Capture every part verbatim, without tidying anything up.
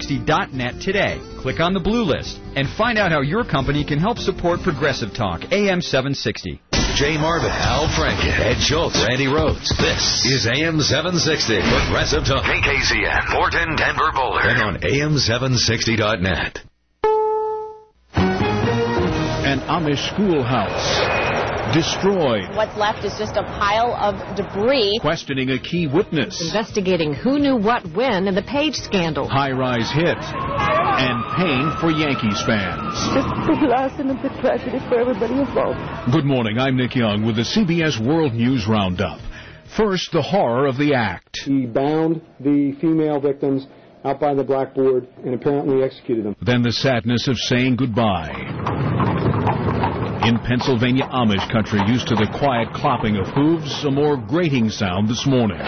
sixty dot net today. Click on the blue list and find out how your company can help support Progressive Talk, A M seven sixty. Jay Marvin, Al Franken, Ed Schultz, Randy Rhodes. This is A M seven sixty, Progressive Talk. K K Z N, Morton, Denver, Boulder. And on A M seven sixty dot net. An Amish schoolhouse destroyed. What's left is just a pile of debris. Questioning a key witness. Investigating who knew what when in the Page scandal. High-rise hit. And pain for Yankees fans. Just the lesson of the tragedy for everybody involved. Good morning, I'm Nick Young with the C B S World News Roundup. First, the horror of the act. He bound the female victims out by the blackboard and apparently executed them. Then the sadness of saying goodbye. In Pennsylvania Amish country, used to the quiet clopping of hooves, a more grating sound this morning.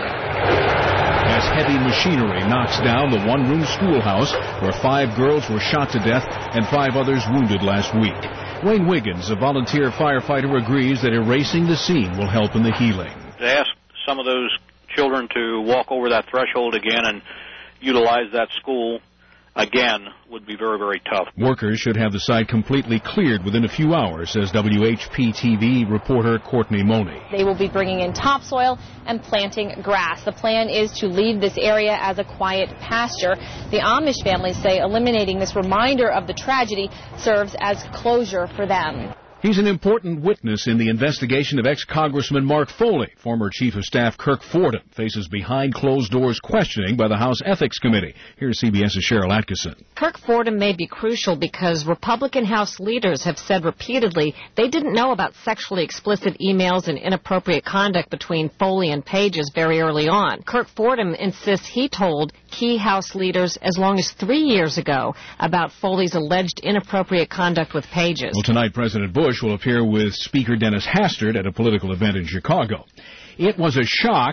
As heavy machinery knocks down the one-room schoolhouse where five girls were shot to death and five others wounded last week. Wayne Wiggins, a volunteer firefighter, agrees that erasing the scene will help in the healing. To ask some of those children to walk over that threshold again and utilize that school again would be very, very tough. Workers should have the site completely cleared within a few hours, says W H P T V reporter Courtney Money. They will be bringing in topsoil and planting grass. The plan is to leave this area as a quiet pasture. The Amish families say eliminating this reminder of the tragedy serves as closure for them. He's an important witness in the investigation of ex-Congressman Mark Foley. Former Chief of Staff Kirk Fordham faces behind-closed-doors questioning by the House Ethics Committee. Here's CBS's Cheryl Atkinson. Kirk Fordham may be crucial because Republican House leaders have said repeatedly they didn't know about sexually explicit emails and inappropriate conduct between Foley and Pages very early on. Kirk Fordham insists he told key House leaders as long as three years ago about Foley's alleged inappropriate conduct with Pages. Well, tonight, President Bush will appear with Speaker Dennis Hastert at a political event in Chicago. It was a shock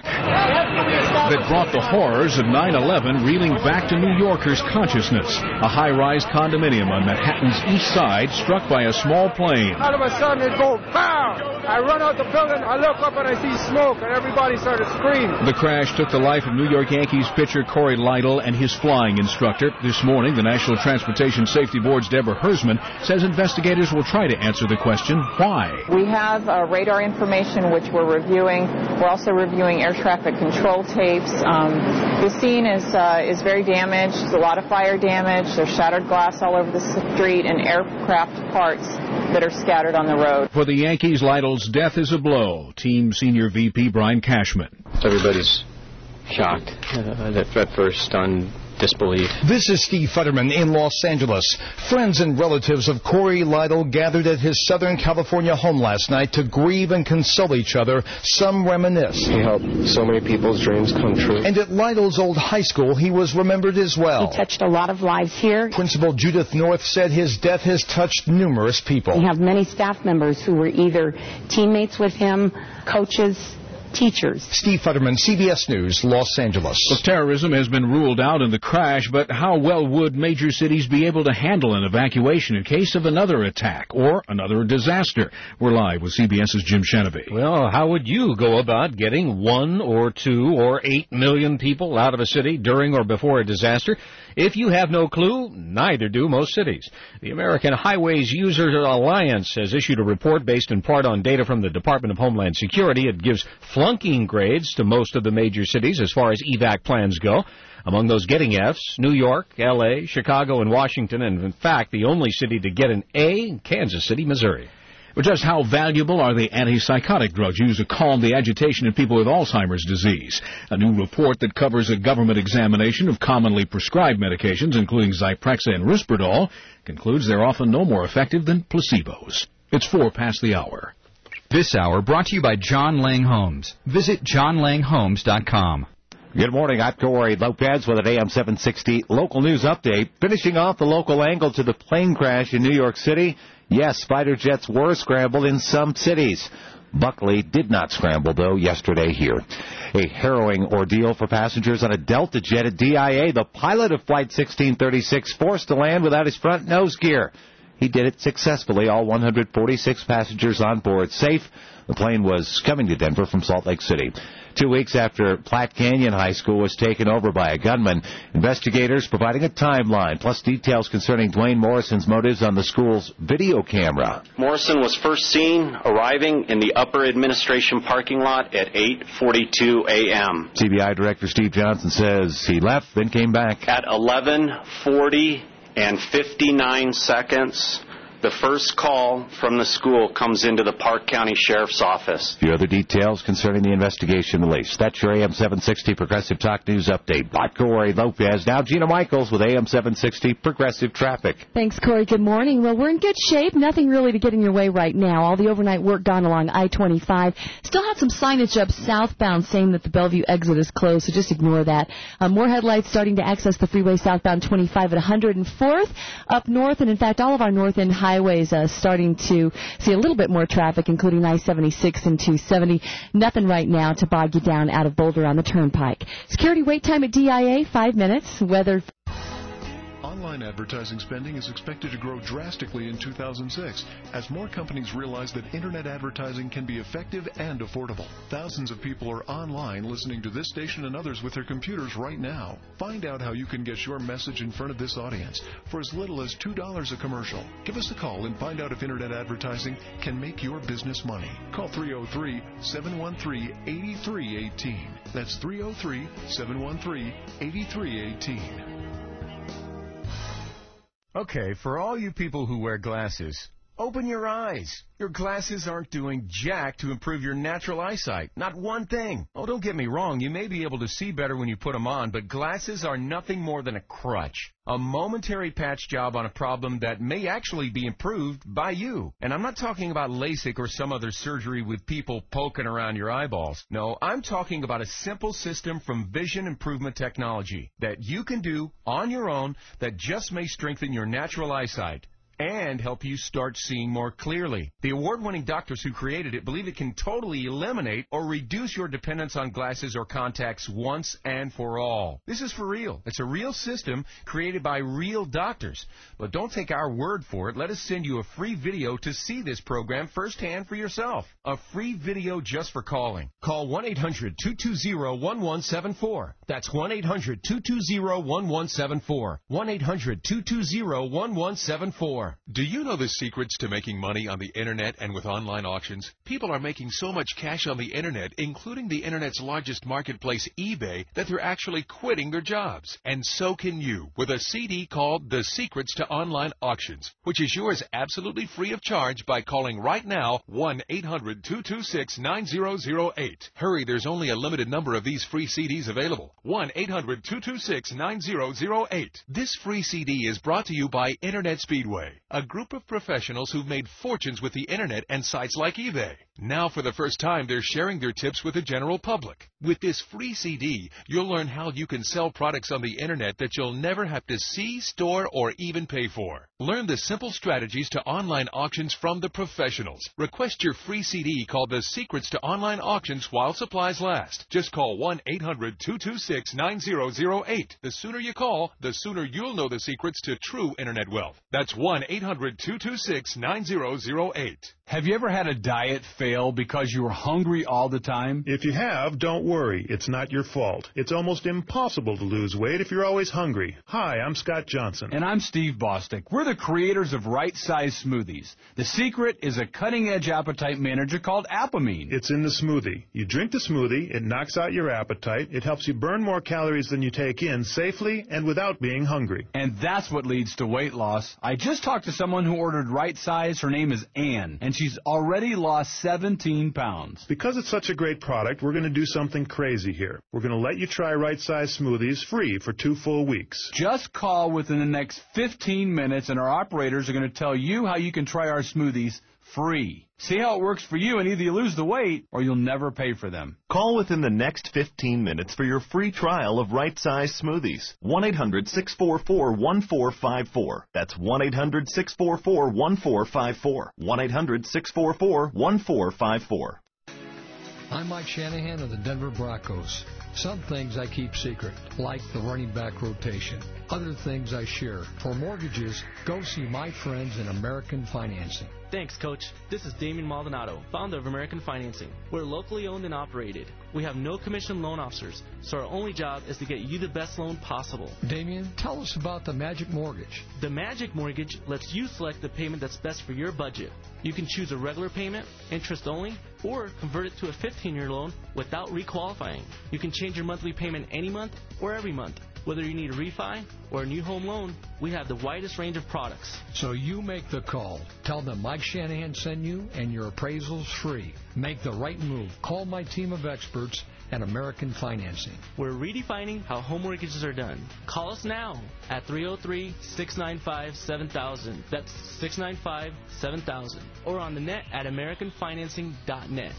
that brought the horrors of nine eleven reeling back to New Yorkers' consciousness. A high-rise condominium on Manhattan's east side struck by a small plane. All of a sudden it goes, pow! I run out the building, I look up and I see smoke, and everybody started screaming. The crash took the life of New York Yankees pitcher Corey Lytle and his flying instructor. This morning, the National Transportation Safety Board's Deborah Hersman says investigators will try to answer the question, why? We have uh, radar information which we're reviewing. We're also reviewing air traffic control tapes. Um, the scene is uh, is very damaged. There's a lot of fire damage. There's shattered glass all over the street and aircraft parts that are scattered on the road. For the Yankees, Lytle's death is a blow. Team Senior V P Brian Cashman. Everybody's shocked uh, at first on disbelief. This is Steve Futterman in Los Angeles. Friends and relatives of Corey Lytle gathered at his Southern California home last night to grieve and console each other. Some reminisce. He helped so many people's dreams come true. And at Lytle's old high school, he was remembered as well. He touched a lot of lives here. Principal Judith North said his death has touched numerous people. We have many staff members who were either teammates with him, coaches, teachers. Steve Futterman, C B S News, Los Angeles. Well, terrorism has been ruled out in the crash, but how well would major cities be able to handle an evacuation in case of another attack or another disaster? We're live with CBS's Jim Sheneby. Well, how would you go about getting one or two or eight million people out of a city during or before a disaster? If you have no clue, neither do most cities. The American Highways Users Alliance has issued a report based in part on data from the Department of Homeland Security. It gives flunking grades to most of the major cities as far as evac plans go. Among those getting Fs, New York, L A, Chicago, and Washington, and in fact, the only city to get an A, Kansas City, Missouri. But just how valuable are the antipsychotic drugs used to calm the agitation in people with Alzheimer's disease? A new report that covers a government examination of commonly prescribed medications, including Zyprexa and Risperdal, concludes they're often no more effective than placebos. It's four past the hour. This hour brought to you by John Lang Homes. Visit john lang homes dot com. Good morning. I'm Corey Lopez with an A M seven sixty local news update. Finishing off the local angle to the plane crash in New York City. Yes, fighter jets were scrambled in some cities. Buckley did not scramble, though, yesterday here. A harrowing ordeal for passengers on a Delta jet at D I A. The pilot of Flight sixteen thirty-six forced to land without his front nose gear. He did it successfully, all one hundred forty-six passengers on board safe. The plane was coming to Denver from Salt Lake City. Two weeks after Platte Canyon High School was taken over by a gunman, investigators providing a timeline, plus details concerning Dwayne Morrison's motives on the school's video camera. Morrison was first seen arriving in the upper administration parking lot at eight forty-two a.m. C B I Director Steve Johnson says he left, then came back. At eleven forty and fifty-nine seconds, the first call from the school comes into the Park County Sheriff's Office. A few other details concerning the investigation released. That's your A M seven sixty Progressive Talk News Update. Bye, Corey Lopez. Now Gina Michaels with A M seven sixty Progressive Traffic. Thanks, Corey. Good morning. Well, we're in good shape. Nothing really to get in your way right now. All the overnight work gone along I twenty-five. Still have some signage up southbound saying that the Bellevue exit is closed, so just ignore that. Uh, more headlights starting to access the freeway southbound twenty-five at one hundred fourth. Up north, and in fact, all of our north end highways uh, starting to see a little bit more traffic, including I seventy-six and two seventy. Nothing right now to bog you down out of Boulder on the Turnpike. Security wait time at D I A, five minutes. Weather. Online advertising spending is expected to grow drastically in two thousand six as more companies realize that Internet advertising can be effective and affordable. Thousands of people are online listening to this station and others with their computers right now. Find out how you can get your message in front of this audience for as little as two dollars a commercial. Give us a call and find out if Internet advertising can make your business money. Call three oh three, seven one three, eight three one eight. That's three oh three, seven one three, eight three one eight. Okay, for all you people who wear glasses, open your eyes. Your glasses aren't doing jack to improve your natural eyesight. Not one thing. Oh, don't get me wrong. You may be able to see better when you put them on, but glasses are nothing more than a crutch. A momentary patch job on a problem that may actually be improved by you. And I'm not talking about LASIK or some other surgery with people poking around your eyeballs. No, I'm talking about a simple system from Vision Improvement Technology that you can do on your own that just may strengthen your natural eyesight and help you start seeing more clearly. The award-winning doctors who created it believe it can totally eliminate or reduce your dependence on glasses or contacts once and for all. This is for real. It's a real system created by real doctors. But don't take our word for it. Let us send you a free video to see this program firsthand for yourself. A free video just for calling. Call one eight hundred, two two zero, one one seven four. That's one eight hundred, two two zero, one one seven four. one eight hundred, two two zero, one one seven four. Do you know the secrets to making money on the Internet and with online auctions? People are making so much cash on the Internet, including the Internet's largest marketplace, eBay, that they're actually quitting their jobs. And so can you with a C D called The Secrets to Online Auctions, which is yours absolutely free of charge by calling right now one eight hundred, two two six, nine zero zero eight. Hurry, there's only a limited number of these free C Ds available. one eight hundred, two two six, nine zero zero eight. This free C D is brought to you by Internet Speedway, a group of professionals who've made fortunes with the Internet and sites like eBay. Now, for the first time, they're sharing their tips with the general public. With this free C D, you'll learn how you can sell products on the Internet that you'll never have to see, store, or even pay for. Learn the simple strategies to online auctions from the professionals. Request your free C D called The Secrets to Online Auctions while supplies last. Just call one eight hundred, two two six, nine zero zero eight. The sooner you call, the sooner you'll know the secrets to true Internet wealth. That's one eight hundred, two two six, nine zero zero eight. Have you ever had a diet fail because you were hungry all the time? If you have, don't worry. It's not your fault. It's almost impossible to lose weight if you're always hungry. Hi, I'm Scott Johnson. And I'm Steve Bostick. We're the creators of Right Size Smoothies. The secret is a cutting-edge appetite manager called Apamine. It's in the smoothie. You drink the smoothie, it knocks out your appetite, it helps you burn more calories than you take in safely and without being hungry. And that's what leads to weight loss. I just talked to someone who ordered Right Size. Her name is Ann, and she's already lost seventeen pounds. Because it's such a great product, we're going to do something crazy here. We're going to let you try Right Size Smoothies free for two full weeks. Just call within the next fifteen minutes, and our operators are going to tell you how you can try our smoothies free. See how it works for you, and either you lose the weight or you'll never pay for them. Call within the next fifteen minutes for your free trial of Right Size Smoothies. one eight hundred, six four four, one four five four. That's one eight hundred, six four four, one four five four. one eight hundred, six four four, one four five four. I'm Mike Shanahan of the Denver Broncos. Some things I keep secret, like the running back rotation. Other things I share. For mortgages, go see my friends in American Financing. Thanks, Coach. This is Damien Maldonado, founder of American Financing. We're locally owned and operated. We have no commission loan officers, so our only job is to get you the best loan possible. Damien, tell us about the Magic Mortgage. The Magic Mortgage lets you select the payment that's best for your budget. You can choose a regular payment, interest only, or convert it to a fifteen-year loan without requalifying. You can change your monthly payment any month or every month. Whether you need a refi or a new home loan, we have the widest range of products. So you make the call. Tell them Mike Shanahan sent you, and your appraisal's free. Make the right move. Call my team of experts at American Financing. We're redefining how home mortgages are done. Call us now at three oh three, six nine five, seven thousand. That's six nine five, seven thousand. Or on the net at american financing dot net.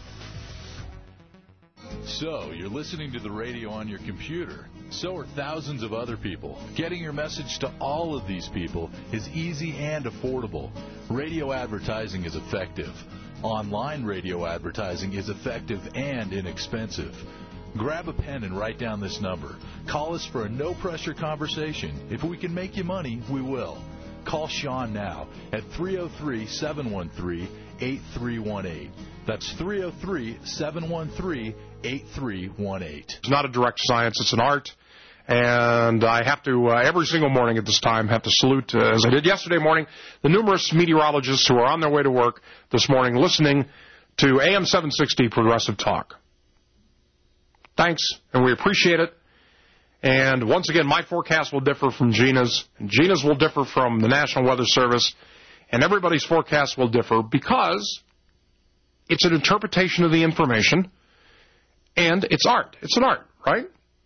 So, you're listening to the radio on your computer. So are thousands of other people. Getting your message to all of these people is easy and affordable. Radio advertising is effective. Online radio advertising is effective and inexpensive. Grab a pen and write down this number. Call us for a no-pressure conversation. If we can make you money, we will. Call Sean now at three oh three, seven one three, eight three one eight. That's three oh three, seven one three, eight three one eight. It's not a direct science, it's an art. And I have to, uh, every single morning at this time, have to salute, uh, as I did yesterday morning, the numerous meteorologists who are on their way to work this morning listening to A M seven sixty Progressive Talk. Thanks, and we appreciate it. And once again, my forecast will differ from Gina's, and Gina's will differ from the National Weather Service, and everybody's forecast will differ because it's an interpretation of the information, and it's art. It's an art, right?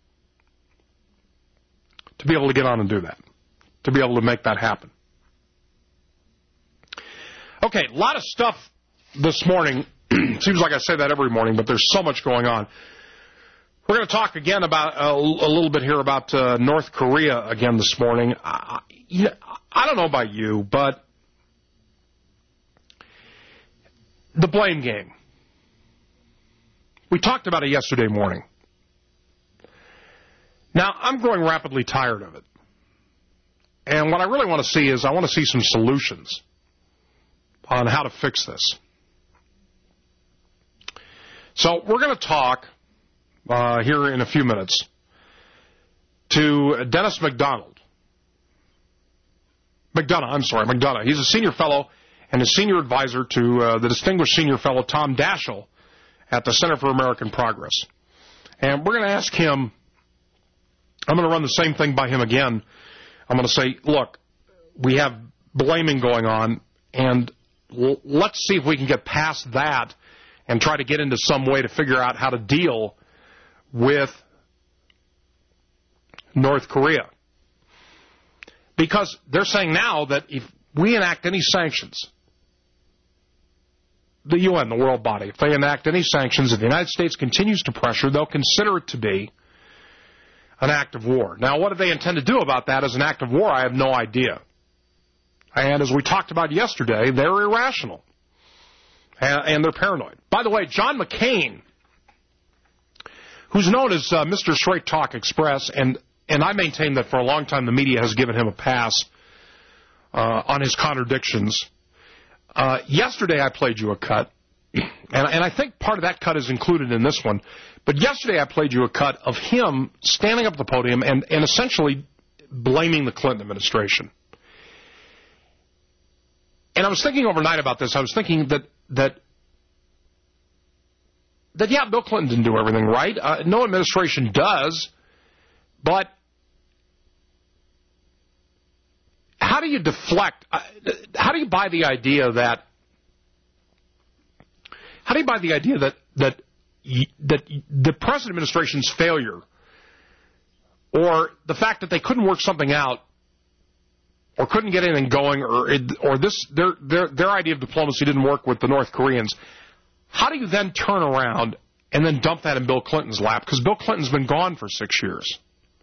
To be able to get on and do that, to be able to make that happen. Okay, a lot of stuff this morning. Seems like I say that every morning, but there's so much going on. We're going to talk again about uh, a little bit here about uh, North Korea again this morning. I, I don't know about you, but the blame game. We talked about it yesterday morning. Now, I'm growing rapidly tired of it. And what I really want to see is I want to see some solutions on how to fix this. So we're going to talk uh, here in a few minutes to Dennis McDonald. McDonough, I'm sorry, McDonough. He's a senior fellow and a senior advisor to uh, the distinguished senior fellow Tom Daschle at the Center for American Progress. And we're going to ask him, I'm going to run the same thing by him again. I'm going to say, look, we have blaming going on, and l- let's see if we can get past that and try to get into some way to figure out how to deal with North Korea. Because they're saying now that if we enact any sanctions, the U N, the world body, if they enact any sanctions, if the United States continues to pressure, they'll consider it to be an act of war. Now, what do they intend to do about that as an act of war? I have no idea. And as we talked about yesterday, they're irrational. And, and they're paranoid. By the way, John McCain, who's known as uh, Mister Straight Talk Express, and, and I maintain that for a long time the media has given him a pass uh, on his contradictions. Uh, yesterday I played you a cut, and, and I think part of that cut is included in this one. But yesterday I played you a cut of him standing up at the podium and, and essentially blaming the Clinton administration. And I was thinking overnight about this. I was thinking that, that, that yeah, Bill Clinton didn't do everything right. Uh, no administration does. But how do you deflect? Uh, how do you buy the idea that, how do you buy the idea that, that, that the present administration's failure or the fact that they couldn't work something out or couldn't get anything going or or this their their their idea of diplomacy didn't work with the North Koreans, how do you then turn around and then dump that in Bill Clinton's lap? Because Bill Clinton's been gone for six years.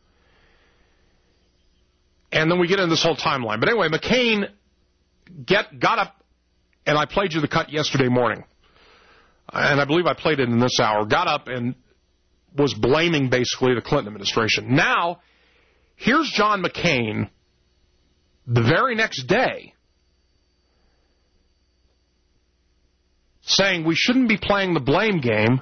And then we get into this whole timeline. But anyway, McCain get got up, and I played you the cut yesterday morning. And I believe I played it in this hour, got up and was blaming basically the Clinton administration. Now, here's John McCain the very next day saying we shouldn't be playing the blame game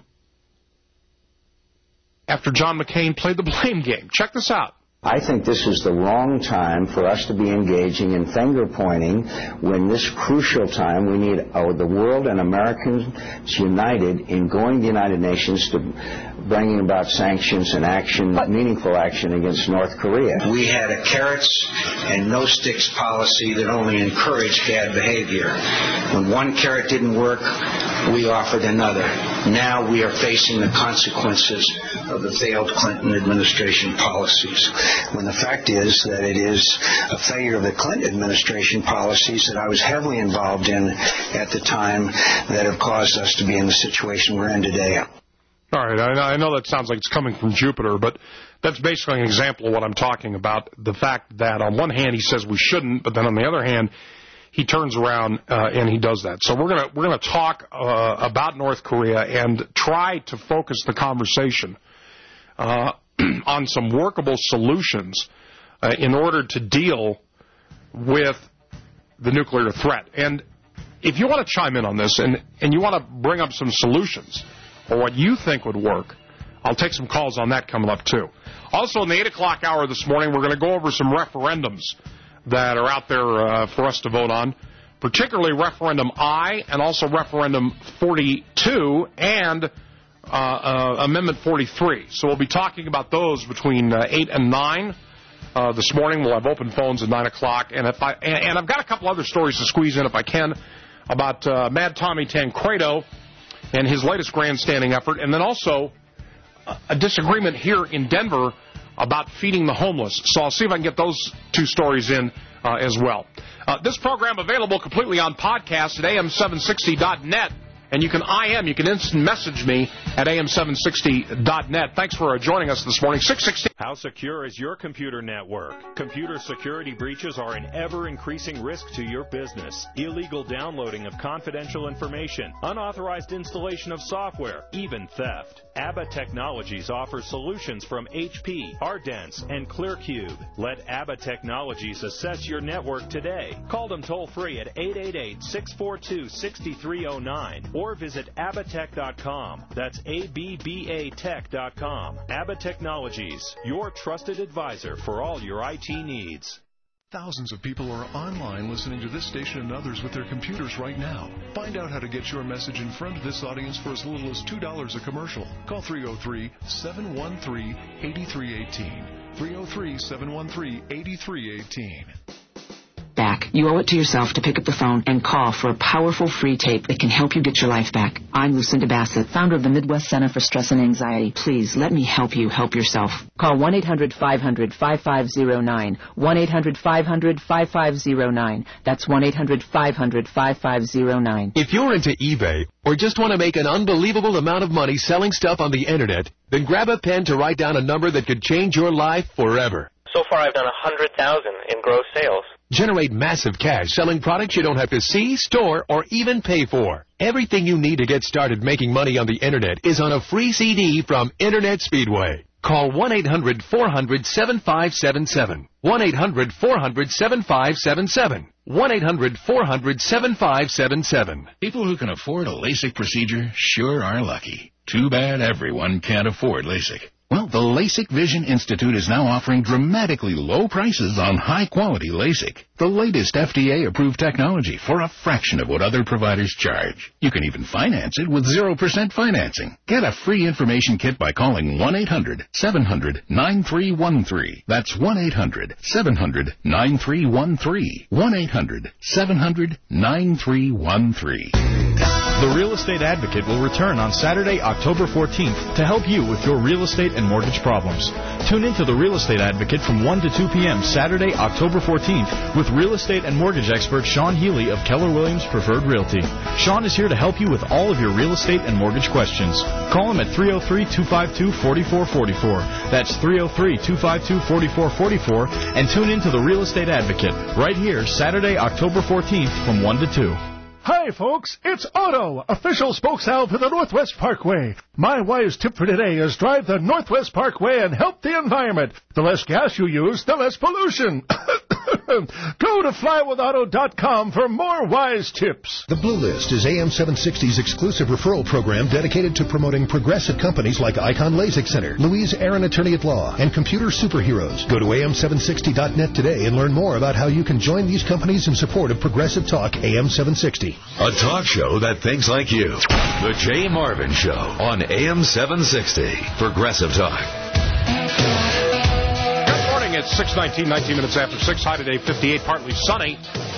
after John McCain played the blame game. Check this out. I think this is the wrong time for us to be engaging in finger-pointing when this crucial time we need uh, the world and Americans united in going to the United Nations to bringing about sanctions and action, meaningful action against North Korea. We had a carrots and no sticks policy that only encouraged bad behavior. When one carrot didn't work, we offered another. Now we are facing the consequences of the failed Clinton administration policies. When the fact is that it is a failure of the Clinton administration policies that I was heavily involved in at the time that have caused us to be in the situation we're in today. All right, I know that sounds like it's coming from Jupiter, but that's basically an example of what I'm talking about. The fact that on one hand he says we shouldn't, but then on the other hand he turns around uh, and he does that. So we're gonna we're gonna talk uh, about North Korea and try to focus the conversation uh, on some workable solutions uh, in order to deal with the nuclear threat. And if you want to chime in on this and, and you want to bring up some solutions or what you think would work, I'll take some calls on that coming up, too. Also, in the eight o'clock hour this morning, we're going to go over some referendums that are out there uh, for us to vote on, particularly Referendum I and also Referendum forty-two and Uh, uh, Amendment forty-three. So we'll be talking about those between uh, eight and nine uh, this morning. We'll have open phones at nine o'clock. And, if I, and, and I've got a couple other stories to squeeze in if I can about uh, Mad Tommy Tancredo and his latest grandstanding effort. And then also a, a disagreement here in Denver about feeding the homeless. So I'll see if I can get those two stories in uh, as well. Uh, this program available completely on podcast at A M seven sixty dot net. And you can I M, you can instant message me at A M seven sixty dot net. Thanks for joining us this morning. six sixty. How secure is your computer network? Computer security breaches are an ever-increasing risk to your business. Illegal downloading of confidential information, unauthorized installation of software, even theft. ABBA Technologies offers solutions from H P, Ardent, and ClearCube. Let ABBA Technologies assess your network today. Call them toll-free at eight eight eight, six four two, six three zero nine. Or visit abbatech dot com. That's A B B A tech dot com. ABBA Technologies, your trusted advisor for all your I T needs. Thousands of people are online listening to this station and others with their computers right now. Find out how to get your message in front of this audience for as little as two dollars a commercial. Call three oh three, seven one three, eight three one eight. three oh three, seven one three, eight three one eight. Back. You owe it to yourself to pick up the phone and call for a powerful free tape that can help you get your life back. I'm Lucinda Bassett, founder of the Midwest Center for Stress and Anxiety. Please let me help you help yourself. Call one eight hundred five hundred five five zero nine. one eight hundred five hundred five five zero nine. That's one eight hundred five hundred five five zero nine. If you're into eBay or just want to make an unbelievable amount of money selling stuff on the internet, then grab a pen to write down a number that could change your life forever. So far I've done one hundred thousand dollars in gross sales. Generate massive cash selling products you don't have to see, store, or even pay for. Everything you need to get started making money on the internet is on a free C D from Internet Speedway. Call one eight hundred four hundred seven five seven seven. one eight hundred four hundred seven five seven seven. one eight hundred four hundred seven five seven seven. People who can afford a LASIK procedure sure are lucky. Too bad everyone can't afford LASIK. Well, the LASIK Vision Institute is now offering dramatically low prices on high-quality LASIK. The latest F D A-approved technology for a fraction of what other providers charge. You can even finance it with zero percent financing. Get a free information kit by calling one eight hundred seven hundred nine three one three. That's one eight hundred seven hundred nine three one three. one eight hundred seven hundred nine three one three. The Real Estate Advocate will return on Saturday, October fourteenth to help you with your real estate and mortgage problems. Tune into The Real Estate Advocate from one to two p.m. Saturday, October fourteenth with real estate and mortgage expert Sean Healy of Keller Williams Preferred Realty. Sean is here to help you with all of your real estate and mortgage questions. Call him at three oh three, two five two, four four four four. That's three oh three, two five two, four four four four. And tune into The Real Estate Advocate right here Saturday, October fourteenth from one to two. Hi, folks. It's Otto, official spokesal for the Northwest Parkway. My wise tip for today is drive the Northwest Parkway and help the environment. The less gas you use, the less pollution. Go to fly with auto dot com for more wise tips. The Blue List is A M seven sixty's exclusive referral program dedicated to promoting progressive companies like Icon LASIK Center, Louise Aaron Attorney at Law, and Computer Superheroes. Go to A M seven sixty dot net today and learn more about how you can join these companies in support of Progressive Talk A M seven sixty. A talk show that thinks like you. The Jay Marvin Show on A M seven sixty. Progressive Talk. Good morning. It's six nineteen, nineteen minutes after six. High today, fifty-eight, partly sunny,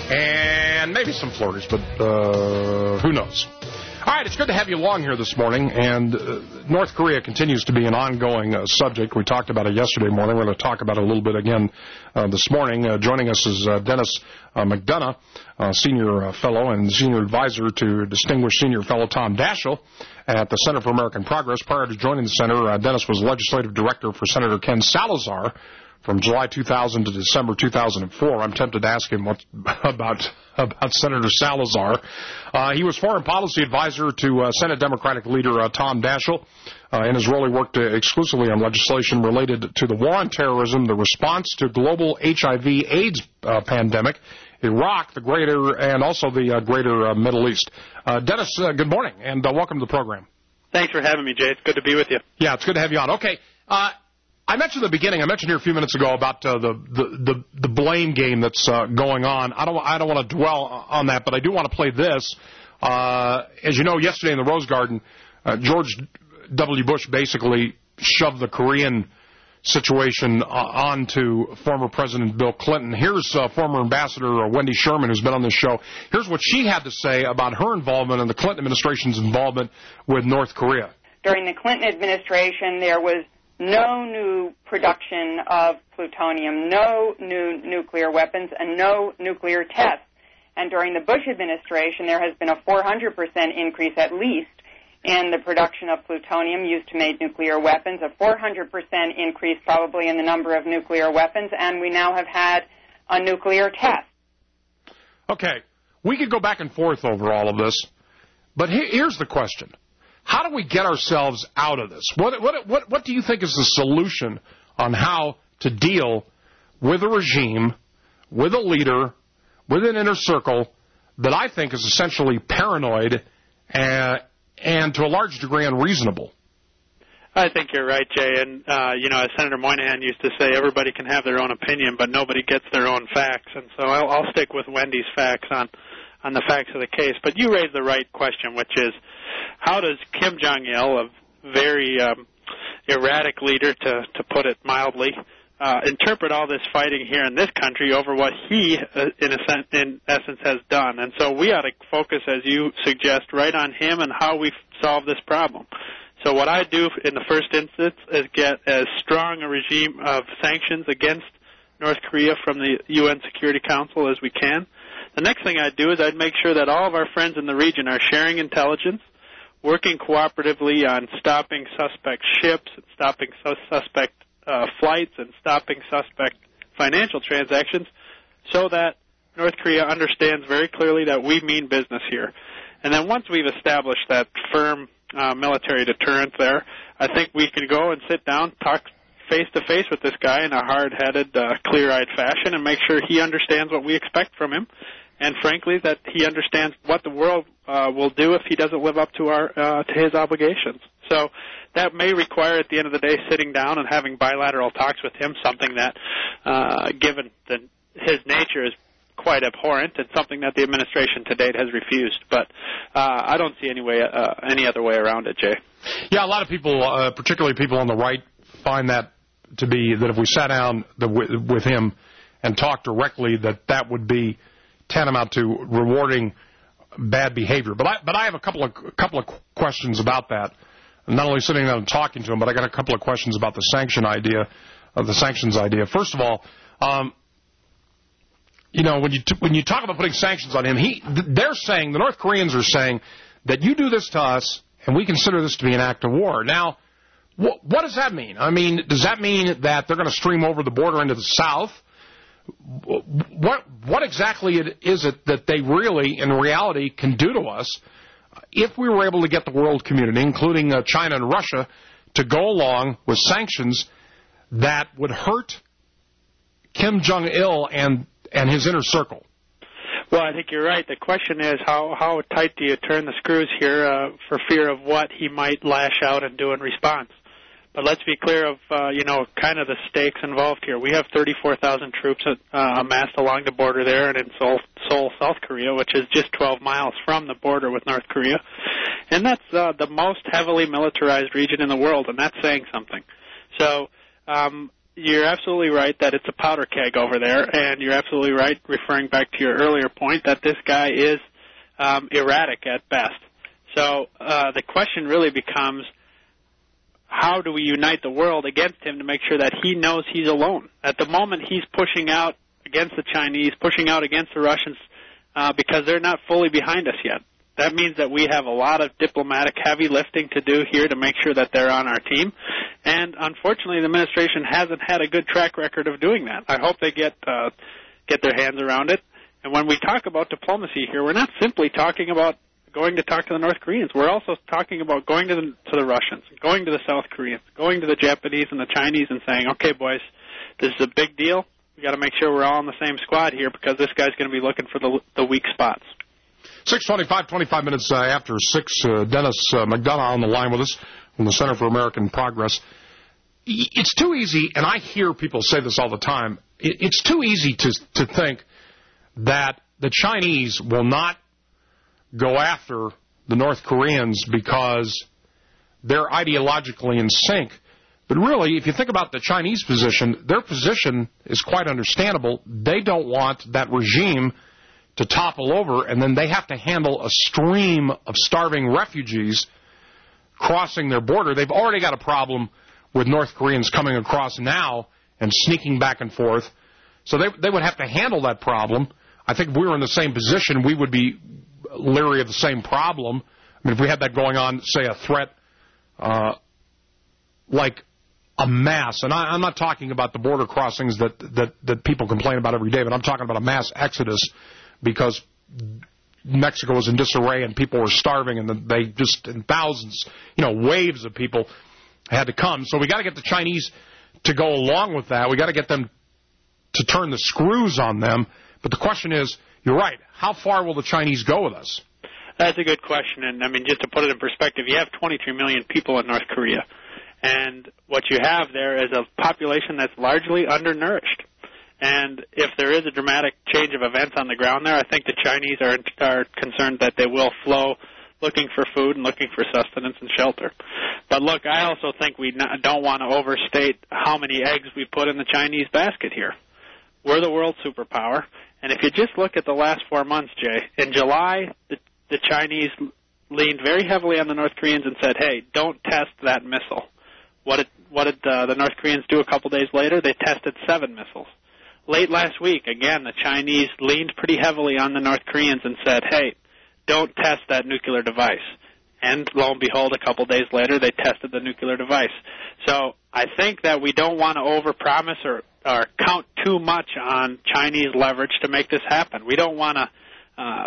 and maybe some flurries, but uh, who knows? All right, it's good to have you along here this morning, and uh, North Korea continues to be an ongoing uh, subject. We talked about it yesterday morning. We're going to talk about it a little bit again uh, this morning. Uh, joining us is uh, Dennis uh, McDonough, uh, senior uh, fellow and senior advisor to distinguished senior fellow Tom Daschle at the Center for American Progress. Prior to joining the center, uh, Dennis was legislative director for Senator Ken Salazar from July two thousand to December two thousand four. I'm tempted to ask him what about about Senator Salazar. Uh, he was foreign policy advisor to uh, Senate Democratic leader uh, Tom Daschle. Uh, in his role, he worked uh, exclusively on legislation related to the war on terrorism, the response to global H I V AIDS uh, pandemic, Iraq, the greater, and also the uh, greater uh, Middle East. Uh, Dennis, uh, good morning, and uh, welcome to the program. Thanks for having me, Jay. It's good to be with you. Yeah, it's good to have you on. Okay. Uh, I mentioned at the beginning, I mentioned here a few minutes ago about uh, the, the, the, the blame game that's uh, going on. I don't, I don't want to dwell on that, but I do want to play this. Uh, as you know, yesterday in the Rose Garden, uh, George W. Bush basically shoved the Korean situation uh, onto former President Bill Clinton. Here's uh, former Ambassador Wendy Sherman, who's been on this show. Here's what she had to say about her involvement and the Clinton administration's involvement with North Korea. During the Clinton administration, there was no new production of plutonium, no new nuclear weapons, and no nuclear tests. And during the Bush administration, there has been a four hundred percent increase at least in the production of plutonium used to make nuclear weapons, a four hundred percent increase probably in the number of nuclear weapons, and we now have had a nuclear test. Okay, we could go back and forth over all of this, but he- here's the question. How do we get ourselves out of this? What, what, what, what do you think is the solution on how to deal with a regime, with a leader, with an inner circle that I think is essentially paranoid and, and to a large degree unreasonable? I think you're right, Jay. And, uh, you know, as Senator Moynihan used to say, everybody can have their own opinion, but nobody gets their own facts. And so I'll, I'll stick with Wendy's facts on, on the facts of the case. But you raised the right question, which is, how does Kim Jong-il, a very um, erratic leader, to, to put it mildly, uh, interpret all this fighting here in this country over what he, uh, in, a sen- in essence, has done? And so we ought to focus, as you suggest, right on him and how we solve this problem. So what I do in the first instance is get as strong a regime of sanctions against North Korea from the U N Security Council as we can. The next thing I'd do is I'd make sure that all of our friends in the region are sharing intelligence, working cooperatively on stopping suspect ships, and stopping sus- suspect uh, flights, and stopping suspect financial transactions, so that North Korea understands very clearly that we mean business here. And then once we've established that firm uh, military deterrent there, I think we can go and sit down, talk face-to-face with this guy in a hard-headed, uh, clear-eyed fashion and make sure he understands what we expect from him, and frankly that he understands what the world uh, will do if he doesn't live up to our uh, to his obligations. So that may require, at the end of the day, sitting down and having bilateral talks with him, something that, uh, given the, his nature, is quite abhorrent and something that the administration to date has refused. But uh, I don't see any way, uh, any other way around it, Jay. Yeah, a lot of people, uh, particularly people on the right, find that to be that if we sat down the, with, with him and talked directly, that that would be tantamount to rewarding bad behavior. But I, but I have a couple of a couple of questions about that. Not only sitting down and talking to him, but I got a couple of questions about the sanction idea, uh, the sanctions idea. First of all, um, you know, when you t- when you talk about putting sanctions on him, he they're saying, the North Koreans are saying that you do this to us and we consider this to be an act of war. Now, wh- what does that mean? I mean, does that mean that they're going to stream over the border into the south? What what exactly is it that they really, in reality, can do to us if we were able to get the world community, including uh, China and Russia, to go along with sanctions that would hurt Kim Jong-il and and his inner circle. Well, I think you're right. The question is how, how tight do you turn the screws here uh, for fear of what he might lash out and do in response? But let's be clear of, uh, you know, kind of the stakes involved here. We have thirty-four thousand troops uh, amassed along the border there and in Seoul, Seoul, South Korea, which is just twelve miles from the border with North Korea. And that's uh, the most heavily militarized region in the world, and that's saying something. So um, you're absolutely right that it's a powder keg over there, and you're absolutely right, referring back to your earlier point, that this guy is um, erratic at best. So uh, the question really becomes, how do we unite the world against him to make sure that he knows he's alone? At the moment, he's pushing out against the Chinese, pushing out against the Russians uh, because they're not fully behind us yet. That means that we have a lot of diplomatic heavy lifting to do here to make sure that they're on our team. And unfortunately, the administration hasn't had a good track record of doing that. I hope they get uh, get their hands around it. And when we talk about diplomacy here, we're not simply talking about going to talk to the North Koreans. We're also talking about going to the, to the Russians, going to the South Koreans, going to the Japanese and the Chinese and saying, okay, boys, this is a big deal. We've got to make sure we're all in the same squad here because this guy's going to be looking for the, the weak spots. six twenty-five, twenty-five minutes uh, after six, uh, Dennis uh, McDonough on the line with us from the Center for American Progress. It's too easy, and I hear people say this all the time, it's too easy to to think that the Chinese will not go after the North Koreans because they're ideologically in sync. But really, if you think about the Chinese position, their position is quite understandable. They don't want that regime to topple over, and then they have to handle a stream of starving refugees crossing their border. They've already got a problem with North Koreans coming across now and sneaking back and forth. So they they would have to handle that problem. I think if we were in the same position, we would be leery of the same problem. I mean, if we had that going on, say, a threat uh, like a mass, and I, I'm not talking about the border crossings that, that, that people complain about every day, but I'm talking about a mass exodus because Mexico was in disarray and people were starving, and they just, in thousands, you know, waves of people had to come. So we got to get the Chinese to go along with that. We got to get them to turn the screws on them. But the question is, you're right, how far will the Chinese go with us? That's a good question. And, I mean, just to put it in perspective, you have twenty-three million people in North Korea. And what you have there is a population that's largely undernourished. And if there is a dramatic change of events on the ground there, I think the Chinese are, are concerned that they will flow looking for food and looking for sustenance and shelter. But, look, I also think we not, don't want to overstate how many eggs we put in the Chinese basket here. We're the world superpower. And if you just look at the last four months, Jay, in July, the, the Chinese leaned very heavily on the North Koreans and said, hey, don't test that missile. What did, what did uh, the North Koreans do a couple days later? They tested seven missiles. Late last week, again, the Chinese leaned pretty heavily on the North Koreans and said, hey, don't test that nuclear device. And lo and behold, a couple days later, they tested the nuclear device. So I think that we don't want to overpromise or, or count too much on Chinese leverage to make this happen. We don't want to uh,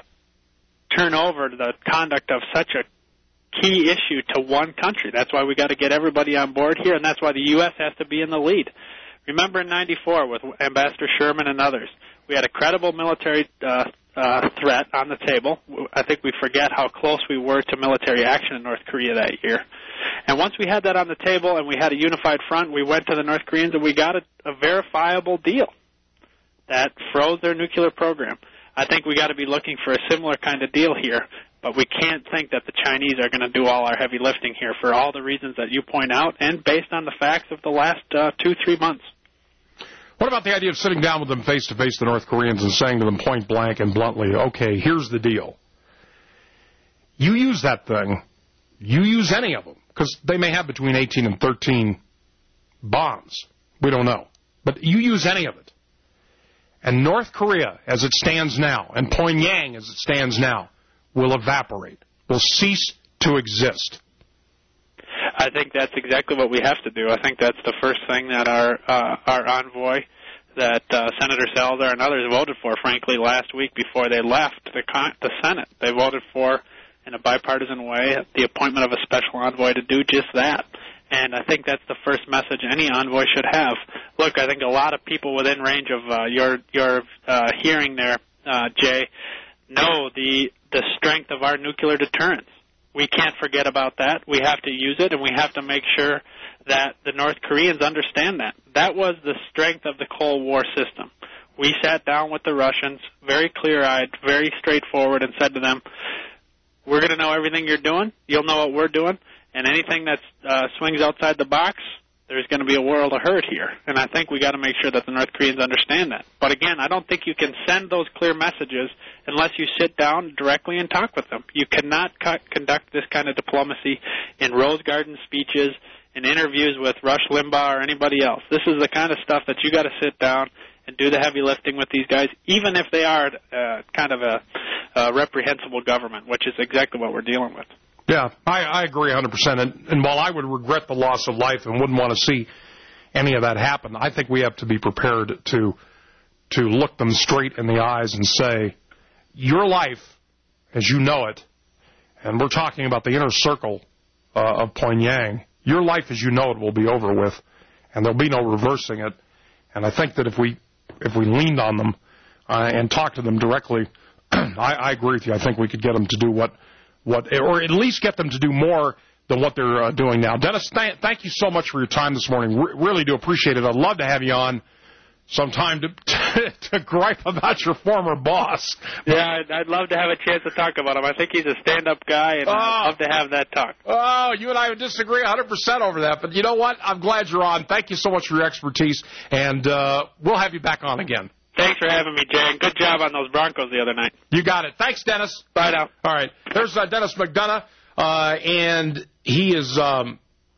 turn over the conduct of such a key issue to one country. That's why we got to get everybody on board here, and that's why the U S has to be in the lead. Remember in ninety-four with Ambassador Sherman and others, we had a credible military uh, uh, threat on the table. I think we forget how close we were to military action in North Korea that year. And once we had that on the table and we had a unified front, we went to the North Koreans and we got a, a verifiable deal that froze their nuclear program. I think we got to be looking for a similar kind of deal here, but we can't think that the Chinese are going to do all our heavy lifting here for all the reasons that you point out and based on the facts of the last uh, two, three months. What about the idea of sitting down with them face-to-face, the North Koreans, and saying to them point blank and bluntly, okay, here's the deal. You use that thing. You use any of them, because they may have between eighteen and thirteen bombs. We don't know. But you use any of it. And North Korea, as it stands now, and Pyongyang, as it stands now, will evaporate, will cease to exist. I think that's exactly what we have to do. I think that's the first thing that our uh, our envoy, that uh, Senator Salazar and others voted for, frankly, last week before they left the, con- the Senate. They voted for, in a bipartisan way, the appointment of a special envoy to do just that. And I think that's the first message any envoy should have. Look, I think a lot of people within range of uh, your your uh, hearing there, uh, Jay, know the the strength of our nuclear deterrence. We can't forget about that. We have to use it, and we have to make sure that the North Koreans understand that. That was the strength of the Cold War system. We sat down with the Russians, very clear-eyed, very straightforward, and said to them, we're going to know everything you're doing. You'll know what we're doing. And anything that uh, swings outside the box, there's going to be a world of hurt here. And I think we got to make sure that the North Koreans understand that. But again, I don't think you can send those clear messages unless you sit down directly and talk with them. You cannot co- conduct this kind of diplomacy in Rose Garden speeches, in interviews with Rush Limbaugh or anybody else. This is the kind of stuff that you got to sit down and do the heavy lifting with these guys, even if they are uh, kind of a, a reprehensible government, which is exactly what we're dealing with. Yeah, I, I agree one hundred percent. And, and while I would regret the loss of life and wouldn't want to see any of that happen, I think we have to be prepared to to look them straight in the eyes and say, your life, as you know it, and we're talking about the inner circle uh, of Pyongyang, your life as you know it will be over with, and there'll be no reversing it. And I think that if we if we leaned on them uh, and talked to them directly, I, I agree with you. I think we could get them to do what, what, or at least get them to do more than what they're uh, doing now. Dennis, th- thank you so much for your time this morning. Re- really do appreciate it. I'd love to have you on sometime to, to, to gripe about your former boss. Yeah, I'd, I'd love to have a chance to talk about him. I think he's a stand-up guy, and oh. I'd love to have that talk. Oh, you and I would disagree one hundred percent over that, but you know what? I'm glad you're on. Thank you so much for your expertise, and uh, we'll have you back on again. Thanks for having me, Jay, and good job on those Broncos the other night. You got it. Thanks, Dennis. Bye now. All right. There's uh, Dennis McDonough, uh, and he is... Um,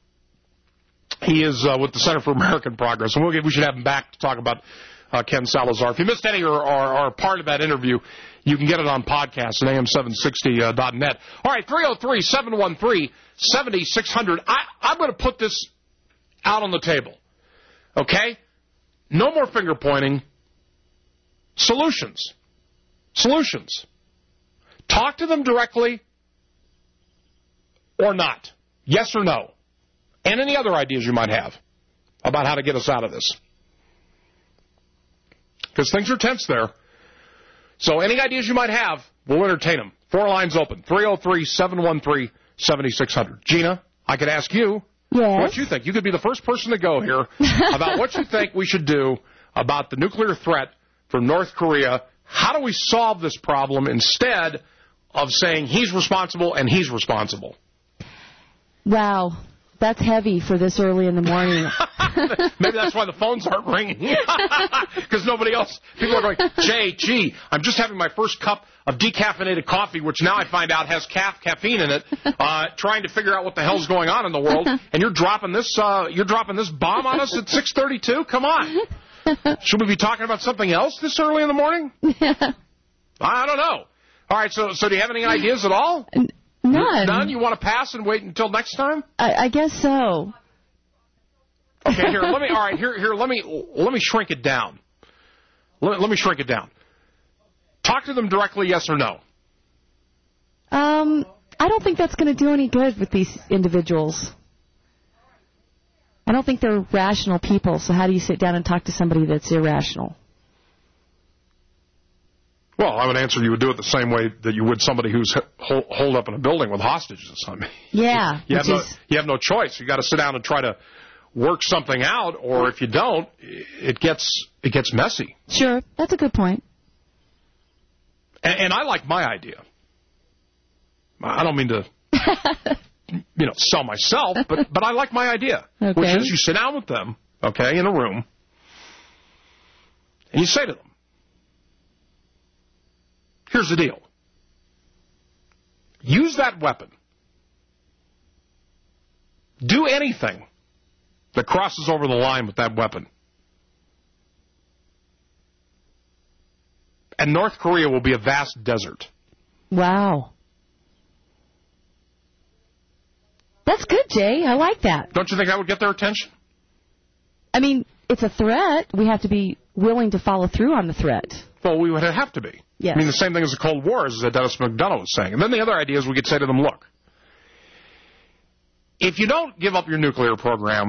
He is uh, with the Center for American Progress, and we'll get, we should have him back to talk about uh, Ken Salazar. If you missed any or, or, or part of that interview, you can get it on podcast at A M seven sixty dot net. All right, three oh three, seven one three, seven six zero zero. I, I'm going to put this out on the table, okay? No more finger-pointing. Solutions. Solutions. Talk to them directly or not. Yes or no. And any other ideas you might have about how to get us out of this. Because things are tense there. So any ideas you might have, we'll entertain them. Four lines open. three oh three, seven one three, seven six zero zero. Gina, I could ask you yes. what you think. You could be the first person to go here about what you think we should do about the nuclear threat from North Korea. How do we solve this problem instead of saying he's responsible and he's responsible? Wow. That's heavy for this early in the morning. Maybe that's why the phones aren't ringing. Because nobody else, people are going, Jay, gee, I'm just having my first cup of decaffeinated coffee, which now I find out has ca- caffeine in it, uh, trying to figure out what the hell's going on in the world, and you're dropping this, uh, you're dropping this bomb on us at six thirty-two? Come on. Should we be talking about something else this early in the morning? I don't know. All right, so, so do you have any ideas at all? None. None? You want to pass and wait until next time? I, I guess so. Okay, here, let me, all right, here, here, let me, let me shrink it down. Let, let me shrink it down. Talk to them directly, yes or no? Um, I don't think that's going to do any good with these individuals. I don't think they're rational people, so how do you sit down and talk to somebody that's irrational? Well, I would answer you would do it the same way that you would somebody who's hold, holed up in a building with hostages. I mean, yeah, you, you, have no, is... you have no choice. You got to sit down and try to work something out, or if you don't, it gets it gets messy. Sure, that's a good point. And, and I like my idea. I don't mean to, you know, sell myself, but but I like my idea, okay. Which is you sit down with them, okay, in a room, and you say to them, here's the deal. Use that weapon. Do anything that crosses over the line with that weapon. And North Korea will be a vast desert. Wow. That's good, Jay. I like that. Don't you think that would get their attention? I mean, it's a threat. We have to be willing to follow through on the threat. Well, we would have to be. Yes. I mean, the same thing as the Cold War, as Dennis McDonough was saying. And then the other idea is we could say to them, look, if you don't give up your nuclear program,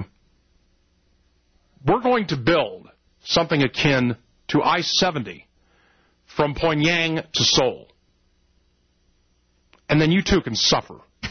we're going to build something akin to I seventy from Pyongyang to Seoul. And then you too can suffer.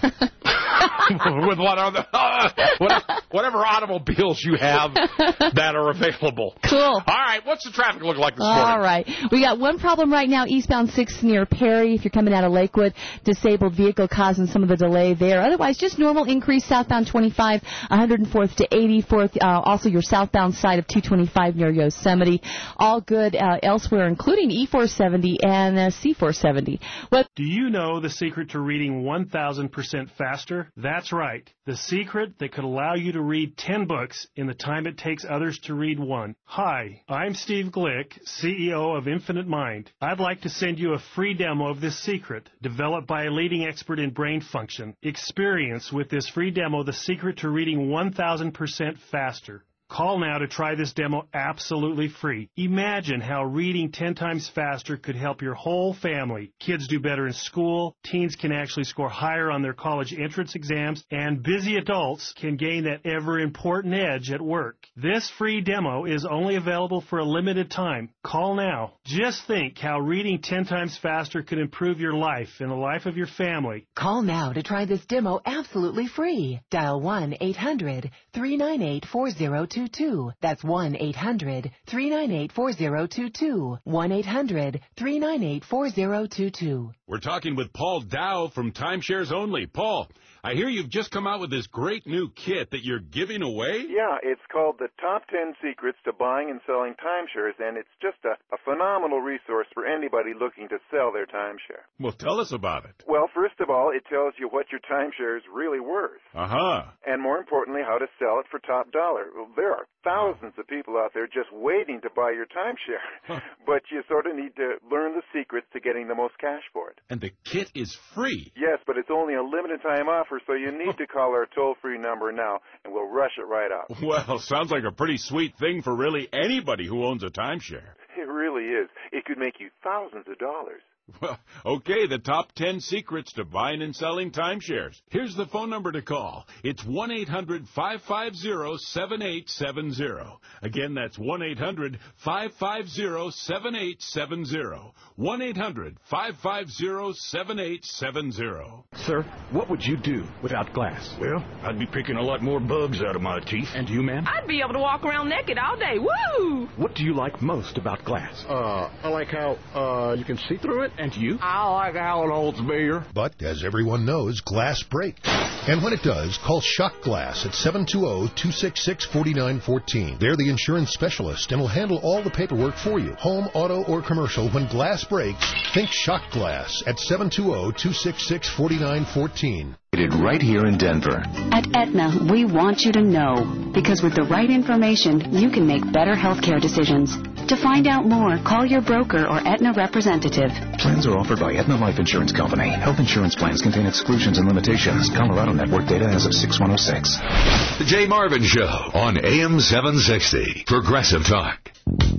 With what other, uh, whatever, whatever automobiles you have that are available. Cool. All right, what's the traffic look like this morning? All right. We got one problem right now, eastbound six near Perry. If you're coming out of Lakewood, disabled vehicle causing some of the delay there. Otherwise, just normal increase southbound twenty-five, one hundred fourth to eighty-fourth. Uh, also, your southbound side of two twenty-five near Yosemite. All good uh, elsewhere, including E four seventy and uh, C four seventy. What? Do you know the secret to reading one thousand percent faster? That's right. The secret that could allow you to read ten books in the time it takes others to read one. Hi, I'm Steve Glick, C E O of Infinite Mind. I'd like to send you a free demo of this secret, developed by a leading expert in brain function. Experience with this free demo the secret to reading one thousand percent faster. Call now to try this demo absolutely free. Imagine how reading ten times faster could help your whole family. Kids do better in school, teens can actually score higher on their college entrance exams, and busy adults can gain that ever-important edge at work. This free demo is only available for a limited time. Call now. Just think how reading ten times faster could improve your life and the life of your family. Call now to try this demo absolutely free. Dial one eight hundred three nine eight four zero two two. That's one eight hundred three nine eight four zero two two. one eight hundred three nine eight four zero two two. We're talking with Paul Dow from Timeshares Only. Paul, I hear you've just come out with this great new kit that you're giving away? Yeah, it's called the Top ten Secrets to Buying and Selling Timeshares, and it's just a, a phenomenal resource for anybody looking to sell their timeshare. Well, tell us about it. Well, first of all, it tells you what your timeshare is really worth. Uh-huh. And more importantly, how to sell it for top dollar. Well, there are thousands of people out there just waiting to buy your timeshare, but you sort of need to learn the secrets to getting the most cash for it. And the kit is free. Yes, but it's only a limited time offer, so you need to call our toll-free number now, and we'll rush it right out. Well, sounds like a pretty sweet thing for really anybody who owns a timeshare. It really is. It could make you thousands of dollars. Well, okay, the top ten secrets to buying and selling timeshares. Here's the phone number to call. It's one eight hundred five five zero seven eight seven zero. Again, that's one eight hundred five five zero seven eight seven zero. one eight hundred five five zero seven eight seven zero. Sir, what would you do without glass? Well, I'd be picking a lot more bugs out of my teeth. And you, ma'am? I'd be able to walk around naked all day. Woo! What do you like most about glass? Uh, I like how, uh, you can see through it. And you? I like how it holds beer. But, as everyone knows, glass breaks. And when it does, call Shock Glass at seven two zero, two six six, four nine one four. They're the insurance specialist and will handle all the paperwork for you. Home, auto, or commercial, when glass breaks, think Shock Glass at seven two zero, two six six, four nine one four. Right here in Denver. At Aetna, we want you to know, because with the right information, you can make better healthcare decisions. To find out more, call your broker or Aetna representative. Plans are offered by Aetna Life Insurance Company. Health insurance plans contain exclusions and limitations. Colorado network data as of six one oh six. The Jay Marvin Show on A M seven sixty. Progressive Talk.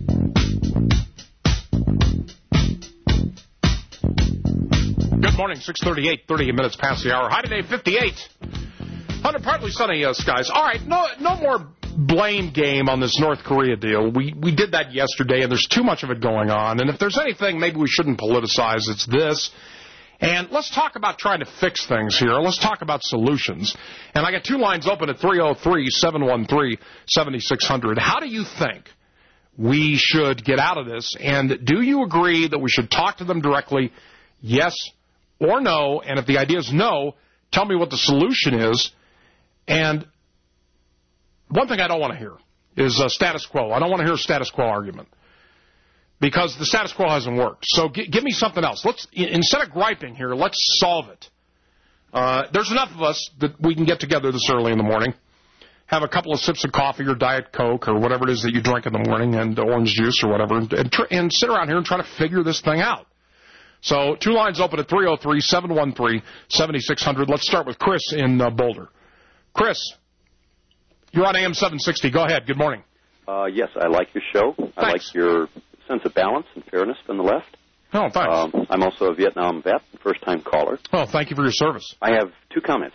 Good morning, six thirty-eight, thirty minutes past the hour. High today, fifty-eight. Under partly sunny uh, skies. All right, no no more blame game on this North Korea deal. We we did that yesterday, and there's too much of it going on. And if there's anything maybe we shouldn't politicize, it's this. And let's talk about trying to fix things here. Let's talk about solutions. And I got two lines open at three oh three, seven one three, seven six zero zero. How do you think we should get out of this? And do you agree that we should talk to them directly, yes or no? And if the idea is no, tell me what the solution is. And one thing I don't want to hear is a status quo. I don't want to hear a status quo argument, because the status quo hasn't worked. So g- give me something else. Let's instead of griping here, let's solve it. Uh, there's enough of us that we can get together this early in the morning, have a couple of sips of coffee or Diet Coke or whatever it is that you drink in the morning, and orange juice or whatever, and, and, tr- and sit around here and try to figure this thing out. So two lines open at three oh three, seven one three, seven six zero zero. Let's start with Chris in uh, Boulder. Chris, you're on A M seven sixty. Go ahead. Good morning. Uh, yes, I like your show. Thanks. I like your sense of balance and fairness from the left. Oh, thanks. Um, I'm also a Vietnam vet, first-time caller. Oh, thank you for your service. I have two comments.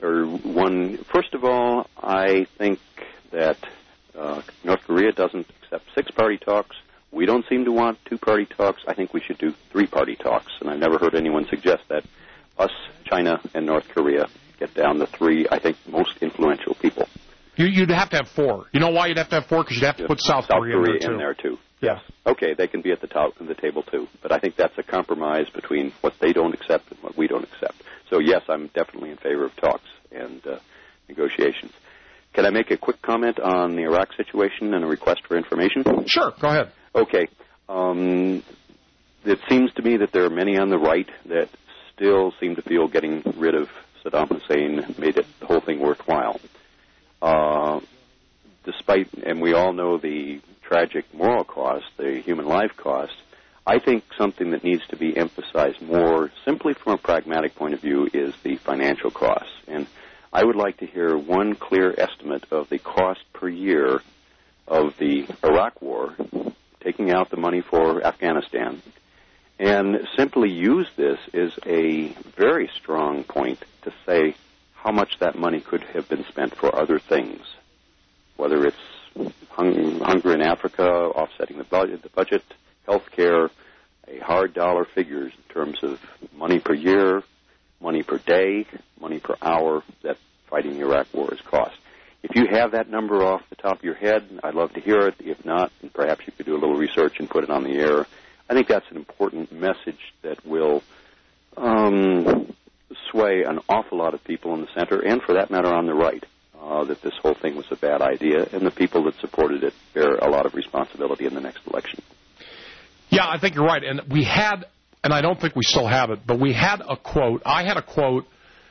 or one. First of all, I think that uh, North Korea doesn't accept six-party talks. We don't seem to want two-party talks. I think we should do three-party talks, and I've never heard anyone suggest that. Us, China, and North Korea get down to three, I think, most influential people. You, you'd have to have four. You know why you'd have to have four? Because you'd have to put South, South Korea, Korea in there, too. in there, too. Yeah. Okay, they can be at the top of the table, too. But I think that's a compromise between what they don't accept and what we don't accept. So, yes, I'm definitely in favor of talks and uh, negotiations. Can I make a quick comment on the Iraq situation and a request for information? Sure, go ahead. Okay. Um, it seems to me that there are many on the right that still seem to feel getting rid of Saddam Hussein made it, the whole thing worthwhile. Uh, despite, and we all know the tragic moral cost, the human life cost, I think something that needs to be emphasized more, simply from a pragmatic point of view, is the financial costs. And I would like to hear one clear estimate of the cost per year of the Iraq war, taking out the money for Afghanistan, and simply use this as a very strong point to say how much that money could have been spent for other things, whether it's hung, hunger in Africa, offsetting the budget, the budget, health care, a hard dollar figures in terms of money per year, money per day, money per hour that fighting the Iraq war has cost. If you have that number off the top of your head, I'd love to hear it. If not, perhaps you could do a little research and put it on the air. I think that's an important message that will um, sway an awful lot of people in the center, and for that matter on the right, uh, that this whole thing was a bad idea, and the people that supported it bear a lot of responsibility in the next election. Yeah, I think you're right. And we had, and I don't think we still have it, but we had a quote. I had a quote,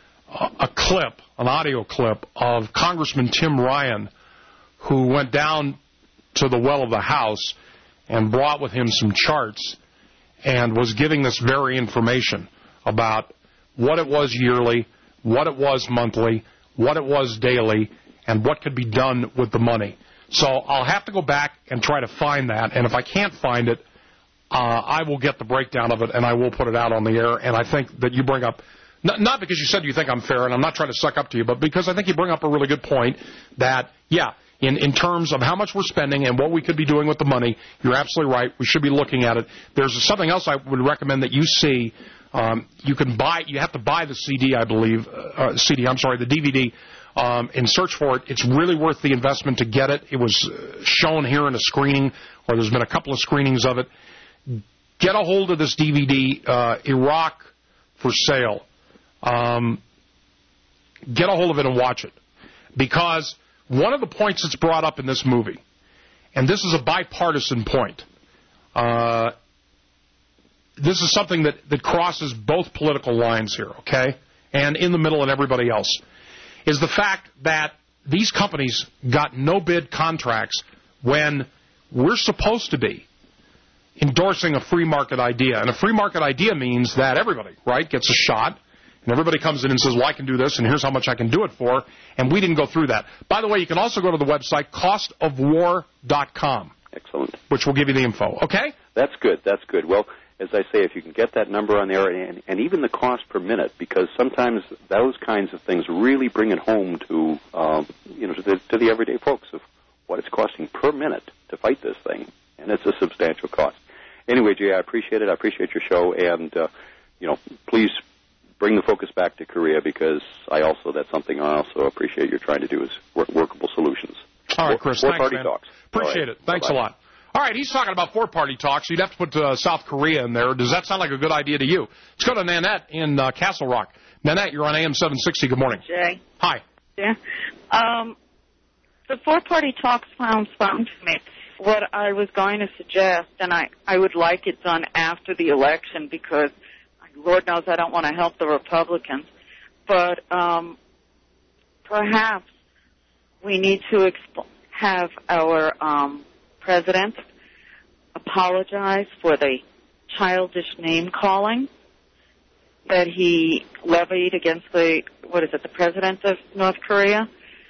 a clip, an audio clip of Congressman Tim Ryan, who went down to the well of the House and brought with him some charts and was giving this very information about what it was yearly, what it was monthly, what it was daily, and what could be done with the money. So I'll have to go back and try to find that, and if I can't find it, uh, I will get the breakdown of it, and I will put it out on the air. And I think that you bring up, not, not because you said you think I'm fair, and I'm not trying to suck up to you, but because I think you bring up a really good point that, yeah, In, in terms of how much we're spending and what we could be doing with the money, you're absolutely right. We should be looking at it. There's something else I would recommend that you see. Um, you can buy. You have to buy the C D, I believe. Uh, C D. I'm sorry, the D V D, um, and search for it. It's really worth the investment to get it. It was shown here in a screening, or there's been a couple of screenings of it. Get a hold of this D V D, uh, Iraq for Sale. Um, get a hold of it and watch it, because one of the points that's brought up in this movie, and this is a bipartisan point, uh, this is something that, that crosses both political lines here, okay, and in the middle and everybody else, is the fact that these companies got no-bid contracts when we're supposed to be endorsing a free market idea. And a free market idea means that everybody, right, gets a shot. And everybody comes in and says, well, I can do this, and here's how much I can do it for, and we didn't go through that. By the way, you can also go to the website, cost of war dot com. Excellent. Which will give you the info, okay? That's good, that's good. Well, as I say, if you can get that number on there, and, and even the cost per minute, because sometimes those kinds of things really bring it home to, um, you know, to the, to the everyday folks of what it's costing per minute to fight this thing, and it's a substantial cost. Anyway, Jay, I appreciate it. I appreciate your show, and, uh, you know, please bring the focus back to Korea, because I also, that's something I also appreciate you're trying to do, is work workable solutions. All right, Chris, four, thanks, four-party man. talks. Appreciate right. it. Thanks Bye-bye. a lot. All right, he's talking about four-party talks. You'd have to put uh, South Korea in there. Does that sound like a good idea to you? Let's go to Nanette in uh, Castle Rock. Nanette, you're on A M seven sixty. Good morning. Jay. Hi. Yeah. Um, the four-party talks sounds fun to me. What I was going to suggest, and I, I would like it done after the election, because Lord knows I don't want to help the Republicans, but um, perhaps we need to exp- have our um, president apologize for the childish name-calling that he levied against the, what is it, the president of North Korea.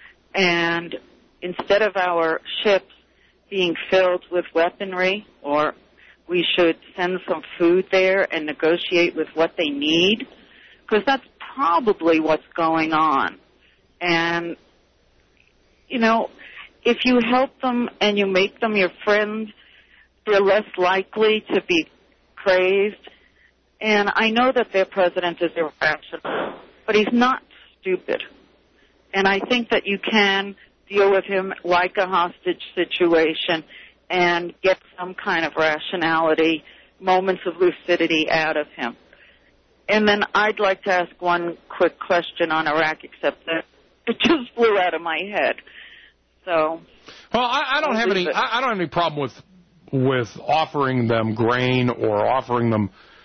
And instead of our ships being filled with weaponry, or we should send some food there and negotiate with what they need, because that's probably what's going on. And, you know, if you help them and you make them your friends, they're less likely to be crazed. And I know that their president is irrational, but he's not stupid. And I think that you can deal with him like a hostage situation and get some kind of rationality, moments of lucidity out of him. And then I'd like to ask one quick question on Iraq, except that it just flew out of my head. So, well, I, I don't have any. I, I don't have any problem with with offering them grain or offering them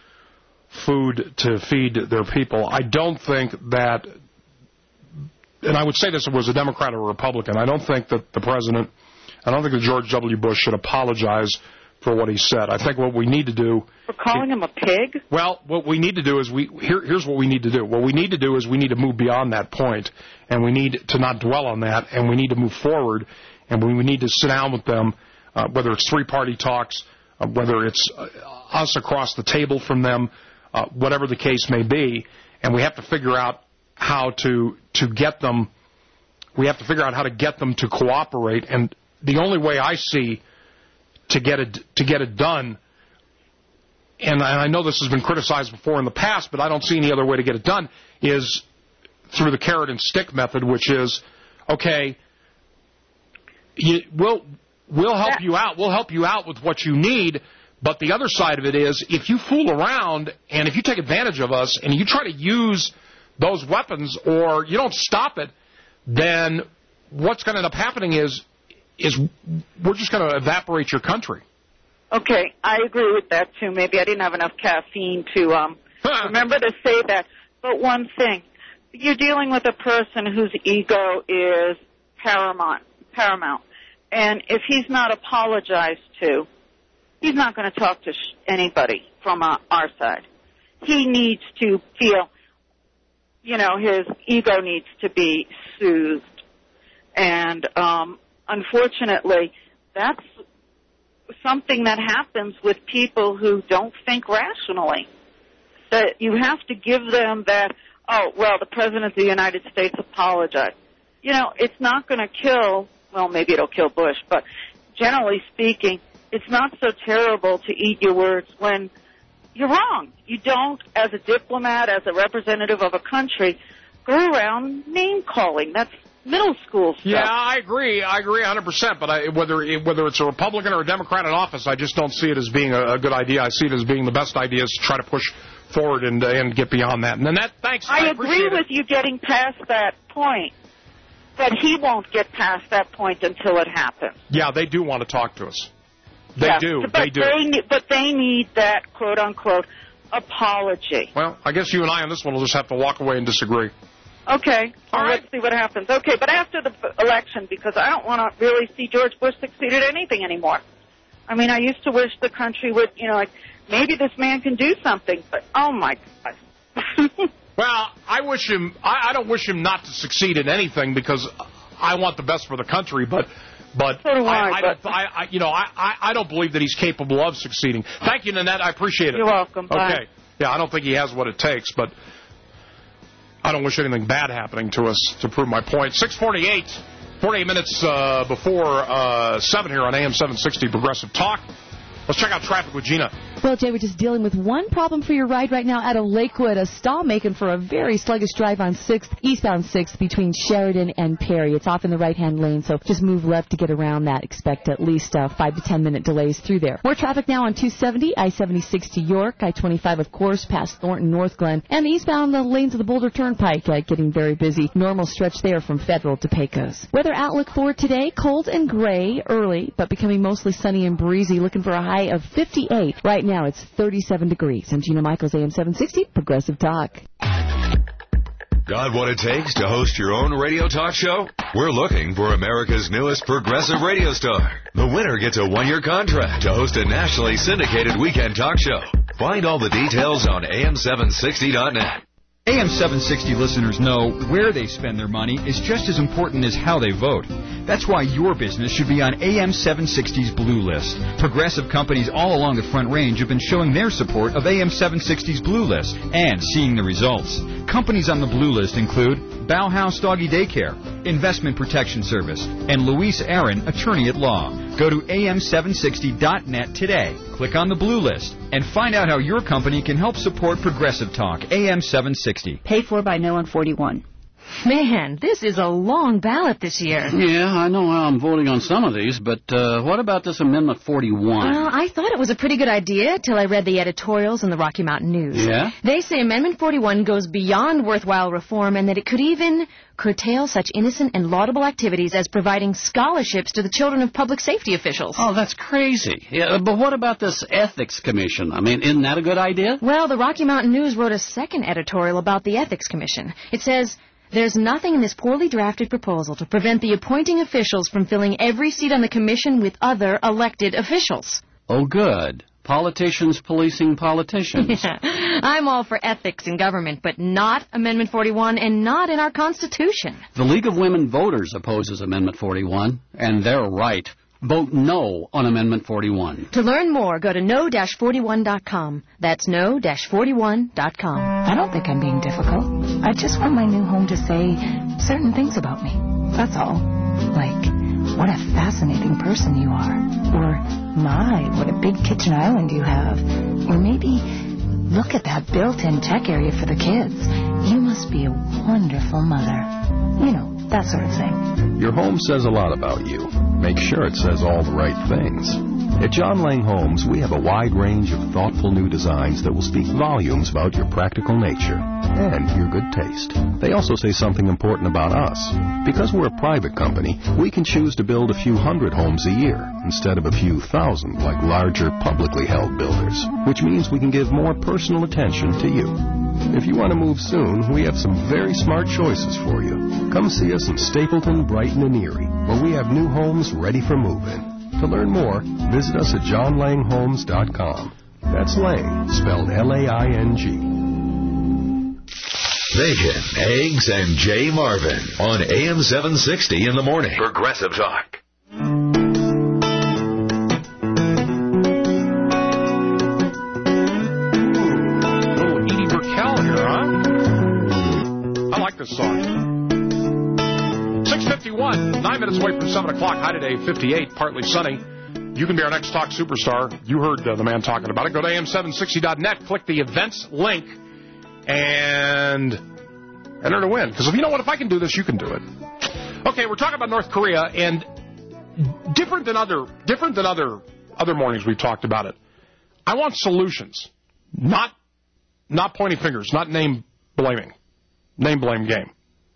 food to feed their people. I don't think that, and I would say this if it was a Democrat or a Republican, I don't think that the president, I don't think that George W. Bush should apologize for what he said. I think what we need to do... For calling him a pig? Well, what we need to do is, we here, here's what we need to do. What we need to do is we need to move beyond that point, and we need to not dwell on that, and we need to move forward, and we need to sit down with them, uh, whether it's three-party talks, uh, whether it's uh, us across the table from them, uh, whatever the case may be, and we have to figure out how to to get them, we have to figure out how to get them to cooperate, and the only way I see to get it to get it done, and I know this has been criticized before in the past, but I don't see any other way to get it done, is through the carrot and stick method, which is, okay, you, we'll we'll help you out, we'll help you out with what you need, but the other side of it is, if you fool around and if you take advantage of us and you try to use those weapons or you don't stop it, then what's going to end up happening is is we're just going to evaporate your country. Okay, I agree with that, too. Maybe I didn't have enough caffeine to um, remember to say that. But one thing, you're dealing with a person whose ego is paramount. paramount. And if he's not apologized to, he's not going to talk to sh- anybody from uh, our side. He needs to feel, you know, his ego needs to be soothed. And um unfortunately, that's something that happens with people who don't think rationally. That you have to give them that, oh, well, the President of the United States apologized. You know, it's not going to kill, well, maybe it'll kill Bush, but generally speaking, it's not so terrible to eat your words when you're wrong. You don't, as a diplomat, as a representative of a country, go around name-calling. That's middle school stuff. Yeah, I agree. I agree one hundred percent. But I, whether it, whether it's a Republican or a Democrat in office, I just don't see it as being a, a good idea. I see it as being the best idea is to try to push forward and and get beyond that. And then that, thanks. I, I agree with it. you getting past that point, but he won't get past that point until it happens. Yeah, they do want to talk to us. They yeah, do. But they do. They, but they need that quote unquote apology. Well, I guess you and I on this one will just have to walk away and disagree. Okay, all well, right. Let's see what happens. Okay, but after the election, because I don't want to really see George Bush succeed at anything anymore. I mean, I used to wish the country would, you know, like, maybe this man can do something, but oh my God. Well, I wish him, I, I don't wish him not to succeed in anything because I want the best for the country, but But, so do I, I, I, but don't, I, I, you know, I, I, I don't believe that he's capable of succeeding. Thank you, Nanette. I appreciate it. You're welcome. Bye. Okay. Yeah, I don't think he has what it takes, but I don't wish anything bad happening to us to prove my point. six forty-eight, forty-eight minutes uh, before uh, seven here on A M seven sixty Progressive Talk. Let's check out traffic with Gina. Well, Jay, we're just dealing with one problem for your ride right now out of Lakewood. A stall making for a very sluggish drive on sixth, eastbound sixth between Sheridan and Perry. It's off in the right-hand lane, so just move left to get around that. Expect at least uh, five to ten minute delays through there. More traffic now on two seventy, I seventy-six to York, I twenty-five, of course, past Thornton, North Glen, and the eastbound the lanes of the Boulder Turnpike uh, getting very busy. Normal stretch there from Federal to Pecos. Weather outlook for today, cold and gray early, but becoming mostly sunny and breezy, looking for a high of fifty-eight. Right now it's thirty-seven degrees. I'm Gina Michaels, A M seven sixty, Progressive Talk. Got what it takes to host your own radio talk show? We're looking for America's newest progressive radio star. The winner gets a one-year contract to host a nationally syndicated weekend talk show. Find all the details on A M seven sixty dot net. A M seven sixty listeners know where they spend their money is just as important as how they vote. That's why your business should be on A M seven sixty's Blue List. Progressive companies all along the Front Range have been showing their support of A M seven sixty's Blue List and seeing the results. Companies on the Blue List include Bauhaus Doggy Daycare, Investment Protection Service, and Luis Aaron, Attorney at Law. Go to A M seven sixty dot net today. Click on the Blue List and find out how your company can help support Progressive Talk, A M seven sixty. Paid for by No one forty-one. Man, this is a long ballot this year. Yeah, I know how I'm voting on some of these, but uh, what about this Amendment forty-one? Well, I thought it was a pretty good idea till I read the editorials in the Rocky Mountain News. Yeah? They say Amendment forty-one goes beyond worthwhile reform and that it could even curtail such innocent and laudable activities as providing scholarships to the children of public safety officials. Oh, that's crazy. Yeah, but what about this Ethics Commission? I mean, isn't that a good idea? Well, the Rocky Mountain News wrote a second editorial about the Ethics Commission. It says, there's nothing in this poorly drafted proposal to prevent the appointing officials from filling every seat on the commission with other elected officials. Oh, good. Politicians policing politicians. Yeah. I'm all for ethics in government, but not Amendment forty-one and not in our Constitution. The League of Women Voters opposes Amendment forty-one, and they're right. Vote no on Amendment forty-one. To learn more, go to no dash forty-one dot com. That's no dash forty-one dot com. I don't think I'm being difficult. I just want my new home to say certain things about me. That's all. Like, what a fascinating person you are. Or, my, what a big kitchen island you have. Or maybe, look at that built-in tech area for the kids. You must be a wonderful mother. You know, that sort of thing. Your home says a lot about you. Make sure it says all the right things. At John Lang Homes, we have a wide range of thoughtful new designs that will speak volumes about your practical nature and your good taste. They also say something important about us. Because we're a private company, we can choose to build a few hundred homes a year instead of a few thousand like larger publicly held builders, which means we can give more personal attention to you. If you want to move soon, we have some very smart choices for you. Come see us in Stapleton, Brighton, and Erie, where we have new homes ready for move-in. To learn more, visit us at john lang homes dot com. That's Lang, spelled L A I N G. Bacon, eggs, and Jay Marvin on A M seven sixty in the morning. Progressive Talk. Little Edie Brickell here, huh? I like this song. six fifty-one, nine minutes away from seven o'clock. High today, fifty-eight, partly sunny. You can be our next talk superstar. You heard uh, the man talking about it. Go to A M seven sixty dot net, click the events link, and enter to win. Because if you know what, if I can do this, you can do it. Okay, we're talking about North Korea, and different than other different than other other mornings we've talked about it. I want solutions, not not pointing fingers, not name blaming, name blame game.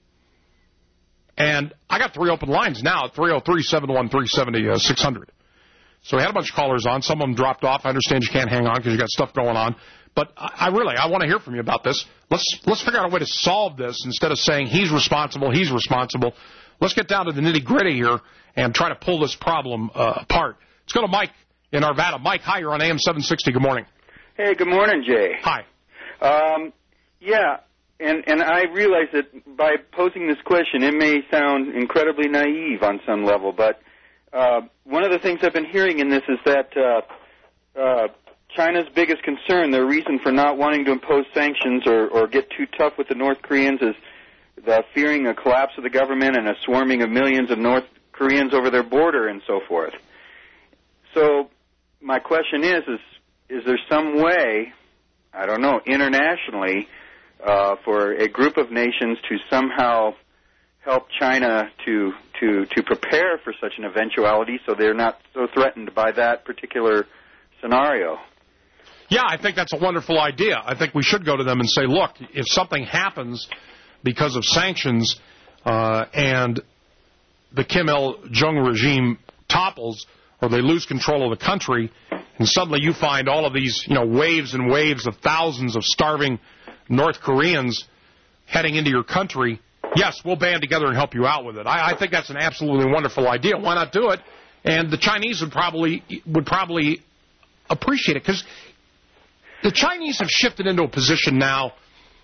And I got three open lines now at three oh three, seven one three, seven oh six hundred. So we had a bunch of callers on. Some of them dropped off. I understand you can't hang on because you got stuff going on. But I, I really, I want to hear from you about this. Let's let's figure out a way to solve this instead of saying he's responsible, he's responsible. Let's get down to the nitty-gritty here and try to pull this problem uh, apart. Let's go to Mike in Arvada. Mike, hi, you're on A M seven sixty. Good morning. Hey, good morning, Jay. Hi. Um, yeah, and, and I realize that by posing this question, it may sound incredibly naive on some level, but uh, one of the things I've been hearing in this is that uh, uh, China's biggest concern, their reason for not wanting to impose sanctions or, or get too tough with the North Koreans is the fearing a collapse of the government and a swarming of millions of North Koreans over their border and so forth. So my question is, is, is there some way, I don't know, internationally, uh, for a group of nations to somehow help China to, to, to prepare for such an eventuality so they're not so threatened by that particular scenario? Yeah, I think that's a wonderful idea. I think we should go to them and say, look, if something happens because of sanctions uh, and the Kim Il-jung regime topples or they lose control of the country and suddenly you find all of these, you know, waves and waves of thousands of starving North Koreans heading into your country, yes, we'll band together and help you out with it. I, I think that's an absolutely wonderful idea. Why not do it? And the Chinese would probably would probably appreciate it because the Chinese have shifted into a position now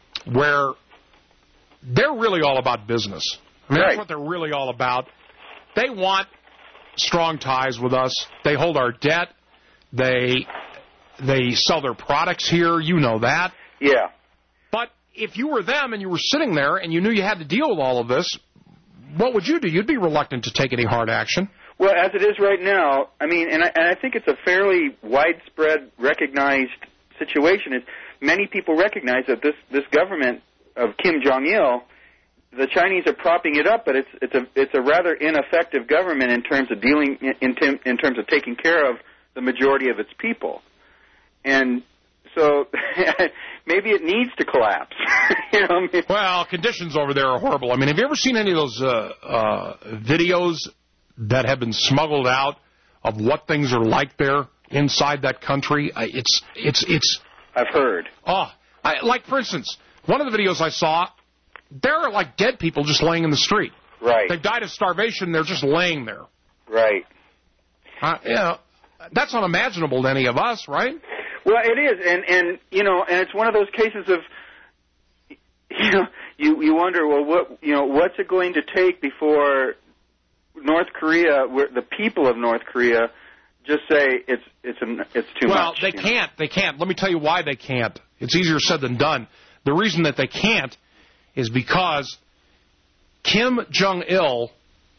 where they're really all about business. I mean, right. That's what they're really all about. they want strong ties with us. They hold our debt. They they sell their products here. You know that. Yeah. But if you were them and you were sitting there and you knew you had to deal with all of this, what would you do? You'd be reluctant to take any hard action. Well, as it is right now, I mean, and I, and I think it's a fairly widespread, recognized situation. Is many people recognize that this, this government of Kim Jong-il, the Chinese are propping it up, but it's it's a it's a rather ineffective government in terms of dealing in in, in terms of taking care of the majority of its people, and so maybe it needs to collapse. you know, I mean, well, conditions over there are horrible. I mean, have you ever seen any of those uh, uh, videos that have been smuggled out of what things are like there inside that country? Uh, it's it's it's. I've heard. Oh, I, like for instance, one of the videos I saw, there are like dead people just laying in the street. Right. They've died of starvation. They're just laying there. Right. Uh, you know, that's unimaginable to any of us, right? Well, it is, and and you know, and it's one of those cases of, you know, you you wonder, well, what you know, what's it going to take before North Korea, where the people of North Korea, just say it's it's an, it's too well, much. Well, they can't. Know? They can't. Let me tell you why they can't. It's easier said than done. The reason that they can't is because Kim Jong-il,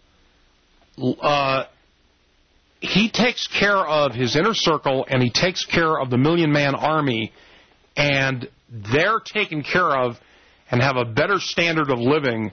uh, he takes care of his inner circle and he takes care of the million-man army, and they're taken care of and have a better standard of living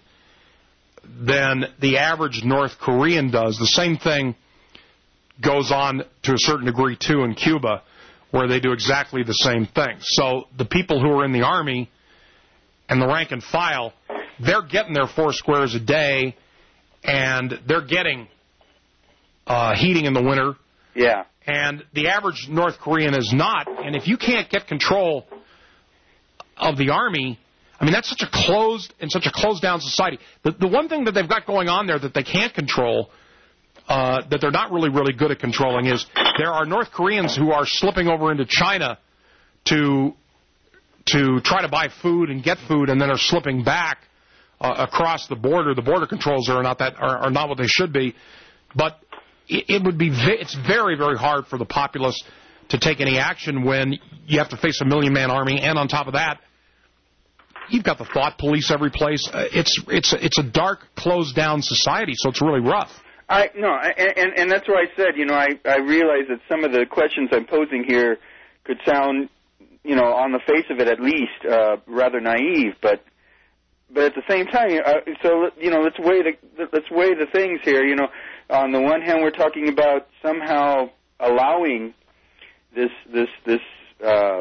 than the average North Korean does. The same thing goes on to a certain degree, too, in Cuba, where they do exactly the same thing. So the people who are in the army and the rank and file, they're getting their four squares a day, and they're getting uh, heating in the winter. Yeah. And the average North Korean is not. And if you can't get control of the army, I mean, that's such a closed and such a closed-down society. The, the one thing that they've got going on there that they can't control, uh, that they're not really, really good at controlling, is there are North Koreans who are slipping over into China to to try to buy food and get food, and then are slipping back uh, across the border. The border controls are not that are, are not what they should be, but it, it would be ve- it's very, very hard for the populace to take any action when you have to face a million-man army, and on top of that, you've got the thought police every place. Uh, it's it's it's a dark, closed-down society, so it's really rough. I no, I, and and that's why I said, you know, I I realize that some of the questions I'm posing here could sound, you know, on the face of it at least, uh, rather naive, but but at the same time, uh, so you know, let's weigh the let's weigh the things here. You know, on the one hand, we're talking about somehow allowing this this this uh,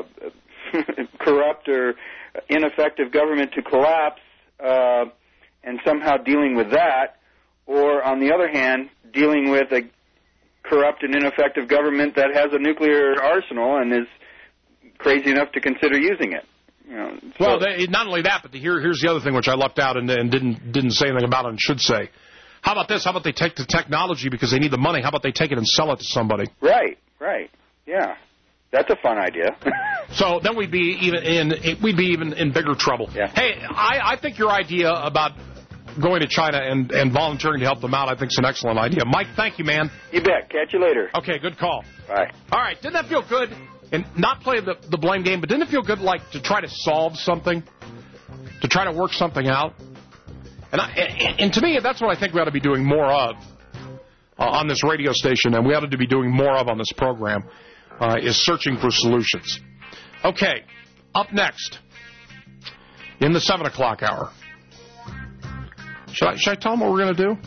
corrupt or ineffective government to collapse, uh, and somehow dealing with that, or on the other hand, dealing with a corrupt and ineffective government that has a nuclear arsenal and is crazy enough to consider using it. You know, so. Well, they, not only that, but the, here, here's the other thing which I left out and, and didn't didn't say anything about and should say. How about this? How about they take the technology because they need the money? How about they take it and sell it to somebody? Right, right, yeah. That's a fun idea. So then we'd be even in we'd be even in bigger trouble. Yeah. Hey, I, I think your idea about going to China and, and volunteering to help them out, I think is an excellent idea. Mike, thank you, man. You bet. Catch you later. Okay, good call. Bye. All right, didn't that feel good? And not play the, the blame game, but didn't it feel good, like, to try to solve something? To try to work something out? And, I, and, and to me, that's what I think we ought to be doing more of uh, on this radio station, and we ought to be doing more of on this program, uh, is searching for solutions. Okay, up next, in the seven o'clock hour. Should I, should I tell them what we're going to do?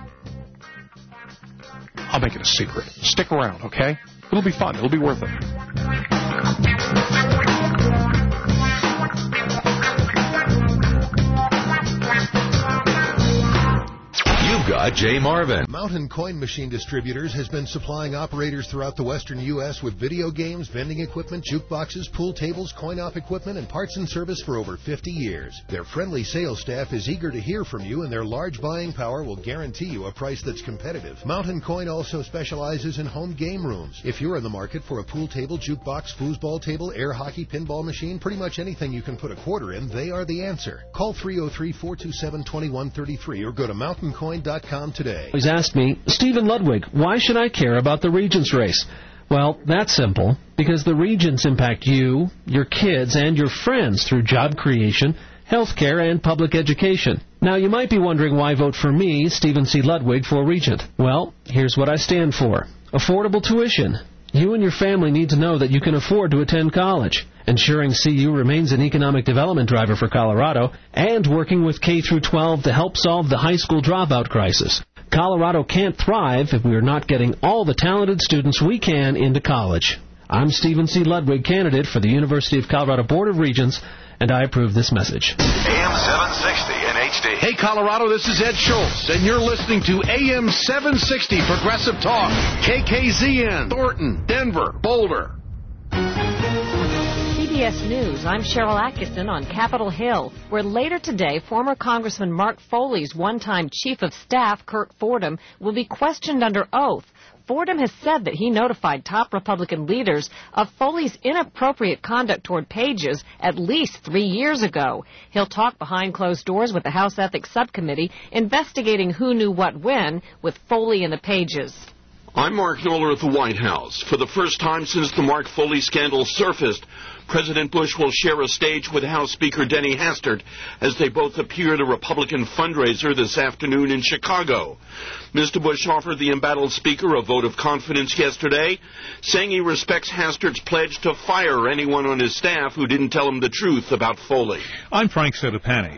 I'll make it a secret. Stick around, okay? It'll be fun. It'll be worth it. You've got Jay Marvin. Mountain Coin Machine Distributors has been supplying operators throughout the western U S with video games, vending equipment, jukeboxes, pool tables, coin-op equipment, and parts and service for over fifty years. Their friendly sales staff is eager to hear from you, and their large buying power will guarantee you a price that's competitive. Mountain Coin also specializes in home game rooms. If you're in the market for a pool table, jukebox, foosball table, air hockey, pinball machine, pretty much anything you can put a quarter in, they are the answer. Call three oh three, four two seven, two one three three or go to mountain coin dot com. com today. He's asked me, Stephen Ludwig, why should I care about the Regents race? Well, that's simple. Because the Regents impact you, your kids, and your friends through job creation, health care, and public education. Now, you might be wondering why vote for me, Stephen C. Ludwig, for Regent. Well, here's what I stand for. Affordable tuition. You and your family need to know that you can afford to attend college. Ensuring C U remains an economic development driver for Colorado, and working with K through twelve to help solve the high school dropout crisis. Colorado can't thrive if we are not getting all the talented students we can into college. I'm Stephen C. Ludwig, candidate for the University of Colorado Board of Regents, and I approve this message. A M seven sixty in H D. Hey, Colorado, this is Ed Schultz, and you're listening to A M seven sixty Progressive Talk. K K Z N, Thornton, Denver, Boulder. C B S News, I'm Cheryl Atkinson on Capitol Hill, where later today, former Congressman Mark Foley's one-time chief of staff, Kurt Fordham, will be questioned under oath. Fordham has said that he notified top Republican leaders of Foley's inappropriate conduct toward Pages at least three years ago. He'll talk behind closed doors with the House Ethics Subcommittee, investigating who knew what when with Foley and the Pages. I'm Mark Knoller at the White House. For the first time since the Mark Foley scandal surfaced, President Bush will share a stage with House Speaker Denny Hastert as they both appear at a Republican fundraiser this afternoon in Chicago. Mister Bush offered the embattled speaker a vote of confidence yesterday, saying he respects Hastert's pledge to fire anyone on his staff who didn't tell him the truth about Foley. I'm Frank Sedapani.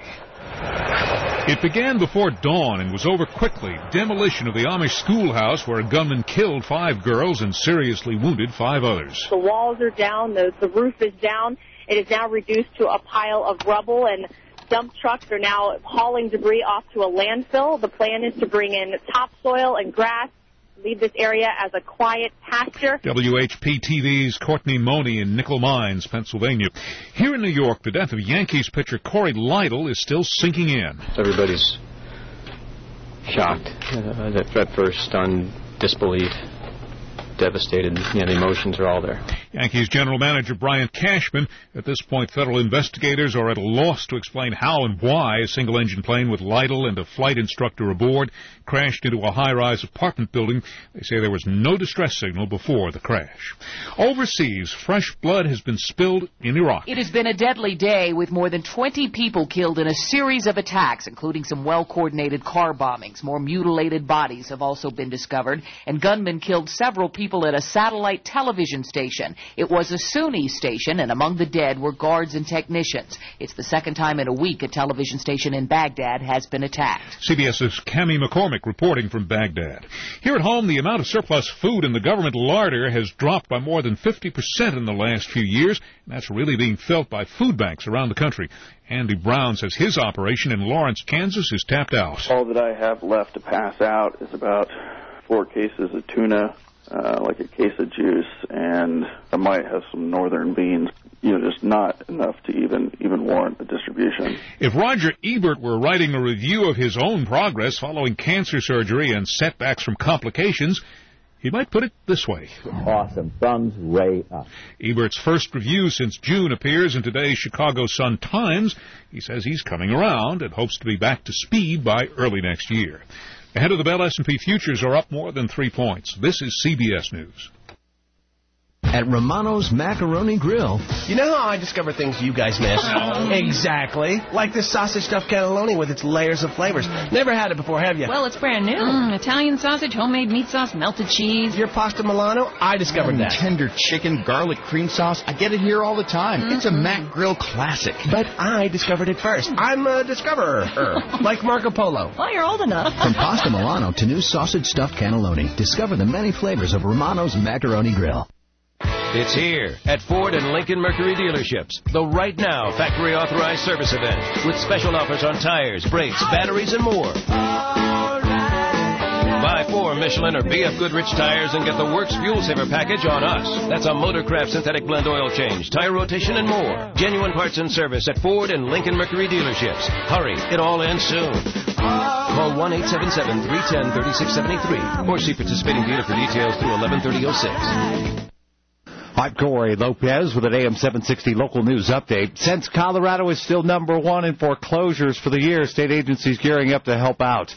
It began before dawn and was over quickly. Demolition of the Amish schoolhouse where a gunman killed five girls and seriously wounded five others. The walls are down, the, the roof is down. It is now reduced to a pile of rubble, and dump trucks are now hauling debris off to a landfill. The plan is to bring in topsoil and grass, leave this area as a quiet pasture. W H P T V's Courtney Money in Nickel Mines, Pennsylvania. Here in New York, the death of Yankees pitcher Corey Lytle is still sinking in. Everybody's shocked uh, at first, stunned, disbelief, devastated. You know, the emotions are all there. Yankees general manager Brian Cashman. At this point, federal investigators are at a loss to explain how and why a single-engine plane with Lytle and a flight instructor aboard crashed into a high-rise apartment building. They say there was no distress signal before the crash. Overseas, fresh blood has been spilled in Iraq. It has been a deadly day with more than twenty people killed in a series of attacks, including some well-coordinated car bombings. More mutilated bodies have also been discovered, and gunmen killed several people at a satellite television station. It was a Sunni station, and among the dead were guards and technicians. It's the second time in a week a television station in Baghdad has been attacked. CBS's Cammie McCormick reporting from Baghdad. Here at home, the amount of surplus food in the government larder has dropped by more than fifty percent in the last few years, and that's really being felt by food banks around the country. Andy Brown says his operation in Lawrence, Kansas is tapped out. All that I have left to pass out is about four cases of tuna, Uh, like a case of juice, and I might have some northern beans. You know, just not enough to even even warrant the distribution. If Roger Ebert were writing a review of his own progress following cancer surgery and setbacks from complications, he might put it this way. Awesome. Thumbs way up. Ebert's first review since June appears in today's Chicago Sun-Times. He says he's coming around and hopes to be back to speed by early next year. Ahead of the Bell, S and P futures are up more than three points. This is C B S News. At Romano's Macaroni Grill. You know how I discover things you guys miss? Exactly. Like this sausage stuffed cannelloni with its layers of flavors. Never had it before, have you? Well, it's brand new. Mm, Italian sausage, homemade meat sauce, melted cheese. Your pasta Milano? I discovered mm, that. Tender chicken, garlic cream sauce. I get it here all the time. Mm-hmm. It's a Mac Grill classic. But I discovered it first. I'm a discoverer. Like Marco Polo. Well, you're old enough. From pasta Milano to new sausage stuffed cannelloni, discover the many flavors of Romano's Macaroni Grill. It's here at Ford and Lincoln Mercury dealerships. The Right Now Factory Authorized Service Event with special offers on tires, brakes, batteries, and more. Buy four Michelin or B F Goodrich tires and get the Works Fuel Saver package on us. That's a Motorcraft synthetic blend oil change, tire rotation, and more. Genuine parts and service at Ford and Lincoln Mercury dealerships. Hurry, it all ends soon. Call one eight seven seven, three one zero, three six seven three or see participating dealer for details through eleven thirty oh six. I'm Corey Lopez with an A M seven sixty local news update. Since Colorado is still number one in foreclosures for the year, state agencies gearing up to help out.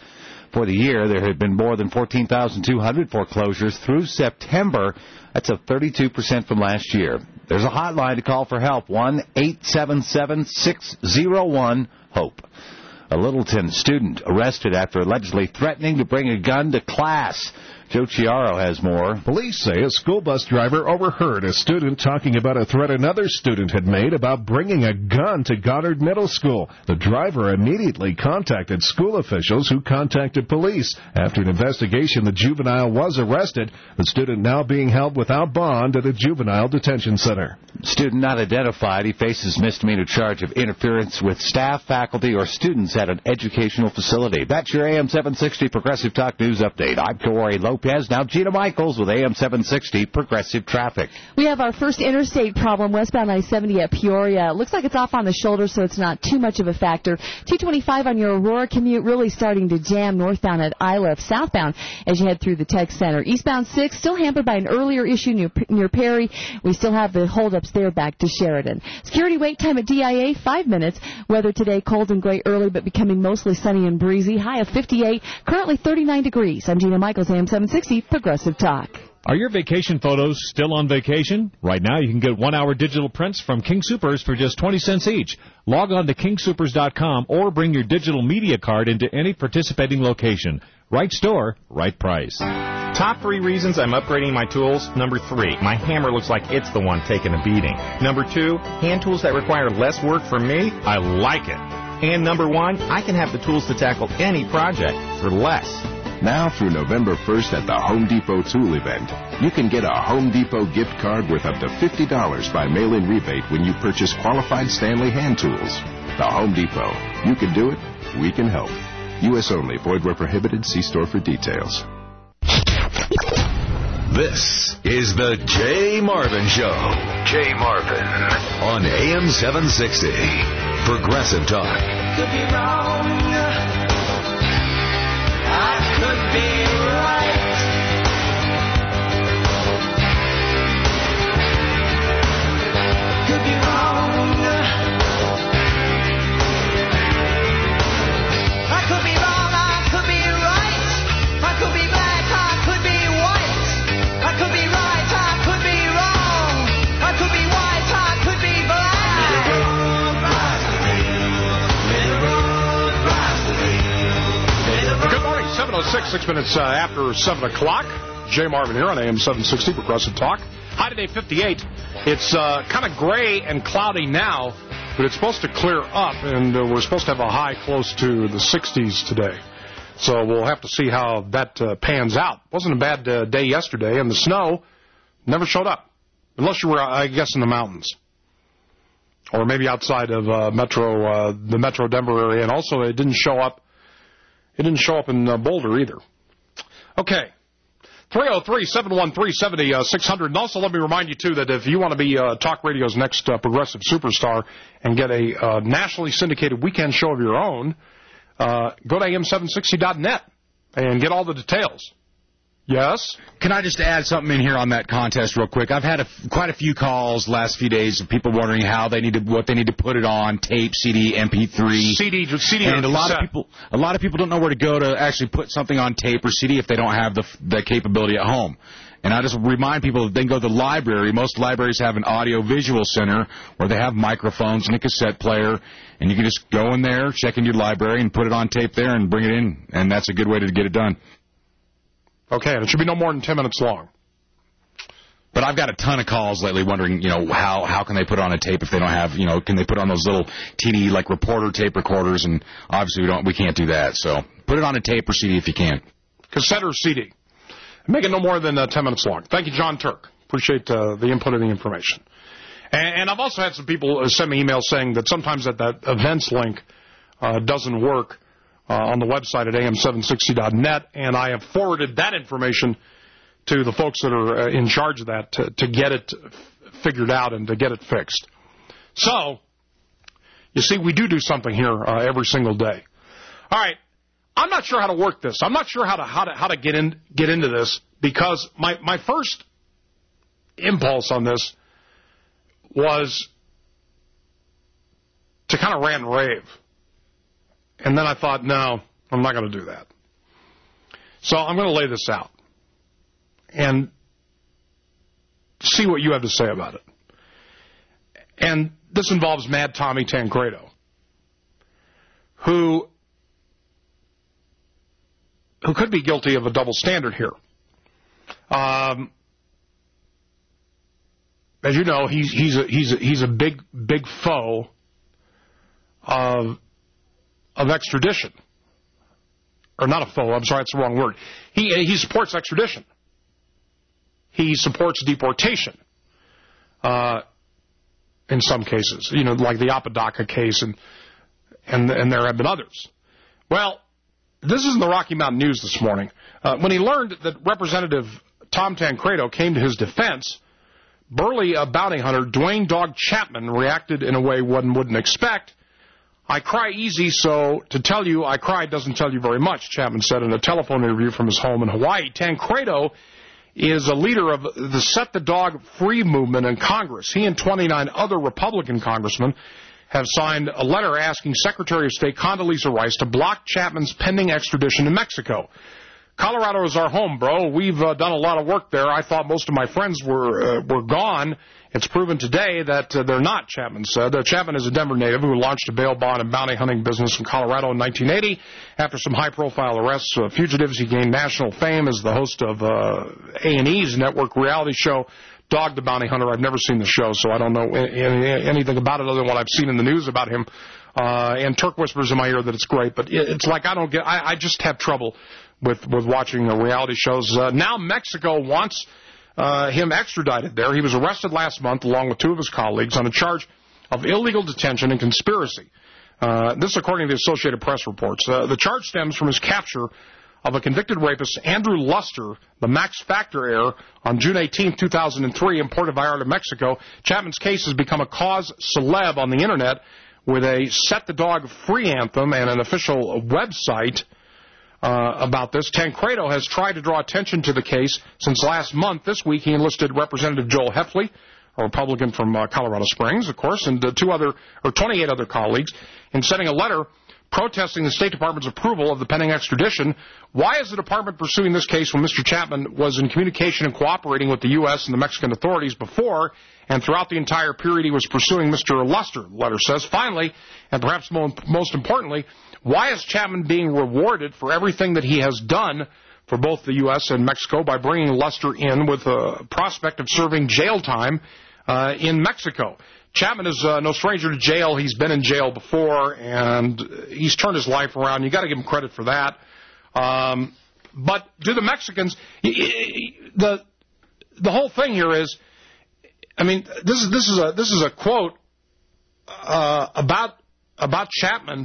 For the year, there had been more than fourteen thousand two hundred foreclosures through September. That's up thirty-two percent from last year. There's a hotline to call for help, one eight seven seven, six zero one, HOPE. A Littleton student arrested after allegedly threatening to bring a gun to class. Joe Chiaro has more. Police say a school bus driver overheard a student talking about a threat another student had made about bringing a gun to Goddard Middle School. The driver immediately contacted school officials who contacted police. After an investigation, the juvenile was arrested. The student now being held without bond at a juvenile detention center. Student not identified. He faces misdemeanor charge of interference with staff, faculty, or students at an educational facility. That's your A M seven sixty Progressive Talk News Update. I'm Corey Lopez. Now Gina Michaels with A M seven sixty Progressive Traffic. We have our first interstate problem westbound I seventy at Peoria. It looks like it's off on the shoulder, so it's not too much of a factor. two twenty-five on your Aurora commute really starting to jam northbound at Iliff, southbound as you head through the Tech Center. Eastbound six still hampered by an earlier issue near, near Perry. We still have the holdups there back to Sheridan. Security wait time at D I A, five minutes. Weather today cold and gray early, but becoming mostly sunny and breezy. High of fifty-eight, currently thirty-nine degrees. I'm Gina Michaels, A M seven sixty Progressive Talk. Are your vacation photos still on vacation? Right now you can get one-hour digital prints from King Soopers for just twenty cents each. Log on to king soopers dot com or bring your digital media card into any participating location. Right store, right price. Top three reasons I'm upgrading my tools. Number three, my hammer looks like it's the one taking a beating. Number two, hand tools that require less work for me. I like it. And number one, I can have the tools to tackle any project for less. Now through November first at the Home Depot Tool Event, you can get a Home Depot gift card worth up to fifty dollars by mail-in rebate when you purchase qualified Stanley hand tools. The Home Depot. You can do it. We can help. U S only. Void where prohibited. See store for details. This is the Jay Marvin Show. Jay Marvin on A M seven sixty. Progressive Talk. Could be wrong. I could be right. Could be wrong. I could be wrong. I could be right. I could be black. I could be white. I could be right. I could be wrong. I could be white. I could be black. May the road rise to you. May the road rise to you. Good morning, seven oh six, six minutes uh, after seven o'clock. Jay Marvin here on A M seven sixty Progressive Talk. High today, fifty-eight. It's uh, kind of gray and cloudy now, but it's supposed to clear up, and uh, we're supposed to have a high close to the sixties today. So we'll have to see how that uh, pans out. Wasn't a bad uh, day yesterday, and the snow never showed up, unless you were, I guess, in the mountains. Or maybe outside of uh, Metro, uh, the Metro Denver area, and also it didn't show up It didn't show up in uh, Boulder either. Okay. three oh three, seven one three, seven six hundred. And also let me remind you, too, that if you want to be uh, Talk Radio's next uh, progressive superstar and get a uh, nationally syndicated weekend show of your own, uh, go to A M seven sixty dot net and get all the details. Yes? Can I just add something in here on that contest real quick? I've had a, quite a few calls last few days of people wondering how they need to, what they need to put it on, tape, C D, M P three. C D, C D and or a lot cassette. of people, a lot of people don't know where to go to actually put something on tape or C D if they don't have the, the capability at home. And I just remind people that they can go to the library. Most libraries have an audio-visual center where they have microphones and a cassette player, and you can just go in there, check in your library, and put it on tape there and bring it in. And that's a good way to get it done. Okay, and it should be no more than ten minutes long. But I've got a ton of calls lately wondering, you know, how how can they put on a tape if they don't have, you know, can they put on those little teeny, like, reporter tape recorders? And obviously we don't, we can't do that. So put it on a tape or C D if you can. Cassette or C D. Make it no more than uh, ten minutes long. Thank you, John Turk. Appreciate uh, the input and the information. And, and I've also had some people send me emails saying that sometimes that, that events link uh, doesn't work uh, on the website at A M seven sixty dot net, and I have forwarded that information to the folks that are uh, in charge of that to, to get it figured out and to get it fixed. So, you see, we do do something here uh, every single day. All right. I'm not sure how to work this. I'm not sure how to how to how to get in get into this, because my, my first impulse on this was to kind of rant and rave. And then I thought, no, I'm not going to do that. So I'm going to lay this out and see what you have to say about it. And this involves Mad Tommy Tancredo, who who could be guilty of a double standard here. Um, as you know, he's he's a, he's a, he's a big big foe of of extradition, or not a foe. I'm sorry, that's the wrong word. He he supports extradition. He supports deportation. Uh, in some cases, you know, like the Apodaca case, and and and there have been others. Well, this is in the Rocky Mountain News this morning. Uh, when he learned that Representative Tom Tancredo came to his defense, burly uh, bounty hunter Dwayne Dog Chapman reacted in a way one wouldn't expect. I cry easy, so to tell you I cried doesn't tell you very much, Chapman said in a telephone interview from his home in Hawaii. Tancredo is a leader of the Set the Dog Free movement in Congress. He and twenty-nine other Republican congressmen have signed a letter asking Secretary of State Condoleezza Rice to block Chapman's pending extradition to Mexico. Colorado is our home, bro. We've uh, done a lot of work there. I thought most of my friends were uh, were gone. It's proven today that uh, they're not, Chapman said. Uh, Chapman is a Denver native who launched a bail bond and bounty hunting business in Colorado in nineteen eighty. After some high-profile arrests of fugitives, he gained national fame as the host of uh, A and E's network reality show, Dog the Bounty Hunter. I've never seen the show, so I don't know any, anything about it other than what I've seen in the news about him. Uh, and Turk whispers in my ear that it's great, but it's like I don't get. I, I just have trouble with with watching the reality shows. Uh, now Mexico wants uh, him extradited there. He was arrested last month along with two of his colleagues on a charge of illegal detention and conspiracy. Uh, this according to the Associated Press reports. Uh, the charge stems from his capture of a convicted rapist, Andrew Luster, the Max Factor heir, on June eighteenth, two thousand three, imported by Ireland, Mexico. Chapman's case has become a cause celeb on the Internet with a Set the Dog Free anthem and an official website uh, about this. Tancredo has tried to draw attention to the case since last month. This week he enlisted Representative Joel Heffley, a Republican from uh, Colorado Springs, of course, and uh, two other, or twenty-eight other colleagues, in sending a letter protesting the State Department's approval of the pending extradition. Why is the department pursuing this case when Mister Chapman was in communication and cooperating with the U S and the Mexican authorities before and throughout the entire period he was pursuing Mister Luster, the letter says. Finally, and perhaps most importantly, why is Chapman being rewarded for everything that he has done for both the U S and Mexico by bringing Luster in with a prospect of serving jail time uh, in Mexico? Chapman is uh, no stranger to jail. He's been in jail before, and he's turned his life around. You got to give him credit for that. Um, but do the Mexicans? The the whole thing here is, I mean, this is this is a this is a quote uh, about about Chapman.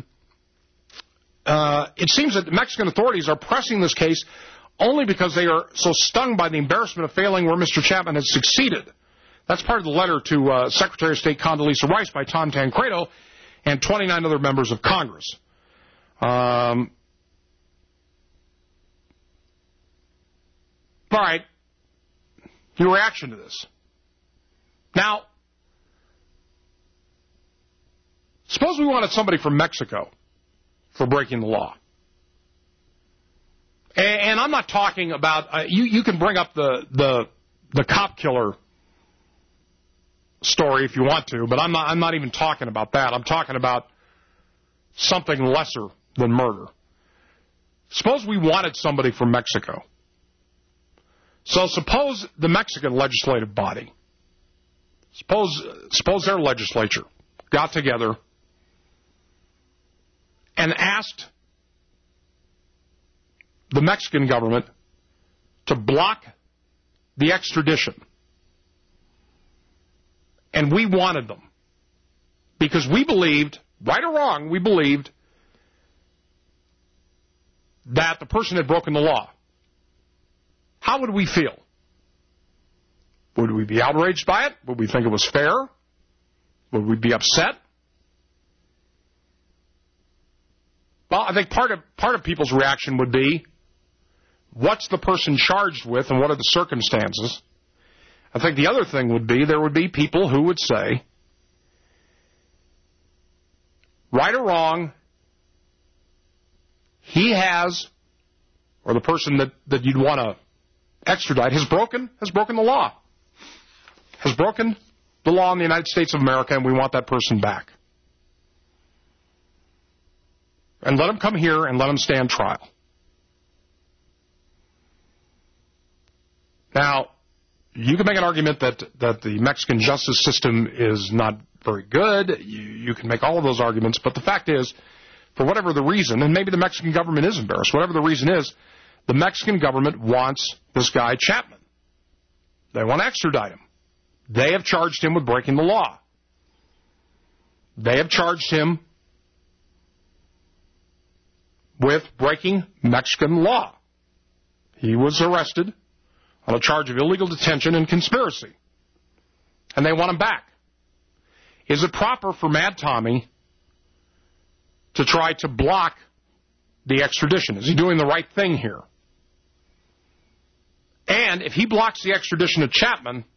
Uh, it seems that the Mexican authorities are pressing this case only because they are so stung by the embarrassment of failing where Mister Chapman has succeeded. That's part of the letter to uh, Secretary of State Condoleezza Rice by Tom Tancredo and twenty-nine other members of Congress. Um, all right. Your reaction to this. Now, suppose we wanted somebody from Mexico for breaking the law. And, and I'm not talking about, uh, you, you can bring up the, the, the cop killer story if you want to, but I'm not I'm not even talking about that. I'm talking about something lesser than murder. Suppose we wanted somebody from Mexico. So suppose the Mexican legislative body, suppose suppose their legislature got together and asked the Mexican government to block the extradition. And we wanted them because we believed, right or wrong, we believed that the person had broken the law. How would we feel? Would we be outraged by it? Would we think it was fair? Would we be upset? Well, I think part of part of people's reaction would be, what's the person charged with and what are the circumstances? I think the other thing would be, there would be people who would say, right or wrong, he has or the person that, that you'd want to extradite has broken has broken the law, has broken the law in the United States of America, and we want that person back. And let him come here and let him stand trial. Now, you can make an argument that, that the Mexican justice system is not very good. You, you can make all of those arguments, but the fact is, for whatever the reason, and maybe the Mexican government is embarrassed, whatever the reason is, the Mexican government wants this guy Chapman. They want to extradite him. They have charged him with breaking the law. They have charged him with breaking Mexican law. He was arrested on a charge of illegal detention and conspiracy. And they want him back. Is it proper for Mad Tommy to try to block the extradition? Is he doing the right thing here? And if he blocks the extradition of Chapman,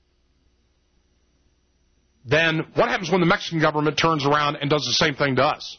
then what happens when the Mexican government turns around and does the same thing to us?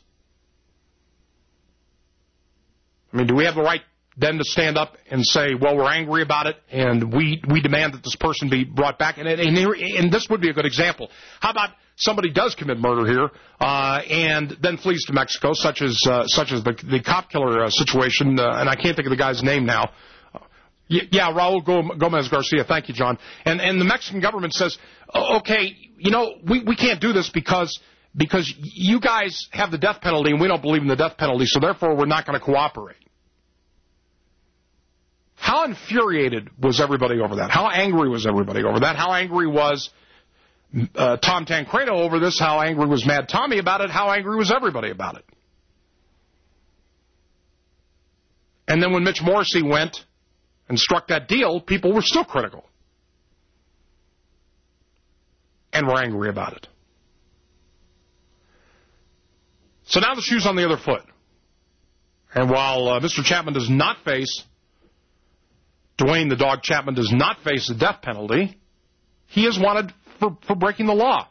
I mean, do we have the right then to stand up and say, well, we're angry about it, and we, we demand that this person be brought back? And, and, and this would be a good example. How about somebody does commit murder here uh, and then flees to Mexico, such as uh, such as the, the cop killer uh, situation, uh, and I can't think of the guy's name now. Uh, yeah, Raul Gomez Garcia. Thank you, John. And, and the Mexican government says, okay, you know, we, we can't do this because because you guys have the death penalty and we don't believe in the death penalty, so therefore we're not going to cooperate. How infuriated was everybody over that? How angry was everybody over that? How angry was uh, Tom Tancredo over this? How angry was Mad Tommy about it? How angry was everybody about it? And then when Mitch Morrissey went and struck that deal, people were still critical. And were angry about it. So now the shoe's on the other foot. And while uh, Mister Chapman does not face, Dwayne the Dog Chapman does not face the death penalty, he is wanted for, for breaking the law.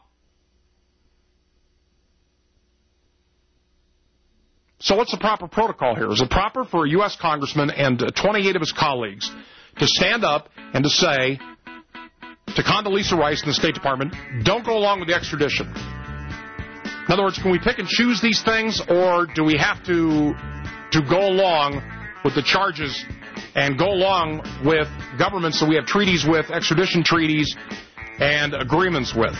So what's the proper protocol here? Is it proper for a U S congressman and uh, twenty-eight of his colleagues to stand up and to say to Condoleezza Rice in the State Department, don't go along with the extradition? In other words, can we pick and choose these things, or do we have to to go along with the charges and go along with governments that we have treaties with, extradition treaties, and agreements with?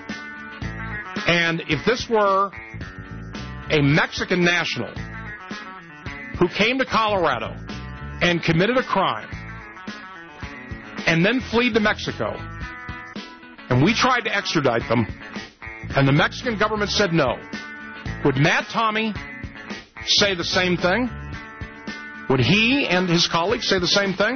And if this were a Mexican national who came to Colorado and committed a crime and then fled to Mexico, and we tried to extradite them, and the Mexican government said no, would Mad Tommy say the same thing? Would he and his colleagues say the same thing?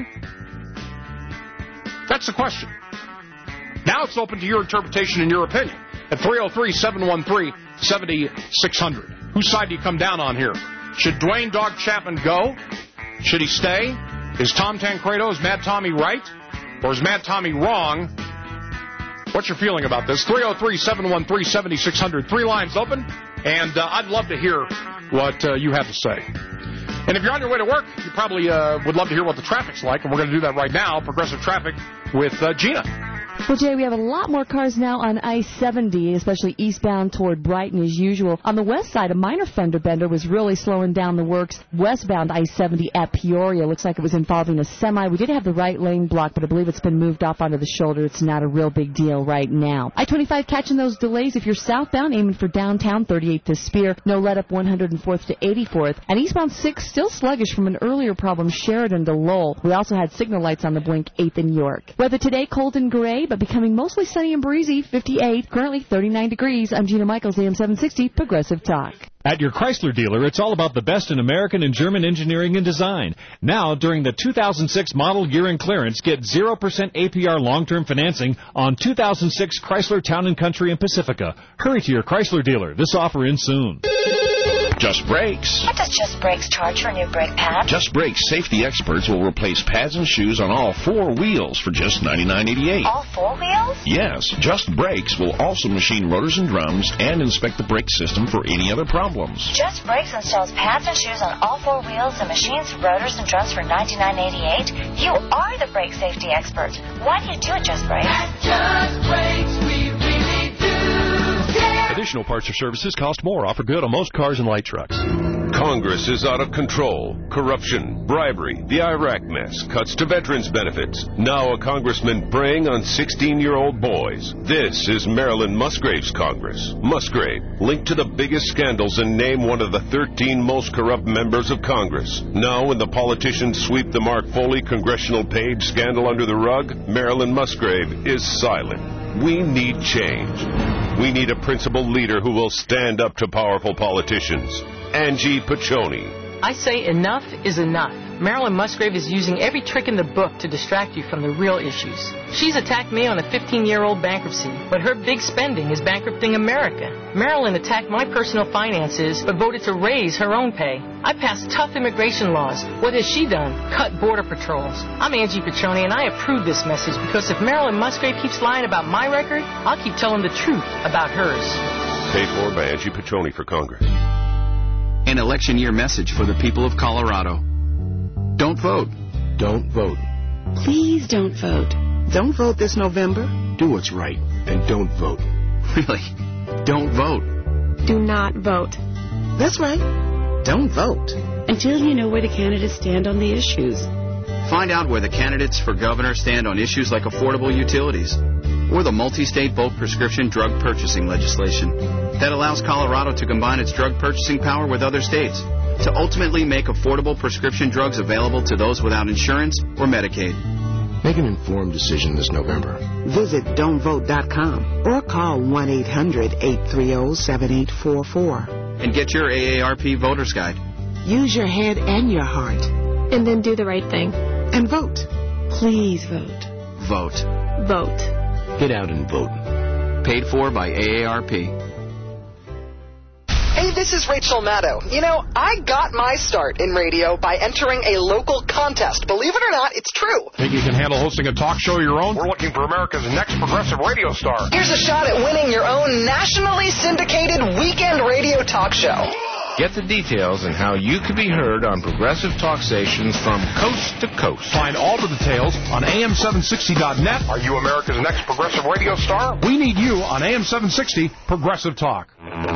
That's the question. Now it's open to your interpretation and your opinion at three oh three, seven one three, seven six zero zero. Whose side do you come down on here? Should Dwayne Dog Chapman go? Should he stay? Is Tom Tancredo, is Mad Tommy right? Or is Mad Tommy wrong? What's your feeling about this? three oh three, seven one three, seven six zero zero. Three lines open, and uh, I'd love to hear what uh, you have to say. And if you're on your way to work, you probably uh, would love to hear what the traffic's like, and we're going to do that right now. Progressive Traffic with uh, Gina. Well, Jay, we have a lot more cars now on I seventy, especially eastbound toward Brighton as usual. On the west side, a minor fender bender was really slowing down the works. Westbound I seventy at Peoria. Looks like it was involving a semi. We did have the right lane blocked, but I believe it's been moved off onto the shoulder. It's not a real big deal right now. I twenty-five catching those delays. If you're southbound, aiming for downtown, thirty-eighth to Spear. No let up one hundred fourth to eighty-fourth. And eastbound six, still sluggish from an earlier problem, Sheridan to Lowell. We also had signal lights on the blink, eighth and York. Weather today, cold and gray, but becoming mostly sunny and breezy, fifty-eight, currently thirty-nine degrees. I'm Gina Michaels, A M seven sixty, Progressive Talk. At your Chrysler dealer, it's all about the best in American and German engineering and design. Now, during the two thousand six model year-end clearance, get zero percent A P R long-term financing on two thousand six Chrysler Town and Country and Pacifica. Hurry to your Chrysler dealer. This offer ends soon. Just Brakes. What does Just Brakes charge for a new brake pad? Just Brakes safety experts will replace pads and shoes on all four wheels for just ninety-nine eighty-eight. All four wheels? Yes, Just Brakes will also machine rotors and drums and inspect the brake system for any other problems. Just Brakes installs pads and shoes on all four wheels and machines rotors and drums for ninety-nine eighty-eight. You are the brake safety expert. Why do you do it, Just Brakes? At Just Brakes, we really do care. Additional parts or services cost more. Offer good on most cars and light trucks. Congress is out of control. Corruption, bribery, the Iraq mess, cuts to veterans' benefits. Now a congressman preying on sixteen-year-old boys. This is Marilyn Musgrave's Congress. Musgrave, linked to the biggest scandals and named one of the thirteen most corrupt members of Congress. Now when the politicians sweep the Mark Foley congressional page scandal under the rug, Marilyn Musgrave is silent. We need change. We need a principled leader who will stand up to powerful politicians. Angie Piccioni. I say enough is enough. Marilyn Musgrave is using every trick in the book to distract you from the real issues. She's attacked me on a fifteen-year-old bankruptcy, but her big spending is bankrupting America. Marilyn attacked my personal finances, but voted to raise her own pay. I passed tough immigration laws. What has she done? Cut border patrols. I'm Angie Piccioni, and I approve this message because if Marilyn Musgrave keeps lying about my record, I'll keep telling the truth about hers. Paid for by Angie Piccioni for Congress. An election year message for the people of Colorado. Don't vote. Don't vote. Please don't vote. Don't vote this November. Do what's right and don't vote. Really? Don't vote. Do not vote. That's right. Don't vote. Until you know where the candidates stand on the issues. Find out where the candidates for governor stand on issues like affordable utilities or the multi-state bulk prescription drug purchasing legislation that allows Colorado to combine its drug purchasing power with other states to ultimately make affordable prescription drugs available to those without insurance or Medicaid. Make an informed decision this November. Visit don't vote dot com or call one eight hundred eight three zero seven eight four four. And get your A A R P Voter's Guide. Use your head and your heart. And then do the right thing. And vote. Please vote. Vote. Vote. Get out and vote. Paid for by A A R P. Hey, this is Rachel Maddow. You know, I got my start in radio by entering a local contest. Believe it or not, it's true. Think you can handle hosting a talk show of your own? We're looking for America's next progressive radio star. Here's a shot at winning your own nationally syndicated weekend radio talk show. Get the details on how you can be heard on progressive talk stations from coast to coast. Find all the details on A M seven sixty dot net. Are you America's next progressive radio star? We need you on A M seven sixty Progressive Talk.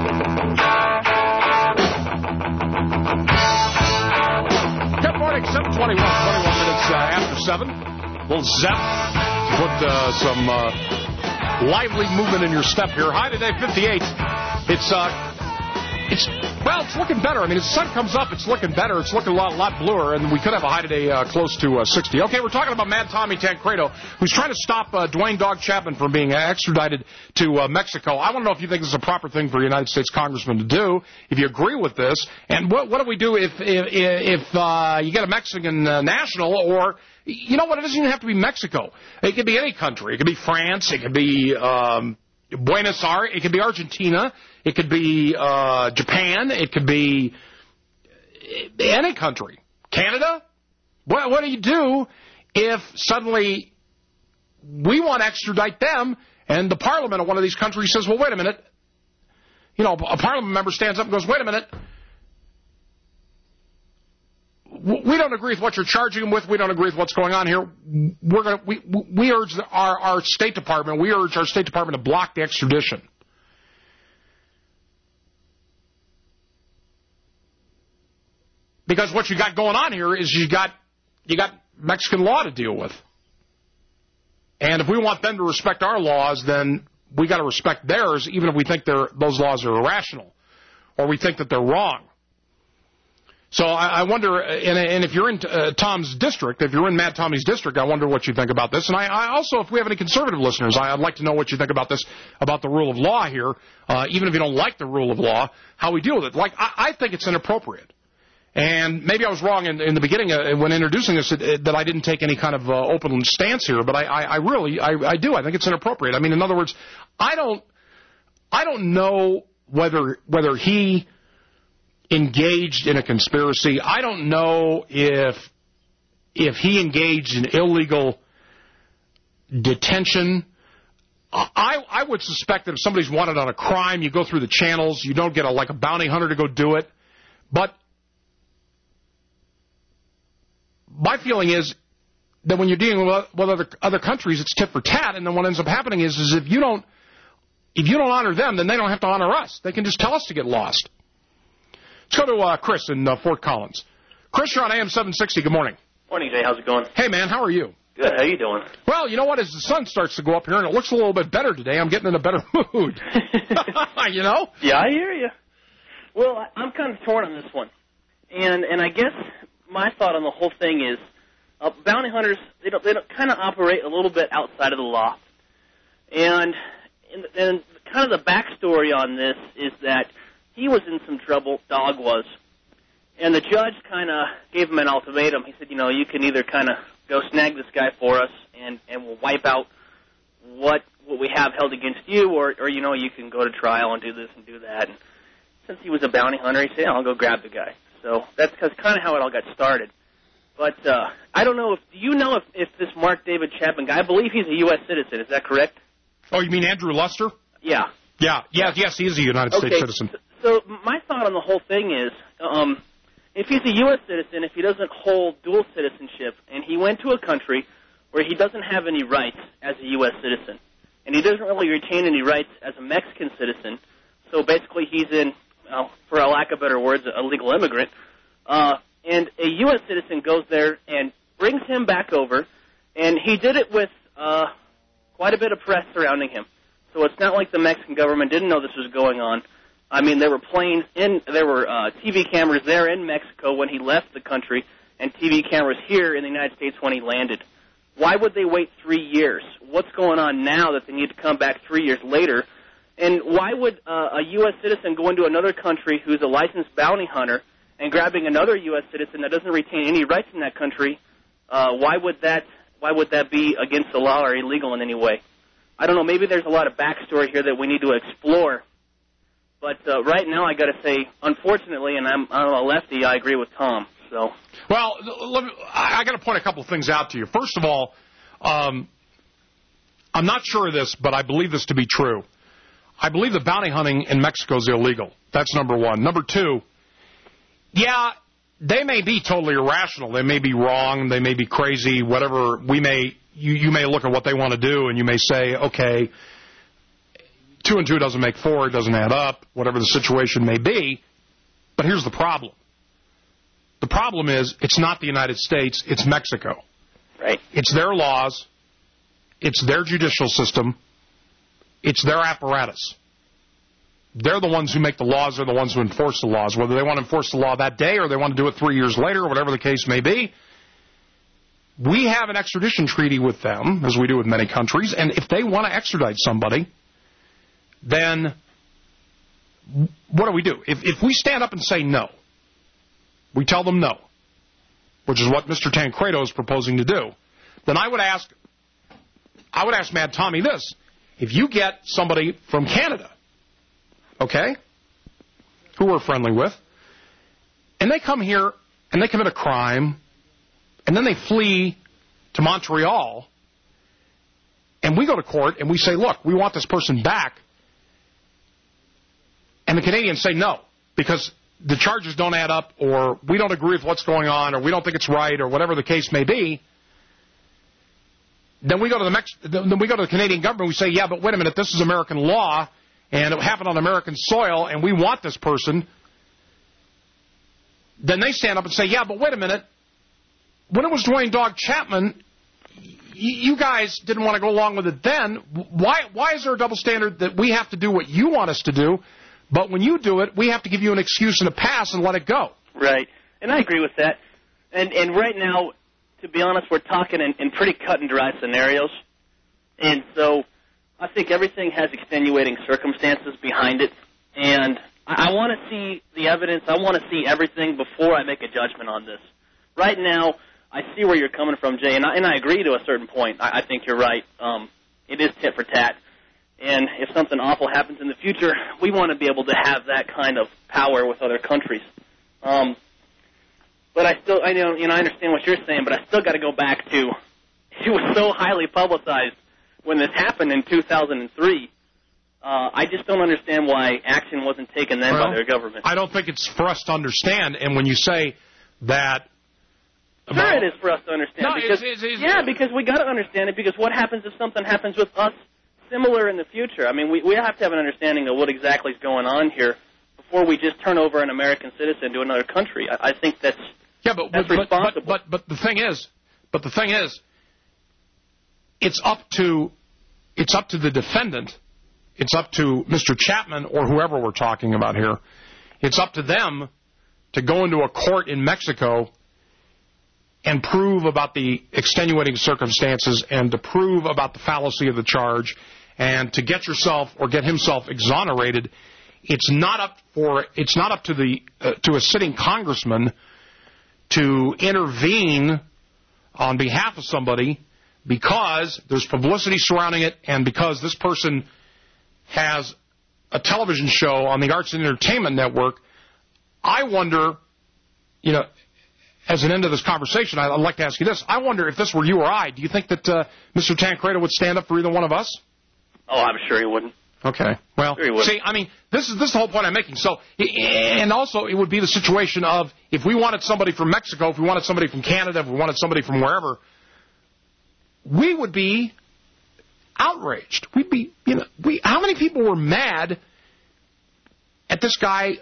Good morning, seven twenty-one, twenty-one minutes uh, after seven. Little zep to put uh, some uh, lively movement in your step here. High today, fifty-eight. It's, uh, it's, well, it's looking better. I mean, as the sun comes up, it's looking better. It's looking a lot, lot bluer, and we could have a high today uh, close to uh, sixty. Okay, we're talking about Mad Tommy Tancredo, who's trying to stop uh, Dwayne Dog Chapman from being extradited to uh, Mexico. I want to know if you think this is a proper thing for a United States congressman to do, if you agree with this, and what, what do we do if if, if uh, you get a Mexican uh, national, or, you know what, it doesn't even have to be Mexico. It could be any country. It could be France. It could be um, Buenos Aires. It could be Argentina. It could be uh, Japan. It could be any country. Canada? What, what do you do if suddenly we want to extradite them and the parliament of one of these countries says, well, wait a minute. You know, a parliament member stands up and goes, wait a minute. We don't agree with what you're charging them with. We don't agree with what's going on here. We're gonna, we, we urge our, our State Department, we urge our State Department to block the extradition. Because what you got going on here is you got you got Mexican law to deal with. And if we want them to respect our laws, then we got to respect theirs, even if we think they're, those laws are irrational or we think that they're wrong. So I, I wonder, and, and if you're in uh, Tom's district, if you're in Mad Tommy's district, I wonder what you think about this. And I, I also, if we have any conservative listeners, I, I'd like to know what you think about this, about the rule of law here, uh, even if you don't like the rule of law, how we deal with it. Like, I, I think it's inappropriate. And maybe I was wrong in, in the beginning uh, when introducing this, uh, that I didn't take any kind of uh, open stance here, but I, I, I really, I, I do. I think it's inappropriate. I mean, in other words, I don't, I don't know whether whether he engaged in a conspiracy. I don't know if if he engaged in illegal detention. I I would suspect that if somebody's wanted on a crime, you go through the channels. You don't get a like a bounty hunter to go do it. But my feeling is that when you're dealing with, with other other countries, it's tit for tat. And then what ends up happening is, is if you don't if you don't honor them, then they don't have to honor us. They can just tell us to get lost. Let's go to uh, Chris in uh, Fort Collins. Chris, you're on A M seven sixty. Good morning. Morning, Jay. How's it going? Hey, man. How are you? Good. How you doing? Well, you know what? As the sun starts to go up here and it looks a little bit better today, I'm getting in a better mood. You know? Yeah, I hear you. Well, I- I'm kind of torn on this one. And and I guess my thought on the whole thing is uh, bounty hunters, they don't, they don't kind of operate a little bit outside of the law. And, and, and kind of the backstory on this is that he was in some trouble, Dog was. And the judge kind of gave him an ultimatum. He said, you know, you can either kind of go snag this guy for us and, and we'll wipe out what what we have held against you, or, or, you know, you can go to trial and do this and do that. And since he was a bounty hunter, he said, yeah, I'll go grab the guy. So that's kind of how it all got started. But uh, I don't know if, do you know if, if this Mark David Chapman guy, I believe he's a U S citizen, is that correct? Oh, you mean Andrew Luster? Yeah. Yeah, yeah, yes, he is a United Okay, States citizen. So my thought on the whole thing is, um, if he's a U S citizen, if he doesn't hold dual citizenship, and he went to a country where he doesn't have any rights as a U S citizen, and he doesn't really retain any rights as a Mexican citizen, so basically he's in, well, for a lack of better words, a legal immigrant, uh, and a U S citizen goes there and brings him back over, and he did it with uh, quite a bit of press surrounding him. So it's not like the Mexican government didn't know this was going on. I mean, there were planes in, there were uh, T V cameras there in Mexico when he left the country, and T V cameras here in the United States when he landed. Why would they wait three years? What's going on now that they need to come back three years later? And why would uh, a U S citizen go into another country who's a licensed bounty hunter and grabbing another U S citizen that doesn't retain any rights in that country? Uh, why would that? Why would that be against the law or illegal in any way? I don't know. Maybe there's a lot of backstory here that we need to explore. But uh, right now, I got to say, unfortunately, and I'm, I'm a lefty, I agree with Tom. So. Well, let me, I got to point a couple of things out to you. First of all, um, I'm not sure of this, but I believe this to be true. I believe that bounty hunting in Mexico is illegal. That's number one. Number two, yeah, they may be totally irrational. They may be wrong. They may be crazy. Whatever we may, you, you may look at what they want to do, and you may say, okay, two and two doesn't make four. It doesn't add up. Whatever the situation may be. But here's the problem. The problem is it's not the United States. It's Mexico. Right. It's their laws. It's their judicial system. It's their apparatus. They're the ones who make the laws. They're the ones who enforce the laws. Whether they want to enforce the law that day or they want to do it three years later or whatever the case may be, we have an extradition treaty with them, as we do with many countries, and if they want to extradite somebody, then what do we do? If, if we stand up and say no, we tell them no, which is what Mister Tancredo is proposing to do, then I would ask, I would ask Mad Tommy this. If you get somebody from Canada, okay, who we're friendly with, and they come here and they commit a crime, and then they flee to Montreal, and we go to court and we say, look, we want this person back, and the Canadians say no, because the charges don't add up, or we don't agree with what's going on, or we don't think it's right, or whatever the case may be, then we go to the Mex- then we go to the Canadian government and we say, yeah, but wait a minute, this is American law, and it happened on American soil, and we want this person. Then they stand up and say, yeah, but wait a minute, when it was Dwayne Dog Chapman, y- you guys didn't want to go along with it then. Why, why is there a double standard that we have to do what you want us to do, but when you do it, we have to give you an excuse and a pass and let it go? Right. And I agree with that. And and right now, to be honest, we're talking in, in pretty cut and dry scenarios. And so I think everything has extenuating circumstances behind it. And I, I want to see the evidence. I want to see everything before I make a judgment on this. Right now, I see where you're coming from, Jay, and I, and I agree to a certain point. I, I think you're right. Um, it is tit for tat. And if something awful happens in the future, we want to be able to have that kind of power with other countries. Um, but I still, I know, you know, I understand what you're saying, but I still got to go back to, it was so highly publicized when this happened in two thousand three. Uh, I just don't understand why action wasn't taken then well, by their government. I don't think it's for us to understand. And when you say that... Sure it is for us to understand. No, because, it's, it's, it's, yeah, because we got to understand it, because what happens if something happens with us similar in the future? I mean, we, we have to have an understanding of what exactly is going on here before we just turn over an American citizen to another country. I, I think that's, yeah, but, that's but, responsible. But, but, but the thing is, but the thing is, it's up to it's up to the defendant, it's up to Mister Chapman or whoever we're talking about here, it's up to them to go into a court in Mexico and prove about the extenuating circumstances and to prove about the fallacy of the charge and to get yourself or get himself exonerated. It's not up for it's not up to the uh, to a sitting congressman to intervene on behalf of somebody because there's publicity surrounding it and because this person has a television show on the Arts and Entertainment Network. I wonder, you know, as an end of this conversation, I'd like to ask you this. I wonder if this were you or I, do you think that uh, Mister Tancredo would stand up for either one of us? Oh, I'm sure he wouldn't. Okay. Well, sure see, I mean, this is this is the whole point I'm making. So, and also, it would be the situation of if we wanted somebody from Mexico, if we wanted somebody from Canada, if we wanted somebody from wherever, we would be outraged. We'd be, you know, we. How many people were mad at this guy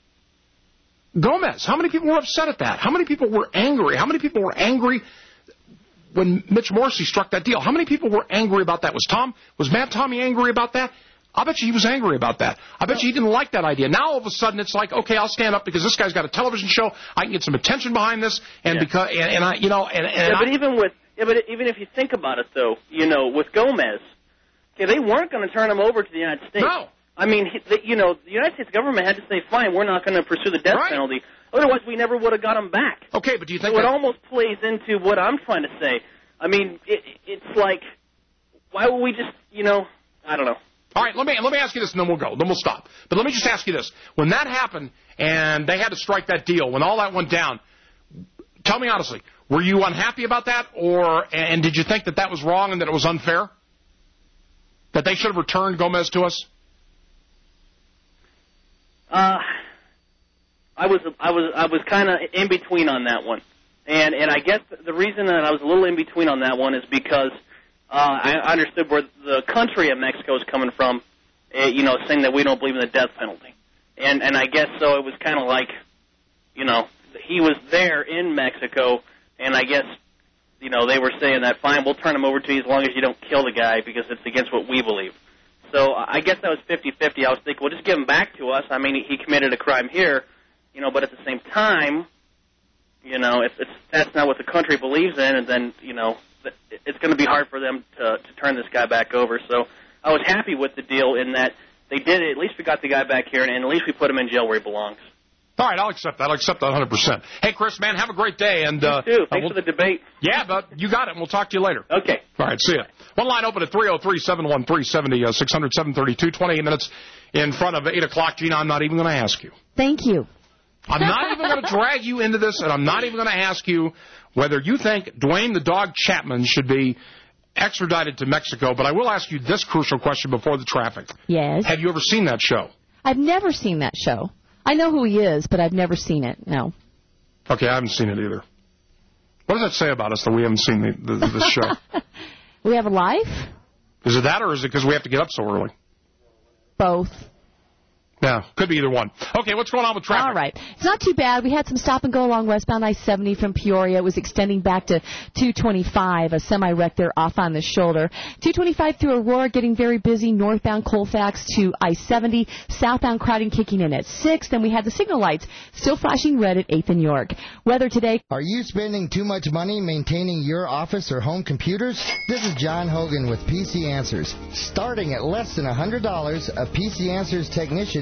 Gomez? How many people were upset at that? How many people were angry? How many people were angry when Mitch Morrissey struck that deal? How many people were angry about that? Was Tom, was Matt Tommy angry about that? I bet you he was angry about that. I bet you he didn't like that idea. Now all of a sudden it's like, okay, I'll stand up because this guy's got a television show. I can get some attention behind this, and yeah. because and, and I, you know, and, and yeah, but I, even with yeah, but even if you think about it, though, you know, with Gomez, okay, they weren't going to turn him over to the United States. No. I mean, he, the, you know, the United States government had to say, fine, we're not going to pursue the death right. penalty. Otherwise, we never would have got him back. Okay, but do you think so that... it almost plays into what I'm trying to say? I mean, it, it's like, why would we just, you know, I don't know. All right, let me let me ask you this, and then we'll go. Then we'll stop. But let me just ask you this: when that happened, and they had to strike that deal, when all that went down, tell me honestly, were you unhappy about that, or and did you think that that was wrong and that it was unfair, that they should have returned Gomez to us? Uh, I was I was I was kind of in between on that one, and and I guess the reason that I was a little in between on that one is because. Uh, I understood where the country of Mexico is coming from, uh, you know, saying that we don't believe in the death penalty. And and I guess so it was kind of like, you know, he was there in Mexico, and I guess, you know, they were saying that, fine, we'll turn him over to you as long as you don't kill the guy because it's against what we believe. So I guess that was fifty-fifty. I was thinking, well, just give him back to us. I mean, he, he committed a crime here, you know, but at the same time, you know, if it's, that's not what the country believes in, and then, you know, it's going to be hard for them to, to turn this guy back over. So I was happy with the deal in that they did it. At least we got the guy back here, and at least we put him in jail where he belongs. All right, I'll accept that. I'll accept that one hundred percent. Hey, Chris, man, have a great day. And you uh, too. Thanks we'll, for the debate. Yeah, but you got it, and we'll talk to you later. Okay. All right, see ya. One line open at three oh three, seven one three, seven oh, six hundred, seven thirty-two, twenty-eight minutes in front of eight o'clock. Gina, I'm not even going to ask you. Thank you. I'm not even going to drag you into this, and I'm not even going to ask you whether you think Dwayne the Dog Chapman should be extradited to Mexico, but I will ask you this crucial question before the traffic. Yes. Have you ever seen that show? I've never seen that show. I know who he is, but I've never seen it, no. Okay, I haven't seen it either. What does that say about us that we haven't seen the, the, the show? We have a life? Is it that, or is it because we have to get up so early? Both. Yeah, could be either one. Okay, what's going on with traffic? All right. It's not too bad. We had some stop and go along westbound I seventy from Peoria. It was extending back to two twenty-five, a semi-wreck there off on the shoulder. two twenty-five through Aurora, getting very busy. Northbound Colfax to I seventy. Southbound crowding kicking in at six. Then we had the signal lights still flashing red at eighth and York. Weather today. Are you spending too much money maintaining your office or home computers? This is John Hogan with P C Answers. Starting at less than one hundred dollars, a P C Answers technician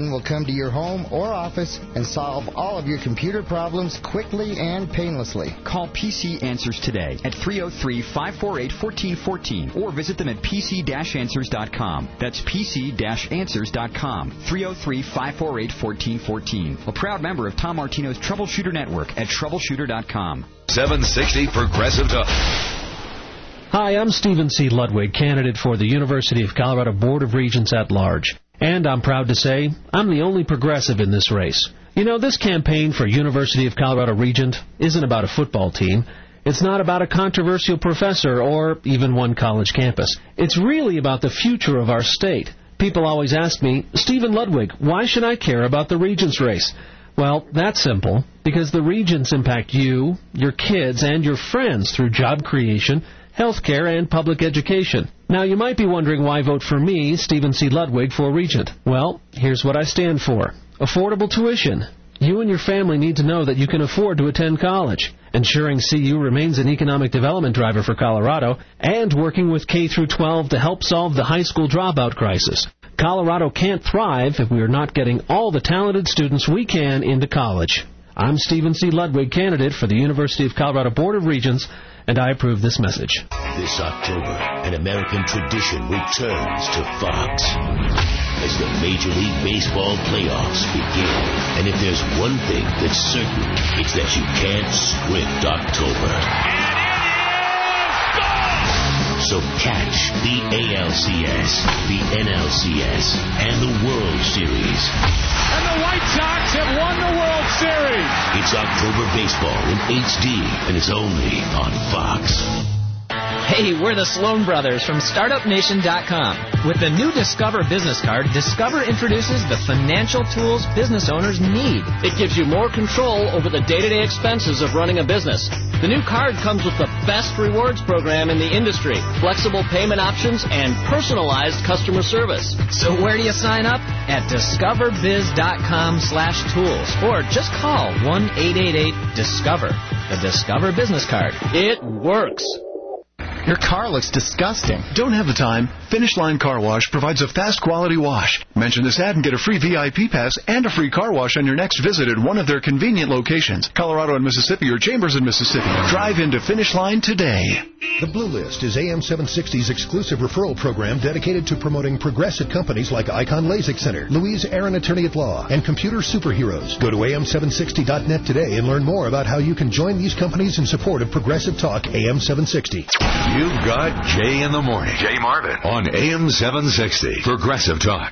technician will come to your home or office and solve all of your computer problems quickly and painlessly. Call P C Answers today at three oh three, five four eight, one four one four or visit them at p c dash answers dot com. That's p c dash answers dot com. three oh three, five four eight, one four one four. A proud member of Tom Martino's Troubleshooter Network at troubleshooter dot com. seven sixty Progressive Talk. Hi, I'm Stephen C. Ludwig, candidate for the University of Colorado Board of Regents at Large. And I'm proud to say I'm the only progressive in this race. You know, this campaign for University of Colorado Regent isn't about a football team. It's not about a controversial professor or even one college campus. It's really about the future of our state. People always ask me, Stephen Ludwig, why should I care about the Regents race? Well, that's simple, because the Regents impact you, your kids, and your friends through job creation, healthcare, and public education. Now, you might be wondering why vote for me, Stephen C. Ludwig, for Regent. Well, here's what I stand for. Affordable tuition. You and your family need to know that you can afford to attend college. Ensuring C U remains an economic development driver for Colorado, and working with K through twelve to help solve the high school dropout crisis. Colorado can't thrive if we are not getting all the talented students we can into college. I'm Stephen C. Ludwig, candidate for the University of Colorado Board of Regents, and I approve this message. This October, an American tradition returns to Fox as the Major League Baseball playoffs begin. And if there's one thing that's certain, it's that you can't script October. So catch the A L C S, the N L C S, and the World Series. And the White Sox have won the World Series. It's October baseball in H D, and it's only on Fox. Hey, we're the Sloan Brothers from startup nation dot com. With the new Discover business card, Discover introduces the financial tools business owners need. It gives you more control over the day-to-day expenses of running a business. The new card comes with the best rewards program in the industry, flexible payment options, and personalized customer service. So where do you sign up? At discover biz dot com slash tools, or just call one eight eight eight discover. The Discover business card. It works. Your car looks disgusting. Don't have the time? Finish Line Car Wash provides a fast quality wash. Mention this ad and get a free V I P pass and a free car wash on your next visit at one of their convenient locations. Colorado and Mississippi or Chambers in Mississippi. Drive into Finish Line today. The Blue List is A M seven sixty's exclusive referral program dedicated to promoting progressive companies like Icon LASIK Center, Louise Aaron Attorney at Law, and Computer Superheroes. Go to A M seven sixty dot net today and learn more about how you can join these companies in support of Progressive Talk A M seven sixty. You've got Jay in the Morning. Jay Marvin on A M seven sixty. Progressive Talk.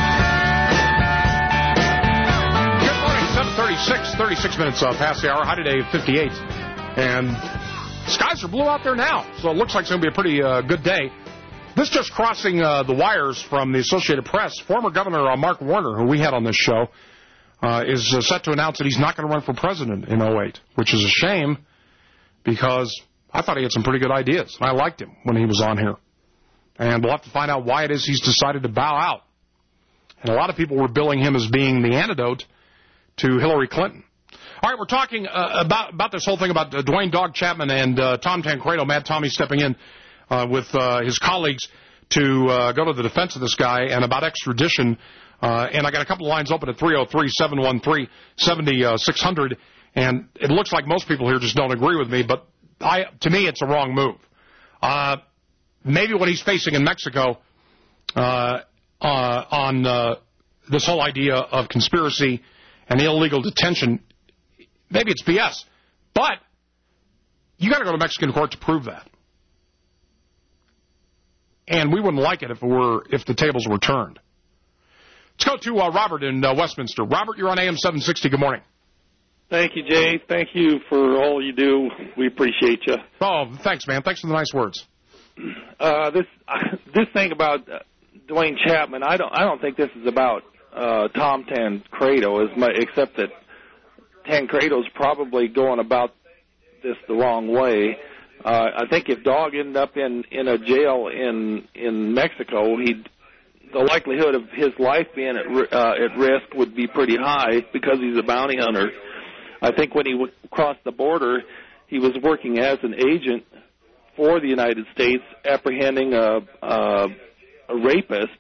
Good morning. seven thirty-six, thirty-six minutes uh, past the hour. High today, fifty-eight. And skies are blue out there now, so it looks like it's going to be a pretty uh, good day. This just crossing uh, the wires from the Associated Press. Former Governor uh, Mark Warner, who we had on this show, uh, is uh, set to announce that he's not going to run for president in oh eight, which is a shame because I thought he had some pretty good ideas. I liked him when he was on here. And we'll have to find out why it is he's decided to bow out. And a lot of people were billing him as being the antidote to Hillary Clinton. All right, we're talking uh, about about this whole thing about uh, Dwayne Dog Chapman and uh, Tom Tancredo, Mad Tommy stepping in uh, with uh, his colleagues to uh, go to the defense of this guy and about extradition. Uh, and I got a couple of lines open at three oh three, seven one three, seven six zero zero. And it looks like most people here just don't agree with me, but I, to me, it's a wrong move. Uh, maybe what he's facing in Mexico uh, uh, on uh, this whole idea of conspiracy and illegal detention, maybe it's B S. But you got to go to Mexican court to prove that. And we wouldn't like it if it were if the tables were turned. Let's go to uh, Robert in uh, Westminster. Robert, you're on A M seven sixty. Good morning. Thank you, Jay. Thank you for all you do. We appreciate you. Oh, thanks, man. Thanks for the nice words. Uh, this this thing about uh, Dwayne Chapman, I don't I don't think this is about uh, Tom Tancredo, as much, except that Tancredo's probably going about this the wrong way. Uh, I think if Dog ended up in, in a jail in in Mexico, he'd the likelihood of his life being at uh, at risk would be pretty high because he's a bounty hunter. I think when he w- crossed the border, he was working as an agent for the United States, apprehending a, a, a rapist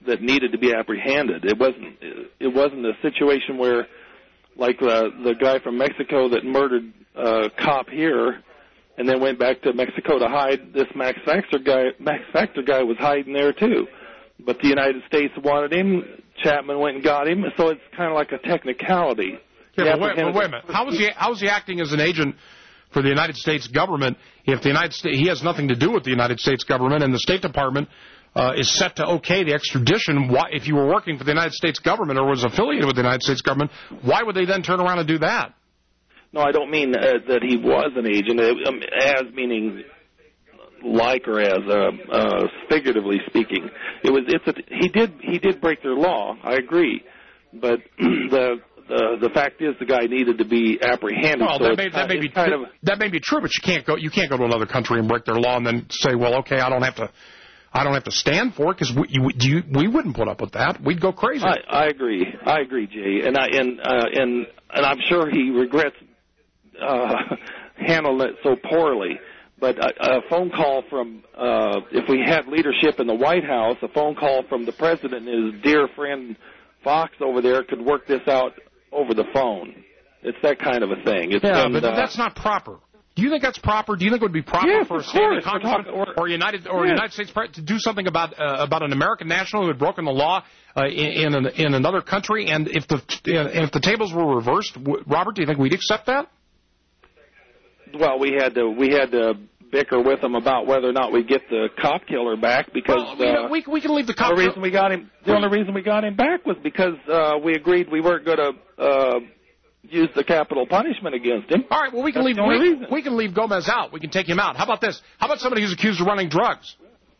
that needed to be apprehended. It wasn't it wasn't a situation where, like the the guy from Mexico that murdered a cop here, and then went back to Mexico to hide. This Max Factor guy, Max Factor guy, was hiding there too, but the United States wanted him. Chapman went and got him, so it's kind of like a technicality. Yeah, but wait, but wait a minute. How is he? How is he acting as an agent for the United States government if the United States, he has nothing to do with the United States government, and the State Department uh, is set to okay the extradition? Why, if you were working for the United States government or was affiliated with the United States government, why would they then turn around and do that? No, I don't mean uh, that he was an agent, uh, um, as meaning like or as uh, uh, figuratively speaking. It was. It's a, he did. He did break their law. I agree, but the. Uh, the fact is, the guy needed to be apprehended. Well, so that, may, that, may be, kind of, that may be true, but you can't go. You can't go to another country and break their law and then say, "Well, okay, I don't have to, I don't have to stand for it," because we, you, you, we wouldn't put up with that. We'd go crazy. I, I agree. I agree, Jay, and I and uh, and and I'm sure he regrets uh, handling it so poorly. But a, a phone call from, uh, if we had leadership in the White House, a phone call from the president and his dear friend Fox over there could work this out over the phone. It's that kind of a thing. It's yeah, been, but uh, that's not proper. Do you think that's proper? Do you think it would be proper yes, for a of standing course. congressman or, or United or yes. United States president to do something about uh, about an American national who had broken the law uh, in in, an, in another country? And if the and if the tables were reversed, w- Robert, do you think we'd accept that? Well, we had to we had to bicker with him about whether or not we get the cop killer back because well, uh, we we can leave the cop. The reason we got him the only reason we got him back was because uh, we agreed we weren't going to uh, use the capital punishment against him. All right, well we can That's leave we, we, we can leave Gomez out. We can take him out. How about this? How about somebody who's accused of running drugs?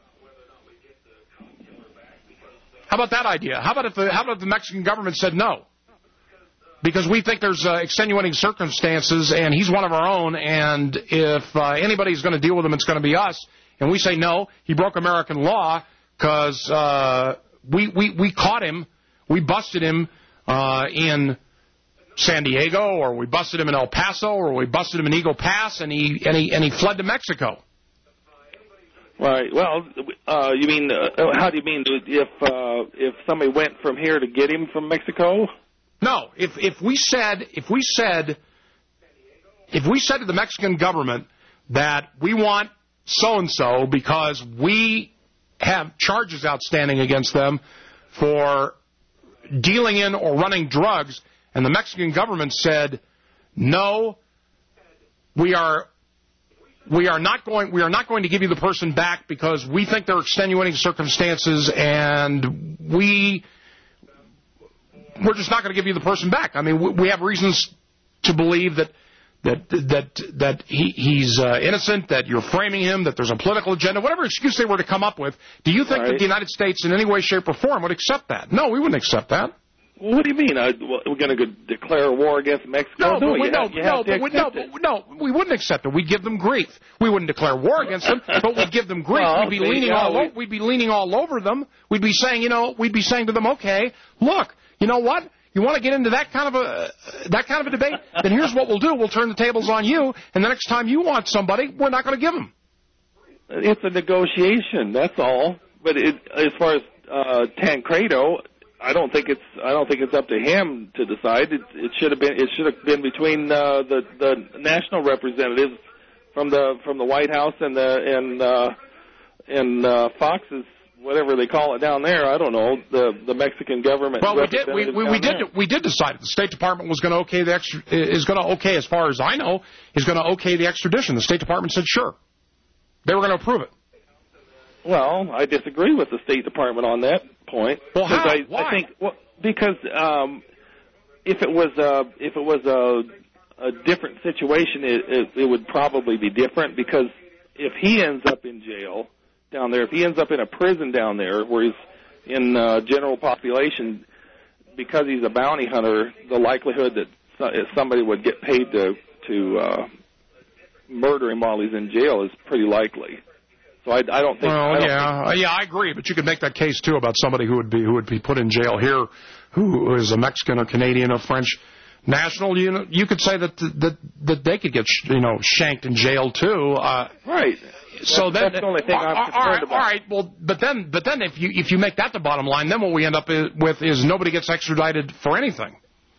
How about that idea? How about if the how about if the Mexican government said no? Because we think there's uh, extenuating circumstances, and he's one of our own, and if uh, anybody's going to deal with him, it's going to be us. And we say, no, he broke American law because uh, we, we, we caught him, we busted him uh, in San Diego, or we busted him in El Paso, or we busted him in Eagle Pass, and he, and he, and he fled to Mexico. Right. Well, uh, you mean, uh, how do you mean if uh, if somebody went from here to get him from Mexico? No, if if we said if we said if we said to the Mexican government that we want so and so because we have charges outstanding against them for dealing in or running drugs, and the Mexican government said no, we are we are not going we are not going to give you the person back because we think there are extenuating circumstances, and we. We're just not going to give you the person back. I mean, we have reasons to believe that that that that he, he's uh, innocent, that you're framing him, that there's a political agenda, whatever excuse they were to come up with. Do you think right. that the United States in any way, shape, or form would accept that? No, we wouldn't accept that. Well, what do you mean? Uh, we're going to declare a war against Mexico? No, but we, you no, have, you no, have but we, no, but, no, we wouldn't accept it. We'd give them grief. We wouldn't declare war against them, but we'd give them grief. Well, we'd be see, leaning yeah, all we... o- we'd be leaning all over them. We'd be saying, you know, we'd be saying to them, okay, look, you know what? You want to get into that kind of a that kind of a debate? Then here's what we'll do: we'll turn the tables on you, and the next time you want somebody, we're not going to give them. It's a negotiation, that's all. But it, as far as uh, Tancredo, I don't think it's I don't think it's up to him to decide. It, it should have been it should have been between uh, the the national representatives from the from the White House and the and uh, and uh, Fox's. Whatever they call it down there, I don't know, the the Mexican government. Well, we did we, we, we did there. we did decide it. The State Department was going to okay the extra, is going to okay as far as I know is going to okay the extradition. The State Department said sure, they were going to approve it. Well, I disagree with the State Department on that point. Well, how? I, Why? I think well, because um, if it was a if it was a a different situation, it, it it would probably be different because if he ends up in jail down there, if he ends up in a prison down there where he's in uh, general population, because he's a bounty hunter, the likelihood that somebody would get paid to to uh, murder him while he's in jail is pretty likely. So I, I don't think. Well, I don't yeah, think, yeah, I agree. But you could make that case too about somebody who would be who would be put in jail here, who is a Mexican or Canadian or French national. You know, you could say that that that they could get you know shanked in jail too. Uh, right. So that's, then, that's the only thing I'm all, concerned all right, about. All right, well, but then, but then, if you if you make that the bottom line, then what we end up with is nobody gets extradited for anything.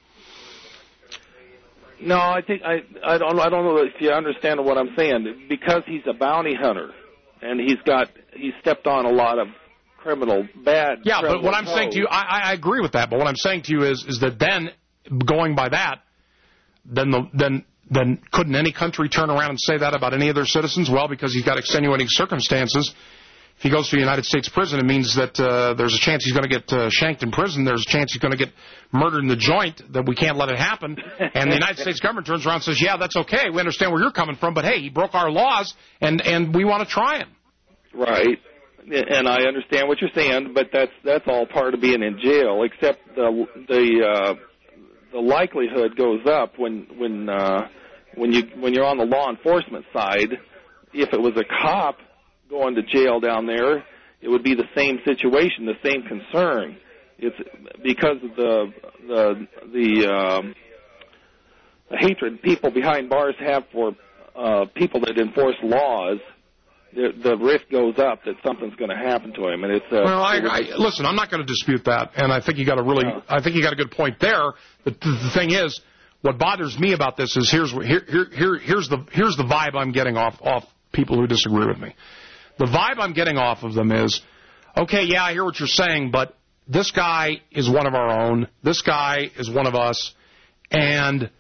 No, I think I I don't I don't know if you understand what I'm saying. Because he's a bounty hunter, and he's got he's stepped on a lot of criminal bad. Yeah, criminal but what I'm codes. saying to you, I, I agree with that. But what I'm saying to you is is that then, going by that, then the then. Then couldn't any country turn around and say that about any of their citizens? Well, because he's got extenuating circumstances. If he goes to a United States prison, it means that uh, there's a chance he's going to get uh, shanked in prison. There's a chance he's going to get murdered in the joint, that we can't let it happen. And the United States government turns around and says, yeah, that's okay. We understand where you're coming from, but, hey, he broke our laws, and, and we want to try him. Right. And I understand what you're saying, but that's that's all part of being in jail, except the the uh, the likelihood goes up when when uh, when you when you're on the law enforcement side. If it was a cop going to jail down there, it would be the same situation, the same concern. It's because of the the the, um, the hatred people behind bars have for uh, people that enforce laws. The, the risk goes up that something's going to happen to him, and it's. Uh, well, I, I, listen, I'm not going to dispute that, and I think you got a really, uh, I think you got a good point there. But the thing is, what bothers me about this is here's here here, here here's the here's the vibe I'm getting off off people who disagree with me. The vibe I'm getting off of them is, okay, yeah, I hear what you're saying, but this guy is one of our own. This guy is one of us, and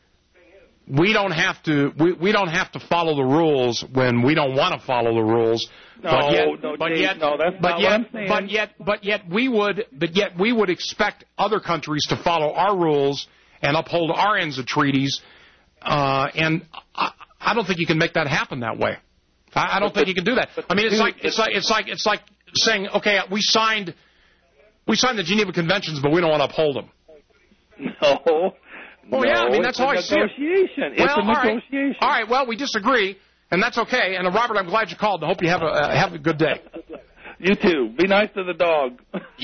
we don't have to we, we don't have to follow the rules when we don't want to follow the rules. No, but yet, no, but Dave, yet, no, that's but not yet, what I'm saying. But yet, but yet we would, but yet we would expect other countries to follow our rules and uphold our ends of treaties. Uh, and I, I don't think you can make that happen that way. I, I don't think you can do that. I mean, it's like it's like it's like it's like saying, okay, we signed we signed the Geneva Conventions, but we don't want to uphold them. No. Oh, yeah, I mean, that's how I see it. Negotiation. It's Well, a all right. negotiation. All right, well, we disagree, and that's okay. And, uh, Robert, I'm glad you called. I hope you have a, uh, have a good day. You too. Be nice to the dog.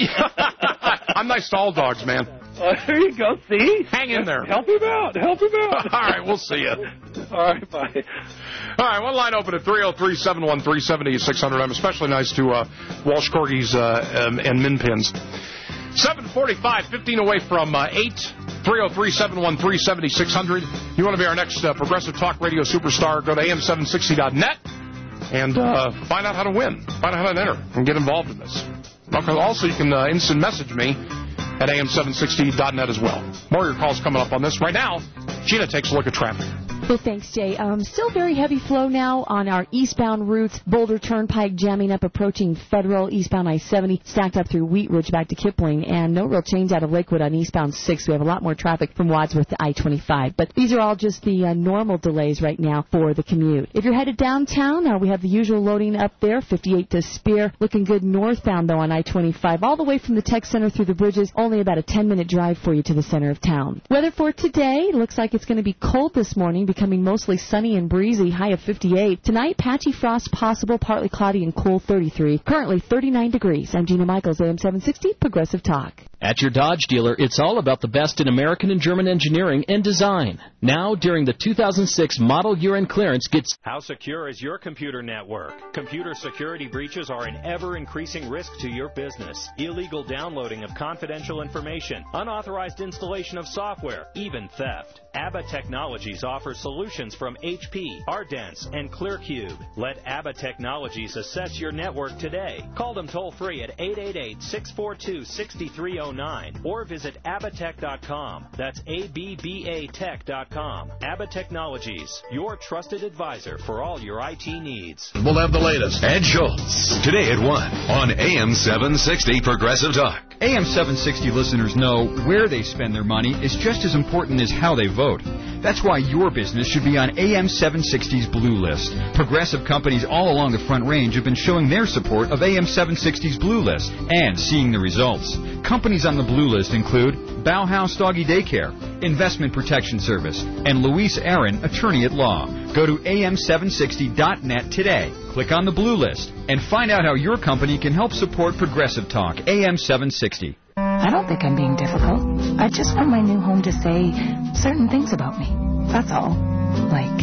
I'm nice to all dogs, man. Uh, there you go. See? Hang in there. Help him out. Help him out. All right, we'll see you. All right, bye. All right, one line open at three oh three, seven one three, seven oh six hundred. I'm especially nice to uh, Walsh Corgis uh, um, and Min Pins. seven forty-five, fifteen away from uh, eight, three oh three, seven one three, seven six hundred. You want to be our next uh, Progressive Talk Radio superstar, go to A M seven sixty dot net and uh, find out how to win, find out how to enter, and get involved in this. Also, you can uh, instant message me at A M seven sixty dot net as well. More of your calls coming up on this. Right now, Gina takes a look at traffic. Well, thanks, Jay. Um, still very heavy flow now on our eastbound routes. Boulder Turnpike jamming up, approaching Federal, eastbound I seventy, stacked up through Wheat Ridge back to Kipling, and no real change out of Lakewood on eastbound six. We have a lot more traffic from Wadsworth to I twenty-five. But these are all just the uh, normal delays right now for the commute. If you're headed downtown, uh, we have the usual loading up there, fifty-eight to Spear. Looking good northbound, though, on I twenty-five, all the way from the Tech Center through the bridges. Only about a ten-minute drive for you to the center of town. Weather for today, looks like it's going to be cold this morning, becoming mostly sunny and breezy, high of fifty-eight. Tonight, patchy frost possible, partly cloudy and cool, thirty-three. Currently thirty-nine degrees. I'm Gina Michaels, A M seven sixty, Progressive Talk. At your Dodge dealer, it's all about the best in American and German engineering and design. Now, during the two thousand six model year-end clearance, gets... How secure is your computer network? Computer security breaches are an ever-increasing risk to your business. Illegal downloading of confidential information, unauthorized installation of software, even theft. ABBA Technologies offers solutions from H P, Ardent, and ClearCube. Let ABBA Technologies assess your network today. Call them toll-free at eight eight eight, six four two, six three zero nine or visit abbatech dot com. That's A B B A tech dot com. ABBA Technologies, your trusted advisor for all your I T needs. We'll have the latest. Ed Schultz, today at one on A M seven sixty Progressive Talk. A M seven sixty listeners know where they spend their money is just as important as how they vote. That's why your business should be on A M seven sixty's Blue List. Progressive companies all along the Front Range have been showing their support of A M seven sixty's Blue List and seeing the results. Companies on the Blue List include Bauhaus Doggy Daycare, Investment Protection Service, and Luis Aaron, Attorney at Law. Go to A M seven sixty dot net today. Click on the Blue List and find out how your company can help support Progressive Talk, A M seven sixty. I don't think I'm being difficult. I just want my new home to say certain things about me. That's all. Like,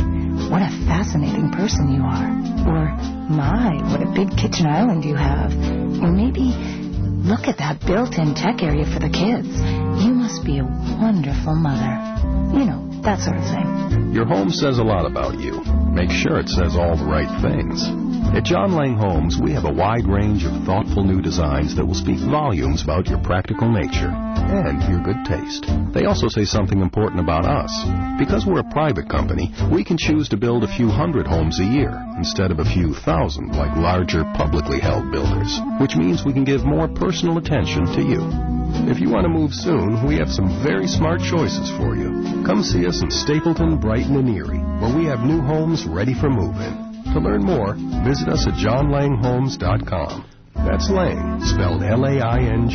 what a fascinating person you are. Or, my, what a big kitchen island you have. Or maybe, look at that built-in tech area for the kids. You must be a wonderful mother. You know, that sort of thing. Your home says a lot about you. Make sure it says all the right things. At John Lang Homes, we have a wide range of thoughtful new designs that will speak volumes about your practical nature and your good taste. They also say something important about us. Because we're a private company, we can choose to build a few hundred homes a year instead of a few thousand like larger publicly held builders, which means we can give more personal attention to you. If you want to move soon, we have some very smart choices for you. Come see us in Stapleton, Brighton, and Erie, where we have new homes ready for move-in. To learn more, visit us at john lang homes dot com. That's Lang, spelled L A I N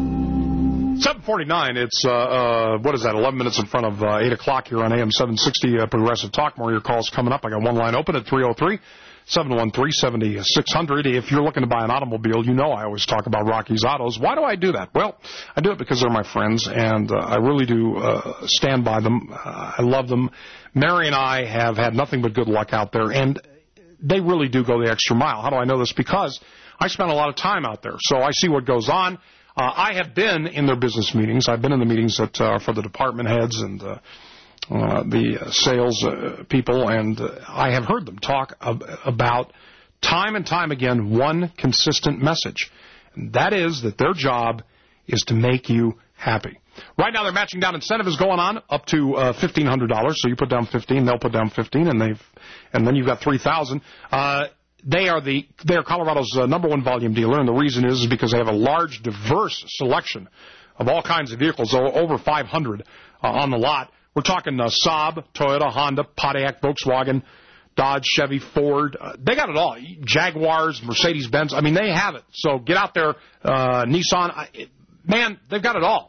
G. seven forty-nine, it's, uh, uh, what is that, eleven minutes in front of uh, eight o'clock here on A M seven sixty, uh, Progressive Talk. More of your calls coming up. I got one line open at three oh three, seven one three, seven six zero zero. If you're looking to buy an automobile, you know I always talk about Rocky's Autos. Why do I do that? Well, I do it because they're my friends, and uh, I really do uh, stand by them. Uh, I love them. Mary and I have had nothing but good luck out there, and they really do go the extra mile. How do I know this? Because I spend a lot of time out there, so I see what goes on. Uh, I have been in their business meetings. I've been in the meetings that are uh, for the department heads and uh, uh, the sales uh, people, and uh, I have heard them talk ab- about time and time again one consistent message. And that is that their job is to make you happy. Right now, their matching down incentive is going on up to uh, fifteen hundred dollars. So you put down fifteen, they'll put down fifteen, and they've, and then you've got three thousand. Uh, they are the they are Colorado's uh, number one volume dealer, and the reason is, is because they have a large, diverse selection of all kinds of vehicles, over five hundred uh, on the lot. We're talking uh, Saab, Toyota, Honda, Pontiac, Volkswagen, Dodge, Chevy, Ford. Uh, they got it all. Jaguars, Mercedes-Benz. I mean, they have it. So get out there, uh, Nissan. I, it, man, they've got it all.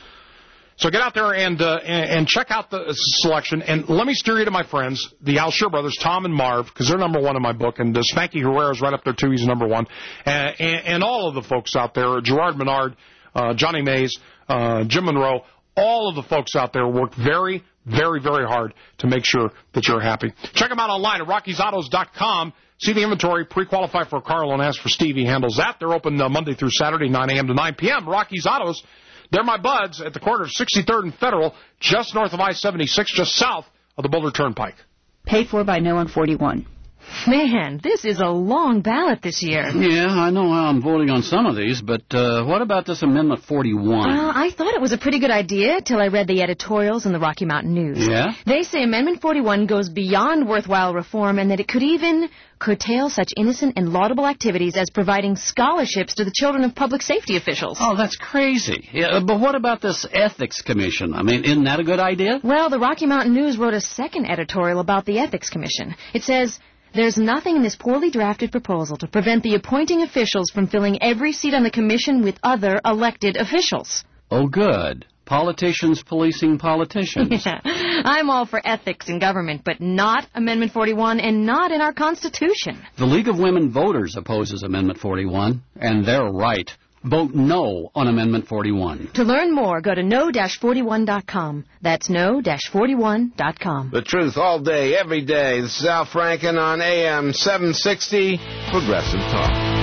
So get out there and, uh, and and check out the selection. And let me steer you to my friends, the Alsher brothers, Tom and Marv, because they're number one in my book. And uh, Spanky Herrera's right up there, too. He's number one. And, and, and all of the folks out there, Gerard Menard, uh, Johnny Mays, uh, Jim Monroe, all of the folks out there work very, very, very hard to make sure that you're happy. Check them out online at rockies autos dot com. See the inventory, pre-qualify for a car loan, ask for Steve. He handles that. They're open uh, Monday through Saturday, nine a.m. to nine p.m. Rockies Autos. They're my buds at the corner of sixty-third and Federal, just north of I seventy-six, just south of the Boulder Turnpike. Paid for by No one forty-one. Man, this is a long ballot this year. Yeah, I know how I'm voting on some of these, but uh, what about this Amendment forty-one? Well, I thought it was a pretty good idea till I read the editorials in the Rocky Mountain News. Yeah? They say Amendment forty-one goes beyond worthwhile reform and that it could even curtail such innocent and laudable activities as providing scholarships to the children of public safety officials. Oh, that's crazy. Yeah, but what about this Ethics Commission? I mean, isn't that a good idea? Well, the Rocky Mountain News wrote a second editorial about the Ethics Commission. It says, there's nothing in this poorly drafted proposal to prevent the appointing officials from filling every seat on the commission with other elected officials. Oh, good. Politicians policing politicians. Yeah. I'm all for ethics in government, but not Amendment forty-one and not in our Constitution. The League of Women Voters opposes Amendment forty-one, and they're right. Vote no on Amendment forty-one. To learn more, go to no dash forty-one dot com. That's no dash forty-one dot com. The truth all day, every day. This is Al Franken on A M seven sixty, Progressive Talk.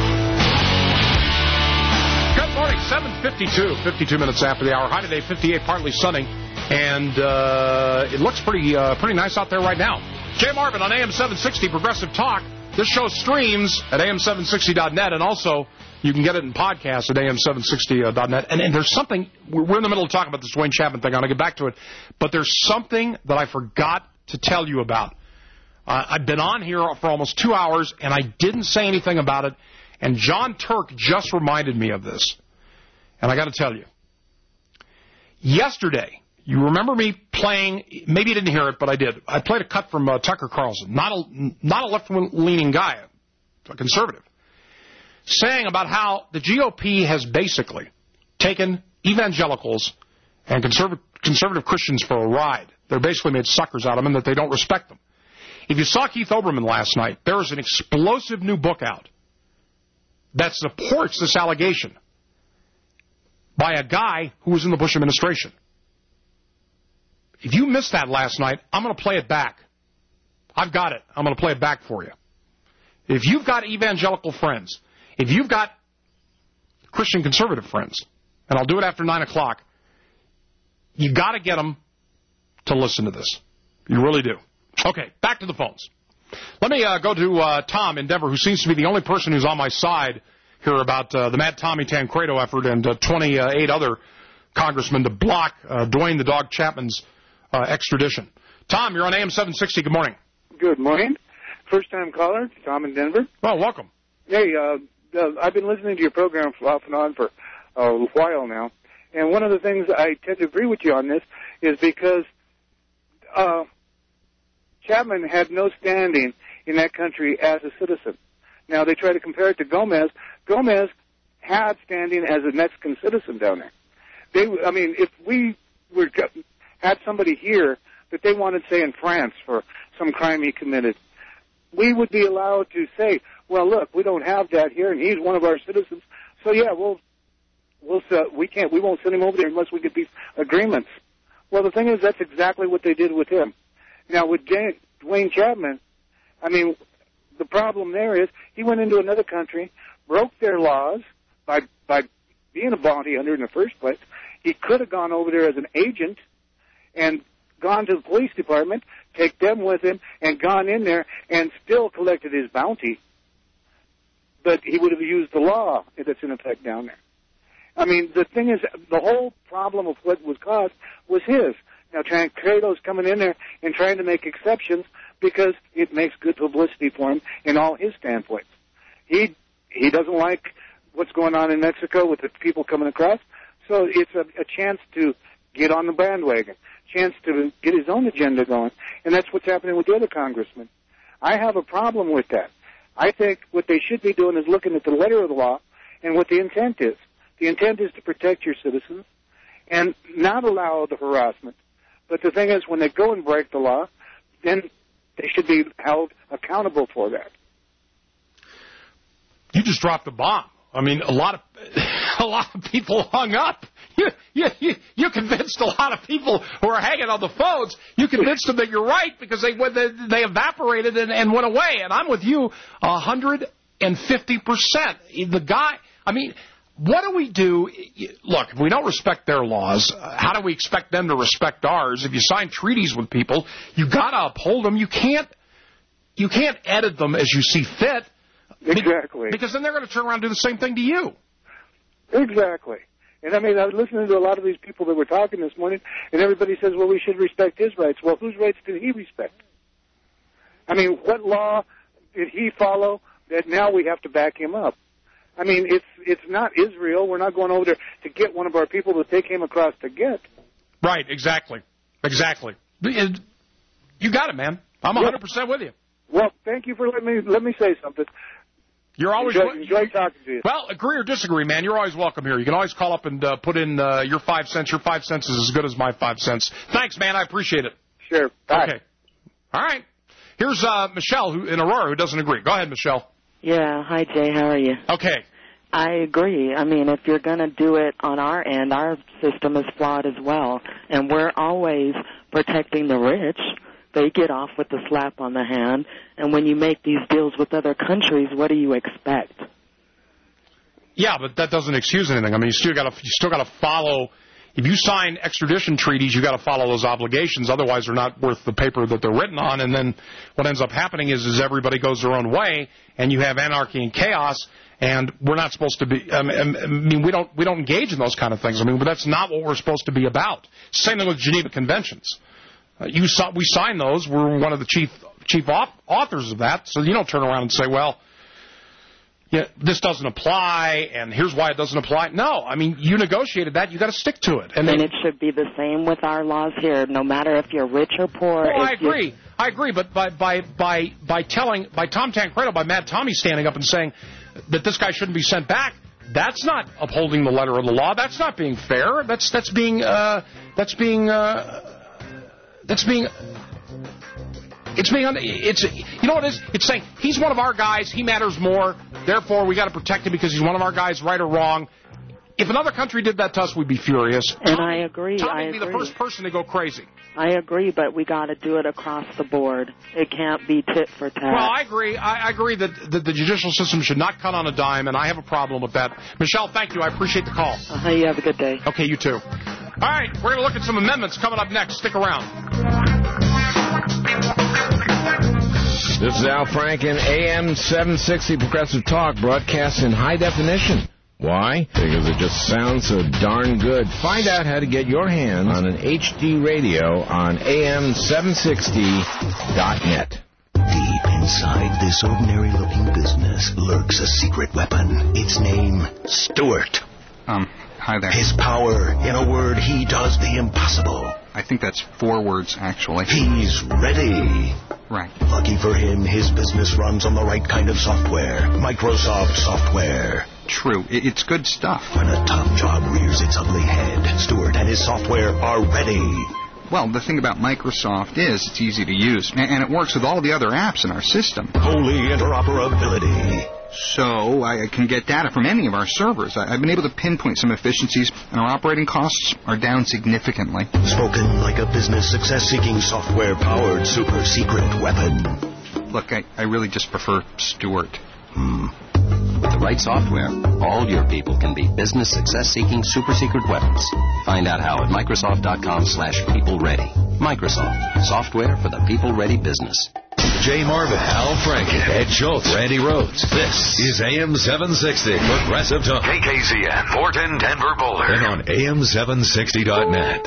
Good morning, seven fifty-two, fifty-two minutes after the hour. High today, fifty-eight, partly sunny, and uh, it looks pretty uh, pretty nice out there right now. Jay Marvin on A M seven sixty, Progressive Talk. This show streams at A M seven sixty dot net, and also you can get it in podcast at A M seven sixty dot net. And, and there's something, we're in the middle of talking about this Dwayne Chapman thing. I'm going to get back to it. But there's something that I forgot to tell you about. Uh, I've been on here for almost two hours, and I didn't say anything about it. And John Turk just reminded me of this. And I got to tell you. Yesterday, you remember me playing, maybe you didn't hear it, but I did. I played a cut from uh, Tucker Carlson, not a, not a left-leaning guy, a conservative, saying about how the G O P has basically taken evangelicals and conservative, conservative Christians for a ride. They're basically made suckers out of them and that they don't respect them. If you saw Keith Olbermann last night, there is an explosive new book out that supports this allegation by a guy who was in the Bush administration. If you missed that last night, I'm going to play it back. I've got it. I'm going to play it back for you. If you've got evangelical friends, if you've got Christian conservative friends, and I'll do it after nine o'clock, you got to get them to listen to this. You really do. Okay, back to the phones. Let me uh, go to uh, Tom in Denver, who seems to be the only person who's on my side here about uh, the Mad Tommy Tancredo effort and uh, twenty-eight other congressmen to block uh, Dwayne the Dog Chapman's uh, extradition. Tom, you're on A M seven sixty. Good morning. Good morning. First-time caller, Tom in Denver. Oh, welcome. Hey, uh, uh, I've been listening to your program off and on for a while now, and one of the things I tend to agree with you on this is because uh, Chapman had no standing in that country as a citizen. Now, they try to compare it to Gomez. Gomez had standing as a Mexican citizen down there. They, I mean, if we were had somebody here that they wanted, say, in France for some crime he committed, we would be allowed to say, well, look, we don't have that here, and he's one of our citizens. So, yeah, we'll, we'll, uh, we can't, we won't send him over there unless we get these agreements. Well, the thing is, that's exactly what they did with him. Now, with Jay, Dwayne Chapman, I mean, the problem there is he went into another country, broke their laws by by being a bounty hunter in the first place. He could have gone over there as an agent and gone to the police department, take them with him, and gone in there and still collected his bounty. But he would have used the law that's in effect down there. I mean, the thing is, the whole problem of what was caused was his. Now, Tancredo's coming in there and trying to make exceptions because it makes good publicity for him in all his standpoints. He he doesn't like what's going on in Mexico with the people coming across, so it's a, a chance to get on the bandwagon, chance to get his own agenda going, and that's what's happening with the other congressmen. I have a problem with that. I think what they should be doing is looking at the letter of the law and what the intent is. The intent is to protect your citizens and not allow the harassment. But the thing is, when they go and break the law, then they should be held accountable for that. You just dropped a bomb. I mean, a lot of a lot of people hung up. You, you, you, you convinced a lot of people who are hanging on the phones. You convinced them that you're right because they they, they evaporated and, and went away. And I'm with you one hundred fifty percent. The guy, I mean, what do we do? Look, if we don't respect their laws, how do we expect them to respect ours? If you sign treaties with people, you got to uphold them. You can't you can't edit them as you see fit. Exactly. Because then they're going to turn around and do the same thing to you. Exactly. And, I mean, I was listening to a lot of these people that were talking this morning, and everybody says, well, we should respect his rights. Well, whose rights did he respect? I mean, what law did he follow that now we have to back him up? I mean, it's it's not Israel. We're not going over there to get one of our people that they came across to get. Right, exactly. Exactly. You got it, man. I'm one hundred percent with you. Well, thank you for letting me, let me say something. You're always enjoy, enjoy talking to you. Well, agree or disagree, man. You're always welcome here. You can always call up and uh, put in uh, your five cents. Your five cents is as good as my five cents. Thanks, man. I appreciate it. Sure. Bye. Okay. All right. Here's uh, Michelle who, in Aurora who doesn't agree. Go ahead, Michelle. Yeah. Hi, Jay. How are you? Okay. I agree. I mean, if you're going to do it on our end, our system is flawed as well, and we're always protecting the rich. They get off with the slap on the hand, and when you make these deals with other countries, what do you expect? Yeah, but that doesn't excuse anything. I mean, you still got to you still got to follow. If you sign extradition treaties, you got to follow those obligations. Otherwise, they're not worth the paper that they're written on. And then what ends up happening is, is everybody goes their own way, and you have anarchy and chaos. And we're not supposed to be. I mean, I mean, we don't we don't engage in those kind of things. I mean, but that's not what we're supposed to be about. Same thing with Geneva Conventions. Uh, you saw, we signed those. We're one of the chief chief authors of that. So you don't turn around and say, well, yeah, this doesn't apply, and here's why it doesn't apply. No, I mean, you negotiated that. You got to stick to it. And, and then, it should be the same with our laws here, no matter if you're rich or poor. Well, I agree. I agree. But by by by by telling by Tom Tancredo, by Mad Tommy standing up and saying that this guy shouldn't be sent back, that's not upholding the letter of the law. That's not being fair. That's that's being uh, that's being uh, that's being. It's being. It's you know what it is. It's saying he's one of our guys. He matters more. Therefore, we got to protect him because he's one of our guys, right or wrong. If another country did that to us, we'd be furious. And I agree. Tom I would be agree. the first person to go crazy. I agree, but we got to do it across the board. It can't be tit for tat. Well, I agree. I agree that, that the judicial system should not cut on a dime, and I have a problem with that. Michelle, thank you. I appreciate the call. Uh-huh, you have a good day. Okay, you too. All right, we're going to look at some amendments coming up next. Stick around. This is Al Franken, A M seven sixty Progressive Talk, broadcast in high definition. Why? Because it just sounds so darn good. Find out how to get your hands on an H D radio on A M seven sixty dot net. Deep inside this ordinary-looking business lurks a secret weapon. Its name, Stewart. Um, hi there. His power, in a word, he does the impossible. I think that's four words, actually. He's ready. Right. Lucky for him, his business runs on the right kind of software. Microsoft software. True. It's good stuff. When a top job rears its ugly head, Stewart and his software are ready. Well, the thing about Microsoft is it's easy to use, and it works with all the other apps in our system. Holy interoperability. So I can get data from any of our servers. I've been able to pinpoint some efficiencies, and our operating costs are down significantly. Spoken like a business success-seeking software-powered super-secret weapon. Look, I, I really just prefer Stewart. Hmm. With the right software, all your people can be business success-seeking super-secret weapons. Find out how at Microsoft.com slash people-ready. Microsoft, software for the people-ready business. Jay Marvin, Al Franken, Ed Schultz, Randy Rhodes. This is A M seven sixty Progressive Talk. K K Z N, Morton, Denver, Boulder. And on A M seven sixty dot net.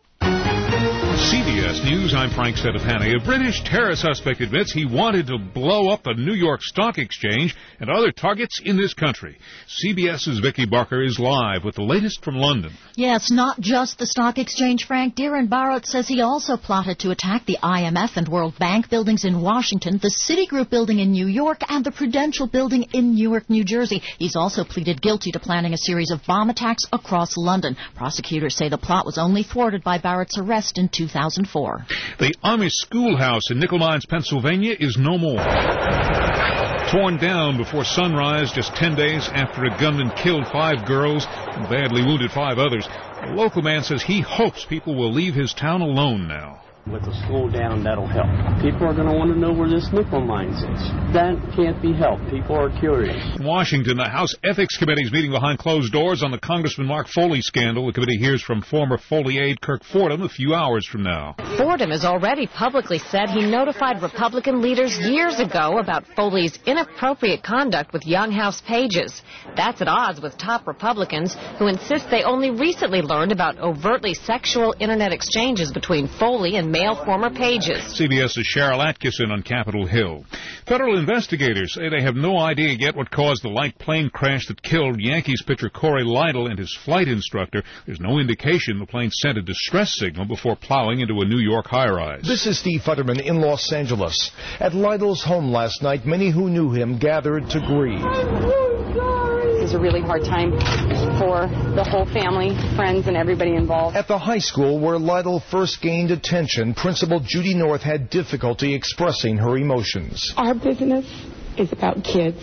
C B S News, I'm Frank Sedapani. A British terror suspect admits he wanted to blow up the New York Stock Exchange and other targets in this country. CBS's Vicki Barker is live with the latest from London. Yes, not just the Stock Exchange, Frank. Darren Barrett says he also plotted to attack the I M F and World Bank buildings in Washington, the Citigroup building in New York, and the Prudential building in Newark, New Jersey. He's also pleaded guilty to planning a series of bomb attacks across London. Prosecutors say the plot was only thwarted by Barrett's arrest in two thousand four. The Amish schoolhouse in Nickel Mines, Pennsylvania is no more. Torn down before sunrise just ten days after a gunman killed five girls and badly wounded five others. A local man says he hopes people will leave his town alone now. With the slow down, that'll help. People are going to want to know where this nickel mines is. That can't be helped. People are curious. In Washington, the House Ethics Committee is meeting behind closed doors on the Congressman Mark Foley scandal. The committee hears from former Foley aide Kirk Fordham a few hours from now. Fordham has already publicly said he notified Republican leaders years ago about Foley's inappropriate conduct with young House pages. That's at odds with top Republicans who insist they only recently learned about overtly sexual Internet exchanges between Foley and male former pages. CBS's Cheryl Atkinson on Capitol Hill. Federal investigators say they have no idea yet what caused the light plane crash that killed Yankees pitcher Corey Lidle and his flight instructor. There's no indication the plane sent a distress signal before plowing into a New York high-rise. This is Steve Futterman in Los Angeles. At Lidle's home last night, many who knew him gathered to grieve. This is a really hard time for the whole family, friends, and everybody involved. At the high school where Lidle first gained attention, Principal Judy North had difficulty expressing her emotions. Our business is about kids,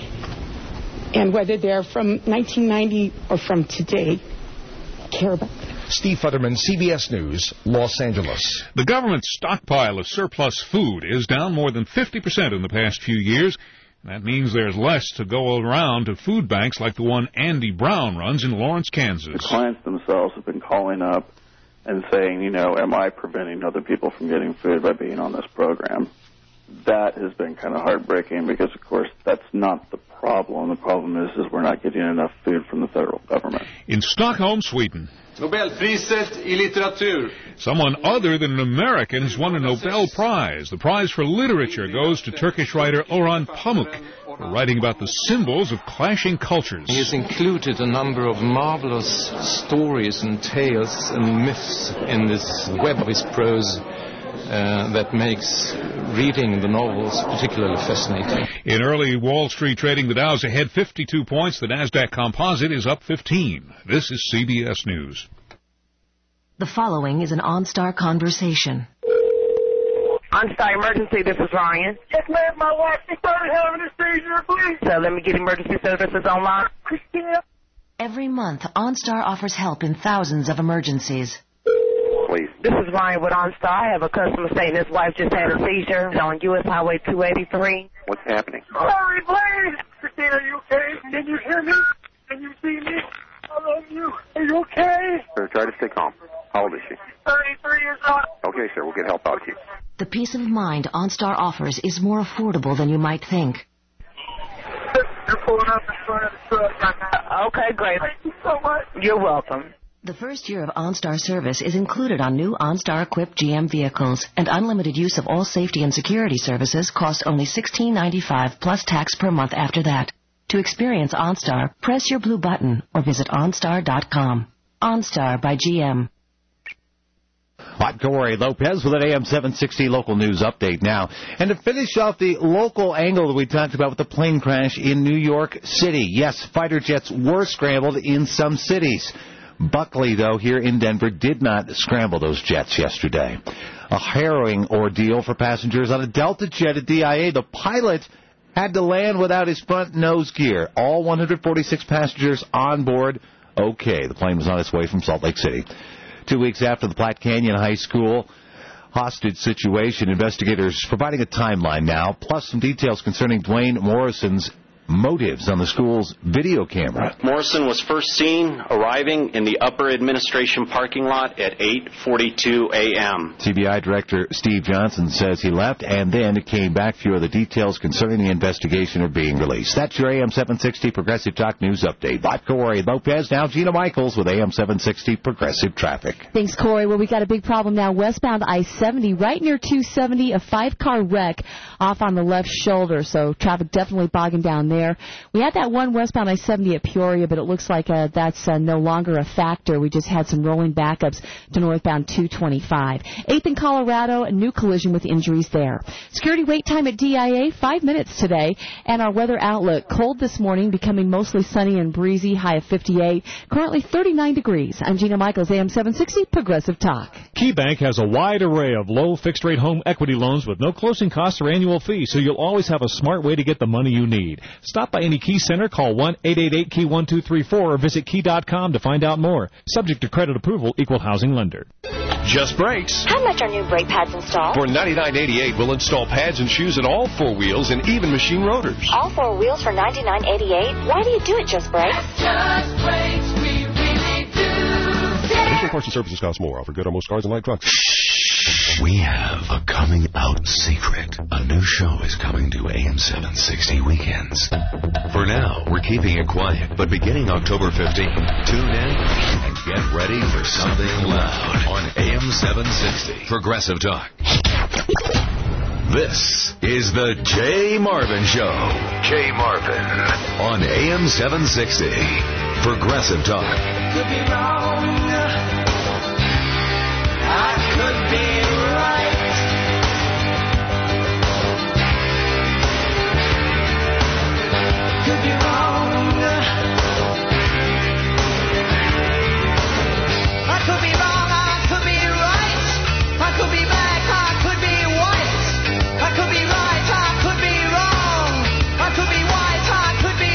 and whether they're from nineteen ninety or from today, care about them. Steve Futterman, C B S News, Los Angeles. The government's stockpile of surplus food is down more than fifty percent in the past few years. That means there's less to go around to food banks like the one Andy Brown runs in Lawrence, Kansas. The clients themselves have been calling up and saying, you know, am I preventing other people from getting food by being on this program? That has been kind of heartbreaking because, of course, that's not the problem. The problem is, is we're not getting enough food from the federal government. In Stockholm, Sweden. Nobelpriset i litteratur. Someone other than an American has won a Nobel Prize. The prize for literature goes to Turkish writer Orhan Pamuk for writing about the symbols of clashing cultures. He has included a number of marvelous stories and tales and myths in this web of his prose uh, that makes reading the novels particularly fascinating. In early Wall Street trading, the Dow's ahead fifty-two points. The NASDAQ Composite is up fifteen. This is C B S News. The following is an OnStar conversation. OnStar emergency, this is Ryan. Yes, ma'am, my wife, she started having a seizure, please. So let me get emergency services online. Christina. Every month, OnStar offers help in thousands of emergencies. please. This is Ryan with OnStar. I have a customer saying his wife just had a seizure on U S Highway two eighty-three. What's happening? Hurry, please! Christine, are you okay? Can you hear me? Can you see me? I love you. Are you okay? Sir, try to stay calm. How old is she? thirty-three years old. Okay, sir, we'll get help out to you. The peace of mind OnStar offers is more affordable than you might think. You're pulling up in front of the truck right now. Okay, great. Thank you so much. You're welcome. The first year of OnStar service is included on new OnStar-equipped G M vehicles, and unlimited use of all safety and security services costs only sixteen ninety-five plus tax per month after that. To experience OnStar, press your blue button or visit OnStar dot com. OnStar by G M. I'm Corey Lopez with an A M seven sixty local news update now. And to finish off the local angle that we talked about with the plane crash in New York City. Yes, fighter jets were scrambled in some cities. Buckley, though, here in Denver, did not scramble those jets yesterday. A harrowing ordeal for passengers on a Delta jet at D I A. The pilot had to land without his front nose gear. All one hundred forty-six passengers on board. Okay, the plane was on its way from Salt Lake City. Two weeks after the Platte Canyon High School hostage situation, investigators providing a timeline now, plus some details concerning Dwayne Morrison's motives on the school's video camera. Morrison was first seen arriving in the upper administration parking lot at eight forty-two a.m. C B I Director Steve Johnson says he left and then came back. Few of the details concerning the investigation are being released. That's your A M seven sixty Progressive Talk News Update. Live Corey Lopez, now Gina Michaels with A M seven sixty Progressive Traffic. Thanks, Corey. Well, we got a big problem now westbound I seventy, right near two seventy, a five-car wreck off on the left shoulder, so traffic definitely bogging down there. We had that one westbound I seventy at Peoria, but it looks like uh, that's uh, no longer a factor. We just had some rolling backups to northbound two twenty-five. eighth in Colorado, a new collision with injuries there. Security wait time at D I A, five minutes today. And our weather outlook, cold this morning, becoming mostly sunny and breezy, high of fifty-eight. Currently thirty-nine degrees. I'm Gina Michaels, A M seven sixty Progressive Talk. KeyBank has a wide array of low fixed-rate home equity loans with no closing costs or annual fees, so you'll always have a smart way to get the money you need. Stop by any Key Center, call one eight eight eight key one two three four, or visit key dot com to find out more. Subject to credit approval, equal housing lender. Just Brakes. How much are new brake pads installed? For ninety-nine eighty-eight, we'll install pads and shoes in all four wheels and even machine rotors. All four wheels for ninety-nine eighty-eight? Why do you do it, Just Brakes? Just Brakes, we really do. Additional parts and services cost more. Offer good on most cars and light trucks. We have a coming out secret. A new show is coming to A M seven sixty weekends. For now, we're keeping it quiet, but beginning October fifteenth, tune in and get ready for something loud on A M seven sixty Progressive Talk. This is the Jay Marvin Show. Jay Marvin on A M seven sixty Progressive Talk. Could be wrong. I could be right. Could be wrong. I could be wrong. I could be right. I could be black. I could be white. I could be right. I could be wrong. I could be white. I could be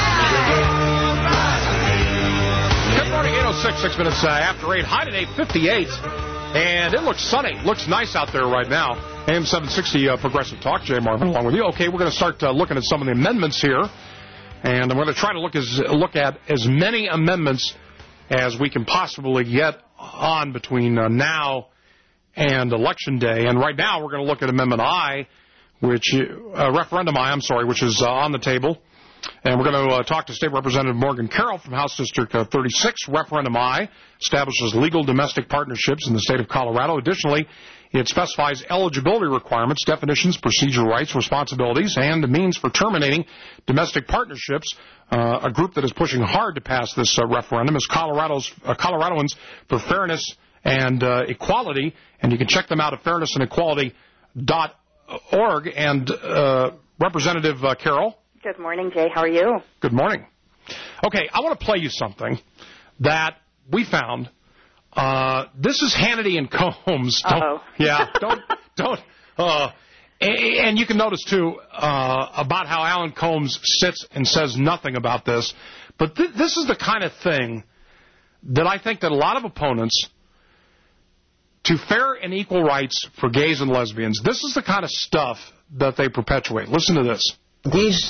black. Good morning, eight oh six, six minutes uh, after eight. High today, fifty-eight. And it looks sunny. Looks nice out there right now. A M seven sixty uh, Progressive Talk. Jay Marvin along with you. Okay, we're going to start uh, looking at some of the amendments here. And I'm going to try to look, as, look at as many amendments as we can possibly get on between uh, now and Election Day. And right now we're going to look at Amendment I, which, uh, Referendum I, I'm sorry, which is uh, on the table. And we're going to uh, talk to State Representative Morgan Carroll from House District uh, thirty-six. Referendum I establishes legal domestic partnerships in the state of Colorado. Additionally, it specifies eligibility requirements, definitions, procedural rights, responsibilities, and the means for terminating domestic partnerships. Uh, a group that is pushing hard to pass this uh, referendum is Colorado's uh, Coloradoans for Fairness and uh, Equality, and you can check them out at fairness and equality dot org. And uh, Representative uh, Carroll. Good morning, Jay. How are you? Good morning. Okay, I want to play you something that we found. Uh, this is Hannity and Combs. Uh-oh. Yeah, don't, don't. Uh, and, and you can notice, too, uh, about how Alan Combs sits and says nothing about this. But th- this is the kind of thing that I think that a lot of opponents to fair and equal rights for gays and lesbians. This is the kind of stuff that they perpetuate. Listen to this. These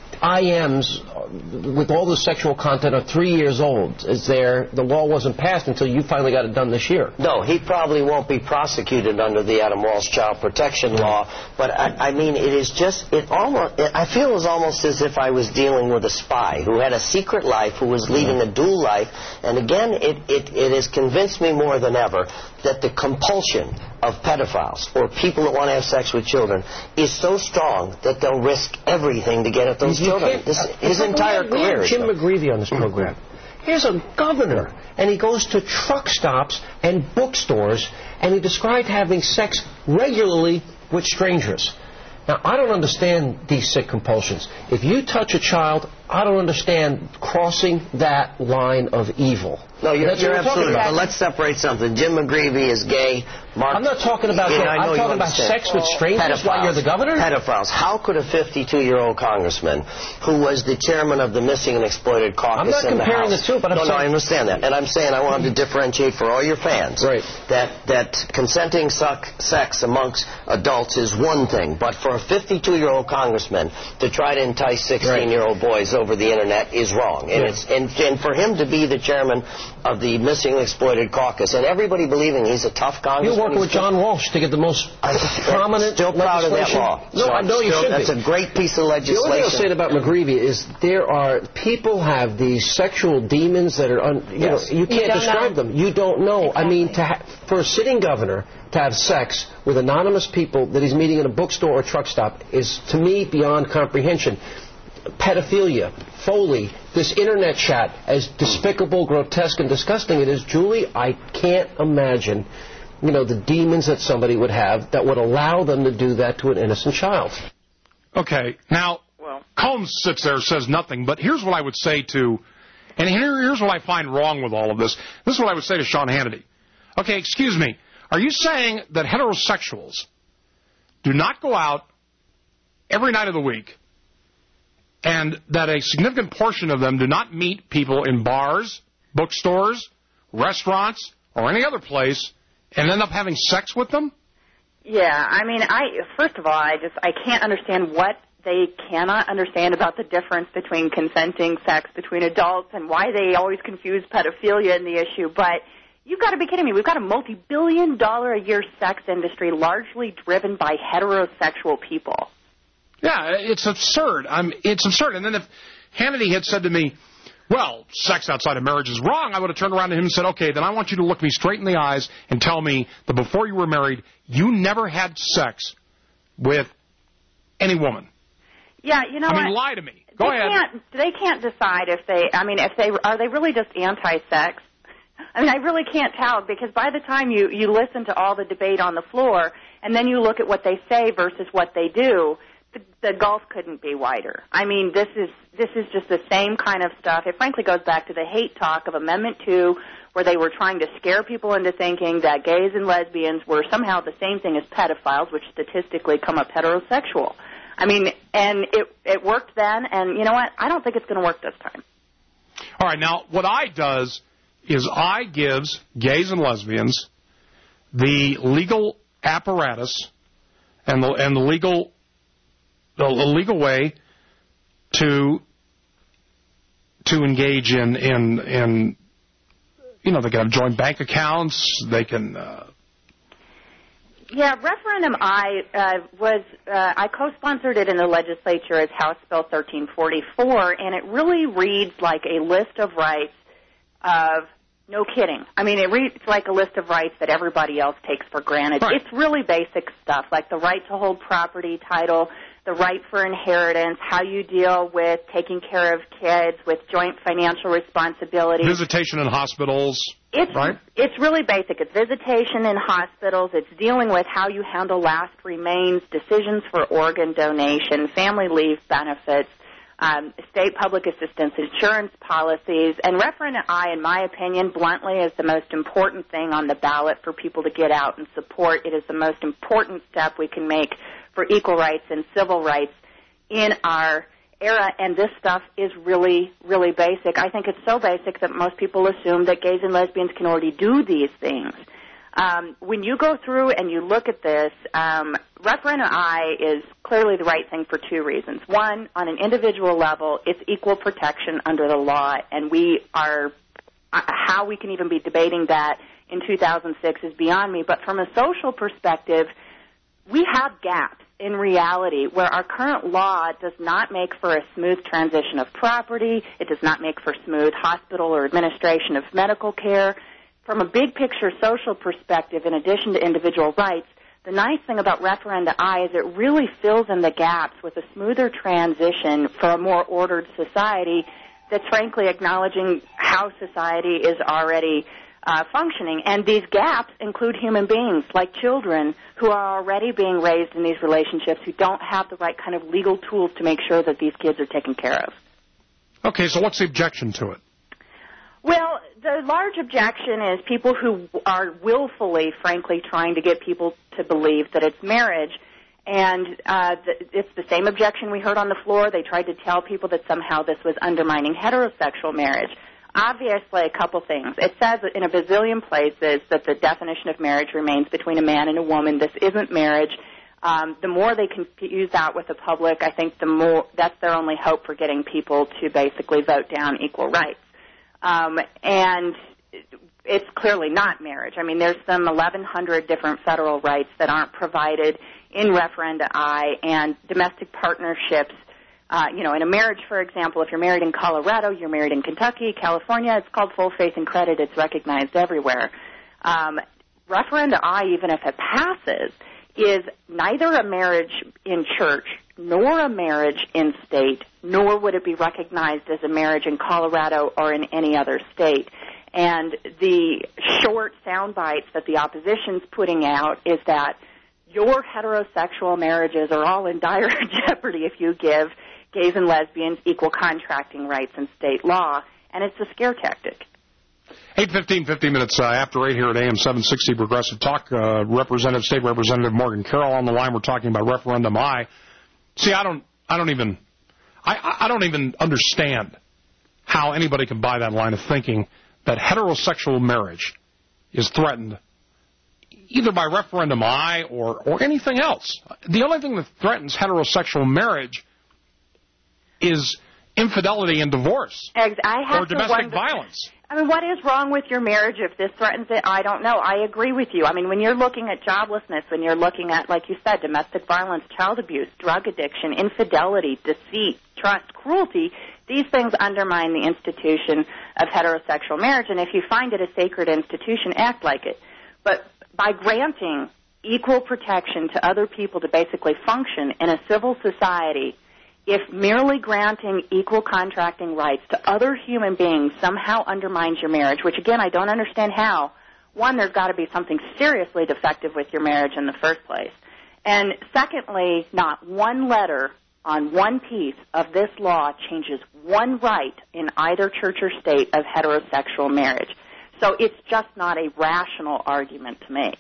I Ms with all the sexual content are three years old. Is there, the law wasn't passed until you finally got it done this year. No, he probably won't be prosecuted under the Adam Walsh Child Protection Law. But I, I mean, it is just, it almost, it, I feel it's almost as if I was dealing with a spy who had a secret life, who was leading a dual life. And again, it, it, it has convinced me more than ever that the compulsion of pedophiles or people that want to have sex with children is so strong that they'll risk everything to get at those You children. This, uh, his entire we had, we career. had Jim so. McGreevey on this program. Here's a governor, and he goes to truck stops and bookstores, and he described having sex regularly with strangers. Now, I don't understand these sick compulsions. If you touch a child, I don't understand crossing that line of evil. No, you're, That's you're what we're talking absolutely right. about. But let's separate something. Jim McGreevey is gay. Mark, I'm not talking about you know, that. I know I'm talking you about understand. sex with strangers Pedophiles. while you're the governor? Pedophiles. How could a fifty-two-year-old congressman who was the chairman of the Missing and Exploited Caucus I'm not in the comparing House... the two, but I'm no, saying... no, I understand that. And I'm saying I wanted to differentiate for all your fans right. that, that consenting suck, sex amongst adults is one thing, but for a fifty-two-year-old congressman to try to entice sixteen-year-old boys over the Internet is wrong. And, Yeah. it's, and, and for him to be the chairman of the Missing and Exploited Caucus, and everybody believing he's a tough congressman... You're working with John Walsh to get the most I'm prominent still proud of that legislation. law. No, So I I'm know you still- should That's be. a great piece of The legislation. only thing I'll say about McGreevey is there are people have these sexual demons that are un, you Yes. know you You can't don't describe know. them. You don't know. I mean, to ha- for a sitting governor to have sex with anonymous people that he's meeting in a bookstore or truck stop is to me beyond comprehension. Pedophilia, Foley, this internet chat, as despicable, grotesque, and disgusting it is, Julie, I can't imagine, you know, the demons that somebody would have that would allow them to do that to an innocent child. Okay, now, Combs sits there, says nothing, but here's what I would say to, and here, here's what I find wrong with all of this. This is what I would say to Sean Hannity. Okay, excuse me, are you saying that heterosexuals do not go out every night of the week and that a significant portion of them do not meet people in bars, bookstores, restaurants, or any other place and end up having sex with them? Yeah, I mean, I first of all, I just I can't understand what they cannot understand about the difference between consenting sex between adults and why they always confuse pedophilia in the issue. But you've got to be kidding me. We've got a multi-billion dollar a year sex industry largely driven by heterosexual people. Yeah, it's absurd. I'm, it's absurd. And then if Hannity had said to me, well, sex outside of marriage is wrong, I would have turned around to him and said, okay, then I want you to look me straight in the eyes and tell me that before you were married, you never had sex with any woman. Yeah, you know I what? mean, lie to me. Go they ahead. Can't, they can't decide if they, I mean, if they, are they really just anti-sex? I mean, I really can't tell because by the time you, you listen to all the debate on the floor and then you look at what they say versus what they do, the, the gulf couldn't be wider. I mean, this is this is just the same kind of stuff. It frankly goes back to the hate talk of Amendment two, where they were trying to scare people into thinking that gays and lesbians were somehow the same thing as pedophiles, which statistically come up heterosexual. I mean, and it it worked then, and you know what? I don't think it's going to work this time. All right, now, what I does is I gives gays and lesbians the legal apparatus and the, and the legal the legal way to to engage in, in, in you know, they can have joint bank accounts, they can... Uh, Yeah, Referendum I uh, was, uh, I co-sponsored it in the legislature as House Bill thirteen forty-four, and it really reads like a list of rights of, no kidding. I mean, it reads like a list of rights that everybody else takes for granted. Right. It's really basic stuff, like the right to hold property title, the right for inheritance, how you deal with taking care of kids, with joint financial responsibility. visitation in hospitals, It's right? It's really basic. It's visitation in hospitals. It's dealing with how you handle last remains, decisions for organ donation, family leave benefits, um, state public assistance insurance policies. And Referendum I, in my opinion, bluntly, is the most important thing on the ballot for people to get out and support. It is the most important step we can make for equal rights and civil rights in our era, and this stuff is really, really basic. I think it's so basic that most people assume that gays and lesbians can already do these things. Um, when you go through and you look at this, um, Referendum I is clearly the right thing for two reasons. One, on an individual level, it's equal protection under the law, and we are uh, how we can even be debating that in two thousand six is beyond me. But from a social perspective, we have gaps in reality where our current law does not make for a smooth transition of property. It does not make for smooth hospital or administration of medical care. From a big picture social perspective, in addition to individual rights, the nice thing about Referenda I is it really fills in the gaps with a smoother transition for a more ordered society that's frankly acknowledging how society is already uh, functioning. And these gaps include human beings like children who are already being raised in these relationships who don't have the right kind of legal tools to make sure that these kids are taken care of. Okay, so what's the objection to it? Well, the large objection is people who are willfully, frankly, trying to get people to believe that it's marriage. And uh, th- it's the same objection we heard on the floor. They tried to tell people that somehow this was undermining heterosexual marriage. Obviously, a couple things. It says in a bazillion places that the definition of marriage remains between a man and a woman. This isn't marriage. Um, the more they confuse that with the public, I think the more that's their only hope for getting people to basically vote down equal rights. Um, and it's clearly not marriage. I mean, there's some eleven hundred different federal rights that aren't provided in Referenda I, and domestic partnerships. Uh, you know, in a marriage, for example, if you're married in Colorado, you're married in Kentucky, California, it's called full faith and credit. It's recognized everywhere. Um, Referenda I, even if it passes, is neither a marriage in church nor a marriage in state, nor would it be recognized as a marriage in Colorado or in any other state. And the short sound bites that the opposition's putting out is that your heterosexual marriages are all in dire jeopardy if you give gays and lesbians equal contracting rights in state law, and it's a scare tactic. eight fifteen, fifteen minutes uh, after eight here at A M seven sixty Progressive Talk. Uh, Representative, State Representative Morgan Carroll on the line. We're talking about Referendum I. See, I don't, I don't even, I, I don't even understand how anybody can buy that line of thinking that heterosexual marriage is threatened either by Referendum I or, or anything else. The only thing that threatens heterosexual marriage is infidelity and divorce I have or domestic wonder, violence. I mean, what is wrong with your marriage if this threatens it? I don't know. I agree with you. I mean, when you're looking at joblessness, when you're looking at, like you said, domestic violence, child abuse, drug addiction, infidelity, deceit, trust, cruelty, these things undermine the institution of heterosexual marriage. And if you find it a sacred institution, act like it. But by granting equal protection to other people to basically function in a civil society, if merely granting equal contracting rights to other human beings somehow undermines your marriage, which, again, I don't understand how, one, there's got to be something seriously defective with your marriage in the first place. And secondly, not one letter on one piece of this law changes one right in either church or state of heterosexual marriage. So it's just not a rational argument to make.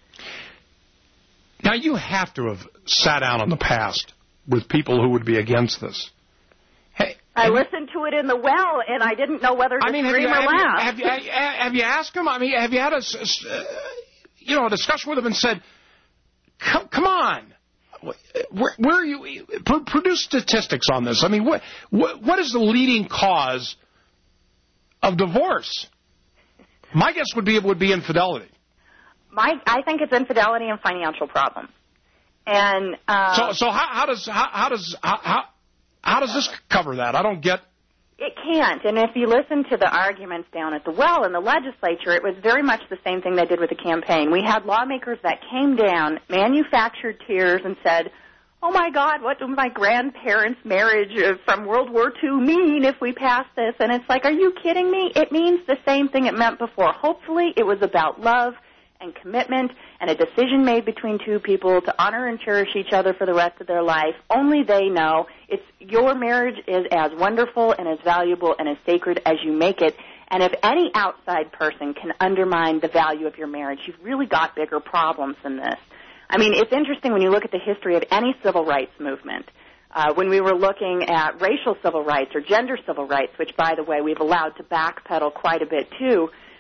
Now, you have to have sat down in the past with people who would be against this. Hey, I listened to it in the well, and I didn't know whether to I mean, scream have you, or have laugh. You, have, you, have you asked them? I mean, have you had a, you know, a discussion with them and said, come, come on, where, where are you, produce statistics on this. I mean, what, what, what is the leading cause of divorce? My guess would be it would be infidelity. My, I think it's infidelity and financial problems. And uh, so, so how, how does how, how does how, how how does this cover that? I don't get. It can't. And if you listen to the arguments down at the well in the legislature, it was very much the same thing they did with the campaign. We had lawmakers that came down, manufactured tears, and said, "Oh my God, what would my grandparents' marriage from World War Two mean if we pass this?" And it's like, are you kidding me? It means the same thing it meant before. Hopefully, it was about love and commitment and a decision made between two people to honor and cherish each other for the rest of their life. Only they know. It's your marriage is as wonderful and as valuable and as sacred as you make it. And if any outside person can undermine the value of your marriage, you've really got bigger problems than this. I mean, it's interesting when you look at the history of any civil rights movement. Uh, when we were looking at racial civil rights or gender civil rights, which, by the way, we've allowed to backpedal quite a bit, too,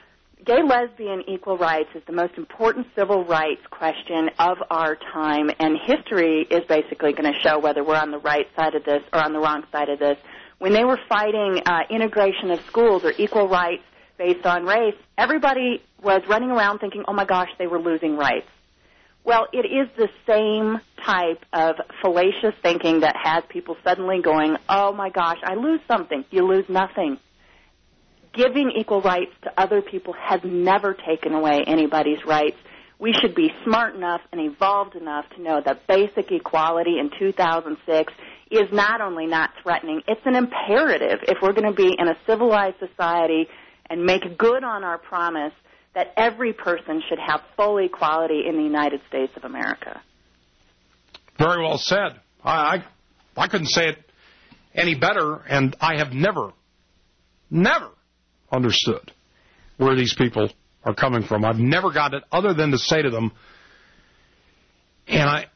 gay, lesbian, equal rights is the most important civil rights question of our time, and history is basically going to show whether we're on the right side of this or on the wrong side of this. When they were fighting uh, integration of schools or equal rights based on race, everybody was running around thinking, oh, my gosh, they were losing rights. Well, it is the same type of fallacious thinking that has people suddenly going, oh, my gosh, I lose something. You lose nothing. Giving equal rights to other people has never taken away anybody's rights. We should be smart enough and evolved enough to know that basic equality in two thousand six is not only not threatening, it's an imperative if we're going to be in a civilized society and make good on our promise that every person should have full equality in the United States of America. Very well said. I, I, I couldn't say it any better, and I have never, never understood where these people are coming from. I've never gotten it other than to say to them, and I,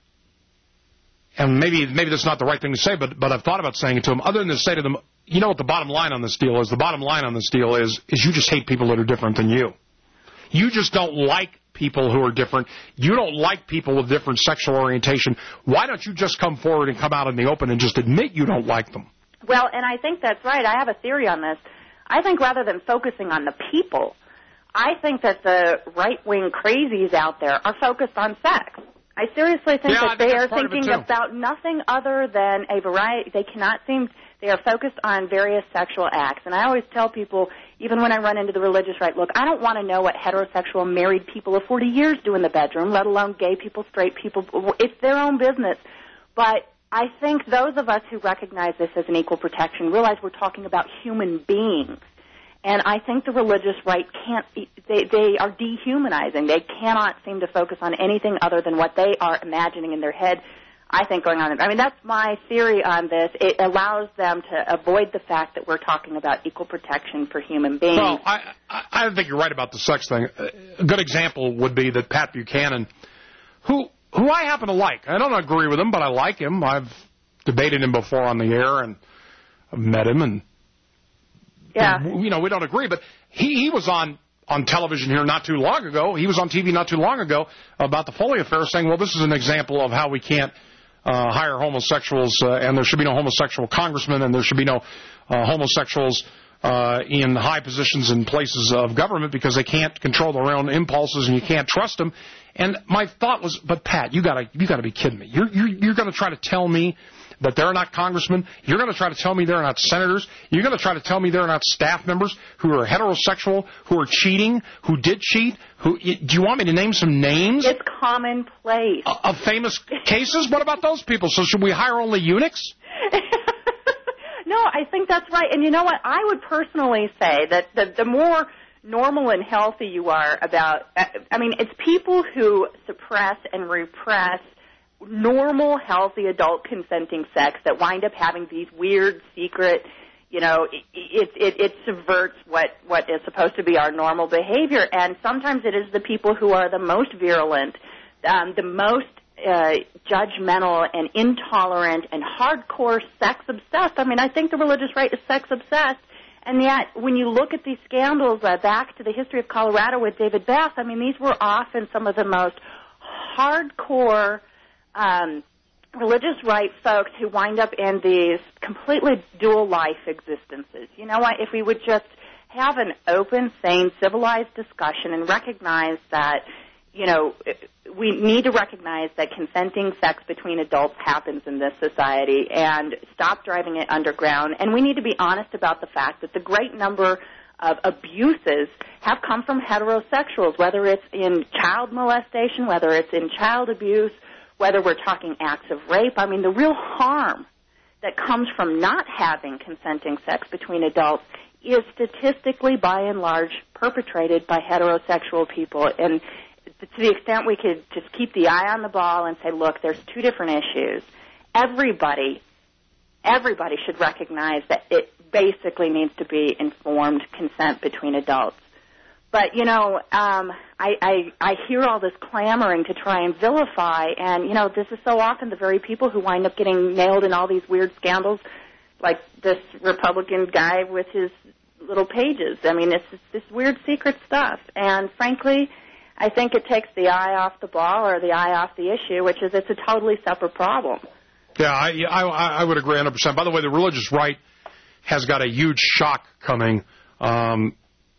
and maybe maybe that's not the right thing to say, but but I've thought about saying it to them, other than to say to them, you know what the bottom line on this deal is? The bottom line on this deal is is you just hate people that are different than you. You just don't like people who are different. You don't like people with different sexual orientation. Why don't you just come forward and come out in the open and just admit you don't like them? Well, and I think that's right. I have a theory on this. I think rather than focusing on the people, I think that the right-wing crazies out there are focused on sex. I seriously think yeah, that I think they are part thinking of about nothing other than a variety. They cannot seem, they are focused on various sexual acts. And I always tell people, even when I run into the religious right, look, I don't want to know what heterosexual married people of forty years do in the bedroom, let alone gay people, straight people. It's their own business. But I think those of us who recognize this as an equal protection realize we're talking about human beings. And I think the religious right can't, they, they are dehumanizing. They cannot seem to focus on anything other than what they are imagining in their head, I think, going on. I mean, that's my theory on this. It allows them to avoid the fact that we're talking about equal protection for human beings. Well, I, I, I think you're right about the sex thing. A good example would be that Pat Buchanan, who who I happen to like. I don't agree with him, but I like him. I've debated him before on the air, and I've met him, and yeah, you know, we don't agree. But he, he was on, on television here not too long ago. He was on T V not too long ago about the Foley affair, saying, well, this is an example of how we can't uh, hire homosexuals, uh, and there should be no homosexual congressmen, and there should be no uh, homosexuals uh, in high positions in places of government because they can't control their own impulses and you can't trust them. And my thought was, but Pat, you gotta you gotta be kidding me. You're you're, you're going to try to tell me that they're not congressmen? You're going to try to tell me they're not senators? You're going to try to tell me they're not staff members who are heterosexual, who are cheating, who did cheat? Who? Do you want me to name some names? It's commonplace. Uh, of famous cases? What about those people? So should we hire only eunuchs? No, I think that's right. And you know what? I would personally say that the, the more normal and healthy you are about, I mean, it's people who suppress and repress normal, healthy, adult consenting sex that wind up having these weird, secret, you know, it, it, it subverts what, what is supposed to be our normal behavior. And sometimes it is the people who are the most virulent, um, the most uh, judgmental and intolerant and hardcore sex-obsessed. I mean, I think the religious right is sex-obsessed. And yet, when you look at these scandals uh, back to the history of Colorado with David Bass, I mean, these were often some of the most hardcore Um, religious right folks who wind up in these completely dual life existences. You know what? If we would just have an open, sane, civilized discussion and recognize that, you know, we need to recognize that consenting sex between adults happens in this society and stop driving it underground. And we need to be honest about the fact that the great number of abuses have come from heterosexuals, whether it's in child molestation, whether it's in child abuse, whether we're talking acts of rape. I mean, the real harm that comes from not having consenting sex between adults is statistically, by and large, perpetrated by heterosexual people. And to the extent we could just keep the eye on the ball and say, look, there's two different issues, everybody, everybody should recognize that it basically needs to be informed consent between adults. But, you know, um, I, I, I hear all this clamoring to try and vilify, and, you know, this is so often the very people who wind up getting nailed in all these weird scandals, like this Republican guy with his little pages. I mean, it's, it's this weird secret stuff. And frankly, I think it takes the eye off the ball or the eye off the issue, which is it's a totally separate problem. Yeah, I, I, I would agree one hundred percent. By the way, the religious right has got a huge shock coming. Um,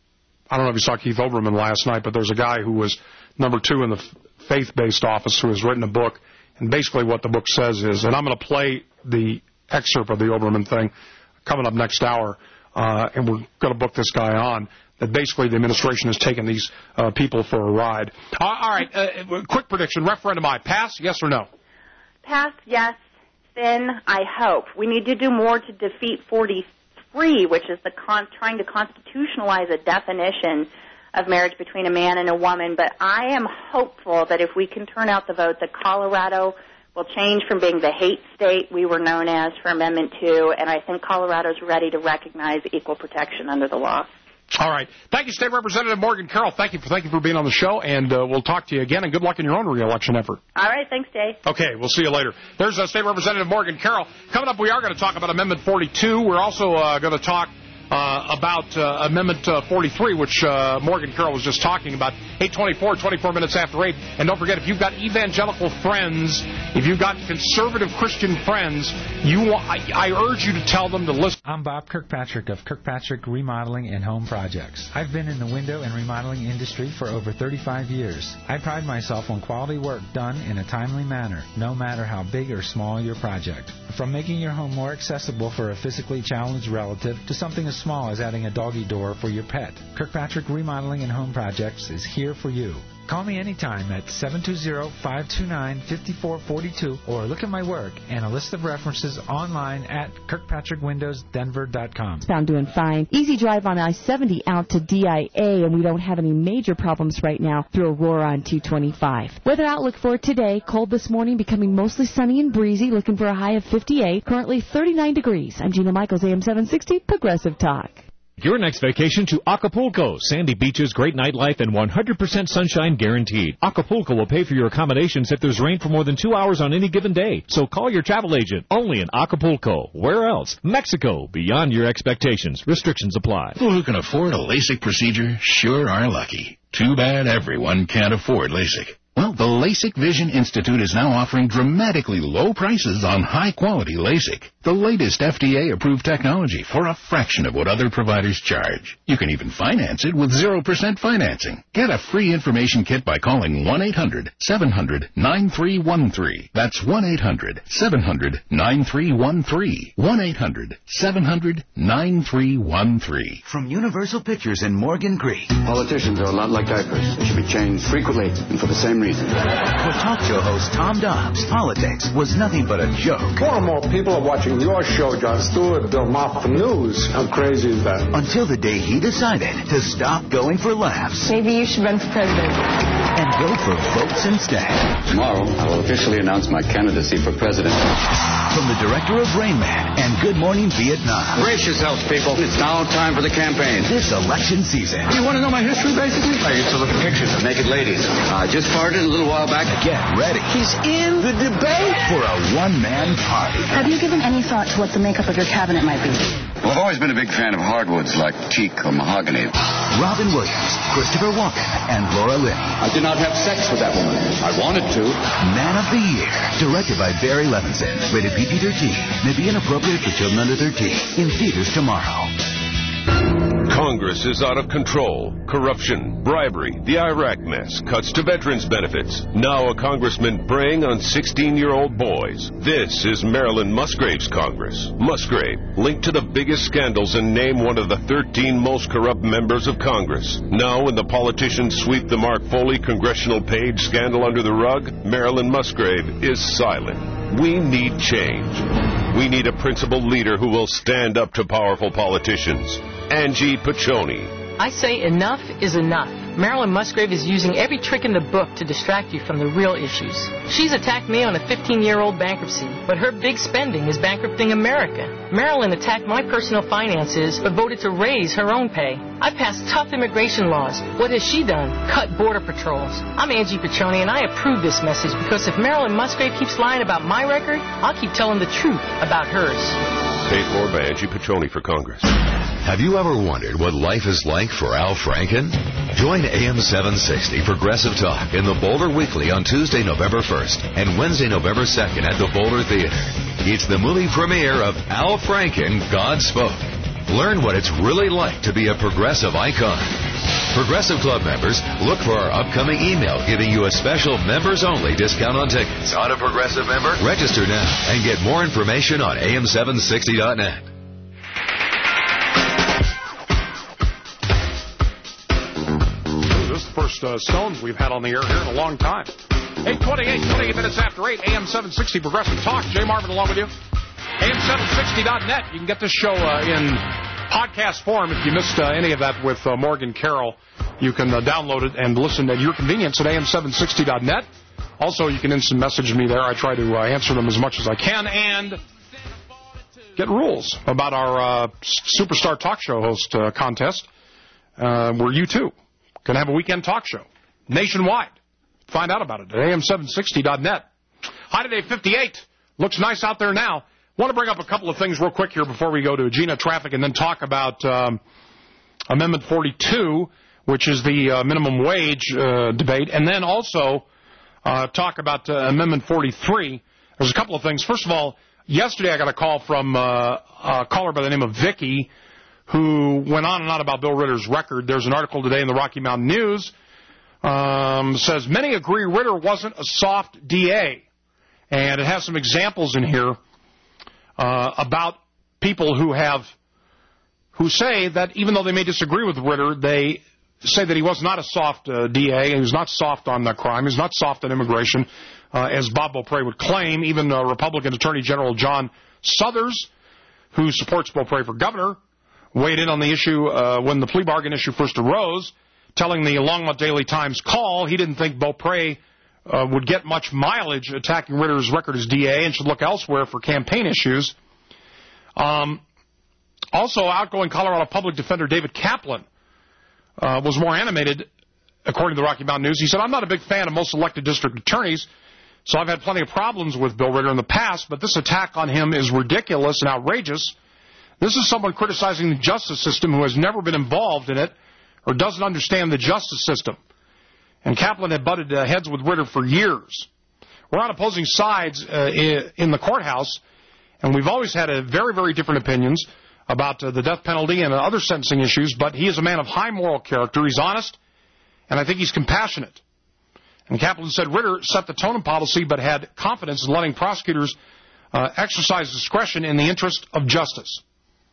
I don't know if you saw Keith Olbermann last night, but there's a guy who was number two in the faith-based office who has written a book, and basically what the book says is, and I'm going to play the excerpt of the Olbermann thing coming up next hour, uh, and we're going to book this guy on, that basically the administration has taken these uh, people for a ride. Uh, all right, uh, quick prediction, referendum aye, pass, yes or no? Pass, yes. Thin, I hope. We need to do more to defeat forty-three, which is the con- trying to constitutionalize a definition of marriage between a man and a woman. But I am hopeful that if we can turn out the vote, that Colorado will change from being the hate state we were known as for Amendment two, and I think Colorado's ready to recognize equal protection under the law. All right. Thank you, State Representative Morgan Carroll. Thank you for thank you for being on the show, and uh, we'll talk to you again, and good luck in your own re-election effort. All right. Thanks, Dave. Okay. We'll see you later. There's uh, State Representative Morgan Carroll. Coming up, we are going to talk about Amendment forty-two. We're also uh, going to talk uh, about uh, Amendment uh, forty-three, which uh, Morgan Carroll was just talking about. eight twenty-four, twenty-four minutes after eight. And don't forget, if you've got evangelical friends, if you've got conservative Christian friends, you want, I, I urge you to tell them to listen. I'm Bob Kirkpatrick of Kirkpatrick Remodeling and Home Projects. I've been in the window and remodeling industry for over thirty-five years. I pride myself on quality work done in a timely manner, no matter how big or small your project. From making your home more accessible for a physically challenged relative to something as small as adding a doggy door for your pet, Kirkpatrick Remodeling and Home Projects is here for you. Call me anytime at seven two zero, five two nine, five four four two or look at my work and a list of references online at kirkpatrick windows denver dot com. I'm doing fine. Easy drive on I seventy out to D I A, and we don't have any major problems right now through Aurora on two twenty-five. Weather outlook for today, cold this morning, becoming mostly sunny and breezy, looking for a high of fifty-eight, currently thirty-nine degrees. I'm Gina Michaels, A M seven sixty, Progressive Talk. Your next vacation to Acapulco. Sandy beaches, great nightlife, and one hundred percent sunshine guaranteed. Acapulco will pay for your accommodations if there's rain for more than two hours on any given day. So call your travel agent. Only in Acapulco. Where else? Mexico. Beyond your expectations. Restrictions apply. People who can afford a LASIK procedure sure are lucky. Too bad everyone can't afford LASIK. Well, the LASIK Vision Institute is now offering dramatically low prices on high-quality LASIK. The latest F D A-approved technology for a fraction of what other providers charge. You can even finance it with zero percent financing. Get a free information kit by calling one eight hundred, seven hundred, nine three one three. That's one eight hundred, seven hundred, nine three one three. one eight hundred, seven hundred, nine three one three. From Universal Pictures in Morgan Creek. Politicians are a lot like diapers. They should be changed frequently and for the same reason. For talk show host Tom Dobbs, politics was nothing but a joke. More and more people are watching your show, Jon Stewart, Bill Moffat News. How crazy is that? Until the day he decided to stop going for laughs. Maybe you should run for president. And go for votes instead. Tomorrow, I will officially announce my candidacy for president. From the director of Rain Man and Good Morning Vietnam. Brace yourselves, people. It's now time for the campaign. This election season. You want to know my history, basically? I used to look at pictures of naked ladies. I uh, just farted a little while back. Get ready. He's in the debate. For a one-man party. Have you given any thought to what the makeup of your cabinet might be? Well, I've always been a big fan of hardwoods like teak or mahogany. Robin Williams, Christopher Walken, and Laura Linney. I did not have sex with that woman. I wanted to. Man of the Year, directed by Barry Levinson. Rated P G thirteen. May be inappropriate for children under thirteen. In theaters tomorrow. Congress is out of control. Corruption, bribery, the Iraq mess, cuts to veterans' benefits. Now a congressman preying on sixteen-year-old boys. This is Marilyn Musgrave's Congress. Musgrave, linked to the biggest scandals and named one of the thirteen most corrupt members of Congress. Now when the politicians sweep the Mark Foley congressional page scandal under the rug, Marilyn Musgrave is silent. We need change. We need a principled leader who will stand up to powerful politicians. Angie Piccioni. I say enough is enough. Marilyn Musgrave is using every trick in the book to distract you from the real issues. She's attacked me on a fifteen-year-old bankruptcy, but her big spending is bankrupting America. Marilyn attacked my personal finances, but voted to raise her own pay. I passed tough immigration laws. What has she done? Cut border patrols. I'm Angie Piccioni, and I approve this message because if Marilyn Musgrave keeps lying about my record, I'll keep telling the truth about hers. Paid for by Angie Petroni for Congress. Have you ever wondered what life is like for Al Franken? Join A M seven sixty Progressive Talk in the Boulder Weekly on Tuesday, November first and Wednesday, November second at the Boulder Theater. It's the movie premiere of Al Franken, God Spoke. Learn what it's really like to be a progressive icon. Progressive Club members, look for our upcoming email giving you a special members-only discount on tickets. Not a Progressive member? Register now and get more information on A M seven sixty dot net. This is the first uh, Stones we've had on the air here in a long time. eight twenty-eight, twenty-eight minutes after eight, A M seven sixty Progressive Talk. Jay Marvin along with you. A M seven sixty dot net. You can get this show uh, in podcast form. If you missed uh, any of that with uh, Morgan Carroll, you can uh, download it and listen at your convenience at A M seven sixty dot net. Also, you can instant message me there. I try to uh, answer them as much as I can and get rules about our uh, Superstar Talk Show host uh, contest, uh, where you, too, can have a weekend talk show nationwide. Find out about it at A M seven sixty dot net. High today, fifty-eight. Looks nice out there now. Want to bring up a couple of things real quick here before we go to Gina Traffic and then talk about um, Amendment forty-two, which is the uh, minimum wage uh, debate, and then also uh, talk about uh, Amendment forty-three. There's a couple of things. First of all, yesterday I got a call from uh, a caller by the name of Vicky who went on and on about Bill Ritter's record. There's an article today in the Rocky Mountain News. Um, says, many agree Ritter wasn't a soft D A. And it has some examples in here uh, about people who have, who say that even though they may disagree with Ritter, they say that he was not a soft uh, D A. He was not soft on the crime. He was not soft on immigration, uh, as Bob Beaupre would claim. Even uh, Republican Attorney General John Suthers, who supports Beaupre for governor, weighed in on the issue uh, when the plea bargain issue first arose, telling the Longmont Daily Times Call he didn't think Beaupre uh, would get much mileage attacking Ritter's record as D A and should look elsewhere for campaign issues. Um, also, outgoing Colorado Public Defender David Kaplan uh, was more animated, according to the Rocky Mountain News. He said, I'm not a big fan of most elected district attorneys, so I've had plenty of problems with Bill Ritter in the past, but this attack on him is ridiculous and outrageous. This is someone criticizing the justice system who has never been involved in it or doesn't understand the justice system. And Kaplan had butted uh, heads with Ritter for years. We're on opposing sides uh, in the courthouse, and we've always had a very, very different opinions about uh, the death penalty and other sentencing issues, but he is a man of high moral character. He's honest, and I think he's compassionate. And Kaplan said Ritter set the tone and policy, but had confidence in letting prosecutors uh, exercise discretion in the interest of justice.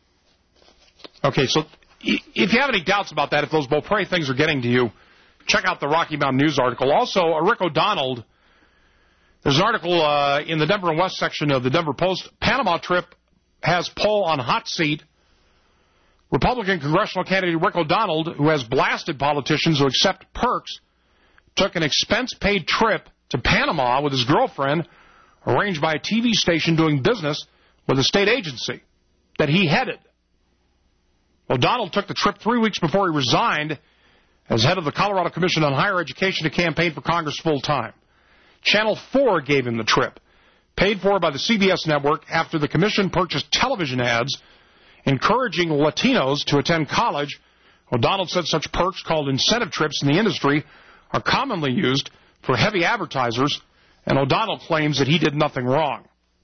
Okay, so if you have any doubts about that, if those Beaupre things are getting to you, check out the Rocky Mountain News article. Also, Rick O'Donnell, there's an article uh, in the Denver and West section of the Denver Post. Panama trip has poll on hot seat. Republican congressional candidate Rick O'Donnell, who has blasted politicians who accept perks, took an expense-paid trip to Panama with his girlfriend, arranged by a T V station doing business with a state agency that he headed. O'Donnell took the trip three weeks before he resigned as head of the Colorado Commission on Higher Education to campaign for Congress full-time. Channel four gave him the trip, paid for by the C B S network after the commission purchased television ads encouraging Latinos to attend college. O'Donnell said such perks, called incentive trips in the industry, are commonly used for heavy advertisers, and O'Donnell claims that he did nothing wrong.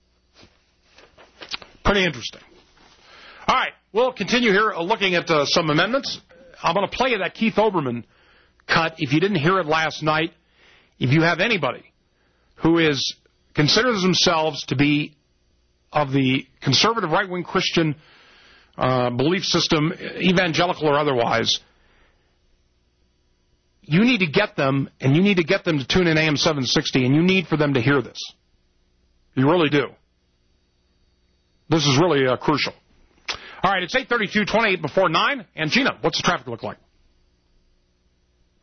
Pretty interesting. All right, we'll continue here looking at uh, some amendments. I'm going to play you that Keith Olbermann cut. If you didn't hear it last night, if you have anybody who is considers themselves to be of the conservative right-wing Christian uh, belief system, evangelical or otherwise, you need to get them, and you need to get them to tune in A M seven sixty, and you need for them to hear this. You really do. This is really uh, crucial. All right, it's eight thirty-two, twenty-eight before nine. And Gina, what's the traffic look like?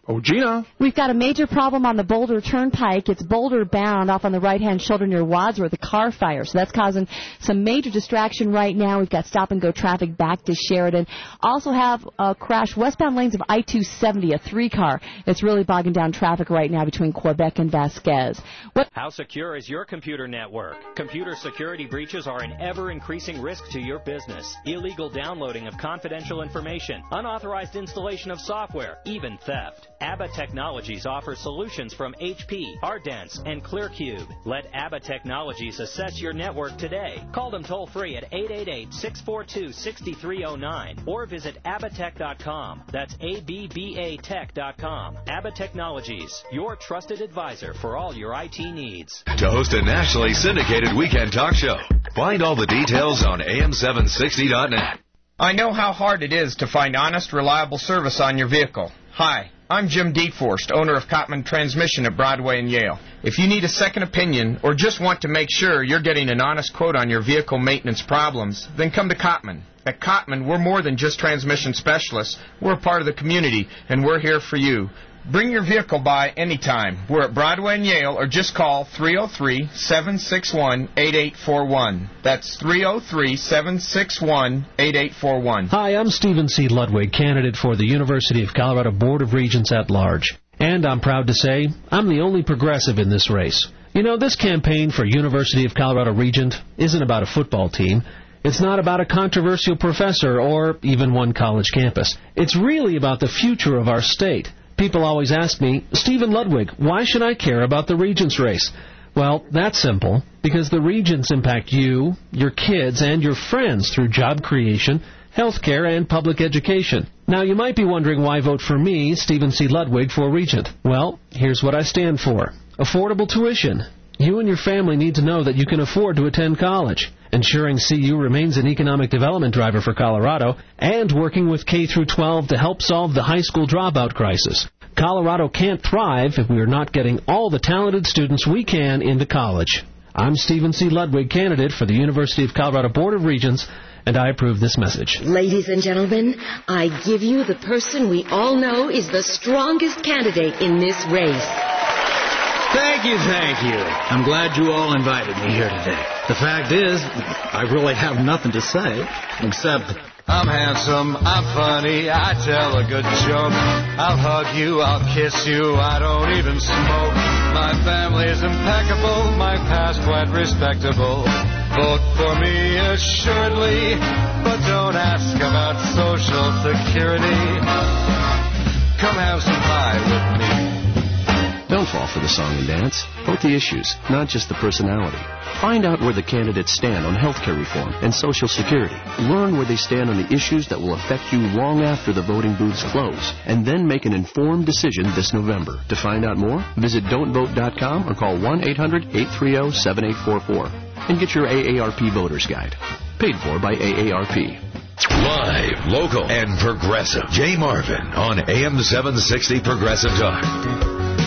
Oh, Gina. We've got a major problem on the Boulder Turnpike. It's Boulder bound off on the right-hand shoulder near Wadsworth, a car fire. So that's causing some major distraction right now. We've got stop-and-go traffic back to Sheridan. Also have a crash westbound lanes of I two seventy, a three-car. It's really bogging down traffic right now between Quebec and Vasquez. What? How secure is your computer network? Computer security breaches are an ever-increasing risk to your business. Illegal downloading of confidential information, unauthorized installation of software, even theft. ABBA Technologies offers solutions from H P, Ardent, and ClearCube. Let ABBA Technologies assess your network today. Call them toll-free at eight eight eight, six four two, six three zero nine or visit abbatech dot com. That's A B B A tech dot com. ABBA Technologies, your trusted advisor for all your I T needs. To host a nationally syndicated weekend talk show, find all the details on A M seven sixty dot net. I know how hard it is to find honest, reliable service on your vehicle. Hi, I'm Jim Deforst, owner of Cotman Transmission at Broadway and Yale. If you need a second opinion or just want to make sure you're getting an honest quote on your vehicle maintenance problems, then come to Cotman. At Cotman, we're more than just transmission specialists. We're a part of the community, and we're here for you. Bring your vehicle by anytime. We're at Broadway and Yale, or just call three oh three, seven six one, eight eight four one. That's three oh three, seven six one, eight eight four one. Hi, I'm Stephen C. Ludwig, candidate for the University of Colorado Board of Regents at Large. And I'm proud to say I'm the only progressive in this race. You know, this campaign for University of Colorado Regent isn't about a football team. It's not about a controversial professor or even one college campus. It's really about the future of our state. People always ask me, Stephen Ludwig, why should I care about the Regents race? Well, that's simple, because the Regents impact you, your kids, and your friends through job creation, health care, and public education. Now, you might be wondering why vote for me, Stephen C. Ludwig, for Regent. Well, here's what I stand for. Affordable tuition. You and your family need to know that you can afford to attend college. Ensuring C U remains an economic development driver for Colorado, and working with K through twelve to help solve the high school dropout crisis. Colorado can't thrive if we are not getting all the talented students we can into college. I'm Stephen C. Ludwig, candidate for the University of Colorado Board of Regents, and I approve this message. Ladies and gentlemen, I give you the person we all know is the strongest candidate in this race. Thank you, thank you. I'm glad you all invited me here today. The fact is, I really have nothing to say, except I'm handsome, I'm funny, I tell a good joke. I'll hug you, I'll kiss you, I don't even smoke. My family's impeccable, my past quite respectable. Vote for me assuredly, but don't ask about Social Security. Come have some pie with me. Don't fall for the song and dance. Vote the issues, not just the personality. Find out where the candidates stand on health care reform and Social Security. Learn where they stand on the issues that will affect you long after the voting booths close. And then make an informed decision this November. To find out more, visit don't vote dot com or call one eight hundred, eight three zero, seven eight four four. And get your A A R P Voters Guide. Paid for by A A R P. Live, local, and progressive. Jay Marvin on A M seven sixty Progressive Talk.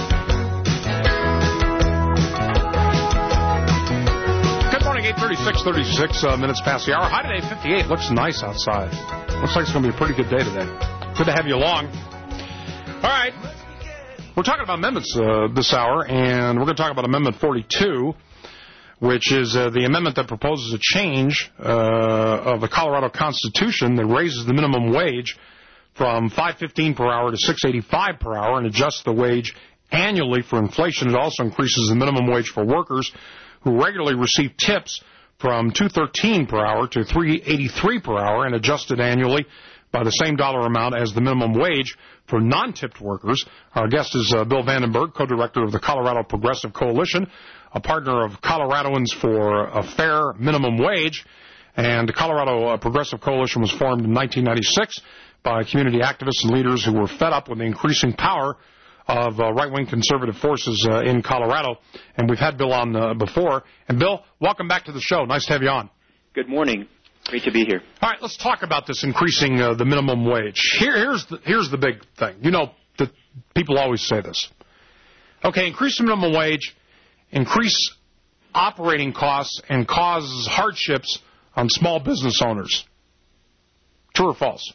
eight thirty-six, thirty-six uh, minutes past the hour. High today, fifty-eight. Looks nice outside. Looks like it's going to be a pretty good day today. Good to have you along. All right. We're talking about amendments uh, this hour, and we're going to talk about Amendment forty-two, which is uh, the amendment that proposes a change uh, of the Colorado Constitution that raises the minimum wage from five fifteen per hour to six eighty-five per hour and adjusts the wage annually for inflation. It also increases the minimum wage for workers who regularly receive tips from two thirteen per hour to three eighty-three per hour and adjusted annually by the same dollar amount as the minimum wage for non-tipped workers. Our guest is uh, Bill Vandenberg, co-director of the Colorado Progressive Coalition, a partner of Coloradoans for a Fair Minimum Wage. And the Colorado uh, Progressive Coalition was formed in nineteen ninety-six by community activists and leaders who were fed up with the increasing power of uh, right-wing conservative forces uh, in Colorado. And we've had Bill on uh, before. And, Bill, welcome back to the show. Nice to have you on. Good morning. Great to be here. All right, let's talk about this increasing uh, the minimum wage. Here, here's, the, here's the big thing. You know, the, people always say this. Okay, increase the minimum wage, increase operating costs, and cause hardships on small business owners. True or false?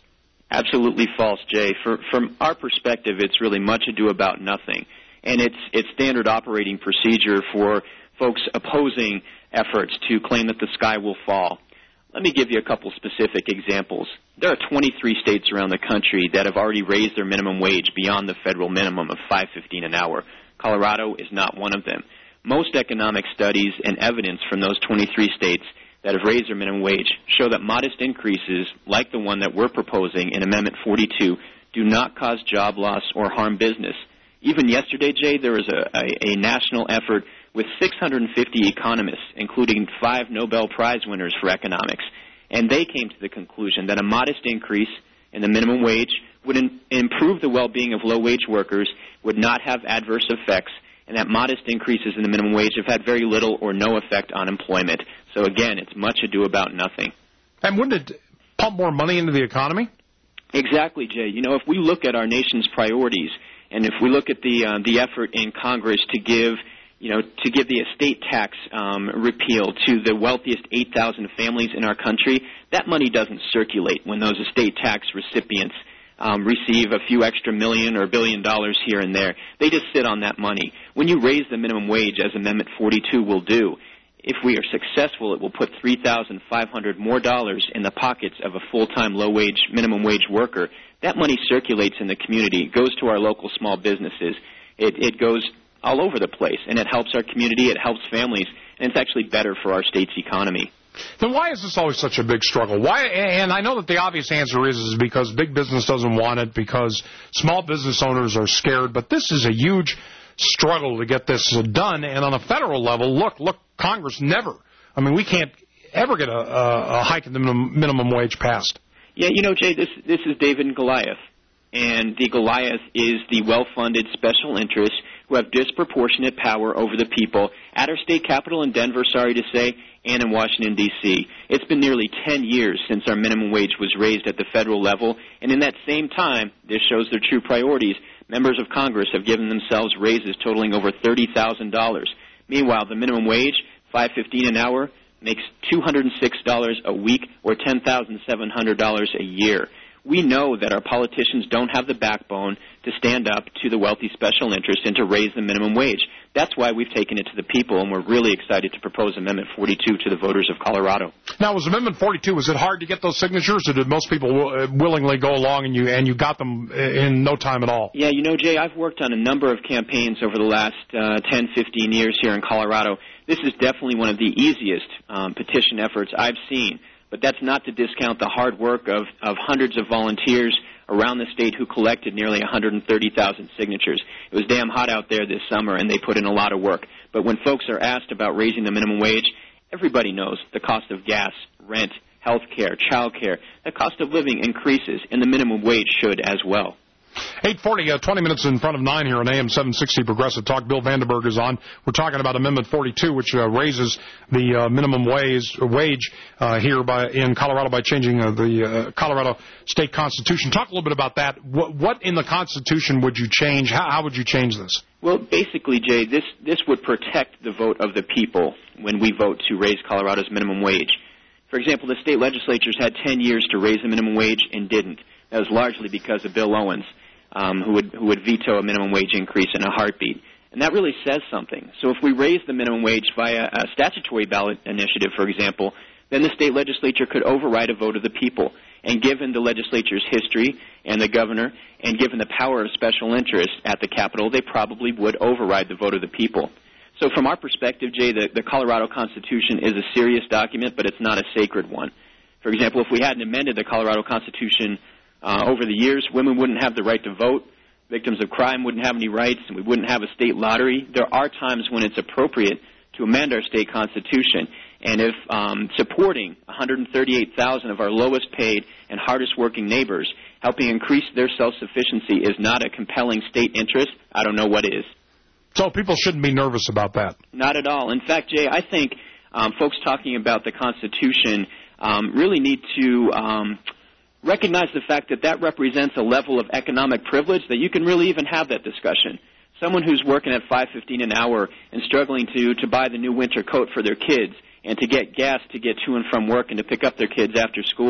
Absolutely false, Jay. For, from our perspective, it's really much ado about nothing. And it's, it's standard operating procedure for folks opposing efforts to claim that the sky will fall. Let me give you a couple specific examples. There are twenty-three states around the country that have already raised their minimum wage beyond the federal minimum of five fifteen an hour. Colorado is not one of them. Most economic studies and evidence from those twenty-three states that have raised their minimum wage show that modest increases, like the one that we're proposing in Amendment forty-two, do not cause job loss or harm business. Even yesterday, Jay, there was a, a, a national effort with six hundred fifty economists, including five Nobel Prize winners for economics, and they came to the conclusion that a modest increase in the minimum wage would in, improve the well-being of low-wage workers, would not have adverse effects, and that modest increases in the minimum wage have had very little or no effect on employment. So again, it's much ado about nothing. And wouldn't it pump more money into the economy? Exactly, Jay. You know, if we look at our nation's priorities, and if we look at the uh, the effort in Congress to give, you know, to give the estate tax um, repeal to the wealthiest eight thousand families in our country, that money doesn't circulate when those estate tax recipients um, receive a few extra million or billion dollars here and there. They just sit on that money. When you raise the minimum wage, as Amendment forty-two will do, if we are successful, it will put three thousand five hundred dollars more dollars in the pockets of a full-time low-wage minimum wage worker. That money circulates in the community. It goes to our local small businesses. It, it goes all over the place, and it helps our community. It helps families, and it's actually better for our state's economy. Then why is this always such a big struggle? Why? And I know that the obvious answer is, is because big business doesn't want it, because small business owners are scared, but this is a huge struggle to get this done. And on a federal level, look, look, Congress never, I mean, we can't ever get a, a, a hike in the minimum, minimum wage passed. Yeah, you know, Jay, this this is David and Goliath. And the Goliath is the well-funded special interests who have disproportionate power over the people at our state capital in Denver, sorry to say, and in Washington, D C It's been nearly ten years since our minimum wage was raised at the federal level, and in that same time, this shows their true priorities. Members of Congress have given themselves raises totaling over thirty thousand dollars. Meanwhile, the minimum wage, five fifteen an hour, makes two hundred six dollars a week or ten thousand seven hundred dollars a year. We know that our politicians don't have the backbone to stand up to the wealthy special interests and to raise the minimum wage. That's why we've taken it to the people, and we're really excited to propose Amendment forty-two to the voters of Colorado. Now, was Amendment forty-two, was it hard to get those signatures, or did most people w- willingly go along and you and you got them in no time at all? Yeah, you know, Jay, I've worked on a number of campaigns over the last uh, ten, fifteen years here in Colorado. This is definitely one of the easiest um, petition efforts I've seen. But that's not to discount the hard work of, of hundreds of volunteers around the state who collected nearly one hundred thirty thousand signatures. It was damn hot out there this summer, and they put in a lot of work. But when folks are asked about raising the minimum wage, everybody knows the cost of gas, rent, health care, child care, the cost of living increases, and the minimum wage should as well. eight forty, uh, twenty minutes in front of nine here on A M seven sixty Progressive Talk. Bill Vandenberg is on. We're talking about Amendment forty-two, which uh, raises the uh, minimum wage, wage uh, here by, in Colorado by changing uh, the uh, Colorado state constitution. Talk a little bit about that. What, what in the Constitution would you change? How, how would you change this? Well, basically, Jay, this, this would protect the vote of the people when we vote to raise Colorado's minimum wage. For example, the state legislatures had ten years to raise the minimum wage and didn't. That was largely because of Bill Owens. Um, who would who would veto a minimum wage increase in a heartbeat. And that really says something. So if we raise the minimum wage via a statutory ballot initiative, for example, then the state legislature could override a vote of the people. And given the legislature's history and the governor, and given the power of special interests at the Capitol, they probably would override the vote of the people. So from our perspective, Jay, the, the Colorado Constitution is a serious document, but it's not a sacred one. For example, if we hadn't amended the Colorado Constitution Uh, over the years, women wouldn't have the right to vote, victims of crime wouldn't have any rights, and we wouldn't have a state lottery. There are times when it's appropriate to amend our state constitution, and if um, supporting one hundred thirty-eight thousand of our lowest paid and hardest working neighbors, helping increase their self-sufficiency is not a compelling state interest, I don't know what is. So people shouldn't be nervous about that? Not at all. In fact, Jay, I think um, folks talking about the Constitution um, really need to um, recognize the fact that that represents a level of economic privilege that you can really even have that discussion. Someone who's working at five fifteen an hour and struggling to, to buy the new winter coat for their kids and to get gas to get to and from work and to pick up their kids after school,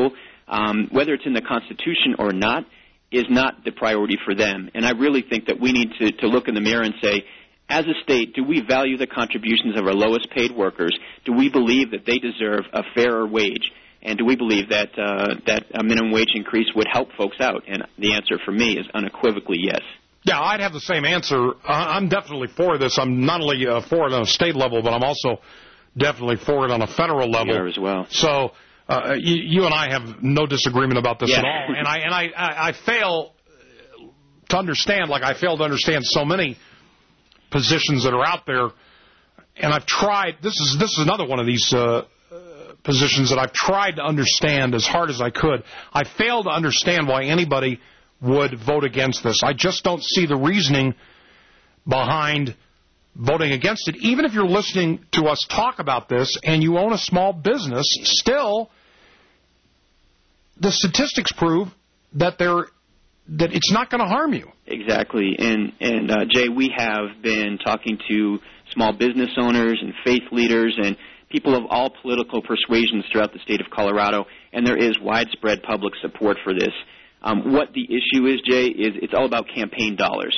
um, whether it's in the Constitution or not, is not the priority for them. And I really think that we need to, to look in the mirror and say, as a state, do we value the contributions of our lowest paid workers? Do we believe that they deserve a fairer wage? And do we believe that uh, that a minimum wage increase would help folks out? And the answer for me is unequivocally yes. Yeah, I'd have the same answer. Uh, I'm definitely for this. I'm not only uh, for it on a state level, but I'm also definitely for it on a federal level. You are as well. So uh, you, you and I have no disagreement about this yeah. at all. And I and I, I, I fail to understand, like I fail to understand so many positions that are out there. And I've tried. This is this is another one of these uh, positions that I've tried to understand as hard as I could. I fail to understand why anybody would vote against this. I just don't see the reasoning behind voting against it. Even if you're listening to us talk about this and you own a small business, still, the statistics prove that they're that it's not going to harm you. Exactly. And, and uh, Jay, we have been talking to small business owners and faith leaders and people of all political persuasions throughout the state of Colorado, and there is widespread public support for this. Um, what the issue is, Jay, is it's all about campaign dollars.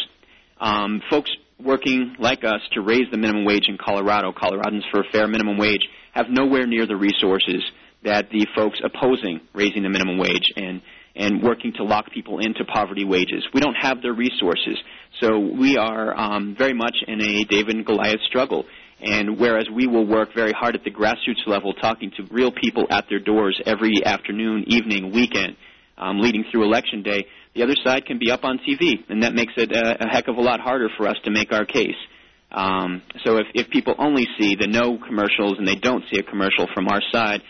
Um, folks working like us to raise the minimum wage in Colorado, Coloradans for a fair minimum wage, have nowhere near the resources that the folks opposing raising the minimum wage and and working to lock people into poverty wages. We don't have their resources. So we are um, very much in a David and Goliath struggle. And whereas we will work very hard at the grassroots level, talking to real people at their doors every afternoon, evening, weekend, um, leading through Election Day, the other side can be up on T V, and that makes it a, a heck of a lot harder for us to make our case. Um, so if, if people only see the no commercials and they don't see a commercial from our side,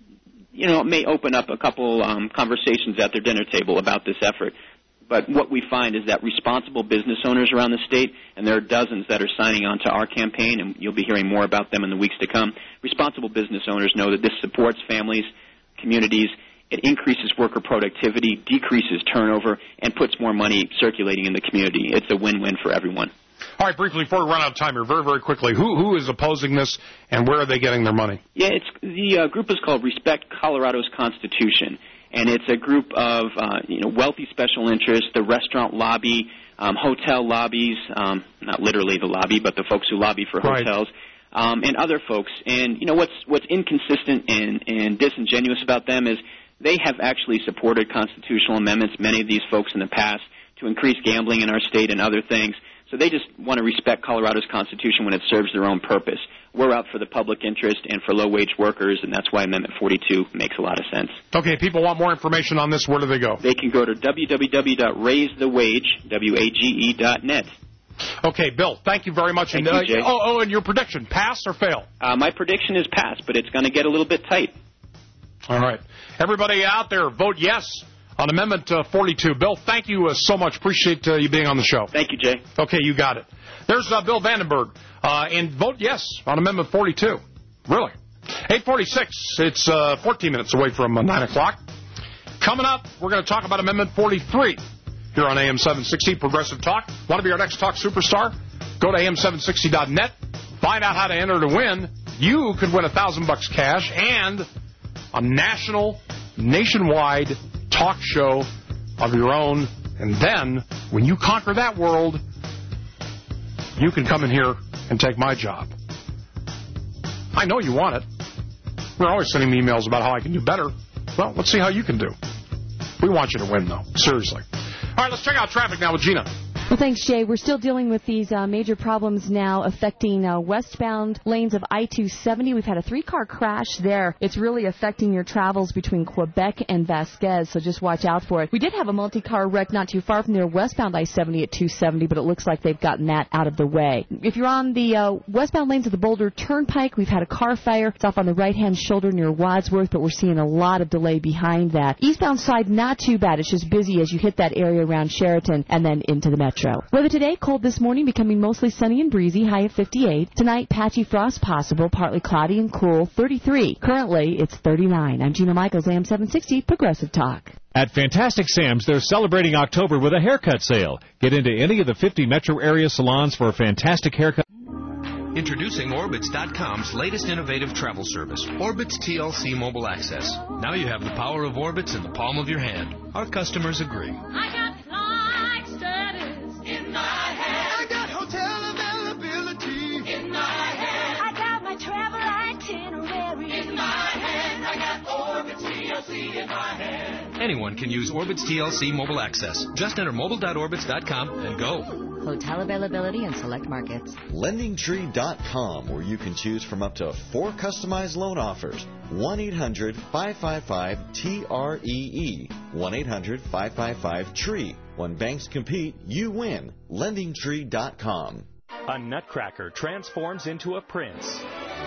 you know, it may open up a couple um, conversations at their dinner table about this effort. But what we find is that responsible business owners around the state, and there are dozens that are signing on to our campaign, and you'll be hearing more about them in the weeks to come, responsible business owners know that this supports families, communities, it increases worker productivity, decreases turnover, and puts more money circulating in the community. It's a win-win for everyone. All right, briefly, before we run out of time here, very, very quickly, who who is opposing this, and where are they getting their money? Yeah, it's the uh, group is called Respect Colorado's Constitution, and it's a group of uh, you know wealthy special interests, the restaurant lobby, um, hotel lobbies, um, not literally the lobby, but the folks who lobby for right. hotels, um, and other folks. And you know what's what's inconsistent and, and disingenuous about them is they have actually supported constitutional amendments, many of these folks in the past, to increase gambling in our state and other things. So they just want to respect Colorado's Constitution when it serves their own purpose. We're out for the public interest and for low-wage workers, and that's why Amendment forty-two makes a lot of sense. Okay, people want more information on this. Where do they go? They can go to w w w dot raise the wage, W A G E dot net. Okay, Bill, thank you very much. Thank and, uh, you, Jay. Oh, oh, and your prediction, pass or fail? Uh, my prediction is pass, but it's going to get a little bit tight. All right. Everybody out there, vote yes on Amendment uh, forty-two. Bill, thank you uh, so much. Appreciate uh, you being on the show. Thank you, Jay. Okay, you got it. There's uh, Bill Vandenberg. Uh, and vote yes on Amendment forty-two. Really. eight forty-six. It's uh, fourteen minutes away from uh, nine o'clock. Coming up, we're going to talk about Amendment forty-three here on A M seven sixty, Progressive Talk. Want to be our next talk superstar? Go to A M seven sixty dot net. Find out how to enter to win. You could win a thousand bucks cash and a national, nationwide talk show of your own. And then, when you conquer that world, you can come in here and take my job. I know you want it. We're always sending me emails about how I can do better. Well, let's see how you can do. We want you to win, though. Seriously. All right, let's check out traffic now with Gina. Well, thanks, Jay. We're still dealing with these uh, major problems now affecting uh, westbound lanes of I two seventy. We've had a three-car crash there. It's really affecting your travels between Quebec and Vasquez, so just watch out for it. We did have a multi-car wreck not too far from there, westbound I seventy at two seventy, but it looks like they've gotten that out of the way. If you're on the uh, westbound lanes of the Boulder Turnpike, we've had a car fire. It's off on the right-hand shoulder near Wadsworth, but we're seeing a lot of delay behind that. Eastbound side, not too bad. It's just busy as you hit that area around Sheraton and then into the metro. Weather today, cold this morning, becoming mostly sunny and breezy, high of fifty-eight. Tonight, patchy frost possible, partly cloudy and cool, thirty-three. Currently, it's thirty-nine. I'm Gina Michaels, A M seven sixty, Progressive Talk. At Fantastic Sam's, they're celebrating October with a haircut sale. Get into any of the fifty metro area salons for a fantastic haircut. Introducing Orbitz dot com's latest innovative travel service, Orbitz T L C Mobile Access. Now you have the power of Orbitz in the palm of your hand. Our customers agree. I got flight status in my hand. I got hotel availability in my hand. I got my travel itinerary in my hand. I got Orbitz T L C in my hand. Anyone can use Orbitz T L C Mobile Access. Just enter mobile dot orbitz dot com and go. Hotel availability in select markets. Lending Tree dot com, where you can choose from up to four customized loan offers. one eight hundred five five five T R E E. one eight hundred five five five T R E E. When banks compete, you win. Lending Tree dot com. A nutcracker transforms into a prince.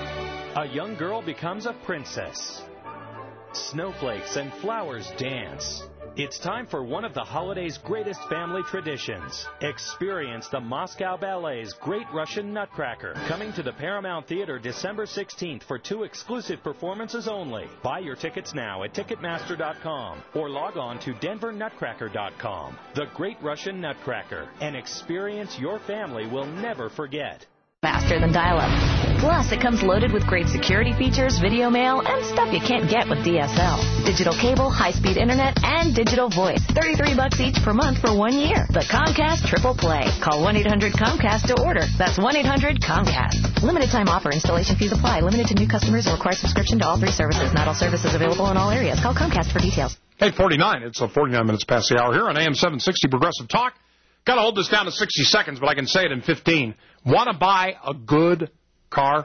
A young girl becomes a princess. Snowflakes and flowers dance. It's time for one of the holiday's greatest family traditions. Experience the Moscow Ballet's Great Russian Nutcracker, coming to the Paramount Theater December sixteenth for two exclusive performances only. Buy your tickets now at Ticketmaster dot com or log on to Denver Nutcracker dot com. The Great Russian Nutcracker, an experience your family will never forget. Faster than dial-up. Plus, it comes loaded with great security features, video mail, and stuff you can't get with D S L. Digital cable, high-speed internet, and digital voice. thirty-three bucks each per month for one year. The Comcast Triple Play. Call one eight hundred Comcast to order. That's one eight hundred Comcast. Limited time offer. Installation fees apply. Limited to new customers and requires subscription to all three services. Not all services available in all areas. Call Comcast for details. eight forty-nine. It's uh, forty-nine minutes past the hour here on A M seven sixty Progressive Talk. Got to hold this down to sixty seconds, but I can say it in fifteen. Want to buy a good car?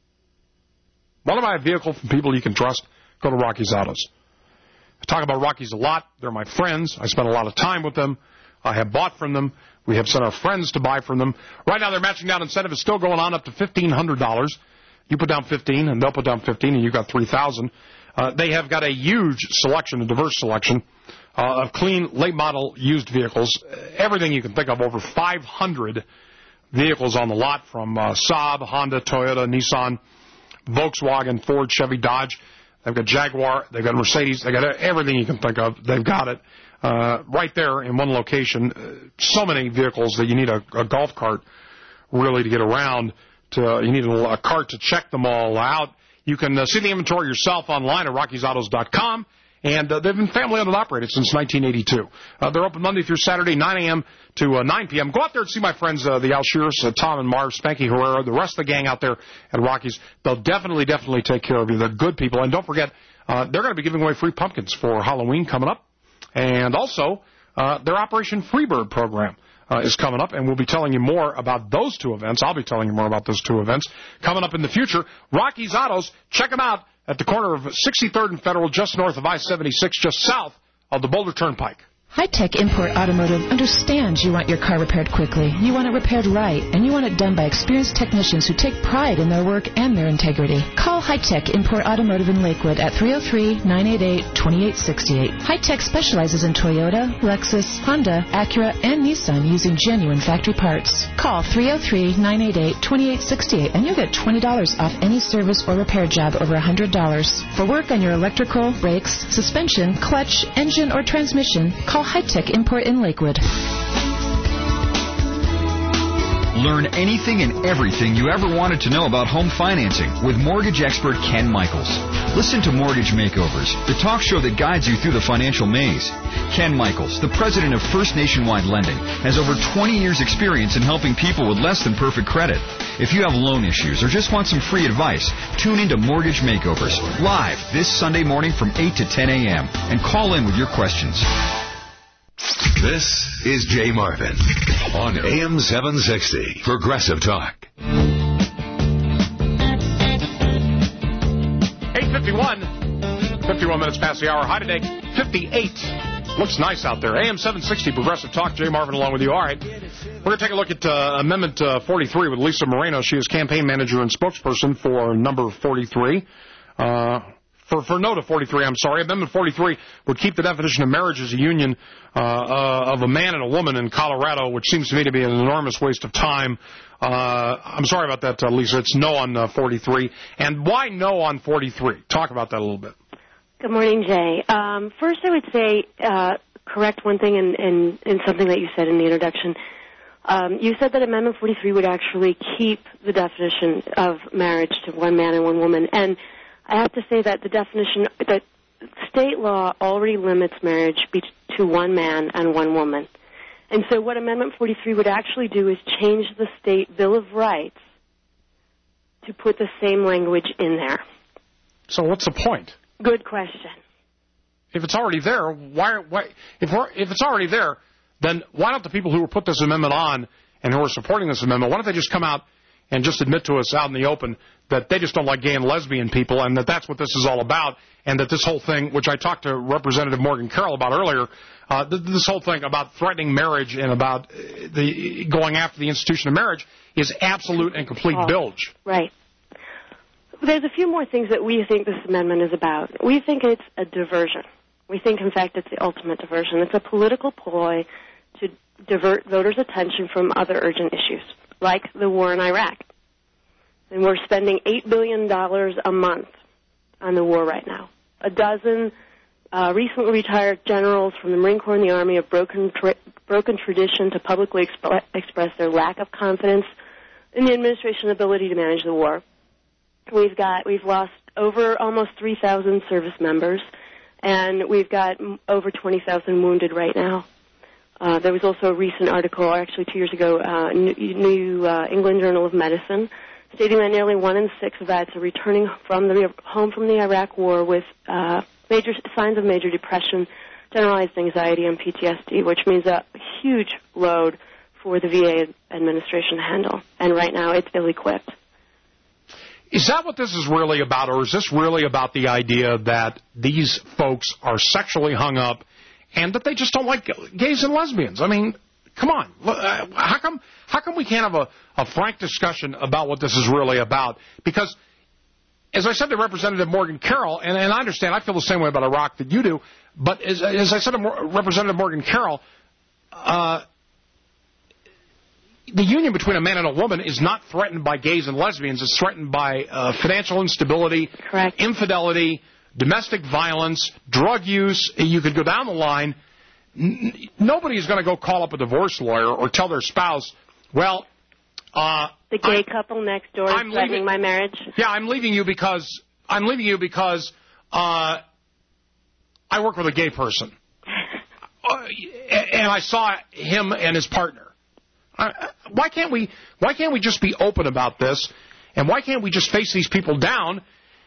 Want to buy a vehicle from people you can trust? Go to Rocky's Autos. I talk about Rocky's a lot. They're my friends. I spend a lot of time with them. I have bought from them. We have sent our friends to buy from them. Right now, their matching down incentive is still going on up to fifteen hundred dollars. You put down fifteen, and they'll put down fifteen, and you got three thousand dollars. Uh, they have got a huge selection, a diverse selection uh, of clean, late-model used vehicles. Everything you can think of, over five hundred vehicles on the lot from uh, Saab, Honda, Toyota, Nissan, Volkswagen, Ford, Chevy, Dodge. They've got Jaguar. They've got Mercedes. They've got everything you can think of. They've got it uh, right there in one location. Uh, so many vehicles that you need a, a golf cart really to get around. To, you need a, a cart to check them all out. You can uh, see the inventory yourself online at Rockies Autos dot com. And uh, they've been family-owned and operated since nineteen eighty-two. Uh, they're open Monday through Saturday, nine a.m. to uh, nine p.m. Go out there and see my friends, uh, the Alshears, uh, Tom and Marv, Spanky Herrera, the rest of the gang out there at Rockies. They'll definitely, definitely take care of you. They're good people. And don't forget, uh, they're going to be giving away free pumpkins for Halloween coming up. And also, uh, their Operation Freebird program uh, is coming up, and we'll be telling you more about those two events. I'll be telling you more about those two events coming up in the future. Rockies Autos, check them out at the corner of sixty-third and Federal, just north of I seventy-six, just south of the Boulder Turnpike. High-Tech Import Automotive understands you want your car repaired quickly, you want it repaired right, and you want it done by experienced technicians who take pride in their work and their integrity. Call High-Tech Import Automotive in Lakewood at three oh three, nine eight eight, two eight six eight. High-Tech specializes in Toyota, Lexus, Honda, Acura, and Nissan using genuine factory parts. Call three oh three, nine eight eight, two eight six eight and you'll get twenty dollars off any service or repair job over one hundred dollars. For work on your electrical, brakes, suspension, clutch, engine, or transmission, call High-Tech Import in Lakewood. Learn anything and everything you ever wanted to know about home financing with mortgage expert Ken Michaels. Listen to Mortgage Makeovers, the talk show that guides you through the financial maze. Ken Michaels, the president of First Nationwide Lending, has over twenty years experience in helping people with less than perfect credit. If you have loan issues or just want some free advice, tune into Mortgage Makeovers live this Sunday morning from eight to ten a.m. and call in with your questions. This is Jay Marvin on A M seven sixty Progressive Talk. eight fifty-one, fifty-one minutes past the hour. High today, fifty-eight. Looks nice out there. A M seven sixty Progressive Talk. Jay Marvin along with you. All right. We're going to take a look at uh, Amendment uh, forty-three with Lisa Moreno. She is campaign manager and spokesperson for number forty-three. Uh, for, for no to forty-three, I'm sorry. Amendment forty-three would keep the definition of marriage as a union uh, uh, of a man and a woman in Colorado, which seems to me to be an enormous waste of time. Uh, I'm sorry about that, uh, Lisa. It's no on uh, forty-three. And why no on forty-three? Talk about that a little bit. Good morning, Jay. Um, first, I would say uh, correct one thing in, in, in something that you said in the introduction. Um, you said that Amendment forty-three would actually keep the definition of marriage to one man and one woman. And I have to say that the definition, that state law already limits marriage be- to one man and one woman. And so what Amendment forty-three would actually do is change the state Bill of Rights to put the same language in there. So what's the point? Good question. If it's already there, why? why if, we're, if it's already there, then why don't the people who put this amendment on and who are supporting this amendment, why don't they just come out and just admit to us out in the open that they just don't like gay and lesbian people and that that's what this is all about, and that this whole thing, which I talked to Representative Morgan Carroll about earlier, uh, th- this whole thing about threatening marriage and about the going after the institution of marriage is absolute and complete oh, bilge. Right. There's a few more things that we think this amendment is about. We think it's a diversion. We think, in fact, it's the ultimate diversion. It's a political ploy to divert voters' attention from other urgent issues, like the war in Iraq. And we're spending eight billion dollars a month on the war right now. A dozen uh, recently retired generals from the Marine Corps and the Army have broken, tra- broken tradition to publicly exp- express their lack of confidence in the administration's ability to manage the war. We've got, we've lost over almost three thousand service members, and we've got over twenty thousand wounded right now. Uh, there was also a recent article, actually two years ago, uh, New uh, England Journal of Medicine, stating that nearly one in six vets are returning from the home from the Iraq War with uh, major signs of major depression, generalized anxiety, and P T S D, which means a huge load for the V A administration to handle. And right now, it's ill-equipped. Is that what this is really about, or is this really about the idea that these folks are sexually hung up and that they just don't like gays and lesbians? I mean, come on. How come how come we can't have a, a frank discussion about what this is really about? Because, as I said to Representative Morgan Carroll, and, and I understand, I feel the same way about Iraq that you do, but as, as I said to Representative Morgan Carroll, uh, the union between a man and a woman is not threatened by gays and lesbians. It's threatened by uh, financial instability, Correct. infidelity, domestic violence, drug use. You could go down the line. N- nobody is going to go call up a divorce lawyer or tell their spouse, well, uh, the gay I'm, couple next door is I'm threatening leaving, my marriage. Yeah, I'm leaving you because I'm leaving you because uh, I work with a gay person, uh, and I saw him and his partner. Uh, why can't we? Why can't we just be open about this, and why can't we just face these people down?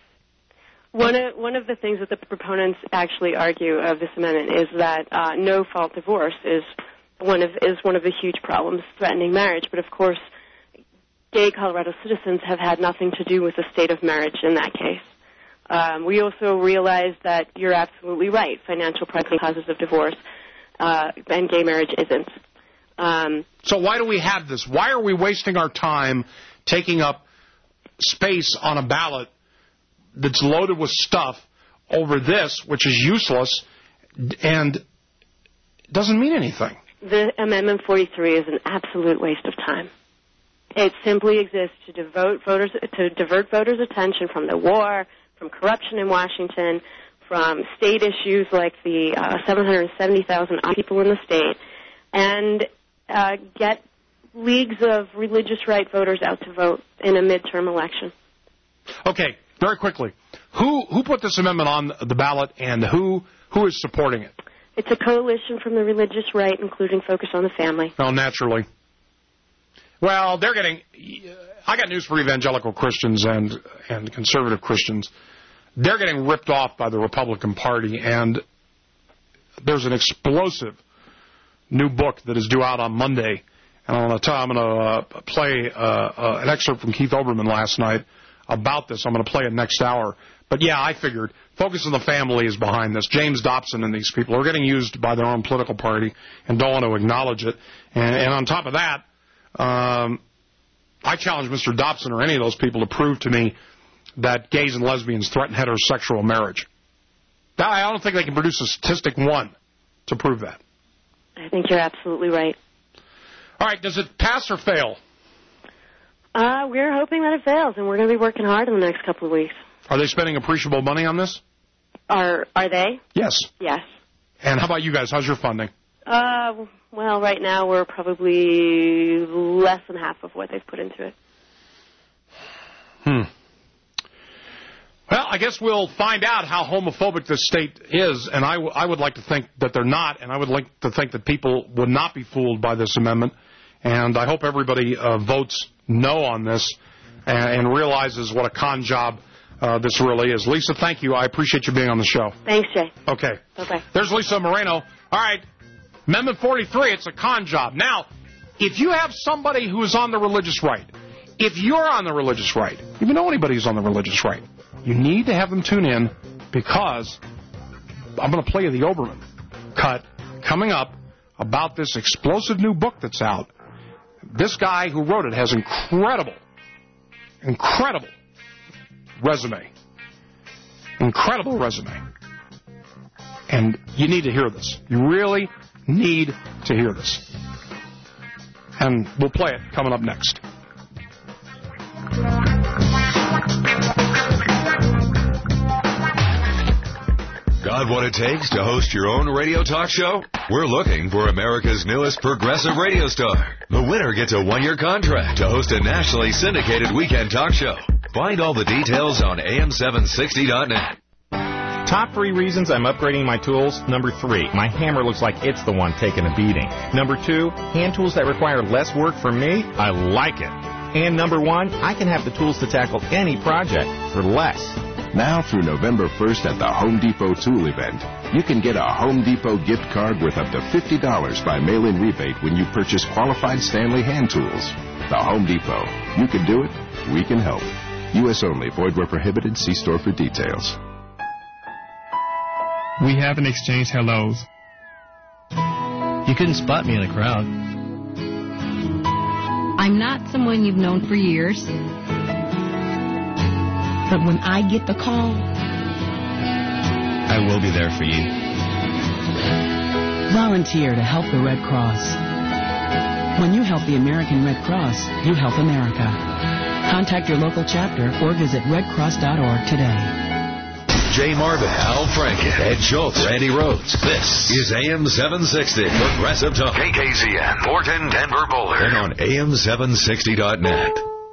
One of one of the things that the proponents actually argue of this amendment is that uh, no-fault divorce is one of is one of the huge problems threatening marriage. But of course, gay Colorado citizens have had nothing to do with the state of marriage in that case. Um, we also realize that you're absolutely right. Financial pressure causes of divorce, uh, and gay marriage isn't. Um, so why do we have this? Why are we wasting our time taking up space on a ballot that's loaded with stuff over this, which is useless and doesn't mean anything? The Amendment forty-three is an absolute waste of time. It simply exists to devote voters to divert voters' attention from the war, from corruption in Washington, from state issues like the uh, seven hundred seventy thousand people in the state, and uh, get leagues of religious right voters out to vote in a midterm election. Okay, very quickly. Who who put this amendment on the ballot, and who who is supporting it? It's a coalition from the religious right, including Focus on the Family. Oh, naturally. Well, they're getting... I got news for evangelical Christians and, and conservative Christians. They're getting ripped off by the Republican Party, and there's an explosive new book that is due out on Monday. And I'm going to I'm going to uh, play uh, uh, an excerpt from Keith Olbermann last night about this. I'm going to play it next hour. But, yeah, I figured Focus on the Family is behind this. James Dobson and these people are getting used by their own political party and don't want to acknowledge it. And, and on top of that, um, I challenge Mister Dobson or any of those people to prove to me that gays and lesbians threaten heterosexual marriage. I don't think they can produce a statistic one to prove that. I think you're absolutely right. All right, does it pass or fail? Uh, we're hoping that it fails, and we're going to be working hard in the next couple of weeks. Are they spending appreciable money on this? Are are they? Yes. Yes. And how about you guys? How's your funding? Uh, well, right now we're probably less than half of what they've put into it. Hmm. Well, I guess we'll find out how homophobic this state is, and I, w- I would like to think that they're not, and I would like to think that people would not be fooled by this amendment, and I hope everybody uh, votes no on this and, and realizes what a con job uh, this really is. Lisa, thank you. I appreciate you being on the show. Thanks, Jay. Okay. Bye-bye. There's Lisa Moreno. All right, Amendment forty-three, it's a con job. Now, if you have somebody who is on the religious right, if you're on the religious right, if you know anybody who's on the religious right, you need to have them tune in because I'm going to play you the Oberman cut coming up about this explosive new book that's out. This guy who wrote it has incredible, incredible resume. Incredible resume. And you need to hear this. You really need to hear this. And we'll play it coming up next. Got what it takes to host your own radio talk show? We're looking for America's newest progressive radio star. The winner gets a one-year contract to host a nationally syndicated weekend talk show. Find all the details on A M seven sixty dot net. Top three reasons I'm upgrading my tools. Number three, my hammer looks like it's the one taking a beating. Number two, hand tools that require less work for me, I like it. And number one, I can have the tools to tackle any project for less. Now through November first at the Home Depot Tool Event, you can get a Home Depot gift card worth up to fifty dollars by mail-in rebate when you purchase qualified Stanley hand tools. The Home Depot. You can do it. We can help. U S only. Void where prohibited. See store for details. We haven't exchanged hellos. You couldn't spot me in a crowd. I'm not someone you've known for years. But when I get the call, I will be there for you. Volunteer to help the Red Cross. When you help the American Red Cross, you help America. Contact your local chapter or visit red cross dot org today. Jay Marvin, Al Franken, Ed Schultz, Randy Rhodes. This is A M seven sixty, Progressive Talk. K K Z N, Morton, Denver, Boulder. And on A M seven sixty dot net.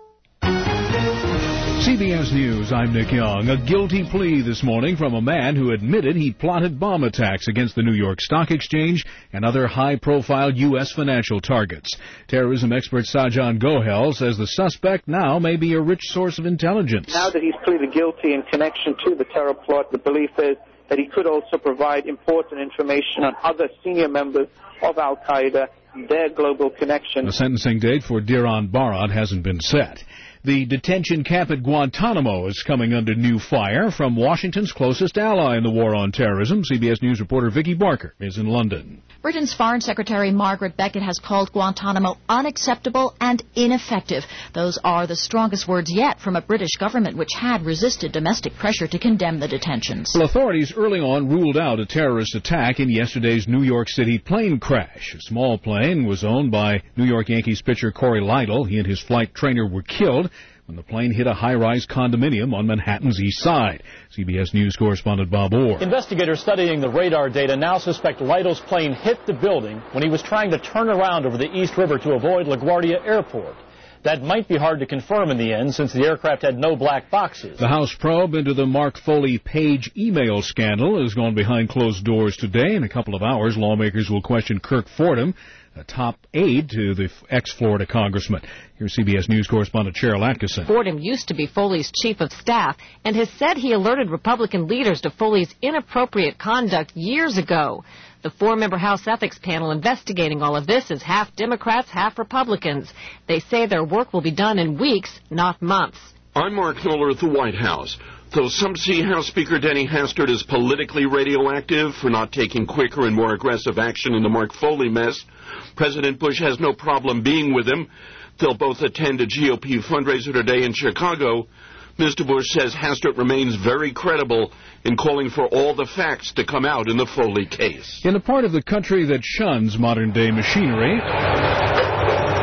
C B S News, I'm Nick Young. A guilty plea this morning from a man who admitted he plotted bomb attacks against the New York Stock Exchange and other high-profile U S financial targets. Terrorism expert Sajan Gohel says the suspect now may be a rich source of intelligence. Now that he's pleaded guilty in connection to the terror plot, the belief is that he could also provide important information on other senior members of Al-Qaeda, their global connections. The sentencing date for Diran Barat hasn't been set. The detention camp at Guantanamo is coming under new fire from Washington's closest ally in the war on terrorism. C B S News reporter Vicky Barker is in London. Britain's Foreign Secretary Margaret Beckett has called Guantanamo unacceptable and ineffective. Those are the strongest words yet from a British government which had resisted domestic pressure to condemn the detentions. Well, authorities early on ruled out a terrorist attack in yesterday's New York City plane crash. A small plane was owned by New York Yankees pitcher Corey Lidle. He and his flight trainer were killed when the plane hit a high-rise condominium on Manhattan's east side. C B S News correspondent Bob Orr. Investigators studying the radar data now suspect Lidle's plane hit the building when he was trying to turn around over the East River to avoid LaGuardia Airport. That might be hard to confirm in the end since the aircraft had no black boxes. The House probe into the Mark Foley Page email scandal has gone behind closed doors today. In a couple of hours, lawmakers will question Kirk Fordham, a top aide to the ex-Florida congressman. Here's C B S News correspondent Cheryl Atkinson. Fordham used to be Foley's chief of staff and has said he alerted Republican leaders to Foley's inappropriate conduct years ago. The four-member House Ethics Panel investigating all of this is half Democrats, half Republicans. They say their work will be done in weeks, not months. I'm Mark Knoller at the White House. Though some see House Speaker Denny Hastert as politically radioactive for not taking quicker and more aggressive action in the Mark Foley mess, President Bush has no problem being with him. They'll both attend a G O P fundraiser today in Chicago. Mister Bush says Hastert remains very credible in calling for all the facts to come out in the Foley case. In a part of the country that shuns modern-day machinery,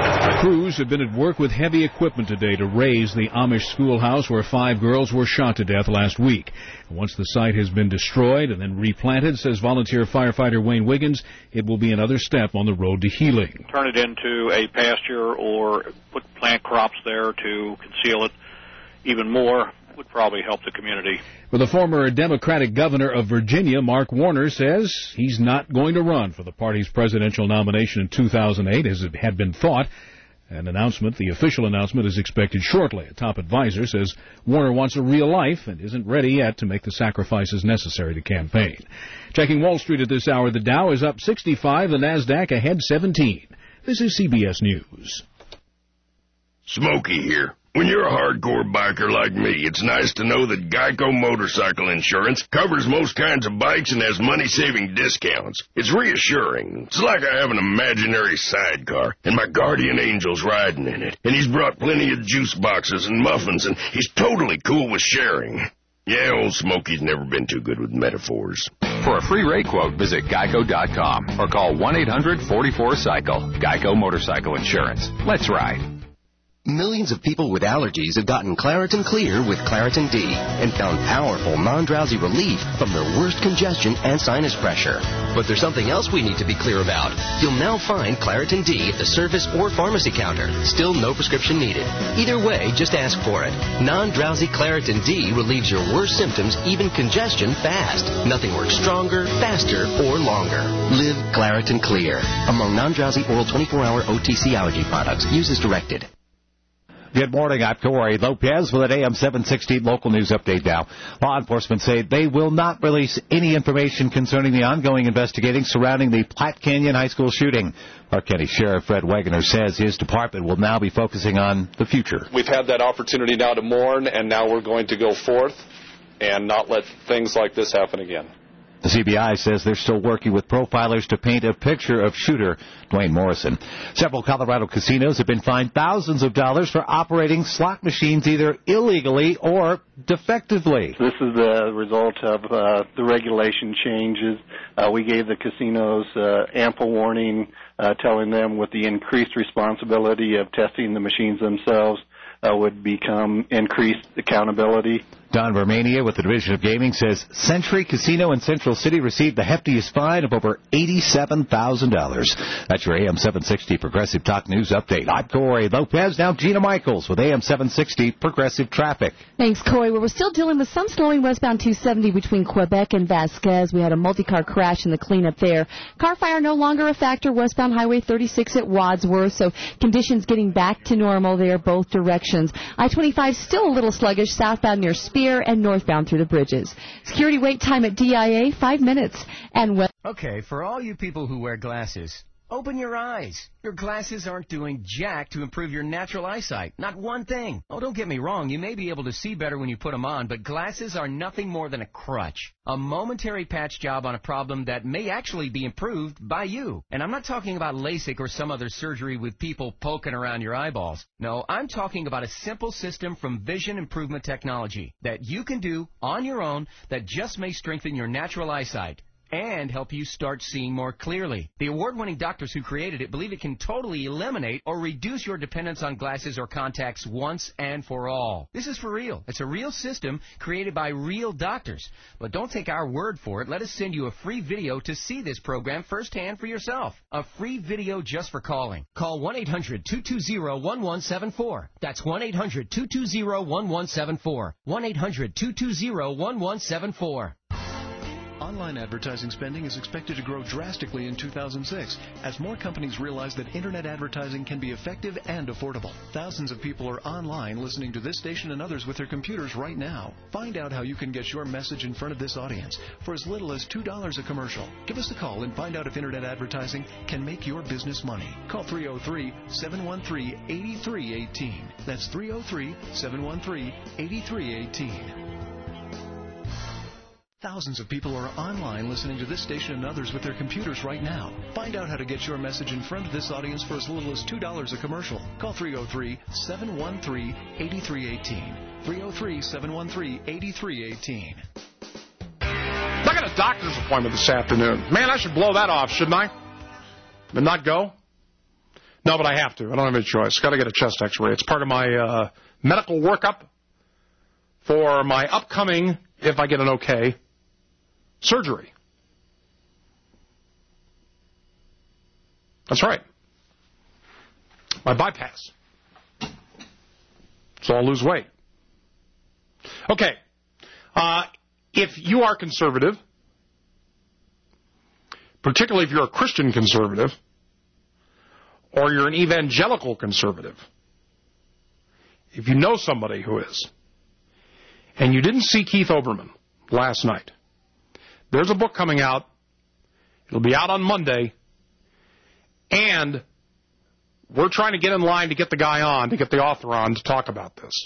Crews have been at work with heavy equipment today to raise the Amish schoolhouse where five girls were shot to death last week. Once the site has been destroyed and then replanted, says volunteer firefighter Wayne Wiggins, it will be another step on the road to healing. Turn it into a pasture or put plant crops there to conceal it even more would probably help the community. Well, the former Democratic governor of Virginia, Mark Warner, says he's not going to run for the party's presidential nomination in two thousand eight, as it had been thought. An announcement, the official announcement, is expected shortly. A top advisor says Warner wants a real life and isn't ready yet to make the sacrifices necessary to campaign. Checking Wall Street at this hour, the Dow is up sixty-five, the NASDAQ ahead seventeen. This is C B S News. Smokey here. When you're a hardcore biker like me, it's nice to know that Geico Motorcycle Insurance covers most kinds of bikes and has money-saving discounts. It's reassuring. It's like I have an imaginary sidecar, and my guardian angel's riding in it. And he's brought plenty of juice boxes and muffins, and he's totally cool with sharing. Yeah, old Smokey's never been too good with metaphors. For a free rate quote, visit geico dot com or call one eight hundred forty-four cycle. Geico Motorcycle Insurance. Let's ride. Millions of people with allergies have gotten Claritin Clear with Claritin D and found powerful, non-drowsy relief from their worst congestion and sinus pressure. But there's something else we need to be clear about. You'll now find Claritin D at the service or pharmacy counter. Still no prescription needed. Either way, just ask for it. Non-drowsy Claritin D relieves your worst symptoms, even congestion, fast. Nothing works stronger, faster, or longer. Live Claritin Clear. Among non-drowsy oral twenty-four hour O T C allergy products. Use as directed. Good morning. I'm Corey Lopez with an A M seven sixty local news update now. Law enforcement say they will not release any information concerning the ongoing investigating surrounding the Platte Canyon High School shooting. Clark County Sheriff Fred Wegener says his department will now be focusing on the future. We've had that opportunity now to mourn, and now we're going to go forth and not let things like this happen again. The C B I says they're still working with profilers to paint a picture of shooter Dwayne Morrison. Several Colorado casinos have been fined thousands of dollars for operating slot machines either illegally or defectively. This is the result of uh, the regulation changes. Uh, we gave the casinos uh, ample warning, uh, telling them with the increased responsibility of testing the machines themselves uh, would become increased accountability. Don Vermania with the Division of Gaming says Century Casino in Central City received the heftiest fine of over eighty-seven thousand dollars. That's your A M seven sixty Progressive Talk News Update. I'm Corey Lopez. Now Gina Michaels with A M seven sixty Progressive Traffic. Thanks, Corey. Well, we're still dealing with some slowing westbound two seventy between Quebec and Vasquez. We had a multi-car crash in the cleanup there. Car fire no longer a factor westbound Highway thirty-six at Wadsworth, so conditions getting back to normal there both directions. I twenty-five still a little sluggish southbound near Spear and northbound through the bridges. Security wait time at D I A, five minutes. And well. Okay, for all you people who wear glasses, open your eyes. Your glasses aren't doing jack to improve your natural eyesight. Not one thing. Oh, don't get me wrong. You may be able to see better when you put them on, but glasses are nothing more than a crutch. A momentary patch job on a problem that may actually be improved by you. And I'm not talking about LASIK or some other surgery with people poking around your eyeballs. No, I'm talking about a simple system from Vision Improvement Technology that you can do on your own that just may strengthen your natural eyesight and help you start seeing more clearly. The award-winning doctors who created it believe it can totally eliminate or reduce your dependence on glasses or contacts once and for all. This is for real. It's a real system created by real doctors. But don't take our word for it. Let us send you a free video to see this program firsthand for yourself. A free video just for calling. Call one eight hundred two two zero one one seven four. That's one eight hundred two two zero one one seven four. one eight hundred two two zero one one seven four. Online advertising spending is expected to grow drastically in two thousand six as more companies realize that Internet advertising can be effective and affordable. Thousands of people are online listening to this station and others with their computers right now. Find out how you can get your message in front of this audience for as little as two dollars a commercial. Give us a call and find out if Internet advertising can make your business money. Call three oh three, seven one three, eight three one eight. That's three oh three, seven one three, eight three one eight. Thousands of people are online listening to this station and others with their computers right now. Find out how to get your message in front of this audience for as little as two dollars a commercial. Call three oh three, seven one three, eight three one eight. three oh three, seven one three, eight three one eight. I got a doctor's appointment this afternoon. Man, I should blow that off, shouldn't I? And not go? No, but I have to. I don't have any choice. Got to get a chest X-ray. It's part of my uh, medical workup for my upcoming, if I get an okay, surgery. That's right. My bypass. So I'll lose weight. Okay. Uh, if you are conservative, particularly if you're a Christian conservative, or you're an evangelical conservative, if you know somebody who is, and you didn't see Keith Olbermann last night, there's a book coming out. It'll be out on Monday, and we're trying to get in line to get the guy on, to get the author on to talk about this.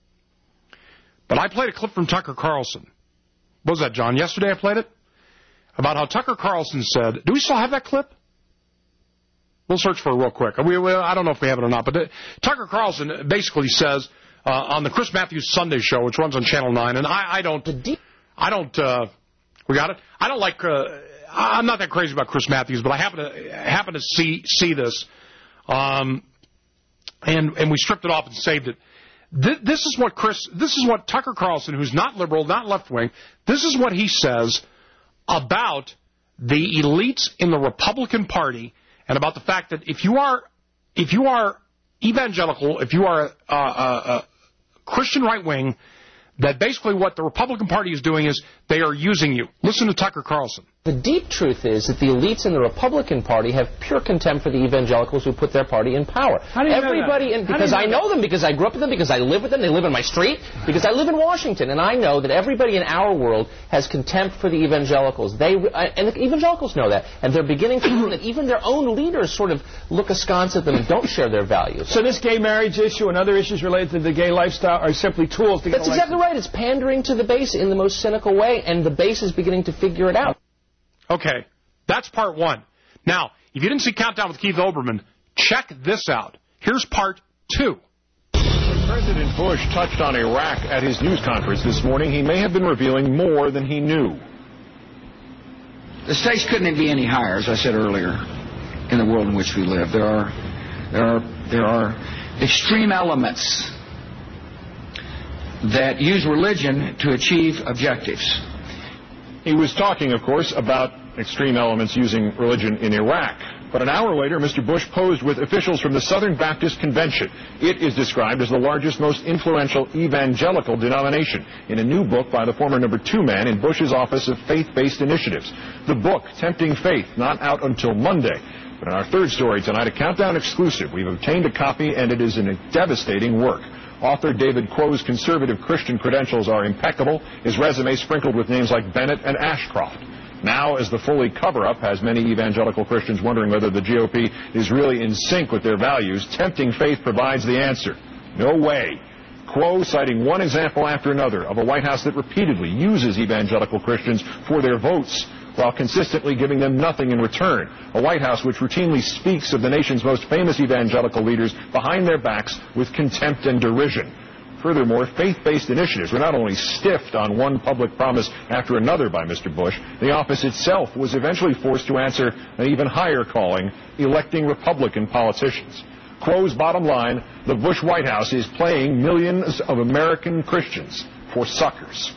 But I played a clip from Tucker Carlson. What was that, John? Yesterday I played it? About how Tucker Carlson said, do we still have that clip? We'll search for it real quick. We, we, I don't know if we have it or not, but the, Tucker Carlson basically says uh, on the Chris Matthews Sunday Show, which runs on Channel nine, and I, I don't, I don't, uh, we got it? I don't like, uh, I'm not that crazy about Chris Matthews, but I happen to happen to see see this, um, and and we stripped it off and saved it. Th- this is what Chris, this is what Tucker Carlson, who's not liberal, not left wing, this is what he says about the elites in the Republican Party, and about the fact that if you are if you are evangelical, if you are a, a, a Christian right wing, that basically what the Republican Party is doing is they are using you. Listen to Tucker Carlson. The deep truth is that the elites in the Republican Party have pure contempt for the evangelicals who put their party in power. How do you Everybody, know that? in, because I know them, because I grew up with them, because I live with them, they live in my street, because I live in Washington, and I know that everybody in our world has contempt for the evangelicals. They and the evangelicals know that, and they're beginning to learn that even their own leaders sort of look askance at them and don't share their values. So this gay marriage issue and other issues related to the gay lifestyle are simply tools to get That's elected. exactly right. It's pandering to the base in the most cynical way, and the base is beginning to figure it out. Okay, that's part one. Now, if you didn't see Countdown with Keith Olbermann, check this out. Here's part two. When President Bush touched on Iraq at his news conference this morning, he may have been revealing more than he knew. The stakes couldn't be any higher, as I said earlier, in the world in which we live. There are, there are, there are extreme elements that use religion to achieve objectives. He was talking, of course, about extreme elements using religion in Iraq. But an hour later, Mister Bush posed with officials from the Southern Baptist Convention. It is described as the largest, most influential evangelical denomination in a new book by the former number two man in Bush's Office of Faith-Based Initiatives. The book, Tempting Faith, not out until Monday. But in our third story tonight, a Countdown exclusive, we've obtained a copy, and it is a devastating work. Author David Quo's conservative Christian credentials are impeccable, his resume sprinkled with names like Bennett and Ashcroft. Now, as the Foley cover-up has many evangelical Christians wondering whether the G O P is really in sync with their values, Tempting Faith provides the answer. No way. Quo citing one example after another of a White House that repeatedly uses evangelical Christians for their votes, while consistently giving them nothing in return. A White House which routinely speaks of the nation's most famous evangelical leaders behind their backs with contempt and derision. Furthermore, faith-based initiatives were not only stiffed on one public promise after another by Mister Bush, the office itself was eventually forced to answer an even higher calling, electing Republican politicians. Quo's bottom line, the Bush White House is playing millions of American Christians for suckers.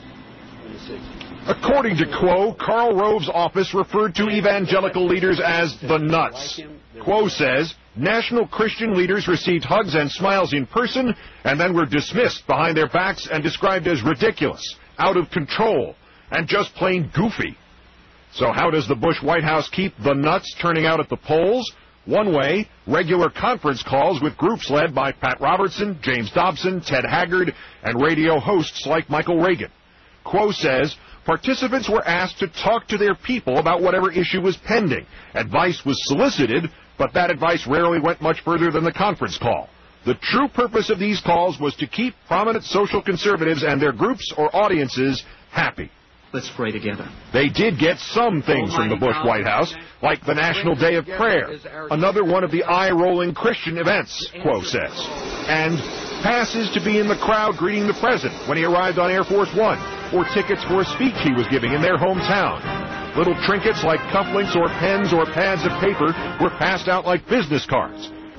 According to Quo, Karl Rove's office referred to evangelical leaders as the nuts. Quo says national Christian leaders received hugs and smiles in person and then were dismissed behind their backs and described as ridiculous, out of control, and just plain goofy. So how does the Bush White House keep the nuts turning out at the polls? One way, regular conference calls with groups led by Pat Robertson, James Dobson, Ted Haggard, and radio hosts like Michael Reagan. Quo says participants were asked to talk to their people about whatever issue was pending. Advice was solicited, but that advice rarely went much further than the conference call. The true purpose of these calls was to keep prominent social conservatives and their groups or audiences happy. Let's pray together. They did get some things from the Bush White House, like the National Day of Prayer, another one of the eye-rolling Christian events, Quo says, and passes to be in the crowd greeting the president when he arrived on Air Force One, or tickets for a speech he was giving in their hometown. Little trinkets like cufflinks or pens or pads of paper were passed out like business cards.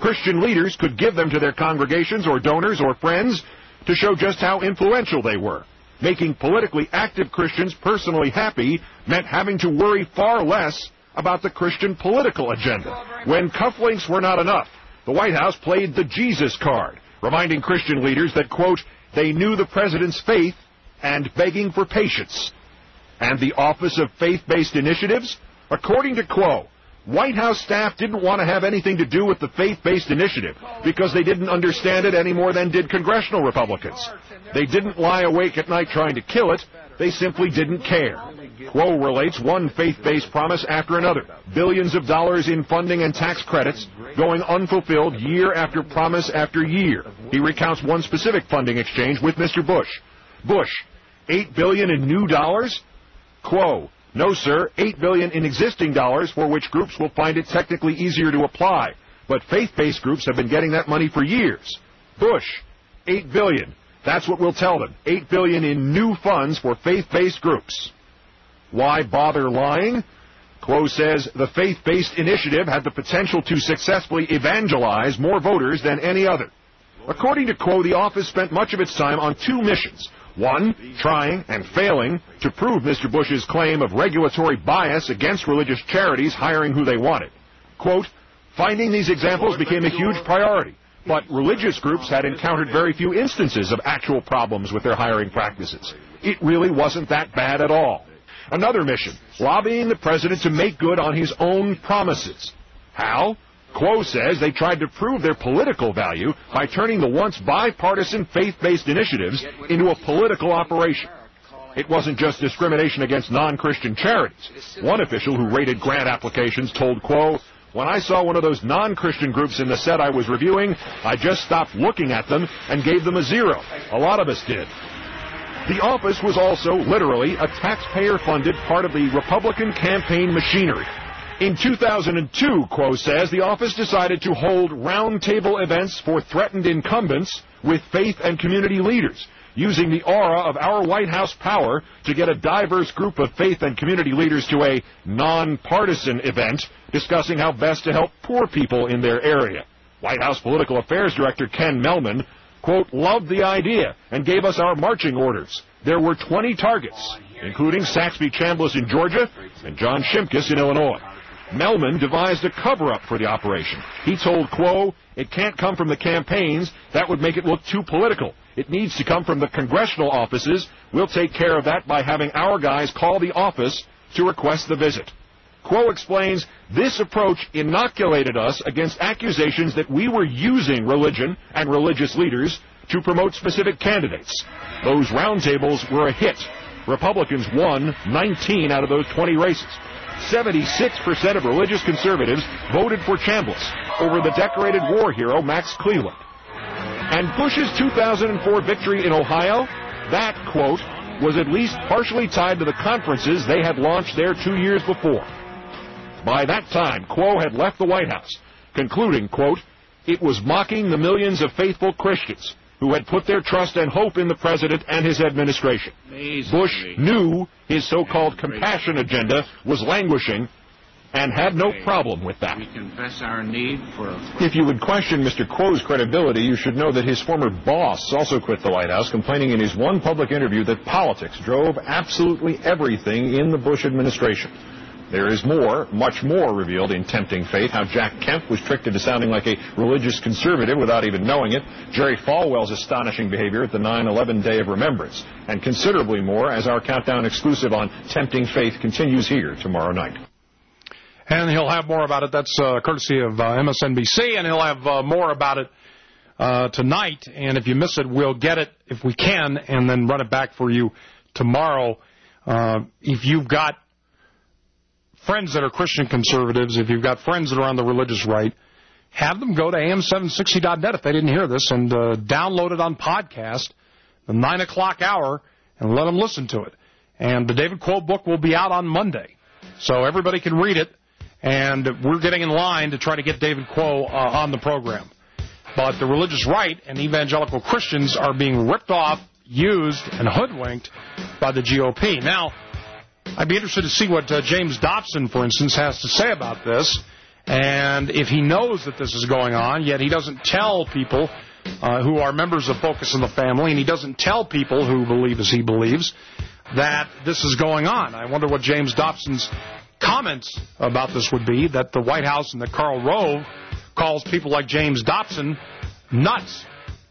Christian leaders could give them to their congregations or donors or friends to show just how influential they were. Making politically active Christians personally happy meant having to worry far less about the Christian political agenda. When cufflinks were not enough, the White House played the Jesus card, reminding Christian leaders that, quote, they knew the president's faith and begging for patience. And the Office of Faith-Based Initiatives? According to Quo, White House staff didn't want to have anything to do with the faith-based initiative because they didn't understand it any more than did congressional Republicans. They didn't lie awake at night trying to kill it. They simply didn't care. Quo relates one faith-based promise after another, billions of dollars in funding and tax credits going unfulfilled year after promise after year. He recounts one specific funding exchange with Mister Bush. Bush, eight billion dollars in new dollars? Quo, no, sir, eight billion dollars in existing dollars for which groups will find it technically easier to apply. But faith-based groups have been getting that money for years. Bush, eight billion dollars. That's what we'll tell them. eight billion dollars in new funds for faith-based groups. Why bother lying? Quo says the faith-based initiative had the potential to successfully evangelize more voters than any other. According to Quo, the office spent much of its time on two missions. One, trying and failing to prove Mister Bush's claim of regulatory bias against religious charities hiring who they wanted. Quote, finding these examples became a huge priority, but religious groups had encountered very few instances of actual problems with their hiring practices. It really wasn't that bad at all. Another mission, lobbying the president to make good on his own promises. How? Quo says they tried to prove their political value by turning the once bipartisan faith-based initiatives into a political operation. It wasn't just discrimination against non-Christian charities. One official who rated grant applications told Quo, when I saw one of those non-Christian groups in the set I was reviewing, I just stopped looking at them and gave them a zero. A lot of us did. The office was also, literally, a taxpayer-funded part of the Republican campaign machinery. In two thousand two, Quo says, the office decided to hold roundtable events for threatened incumbents with faith and community leaders, using the aura of our White House power to get a diverse group of faith and community leaders to a nonpartisan event discussing how best to help poor people in their area. White House Political Affairs Director Ken Melman, quote, loved the idea and gave us our marching orders. There were twenty targets, including Saxby Chambliss in Georgia and John Shimkus in Illinois. Melman devised a cover-up for the operation. He told Quo, it can't come from the campaigns. That would make it look too political. It needs to come from the congressional offices. We'll take care of that by having our guys call the office to request the visit. Quo explains, this approach inoculated us against accusations that we were using religion and religious leaders to promote specific candidates. Those roundtables were a hit. Republicans won nineteen out of those twenty races. seventy-six percent of religious conservatives voted for Chambliss over the decorated war hero Max Cleveland. And Bush's two thousand four victory in Ohio, that, quote, was at least partially tied to the conferences they had launched there two years before. By that time, Quo had left the White House, concluding, quote, it was mocking the millions of faithful Christians who had put their trust and hope in the president and his administration. Amazing. Bush knew his so-called compassion agenda was languishing and had no problem with that. We confess our need for... If you would question Mister Quo's credibility, you should know that his former boss also quit the White House, complaining in his one public interview that politics drove absolutely everything in the Bush administration. There is more, much more revealed in Tempting Fate, how Jack Kemp was tricked into sounding like a religious conservative without even knowing it, Jerry Falwell's astonishing behavior at the nine eleven Day of Remembrance, and considerably more as our countdown exclusive on Tempting Faith continues here tomorrow night. And he'll have more about it. That's uh, courtesy of uh, M S N B C, and he'll have uh, more about it uh, tonight. And if you miss it, we'll get it if we can, and then run it back for you tomorrow. Uh, if you've got friends that are Christian conservatives, if you've got friends that are on the religious right, have them go to A M seven sixty dot net if they didn't hear this, and uh, download it on podcast, the nine o'clock hour, and let them listen to it. And the David Quo book will be out on Monday, so everybody can read it, and we're getting in line to try to get David Quo uh, on the program. But the religious right and evangelical Christians are being ripped off, used, and hoodwinked by the G O P. Now, I'd be interested to see what uh, James Dobson, for instance, has to say about this. And if he knows that this is going on, yet he doesn't tell people uh, who are members of Focus on the Family, and he doesn't tell people who believe as he believes that this is going on. I wonder what James Dobson's comments about this would be, that the White House and that Karl Rove calls people like James Dobson nuts.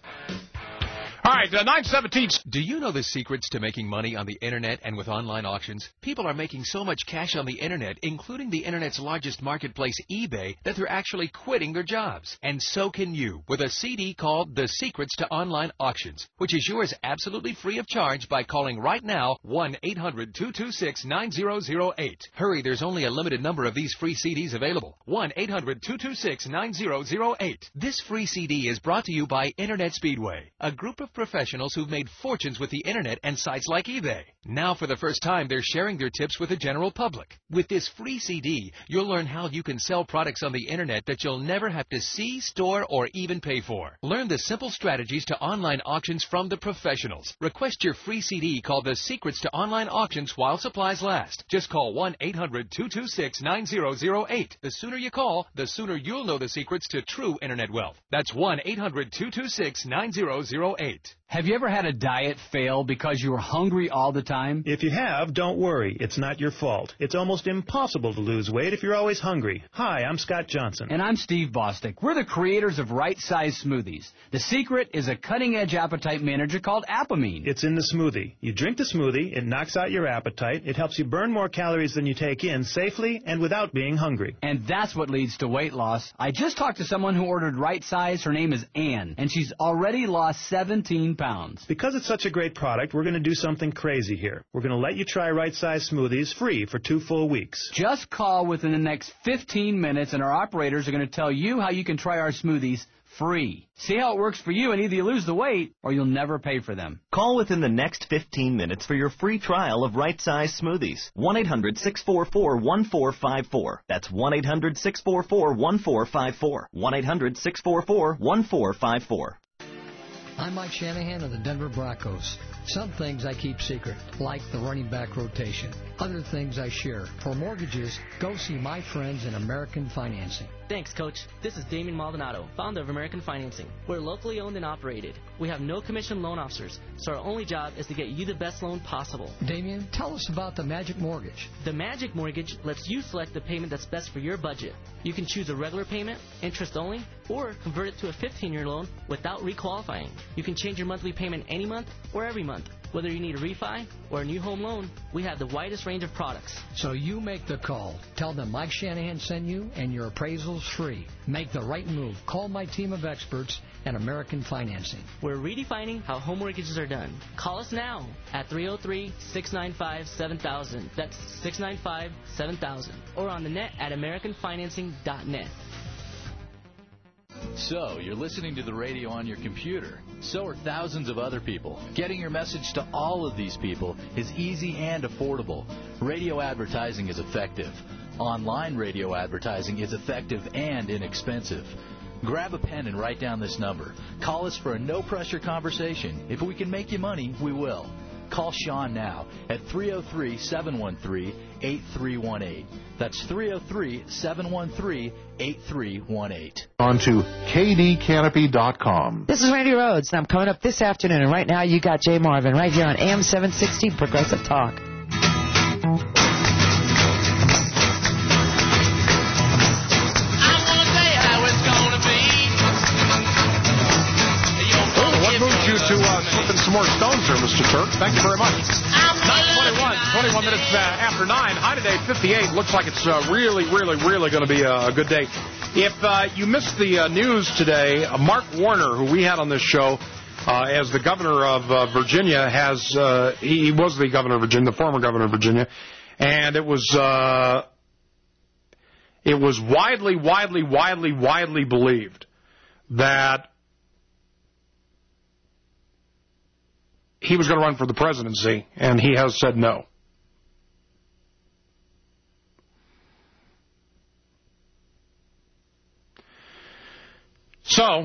All right, uh, nine seventeen. Do you know the secrets to making money on the Internet and with online auctions? People are making so much cash on the Internet, including the Internet's largest marketplace, eBay, that they're actually quitting their jobs. And so can you, with a C D called The Secrets to Online Auctions, which is yours absolutely free of charge by calling right now one eight hundred two two six nine zero zero eight. Hurry, there's only a limited number of these free C Ds available. one eight hundred two two six nine zero zero eight. This free C D is brought to you by Internet Speedway, a group of professionals who've made fortunes with the Internet and sites like eBay. Now, for the first time, they're sharing their tips with the general public. With this free C D, you'll learn how you can sell products on the Internet that you'll never have to see, store, or even pay for. Learn the simple strategies to online auctions from the professionals. Request your free C D called The Secrets to Online Auctions while supplies last. Just call one eight hundred two two six nine zero zero eight. The sooner you call, the sooner you'll know the secrets to true Internet wealth. That's one eight hundred two two six nine zero zero eight. Have you ever had a diet fail because you were hungry all the time? If you have, don't worry. It's not your fault. It's almost impossible to lose weight if you're always hungry. Hi, I'm Scott Johnson. And I'm Steve Bostic. We're the creators of Right Size Smoothies. The secret is a cutting-edge appetite manager called Apamine. It's in the smoothie. You drink the smoothie, it knocks out your appetite, it helps you burn more calories than you take in safely and without being hungry. And that's what leads to weight loss. I just talked to someone who ordered Right Size. Her name is Ann, and she's already lost seventeen pounds. Because it's such a great product, we're going to do something crazy here. We're going to let you try Right Size Smoothies free for two full weeks. Just call within the next fifteen minutes, and our operators are going to tell you how you can try our smoothies free. See how it works for you, and either you lose the weight or you'll never pay for them. Call within the next fifteen minutes for your free trial of Right Size Smoothies. one eight hundred six four four one four five four. That's one eight hundred six four four one four five four. one eight hundred six four four one four five four. I'm Mike Shanahan of the Denver Broncos. Some things I keep secret, like the running back rotation. Other things I share. For mortgages, go see my friends in American Financing. Thanks, Coach. This is Damien Maldonado, founder of American Financing. We're locally owned and operated. We have no commission loan officers, so our only job is to get you the best loan possible. Damien, tell us about the Magic Mortgage. The Magic Mortgage lets you select the payment that's best for your budget. You can choose a regular payment, interest only, or convert it to a fifteen-year loan without requalifying. You can change your monthly payment any month or every month. Whether you need a refi or a new home loan, we have the widest range of products. So you make the call. Tell them Mike Shanahan sent you, and your appraisal's free. Make the right move. Call my team of experts at American Financing. We're redefining how home mortgages are done. Call us now at three oh three, six nine five, seven thousand. That's six nine five, seven thousand. Or on the net at american financing dot net. So, you're listening to the radio on your computer. So are thousands of other people. Getting your message to all of these people is easy and affordable. Radio advertising is effective. Online radio advertising is effective and inexpensive. Grab a pen and write down this number. Call us for a no-pressure conversation. If we can make you money, we will. Call Sean now at three oh three, seven one three, eight three one eight. That's three oh three, seven one three, eight three one eight. On to K D Canopy dot com. This is Randy Rhodes, and I'm coming up this afternoon, and right now you got Jay Marvin right here on A M seven sixty Progressive Talk. You to uh, slip in some more stones here, Mister Turk. Thank you very much. nine twenty-one, twenty-one minutes uh, after nine. High today, fifty-eight. Looks like it's uh, really, really, really going to be a, a good day. If uh, you missed the uh, news today, uh, Mark Warner, who we had on this show uh, as the governor of uh, Virginia, has uh, he was the governor of Virginia, the former governor of Virginia, and it was uh, it was widely, widely, widely, widely believed that he was going to run for the presidency, and he has said no. So,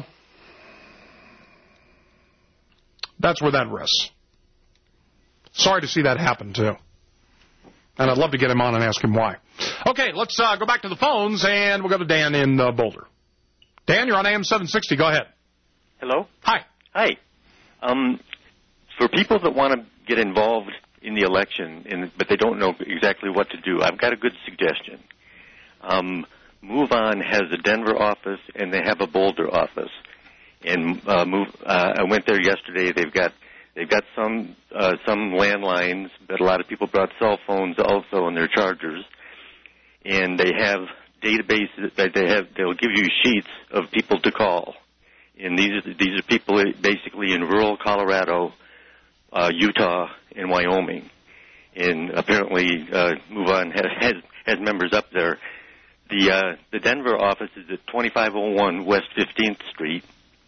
that's where that rests. Sorry to see that happen, too. And I'd love to get him on and ask him why. Okay, let's uh, go back to the phones, and we'll go to Dan in uh, Boulder. Dan, you're on A M seven sixty. Go ahead. Hello? Hi. Hi. Um, for people that want to get involved in the election, in, but they don't know exactly what to do, I've got a good suggestion. Um, MoveOn has a Denver office, and they have a Boulder office. And uh, move, uh, I went there yesterday. They've got they've got some uh, some landlines, but a lot of people brought cell phones also and their chargers. And they have databases that they have. They'll give you sheets of people to call. And these are these are people basically in rural Colorado, uh, Utah, and Wyoming. And apparently, uh, MoveOn has, has has members up there. The uh, the Denver office is at twenty-five oh one West fifteenth Street.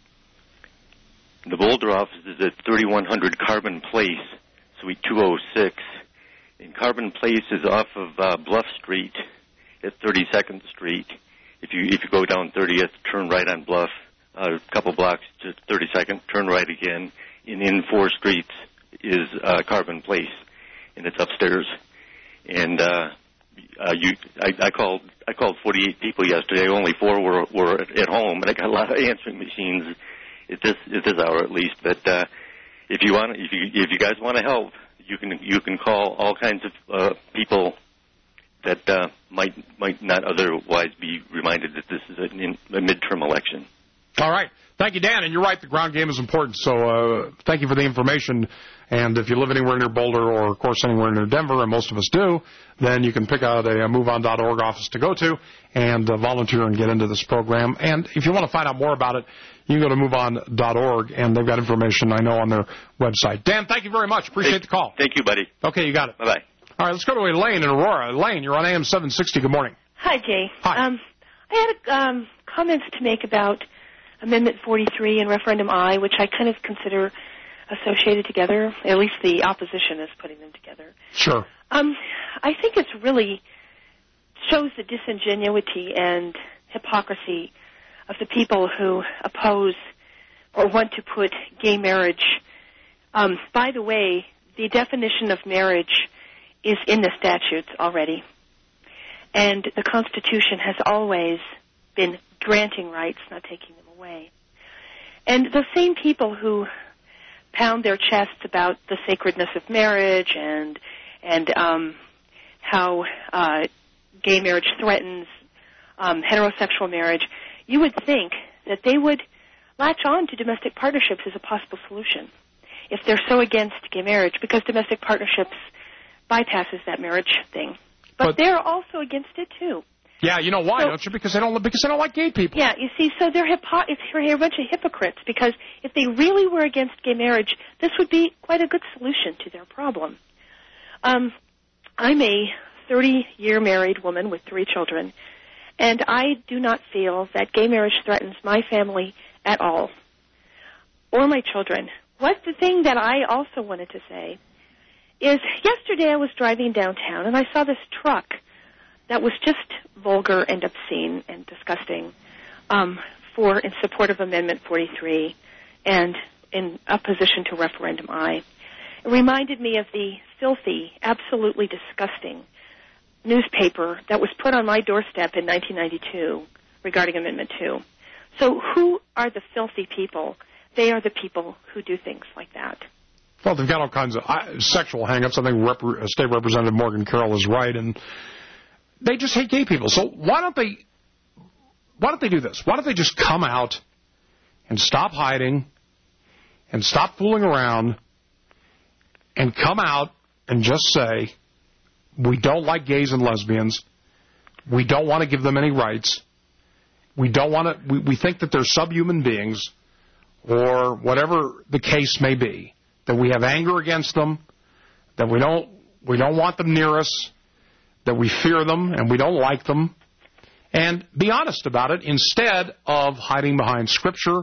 The Boulder office is at thirty-one hundred Carbon Place, Suite two oh six. And Carbon Place is off of uh, Bluff Street at thirty-second Street. If you if you go down thirtieth, turn right on Bluff, uh, a couple blocks to thirty-second, turn right again. And in four streets is uh, Carbon Place, and it's upstairs. And uh, uh, you, I, I called I called forty-eight people yesterday. Only four were were at home, and I got a lot of answering machines at this at this hour at least. But uh, if you want, if you if you guys want to help, you can you can call all kinds of uh, people that uh, might might not otherwise be reminded that this is a, a midterm election. All right. Thank you, Dan. And you're right, the ground game is important. So uh, thank you for the information. And if you live anywhere near Boulder or, of course, anywhere near Denver, and most of us do, then you can pick out a, a MoveOn dot org office to go to and uh, volunteer and get into this program. And if you want to find out more about it, you can go to MoveOn dot org, and they've got information, I know, on their website. Dan, thank you very much. Appreciate thank, the call. Thank you, buddy. Okay, you got it. Bye-bye. All right, let's go to Elaine in Aurora. Elaine, you're on A M seven sixty. Good morning. Hi, Jay. Hi. Um, I had um, comments to make about Amendment forty-three and Referendum I, which I kind of consider associated together. At least the opposition is putting them together. Sure. Um, I think it's really shows the disingenuity and hypocrisy of the people who oppose or want to put gay marriage. Um, by the way, the definition of marriage is in the statutes already. And the Constitution has always been granting rights, not taking them away. And the same people who pound their chests about the sacredness of marriage and and um, how uh, gay marriage threatens um, heterosexual marriage, you would think that they would latch on to domestic partnerships as a possible solution if they're so against gay marriage, because domestic partnerships bypasses that marriage thing. But, but they're also against it too. Yeah, you know why, so, don't you? Because they don't because they don't like gay people. Yeah, you see, so they're hypo- it's they're a bunch of hypocrites, because if they really were against gay marriage, this would be quite a good solution to their problem. Um, I'm a thirty-year married woman with three children, and I do not feel that gay marriage threatens my family at all, or my children. What's the thing that I also wanted to say is yesterday I was driving downtown, and I saw this truck that was just vulgar and obscene and disgusting um, for in support of Amendment forty-three and in opposition to Referendum I. It reminded me of the filthy, absolutely disgusting newspaper that was put on my doorstep in nineteen ninety-two regarding Amendment two. So who are the filthy people? They are the people who do things like that. Well, they've got all kinds of uh, sexual hang-ups. I think Rep- State Representative Morgan Carroll is right, and they just hate gay people. So why don't they why don't they do this? Why don't they just come out and stop hiding and stop fooling around and come out and just say, we don't like gays and lesbians. We don't want to give them any rights. We don't want to, we, we think that they're subhuman beings, or whatever the case may be, that we have anger against them, that we don't we don't want them near us, that we fear them and we don't like them, and be honest about it instead of hiding behind Scripture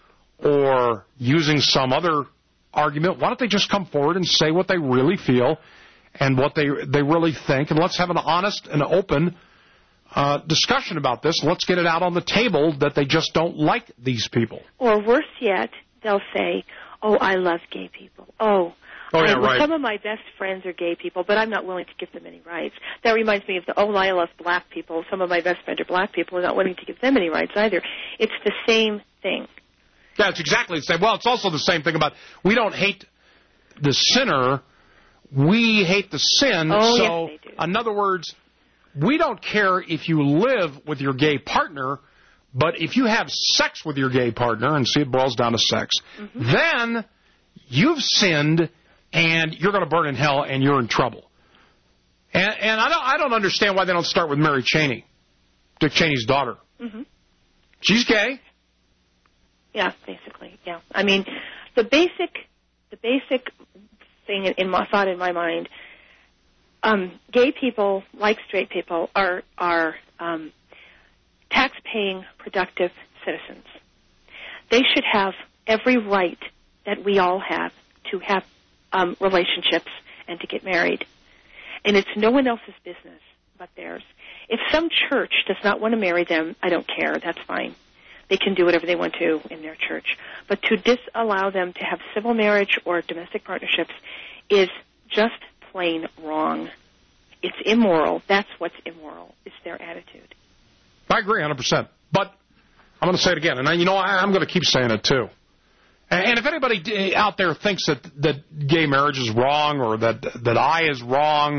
or using some other argument. Why don't they just come forward and say what they really feel and what they they really think, and let's have an honest and open uh, discussion about this. Let's get it out on the table that they just don't like these people. Or worse yet, they'll say, oh, I love gay people. Oh, Oh, yeah, I, right. Some of my best friends are gay people, but I'm not willing to give them any rights. That reminds me of the, oh, I love black people. Some of my best friends are black people. I'm not willing to give them any rights either. It's the same thing. Yeah, it's exactly the same. Well, it's also the same thing about we don't hate the sinner, we hate the sin. Oh, so, yes, they do. in other words, we don't care if you live with your gay partner, but if you have sex with your gay partner, and see it boils down to sex, mm-hmm. then you've sinned and you're going to burn in hell and you're in trouble. And, and I don't I don't understand why they don't start with Mary Cheney, Dick Cheney's daughter. Mm-hmm. She's gay. Yeah, basically, yeah. I mean, the basic, the basic thing in, in my thought in my mind, um, gay people, like straight people, are are um, tax-paying, productive citizens. They should have every right that we all have to have um, relationships and to get married, and it's no one else's business but theirs. If some church does not want to marry them, I don't care. That's fine. They can do whatever they want to in their church. But to disallow them to have civil marriage or domestic partnerships is just plain wrong. It's immoral. That's what's immoral. It's their attitude. I agree one hundred percent. But I'm going to say it again, and I, you know I, I'm going to keep saying it too. And, and if anybody out there thinks that, that gay marriage is wrong or that that I is wrong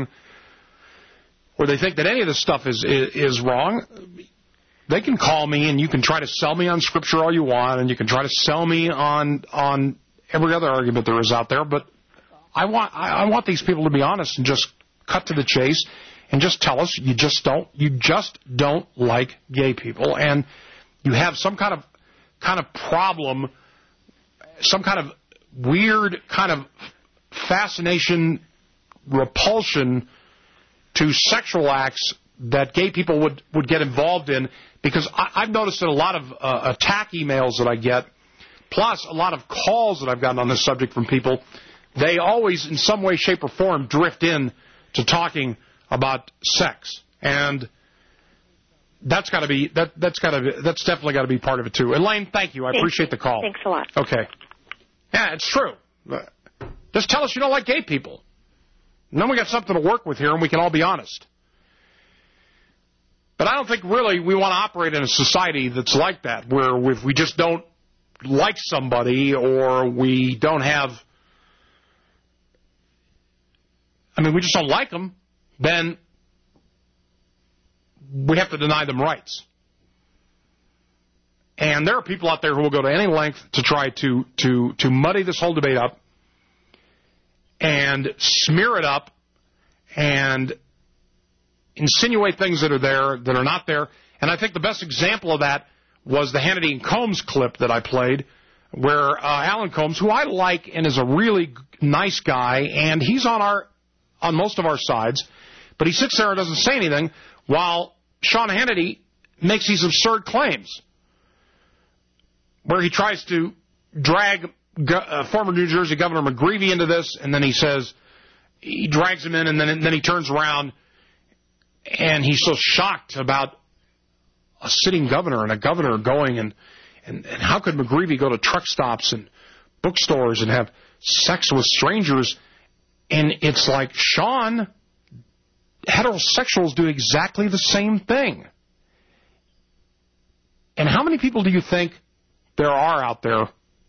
or they think that any of this stuff is is, is wrong, they can call me and you can try to sell me on Scripture all you want, and you can try to sell me on on every other argument there is out there. But I want I, I want these people to be honest and just cut to the chase and just tell us you just don't you just don't like gay people, and you have some kind of kind of problem, some kind of weird kind of fascination, repulsion to sexual acts that gay people would, would get involved in, because I, I've noticed that a lot of uh, attack emails that I get, plus a lot of calls that I've gotten on this subject from people, they always, in some way, shape, or form, drift in to talking about sex, and that's got to be that that's got to that's definitely got to be part of it too. Elaine, thank you. I Thanks. appreciate the call. Thanks a lot. Okay. Yeah, it's true. Just tell us you don't like gay people, and then we got something to work with here, and we can all be honest. But I don't think really we want to operate in a society that's like that, where if we just don't like somebody or we don't have, I mean, we just don't like them, then we have to deny them rights. And there are people out there who will go to any length to try to, to, to muddy this whole debate up and smear it up and insinuate things that are there that are not there. And I think the best example of that was the Hannity and Combs clip that I played, where uh, Alan Combs, who I like and is a really nice guy, and he's on our on most of our sides, but he sits there and doesn't say anything while Sean Hannity makes these absurd claims where he tries to drag uh, former New Jersey Governor McGreevey into this, and then he says, he drags him in, and then, and then he turns around, and he's so shocked about a sitting governor and a governor going, and, and, and how could McGreevey go to truck stops and bookstores and have sex with strangers? And it's like, Sean, heterosexuals do exactly the same thing. And how many people do you think there are out there?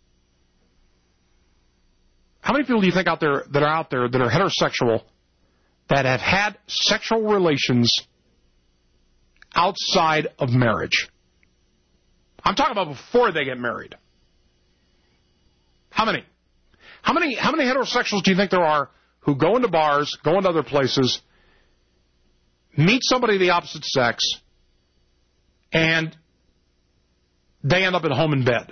How many people do you think out there that are out there that are heterosexual that have had sexual relations outside of marriage? I'm talking about before they get married. How many? How many how many heterosexuals do you think there are who go into bars, go into other places, meet somebody of the opposite sex, and they end up at home in bed?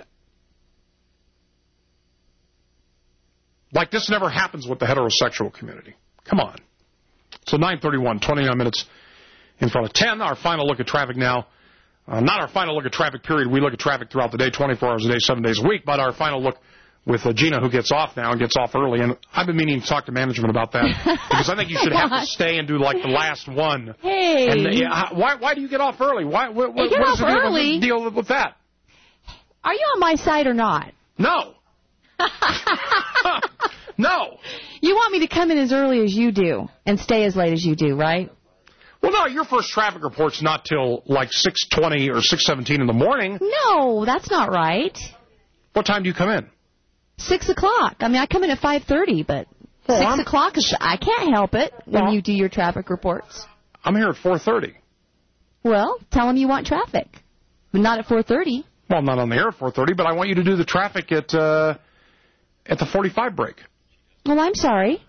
Like this never happens with the heterosexual community. Come on. So nine thirty-one, twenty-nine minutes in front of ten. Our final look at traffic now. Uh, not our final look at traffic, period. We look at traffic throughout the day, twenty-four hours a day, seven days a week. But our final look with uh, Gina, who gets off now and gets off early. And I've been meaning to talk to management about that, because I think you should have to stay and do, like, the last one. Hey. And, uh, why, why do you get off early? Why, what, what, you get what off is the deal, early? with, deal with that? Are you on my side or not? No. No. You want me to come in as early as you do and stay as late as you do, right? Well, no, your first traffic report's not till like six twenty or six seventeen in the morning. No, that's not right. What time do you come in? Six o'clock. I mean, I come in at five thirty, but well, six I'm... o'clock is... I can't help it when well, you do your traffic reports. I'm here at four thirty. Well, tell them you want traffic, but not at four thirty. Well, I'm not on the air at four thirty, but I want you to do the traffic at uh, at the forty-five break. Well, I'm sorry.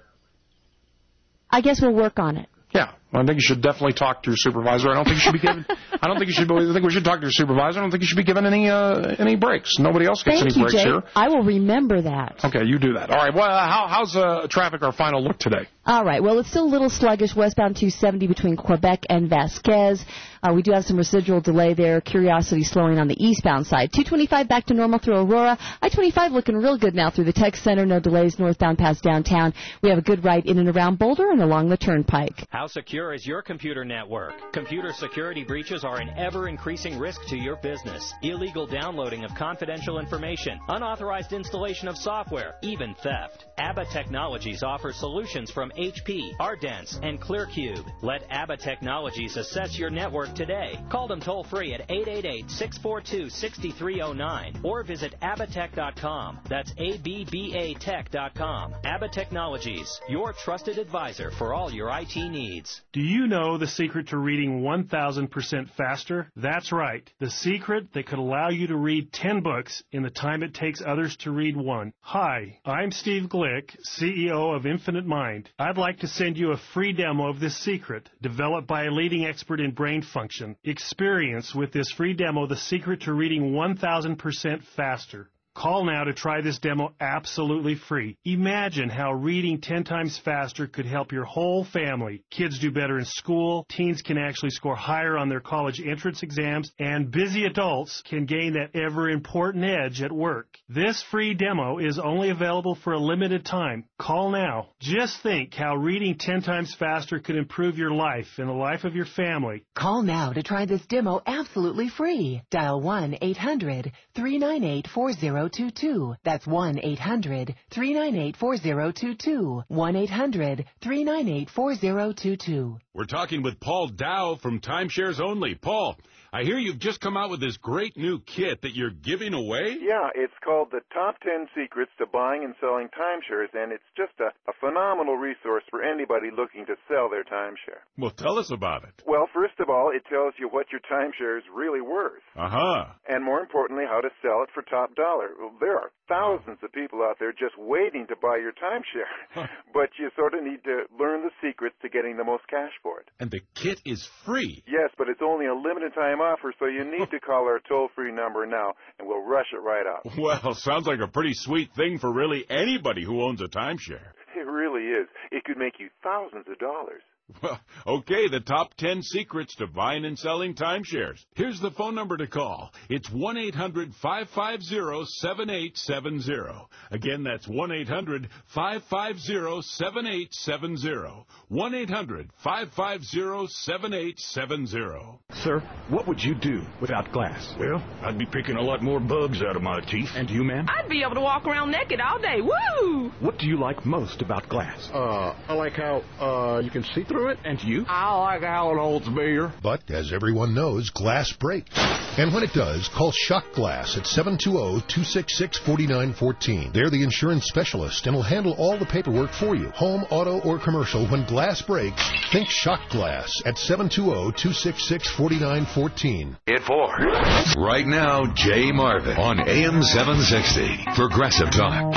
I guess we'll work on it. Yeah, I think you should definitely talk to your supervisor. I don't think you should be given. I don't think you should. I think we should talk to your supervisor. I don't think you should be given any uh, any breaks. Nobody else gets Thank any you, breaks Jay. here. I will remember that. Okay, you do that. All right. Well, how, how's uh, traffic? Our final look today. All right. Well, it's still a little sluggish westbound two seventy between Quebec and Vasquez. Uh, we do have some residual delay there. Curiosity slowing on the eastbound side. two twenty-five back to normal through Aurora. I twenty-five looking real good now through the Tech Center. No delays northbound past downtown. We have a good ride in and around Boulder and along the Turnpike. How secure is your computer network? Computer security breaches are an ever-increasing risk to your business. Illegal downloading of confidential information, unauthorized installation of software, even theft. ABBA Technologies offers solutions from H P, Ardent, and ClearCube. Let ABBA Technologies assess your network today. Call them toll-free at eight eight eight, six four two, six three zero nine or visit abbatech dot com. That's A B B A tech dot com. ABBA Technologies, your trusted advisor for all your I T needs. Do you know the secret to reading one thousand percent faster? That's right. The secret that could allow you to read ten books in the time it takes others to read one. Hi, I'm Steve Glick, C E O of Infinite Mind. I'd like to send you a free demo of this secret, developed by a leading expert in brain function. Experience with this free demo the secret to reading one thousand percent faster. Call now to try this demo absolutely free. Imagine how reading ten times faster could help your whole family. Kids do better in school, teens can actually score higher on their college entrance exams, and busy adults can gain that ever-important edge at work. This free demo is only available for a limited time. Call now. Just think how reading ten times faster could improve your life and the life of your family. Call now to try this demo absolutely free. Dial one eight hundred, three nine eight, four zero two two. That's one eight hundred, three nine eight, four zero two two. one eight hundred, three nine eight, four zero two two. We're talking with Paul Dow from Timeshares Only. Paul, I hear you've just come out with this great new kit that you're giving away? Yeah, it's called the Top ten Secrets to Buying and Selling Timeshares, and it's just a, a phenomenal resource for anybody looking to sell their timeshare. Well, tell us about it. Well, first of all, it tells you what your timeshare is really worth. Uh-huh. And more importantly, how to sell it for top dollar. Well, there are thousands of people out there just waiting to buy your timeshare, but you sort of need to learn the secrets to getting the most cash for it. And the kit is free. Yes, but it's only a limited time offer, so you need to call our toll-free number now, and we'll rush it right out. Well, sounds like a pretty sweet thing for really anybody who owns a timeshare. It really is. It could make you thousands of dollars. Well, okay, the top ten secrets to buying and selling timeshares. Here's the phone number to call. It's one eight hundred, five five zero, seven eight seven zero. Again, that's one eight hundred, five five zero, seven eight seven zero. one eight hundred, five five zero, seven eight seven zero. Sir, what would you do without glass? Well, I'd be picking a lot more bugs out of my teeth. And you, ma'am? I'd be able to walk around naked all day. Woo! What do you like most about glass? Uh, I like how, uh, you can see through it. And you? I like how it holds beer. But, as everyone knows, glass breaks. And when it does, call Shock Glass at seven two zero, two six six, four nine one four. They're the insurance specialist and will handle all the paperwork for you. Home, auto, or commercial, when glass breaks, think Shock Glass at seven two zero, two six six, four nine one four. It for. Right now, Jay Marvin on A M seven sixty. Progressive Talk.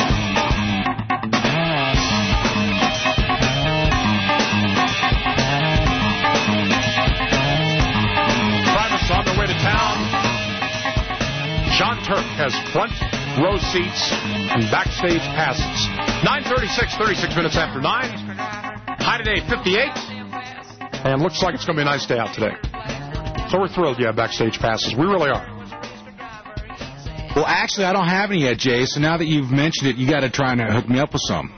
On their way to town. Sean Turk has front row seats and backstage passes. nine thirty-six, thirty-six minutes after nine. High today, fifty-eight. And looks like it's going to be a nice day out today. So we're thrilled you have backstage passes. We really are. Well, actually, I don't have any yet, Jay. So now that you've mentioned it, you got to try and hook me up with some.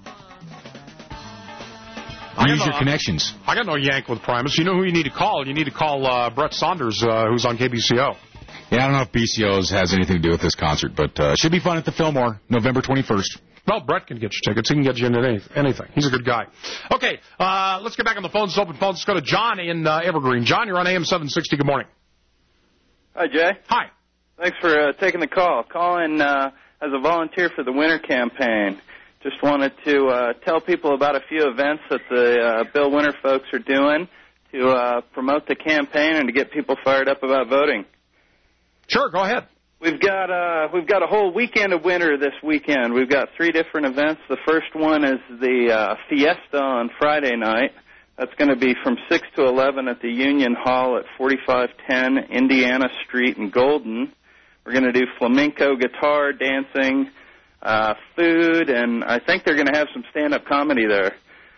Use your connections. I got no yank with Primus. You know who you need to call? You need to call uh, Brett Saunders, uh, who's on K B C O. Yeah, I don't know if B C O's has anything to do with this concert, but uh, it should be fun at the Fillmore, November twenty-first. Well, Brett can get you tickets. He can get you into any, anything. He's a good guy. Okay, uh, let's get back on the phones. Open phones. Let's go to John in uh, Evergreen. John, you're on A M seven sixty. Good morning. Hi, Jay. Hi. Thanks for uh, taking the call. Calling uh, as a volunteer for the winter campaign. Just wanted to uh, tell people about a few events that the uh, Bill Winter folks are doing to uh, promote the campaign and to get people fired up about voting. Sure, go ahead. We've got uh, we've got a whole weekend of winter this weekend. We've got three different events. The first one is the uh, Fiesta on Friday night. That's going to be from six to eleven at the Union Hall at forty-five ten Indiana Street in Golden. We're going to do flamenco guitar, dancing, uh, food, and I think they're going to have some stand-up comedy there.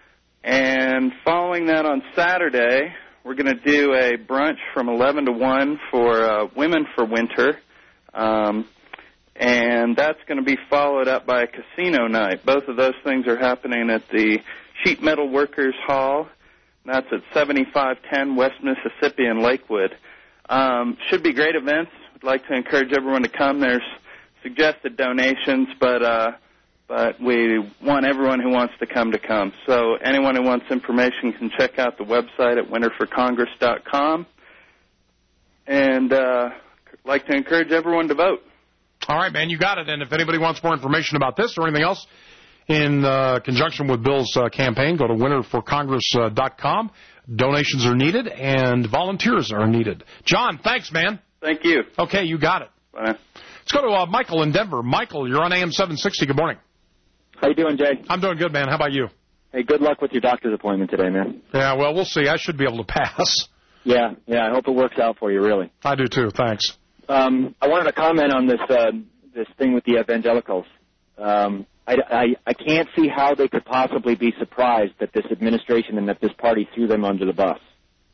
And following that on Saturday, we're going to do a brunch from eleven to one for uh, Women for Winter. Um, and that's going to be followed up by a casino night. Both of those things are happening at the Sheet Metal Workers Hall. That's at seventy-five ten West Mississippi in Lakewood. Um, should be great events. I'd like to encourage everyone to come. There's suggested donations, but uh, but we want everyone who wants to come to come. So anyone who wants information can check out the website at winter for congress dot com. And uh, I'd like to encourage everyone to vote. All right, man, you got it. And if anybody wants more information about this or anything else in uh, conjunction with Bill's uh, campaign, go to winter for congress dot com. Donations are needed, and volunteers are needed. John, thanks, man. Thank you. Okay, you got it. Bye. Let's go to uh, Michael in Denver. Michael, you're on A M seven sixty. Good morning. How you doing, Jay? I'm doing good, man. How about you? Hey, good luck with your doctor's appointment today, man. Yeah, well, we'll see. I should be able to pass. Yeah, yeah, I hope it works out for you, really. I do, too. Thanks. Um, I wanted to comment on this uh, this thing with the evangelicals. Um, I, I, I can't see how they could possibly be surprised that this administration and that this party threw them under the bus.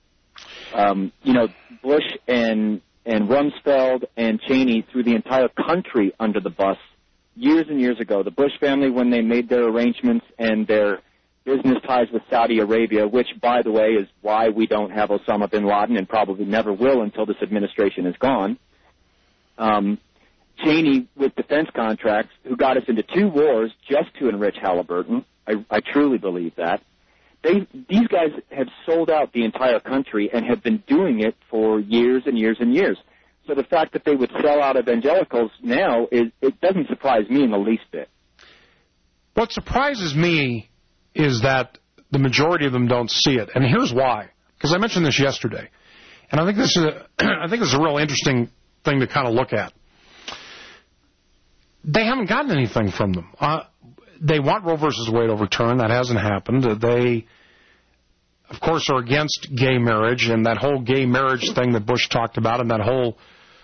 Um, you know, Bush and and Rumsfeld and Cheney threw the entire country under the bus years and years ago. The Bush family, when they made their arrangements and their business ties with Saudi Arabia, which, by the way, is why we don't have Osama bin Laden and probably never will until this administration is gone. Um, Cheney with defense contracts, who got us into two wars just to enrich Halliburton. I, I truly believe that. They, these guys have sold out the entire country and have been doing it for years and years and years. So the fact that they would sell out evangelicals now, is it doesn't surprise me in the least bit. What surprises me is that the majority of them don't see it. And here's why. Because I mentioned this yesterday. And I think this is a, I think this is a real interesting thing to kind of look at. They haven't gotten anything from them. Uh, they want Roe versus Wade overturned. That hasn't happened. They, of course, are against gay marriage and that whole gay marriage thing that Bush talked about and that whole,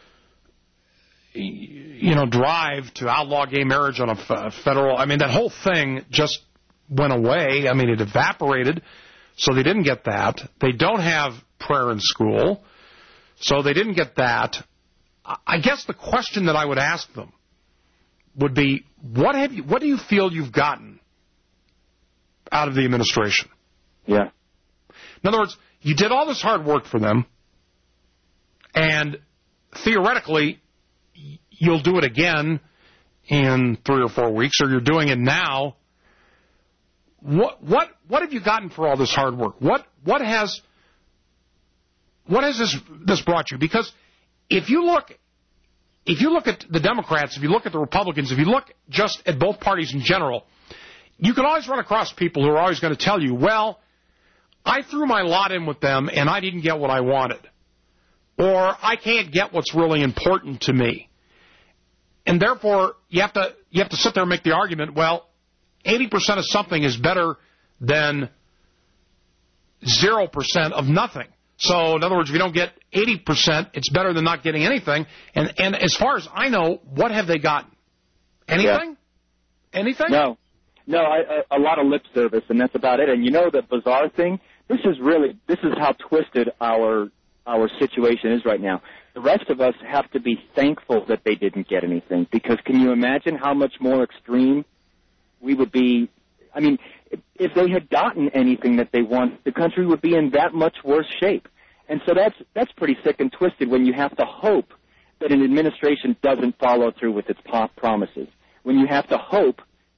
you know, drive to outlaw gay marriage on a federal, I mean, that whole thing just went away. I mean, it evaporated, so they didn't get that. They don't have prayer in school, so they didn't get that. I guess the question that I would ask them would be, what have you, what do you feel you've gotten out of the administration? Yeah. In other words, you did all this hard work for them, and theoretically, you'll do it again in three or four weeks, or you're doing it now. What what what have you gotten for all this hard work? What what has what has this this brought you? Because if you look if you look at the Democrats, if you look at the Republicans, if you look just at both parties in general, you can always run across people who are always going to tell you, well, I threw my lot in with them and I didn't get what I wanted. Or I can't get what's really important to me. And therefore, you have to you have to sit there and make the argument, well, eighty percent of something is better than zero percent of nothing. So, in other words, if you don't get eighty percent, it's better than not getting anything. And and as far as I know, what have they gotten? Anything? Yeah. Anything? No. No, I, a, a lot of lip service, and that's about it. And you know the bizarre thing? This is really, this is how twisted our our situation is right now. The rest of us have to be thankful that they didn't get anything, because can you imagine how much more extreme we would be? I mean, if they had gotten anything that they want, the country would be in that much worse shape. And so that's that's pretty sick and twisted when you have to hope that an administration doesn't follow through with its promises, when you have to hope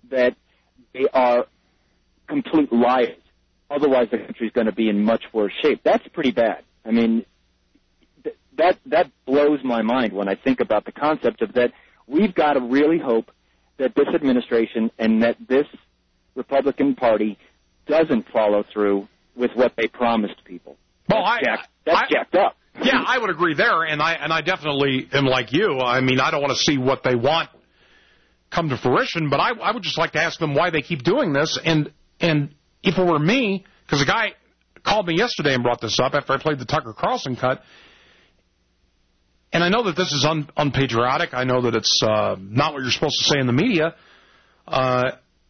that they are complete liars. Otherwise, the country's going to be in much worse shape. That's pretty bad. I mean, th- that that blows my mind when I think about the concept of that. We've got to really hope that this administration and that this Republican Party doesn't follow through with what they promised people. Well, that's I, jacked, that's I, jacked up. Yeah, I would agree there, and I and I definitely am like you. I mean, I don't want to see what they want come to fruition, but I, I would just like to ask them why they keep doing this. And and if it were me, because a guy called me yesterday and brought this up after I played the Tucker Carlson cut, and I know that this is un, unpatriotic. I know that it's uh, not what you're supposed to say in the media. Uh,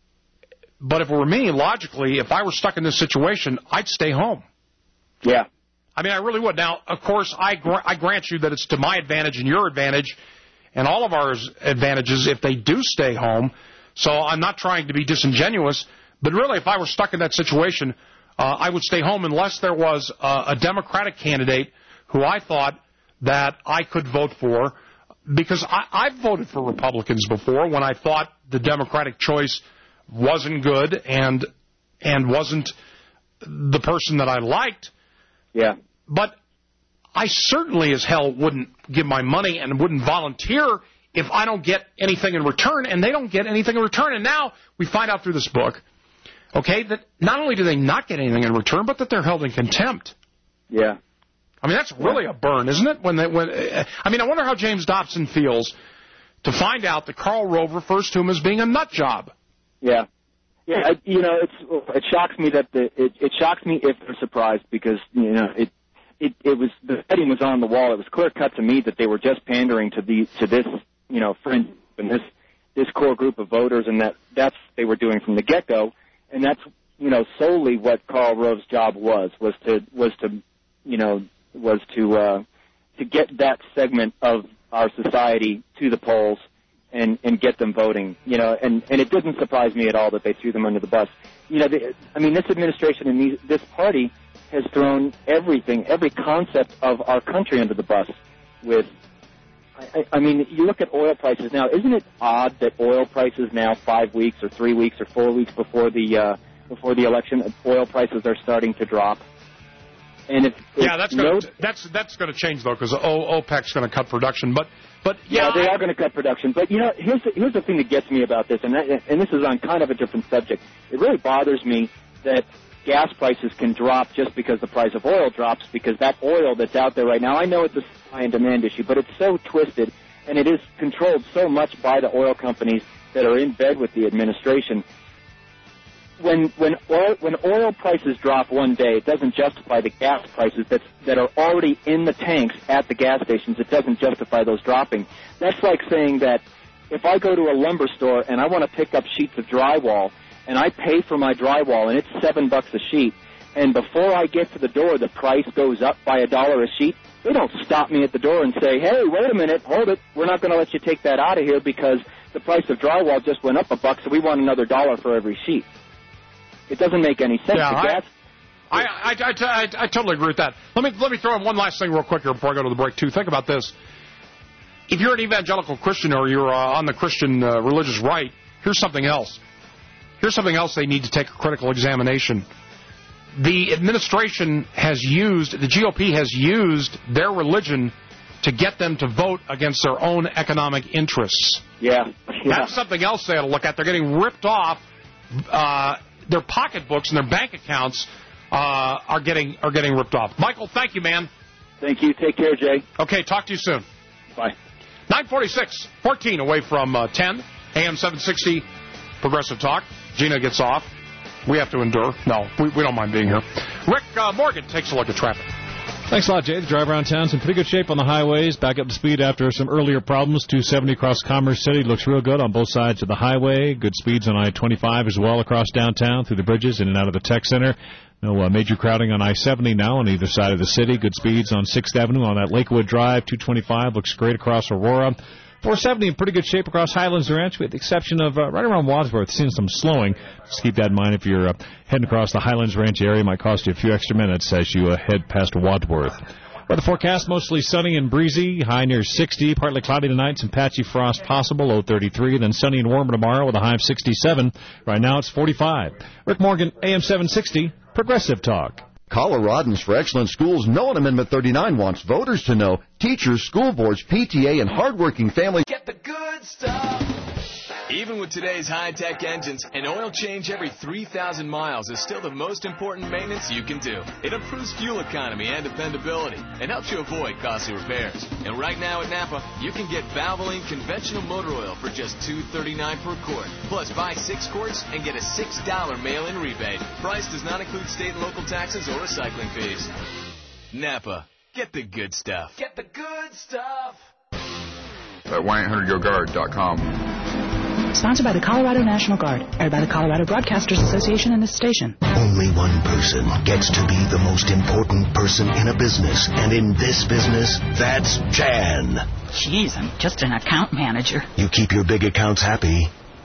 but if it were me, logically, if I were stuck in this situation, I'd stay home. Yeah. I mean, I really would. Now, of course, I, gr- I grant you that it's to my advantage and your advantage and all of our advantages if they do stay home. So I'm not trying to be disingenuous. But really, if I were stuck in that situation, uh, I would stay home unless there was uh, a Democratic candidate who I thought that I could vote for. Because I, I've voted for Republicans before when I thought the Democratic choice wasn't good and and wasn't the person that I liked. Yeah. But I certainly as hell wouldn't give my money and wouldn't volunteer if I don't get anything in return, and they don't get anything in return. And now we find out through this book, okay, that not only do they not get anything in return, but that they're held in contempt. Yeah. I mean, that's really a burn, isn't it? When they, when I mean, I wonder how James Dobson feels to find out that Karl Rove refers to him as being a nut job. Yeah. Yeah, I, you know, it's it shocks me that the it, it shocks me if they're surprised because you know it it it was the writing was on the wall. It was clear cut to me that they were just pandering to the to this you know friend and this this core group of voters, and that that's what they were doing from the get go, and that's you know solely what Karl Rove's job was was to was to you know was to uh, to get that segment of our society to the polls. And, and get them voting, you know, and, and it doesn't surprise me at all that they threw them under the bus. You know, the, I mean, this administration and these, this party has thrown everything, every concept of our country under the bus with, I, I mean, you look at oil prices now. Isn't it odd that oil prices now five weeks or three weeks or four weeks before the uh, before the election, oil prices are starting to drop? And if, if yeah, that's gonna, no, that's that's going to change though because OPEC's going to cut production, but. But, yeah, yeah, they I, are going to cut production. But, you know, here's the, here's the thing that gets me about this, and, that, and this is on kind of a different subject. It really bothers me that gas prices can drop just because the price of oil drops, because that oil that's out there right now, I know it's a supply and demand issue, but it's so twisted, and it is controlled so much by the oil companies that are in bed with the administration. When when oil, when oil prices drop one day, it doesn't justify the gas prices that that are already in the tanks at the gas stations. It doesn't justify those dropping. That's like saying that if I go to a lumber store and I want to pick up sheets of drywall and I pay for my drywall and it's seven bucks a sheet, and before I get to the door the price goes up by a dollar a sheet, they don't stop me at the door and say, hey, wait a minute, hold it, we're not going to let you take that out of here because the price of drywall just went up a buck, so we want another dollar for every sheet. It doesn't make any sense. Yeah, the gas, I, I, I, I, I totally agree with that. Let me let me throw in one last thing real quick here before I go to the break, too. Think about this. If you're an evangelical Christian or you're uh, on the Christian uh, religious right, here's something else. Here's something else they need to take a critical examination. The administration has used, the G O P has used their religion to get them to vote against their own economic interests. Yeah. yeah. That's something else they ought to look at. They're getting ripped off. Uh, their pocketbooks and their bank accounts uh, are getting are getting ripped off. Michael, thank you, man. Thank you. Take care, Jay. Okay, talk to you soon. Bye. nine forty-six, fourteen away from uh, ten, A M seven sixty, Progressive Talk. Gina gets off. We have to endure. No, we, we don't mind being here. Rick uh, Morgan takes a look at traffic. Thanks a lot, Jay. The drive around town's in pretty good shape on the highways. Back up to speed after some earlier problems. two seventy across Commerce City looks real good on both sides of the highway. Good speeds on I twenty-five as well across downtown through the bridges in and out of the Tech Center. No uh, major crowding on I seventy now on either side of the city. Good speeds on sixth Avenue on that Lakewood Drive. two twenty-five looks great across Aurora. four seventy in pretty good shape across Highlands Ranch, with the exception of uh, right around Wadsworth, seeing some slowing. Just keep that in mind if you're uh, heading across the Highlands Ranch area. It might cost you a few extra minutes as you uh, head past Wadsworth. For the forecast, mostly sunny and breezy, high near sixty, partly cloudy tonight, some patchy frost possible, low thirty-three, then sunny and warmer tomorrow with a high of sixty-seven. Right now it's forty-five. Rick Morgan, A M seven sixty, Progressive Talk. Coloradans for Excellent Schools know what Amendment thirty-nine wants voters to know. Teachers, school boards, P T A, and hardworking families. Get the good stuff. Even with today's high-tech engines, an oil change every three thousand miles is still the most important maintenance you can do. It improves fuel economy and dependability and helps you avoid costly repairs. And right now at Napa, you can get Valvoline conventional motor oil for just two dollars and thirty-nine cents per quart. Plus, buy six quarts and get a six dollars mail-in rebate. Price does not include state and local taxes or recycling fees. Napa, get the good stuff. Get the good stuff. At one eight hundred go guard dot com. Sponsored by the Colorado National Guard, aired by the Colorado Broadcasters Association and this station. Only one person gets to be the most important person in a business, and in this business, that's Jan. Jeez, I'm just an account manager. You keep your big accounts happy.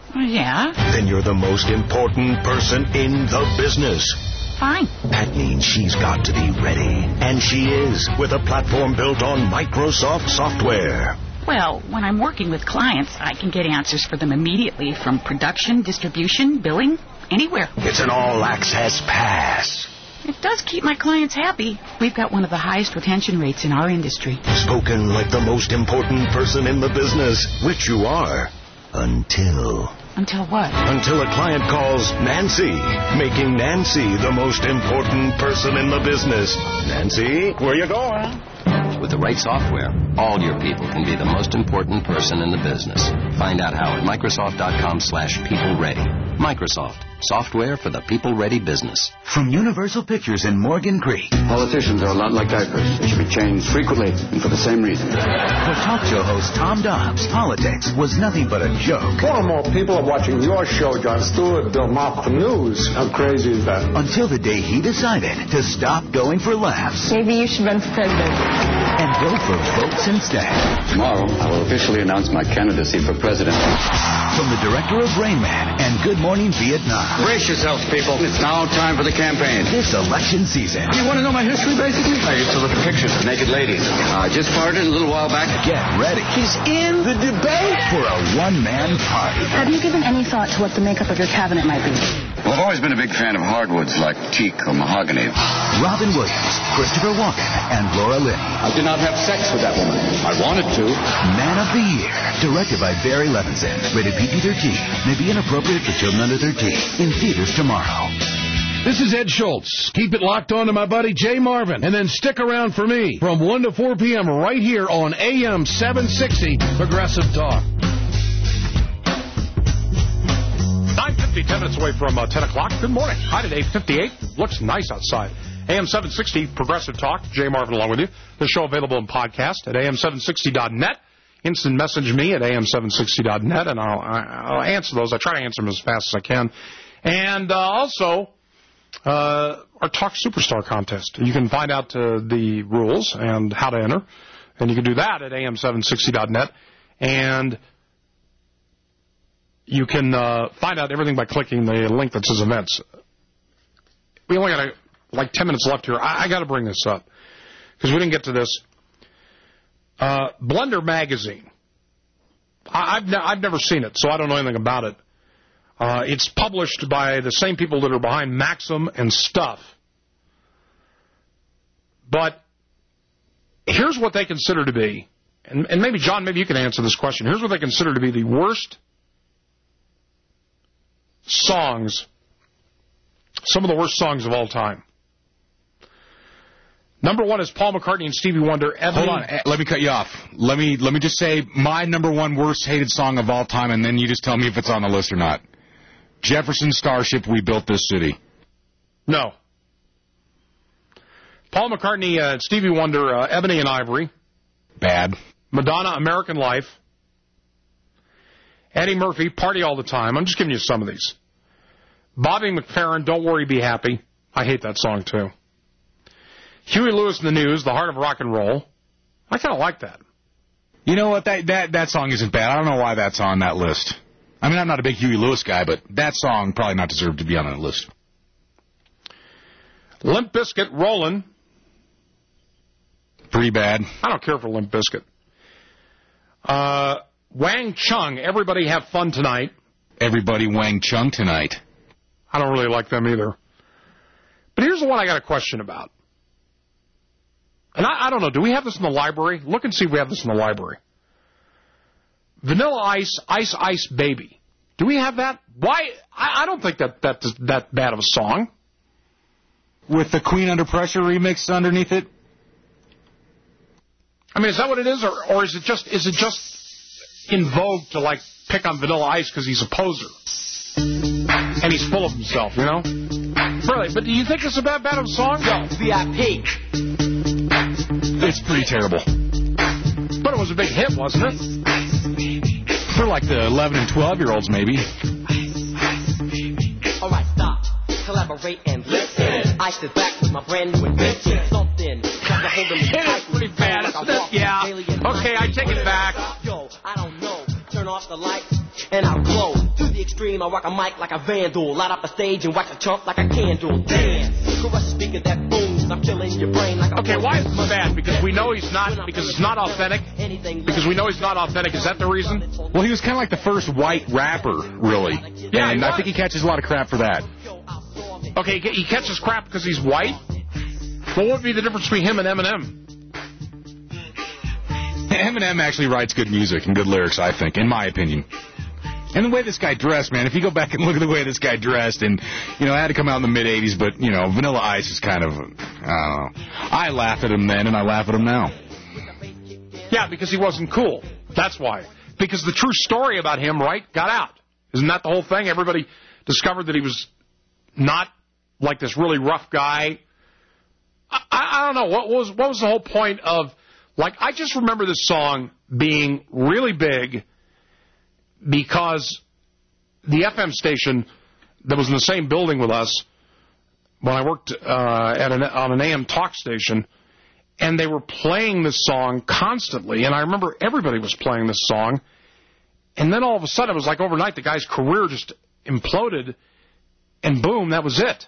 Yeah? Then you're the most important person in the business. Fine. That means she's got to be ready. And she is, with a platform built on Microsoft software. Well, when I'm working with clients, I can get answers for them immediately from production, distribution, billing, anywhere. It's an all-access pass. It does keep my clients happy. We've got one of the highest retention rates in our industry. Spoken like the most important person in the business, which you are. Until... Until what? Until a client calls Nancy, making Nancy the most important person in the business. Nancy, where you going? With the right software, all your people can be the most important person in the business. Find out how at Microsoft.com slash people ready. Microsoft. Software for the people-ready business. From Universal Pictures in Morgan Creek. Politicians are a lot like diapers. They should be changed frequently and for the same reason. For talk show host Tom Dobbs, politics was nothing but a joke. More and more people are watching your show, Jon Stewart, Bill Maher, the news. How crazy is that? Until the day he decided to stop going for laughs. Maybe you should run for president. And go for votes instead. Tomorrow, I will officially announce my candidacy for president. From the director of Rain Man and Good Morning Vietnam. Brace yourselves, people. It's now time for the campaign. This election season. You want to know my history, basically? I used to look at pictures of naked ladies. I uh, just farted a little while back. Get ready. He's in the debate for a one-man party. Have you given any thought to what the makeup of your cabinet might be? Well, I've always been a big fan of hardwoods like teak or mahogany. Robin Williams, Christopher Walken, and Laura Linney. I did not have sex with that woman. I wanted to. Man of the Year, directed by Barry Levinson. Rated P G thirteen. May be inappropriate for children under thirteen. In theaters tomorrow. This is Ed Schultz. Keep it locked on to my buddy Jay Marvin. And then stick around for me from one to four p.m. right here on A M seven sixty Progressive Talk. nine fifty, ten minutes away from uh, ten o'clock. Good morning. High at eight fifty-eight. Looks nice outside. A M seven sixty Progressive Talk. Jay Marvin along with you. The show available in podcast at A M seven sixty dot net. Instant message me at A M seven sixty dot net, and I'll, I'll answer those. I try to answer them as fast as I can. And uh, also, uh, our Talk Superstar contest. You can find out uh, the rules and how to enter, and you can do that at A M seven sixty dot net. And you can uh, find out everything by clicking the link that says events. We only got a, like ten minutes left here. I, I got to bring this up because we didn't get to this. Uh, Blender Magazine. I, I've, ne- I've never seen it, so I don't know anything about it. Uh, it's published by the same people that are behind Maxim and Stuff. But here's what they consider to be, and, and maybe, John, maybe you can answer this question. Here's what they consider to be the worst songs, some of the worst songs of all time. Number one is Paul McCartney and Stevie Wonder. Ebony. Hold on, let me cut you off. Let me let me just say my number one worst hated song of all time, and then you just tell me if it's on the list or not. Jefferson Starship, We Built This City. No. Paul McCartney, uh, Stevie Wonder, uh, Ebony and Ivory. Bad. Madonna, American Life. Eddie Murphy, Party All the Time. I'm just giving you some of these. Bobby McFerrin, Don't Worry, Be Happy. I hate that song, too. Huey Lewis and the News, The Heart of Rock and Roll. I kind of like that. You know what? That, that that song isn't bad. I don't know why that's on that list. I mean, I'm not a big Huey Lewis guy, but that song probably not deserved to be on that list. Limp Bizkit, Rollin'. Pretty bad. I don't care for Limp Bizkit. Uh, Wang Chung, everybody have fun tonight. Everybody Wang Chung tonight. I don't really like them either. But here's the one I got a question about. And I, I don't know, do we have this in the library? Look and see if we have this in the library. Vanilla Ice, Ice Ice Baby. Do we have that? Why? I, I don't think that that's that bad of a song. With the Queen Under Pressure remix underneath it? I mean, is that what it is, or, or is it just is it just in vogue to, like, pick on Vanilla Ice because he's a poser? And he's full of himself, you know? Really, but do you think it's a bad, bad of a song? Yo, V I P. It's pretty terrible. But it was a big hit, wasn't it? For like the eleven and twelve-year-olds, maybe. All right, stop. Collaborate and listen. I sit back with my brand new invention. Something. It is pretty bad, isn't it? Yeah. Okay, I take it back. Yo, I don't know. Turn off the lights and I'll glow. To the extreme, I rock a mic like a vandal. Light up the stage and wax a chump like a candle. Dance. Crush a speaker that booms. I'm killing your brain like a... Okay, why is this bad? Because we know he's not... Because it's not authentic? Because we know he's not authentic. Is that the reason? Well, he was kind of like the first white rapper, really. Yeah, and I think he catches a lot of crap for that. Okay, he catches crap because he's white? What would be the difference between him and Eminem? Eminem actually writes good music and good lyrics, I think, in my opinion. And the way this guy dressed, man, if you go back and look at the way this guy dressed, and, you know, it had to come out in the mid-eighties, but, you know, Vanilla Ice is kind of, I don't know. I laugh at him then, and I laugh at him now. Yeah, because he wasn't cool. That's why. Because the true story about him, right, got out. Isn't that the whole thing? Everybody discovered that he was not like this really rough guy. I, I don't know. What was what was the whole point of, like, I just remember this song being really big because the F M station that was in the same building with us when I worked uh, at an, on an A M talk station, and they were playing this song constantly, and I remember everybody was playing this song, and then all of a sudden it was like overnight the guy's career just imploded, and boom, that was it.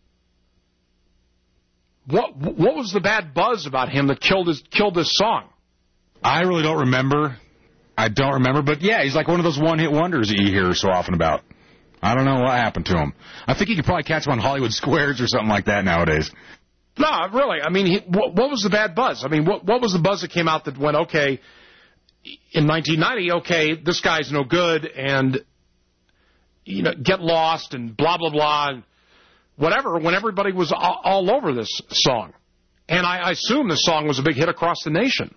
What what was the bad buzz about him that killed his killed this song? I really don't remember. I don't remember, but yeah, he's like one of those one-hit wonders that you hear so often about. I don't know what happened to him. I think you could probably catch him on Hollywood Squares or something like that nowadays. No, really. I mean, he, what, what was the bad buzz? I mean, what what was the buzz that came out that went, okay, in nineteen ninety, okay, this guy's no good, and, you know, Get Lost and blah, blah, blah, and whatever, when everybody was all, all over this song. And I, I assume this song was a big hit across the nation.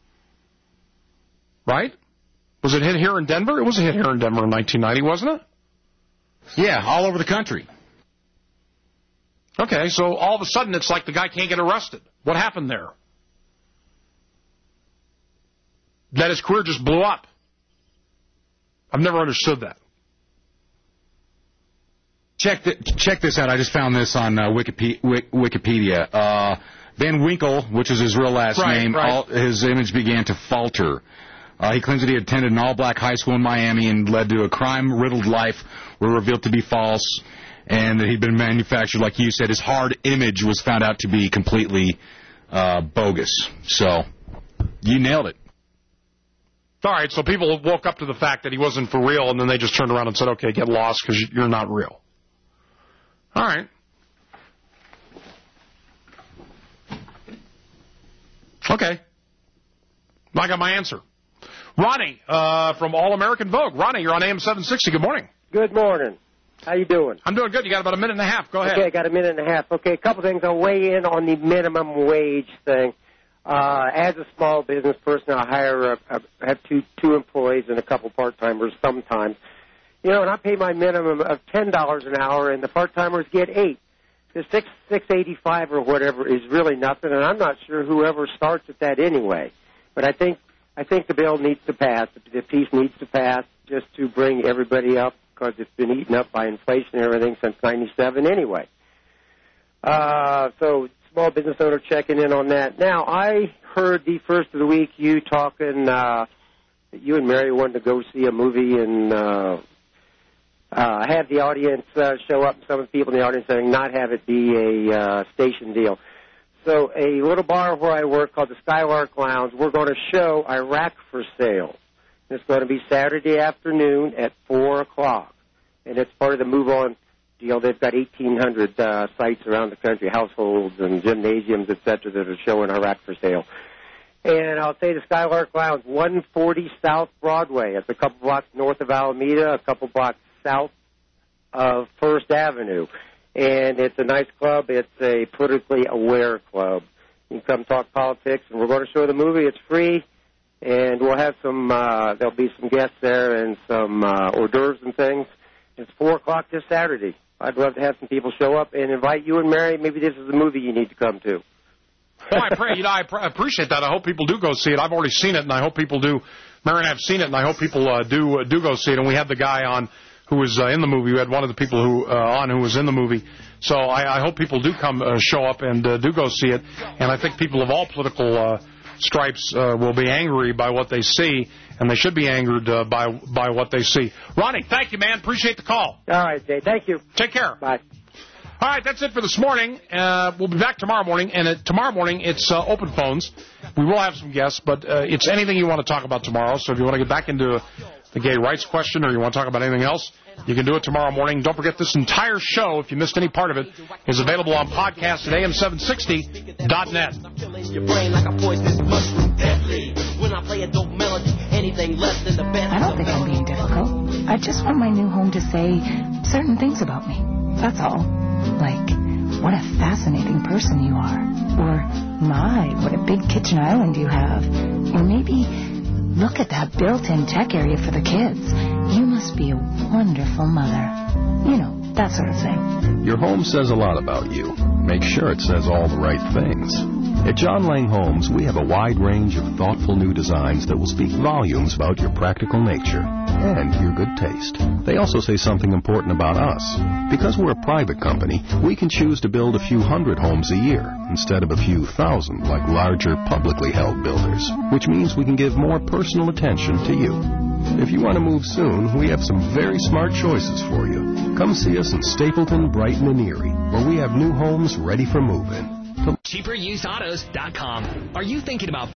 Right? Was it a hit here in Denver? It was a hit here in Denver in nineteen ninety, wasn't it? Yeah, all over the country. Okay, so all of a sudden it's like the guy can't get arrested. What happened there? That his career just blew up. I've never understood that. Check the, check this out. I just found this on uh, Wikipedia. Wikipedia. Uh, Van Winkle, which is his real last right, name, right. All, his image began to falter. Uh, he claims that he attended an all-black high school in Miami and led to a crime-riddled life were revealed to be false, and that he'd been manufactured, like you said. His hard image was found out to be completely uh, bogus. So, you nailed it. All right, so people woke up to the fact that he wasn't for real, and then they just turned around and said, okay, get lost because you're not real. All right. Okay. I got my answer. Ronnie uh, from All American Vogue. Ronnie, you're on A M seven sixty. Good morning. Good morning. How you doing? I'm doing good. You got about a minute and a half. Go ahead. Okay, I got a minute and a half. Okay, a couple things. I'll weigh in on the minimum wage thing. Uh, as a small business person, I hire, a, a, have two two employees and a couple part-timers sometimes. You know, and I pay my minimum of ten dollars an hour, and the part-timers get eight. The six six eighty five or whatever is really nothing, and I'm not sure whoever starts at that anyway. But I think I think the bill needs to pass. The piece needs to pass just to bring everybody up, because it's been eaten up by inflation and everything since ninety-seven anyway. Uh, so small business owner checking in on that. Now, I heard the first of the week you talking uh, that you and Mary wanted to go see a movie and uh, uh, have the audience uh, show up, some of the people in the audience saying not have it be a uh, station deal. So a little bar where I work called the Skylark Lounge, we're going to show Iraq for Sale. It's going to be Saturday afternoon at four o'clock. And it's part of the Move On deal. They've got eighteen hundred uh, sites around the country, households and gymnasiums, et cetera, that are showing Iraq for Sale. And I'll say the Skylark Lounge, one forty South Broadway. It's a couple blocks north of Alameda, a couple blocks south of First Avenue. And it's a nice club. It's a politically aware club. You can come talk politics, and we're going to show the movie. It's free, and we'll have some, uh, there'll be some guests there and some uh, hors d'oeuvres and things. It's four o'clock this Saturday. I'd love to have some people show up and invite you and Mary. Maybe this is the movie you need to come to. Well, I pray, you know, I pr- appreciate that. I hope people do go see it. I've already seen it, and I hope people do. Mary and I have seen it, and I hope people uh, do uh, do go see it. And we had the guy on who was uh, in the movie. We had one of the people who uh, on who was in the movie. So I, I hope people do come uh, show up and uh, do go see it. And I think people of all political uh, stripes uh, will be angry by what they see, and they should be angered uh, by by what they see. Ronnie, thank you, man. Appreciate the call. All right, Jay. Thank you. Take care. Bye. All right, that's it for this morning. Uh, we'll be back tomorrow morning, and uh, tomorrow morning it's uh, open phones. We will have some guests, but uh, it's anything you want to talk about tomorrow. So if you want to get back into the gay rights question or you want to talk about anything else, you can do it tomorrow morning. Don't forget this entire show, if you missed any part of it, is available on podcast at A M seven sixty dot net. Your brain like a poisonous mushroom, deadly. When I play a dope melody, anything less than the best. I don't think I'm being difficult. I just want my new home to say certain things about me. That's all. Like, what a fascinating person you are. Or, my, what a big kitchen island you have. Or maybe, look at that built-in tech area for the kids. You must be a wonderful mother. You know, that sort of thing. Your home says a lot about you. Make sure it says all the right things. At John Lang Homes, we have a wide range of thoughtful new designs that will speak volumes about your practical nature and your good taste. They also say something important about us. Because we're a private company, we can choose to build a few hundred homes a year instead of a few thousand like larger publicly held builders, which means we can give more personal attention to you. If you want to move soon, we have some very smart choices for you. Come see us in Stapleton, Brighton, and Erie, where we have new homes ready for move-in. cheaper used autos dot com. Are you thinking about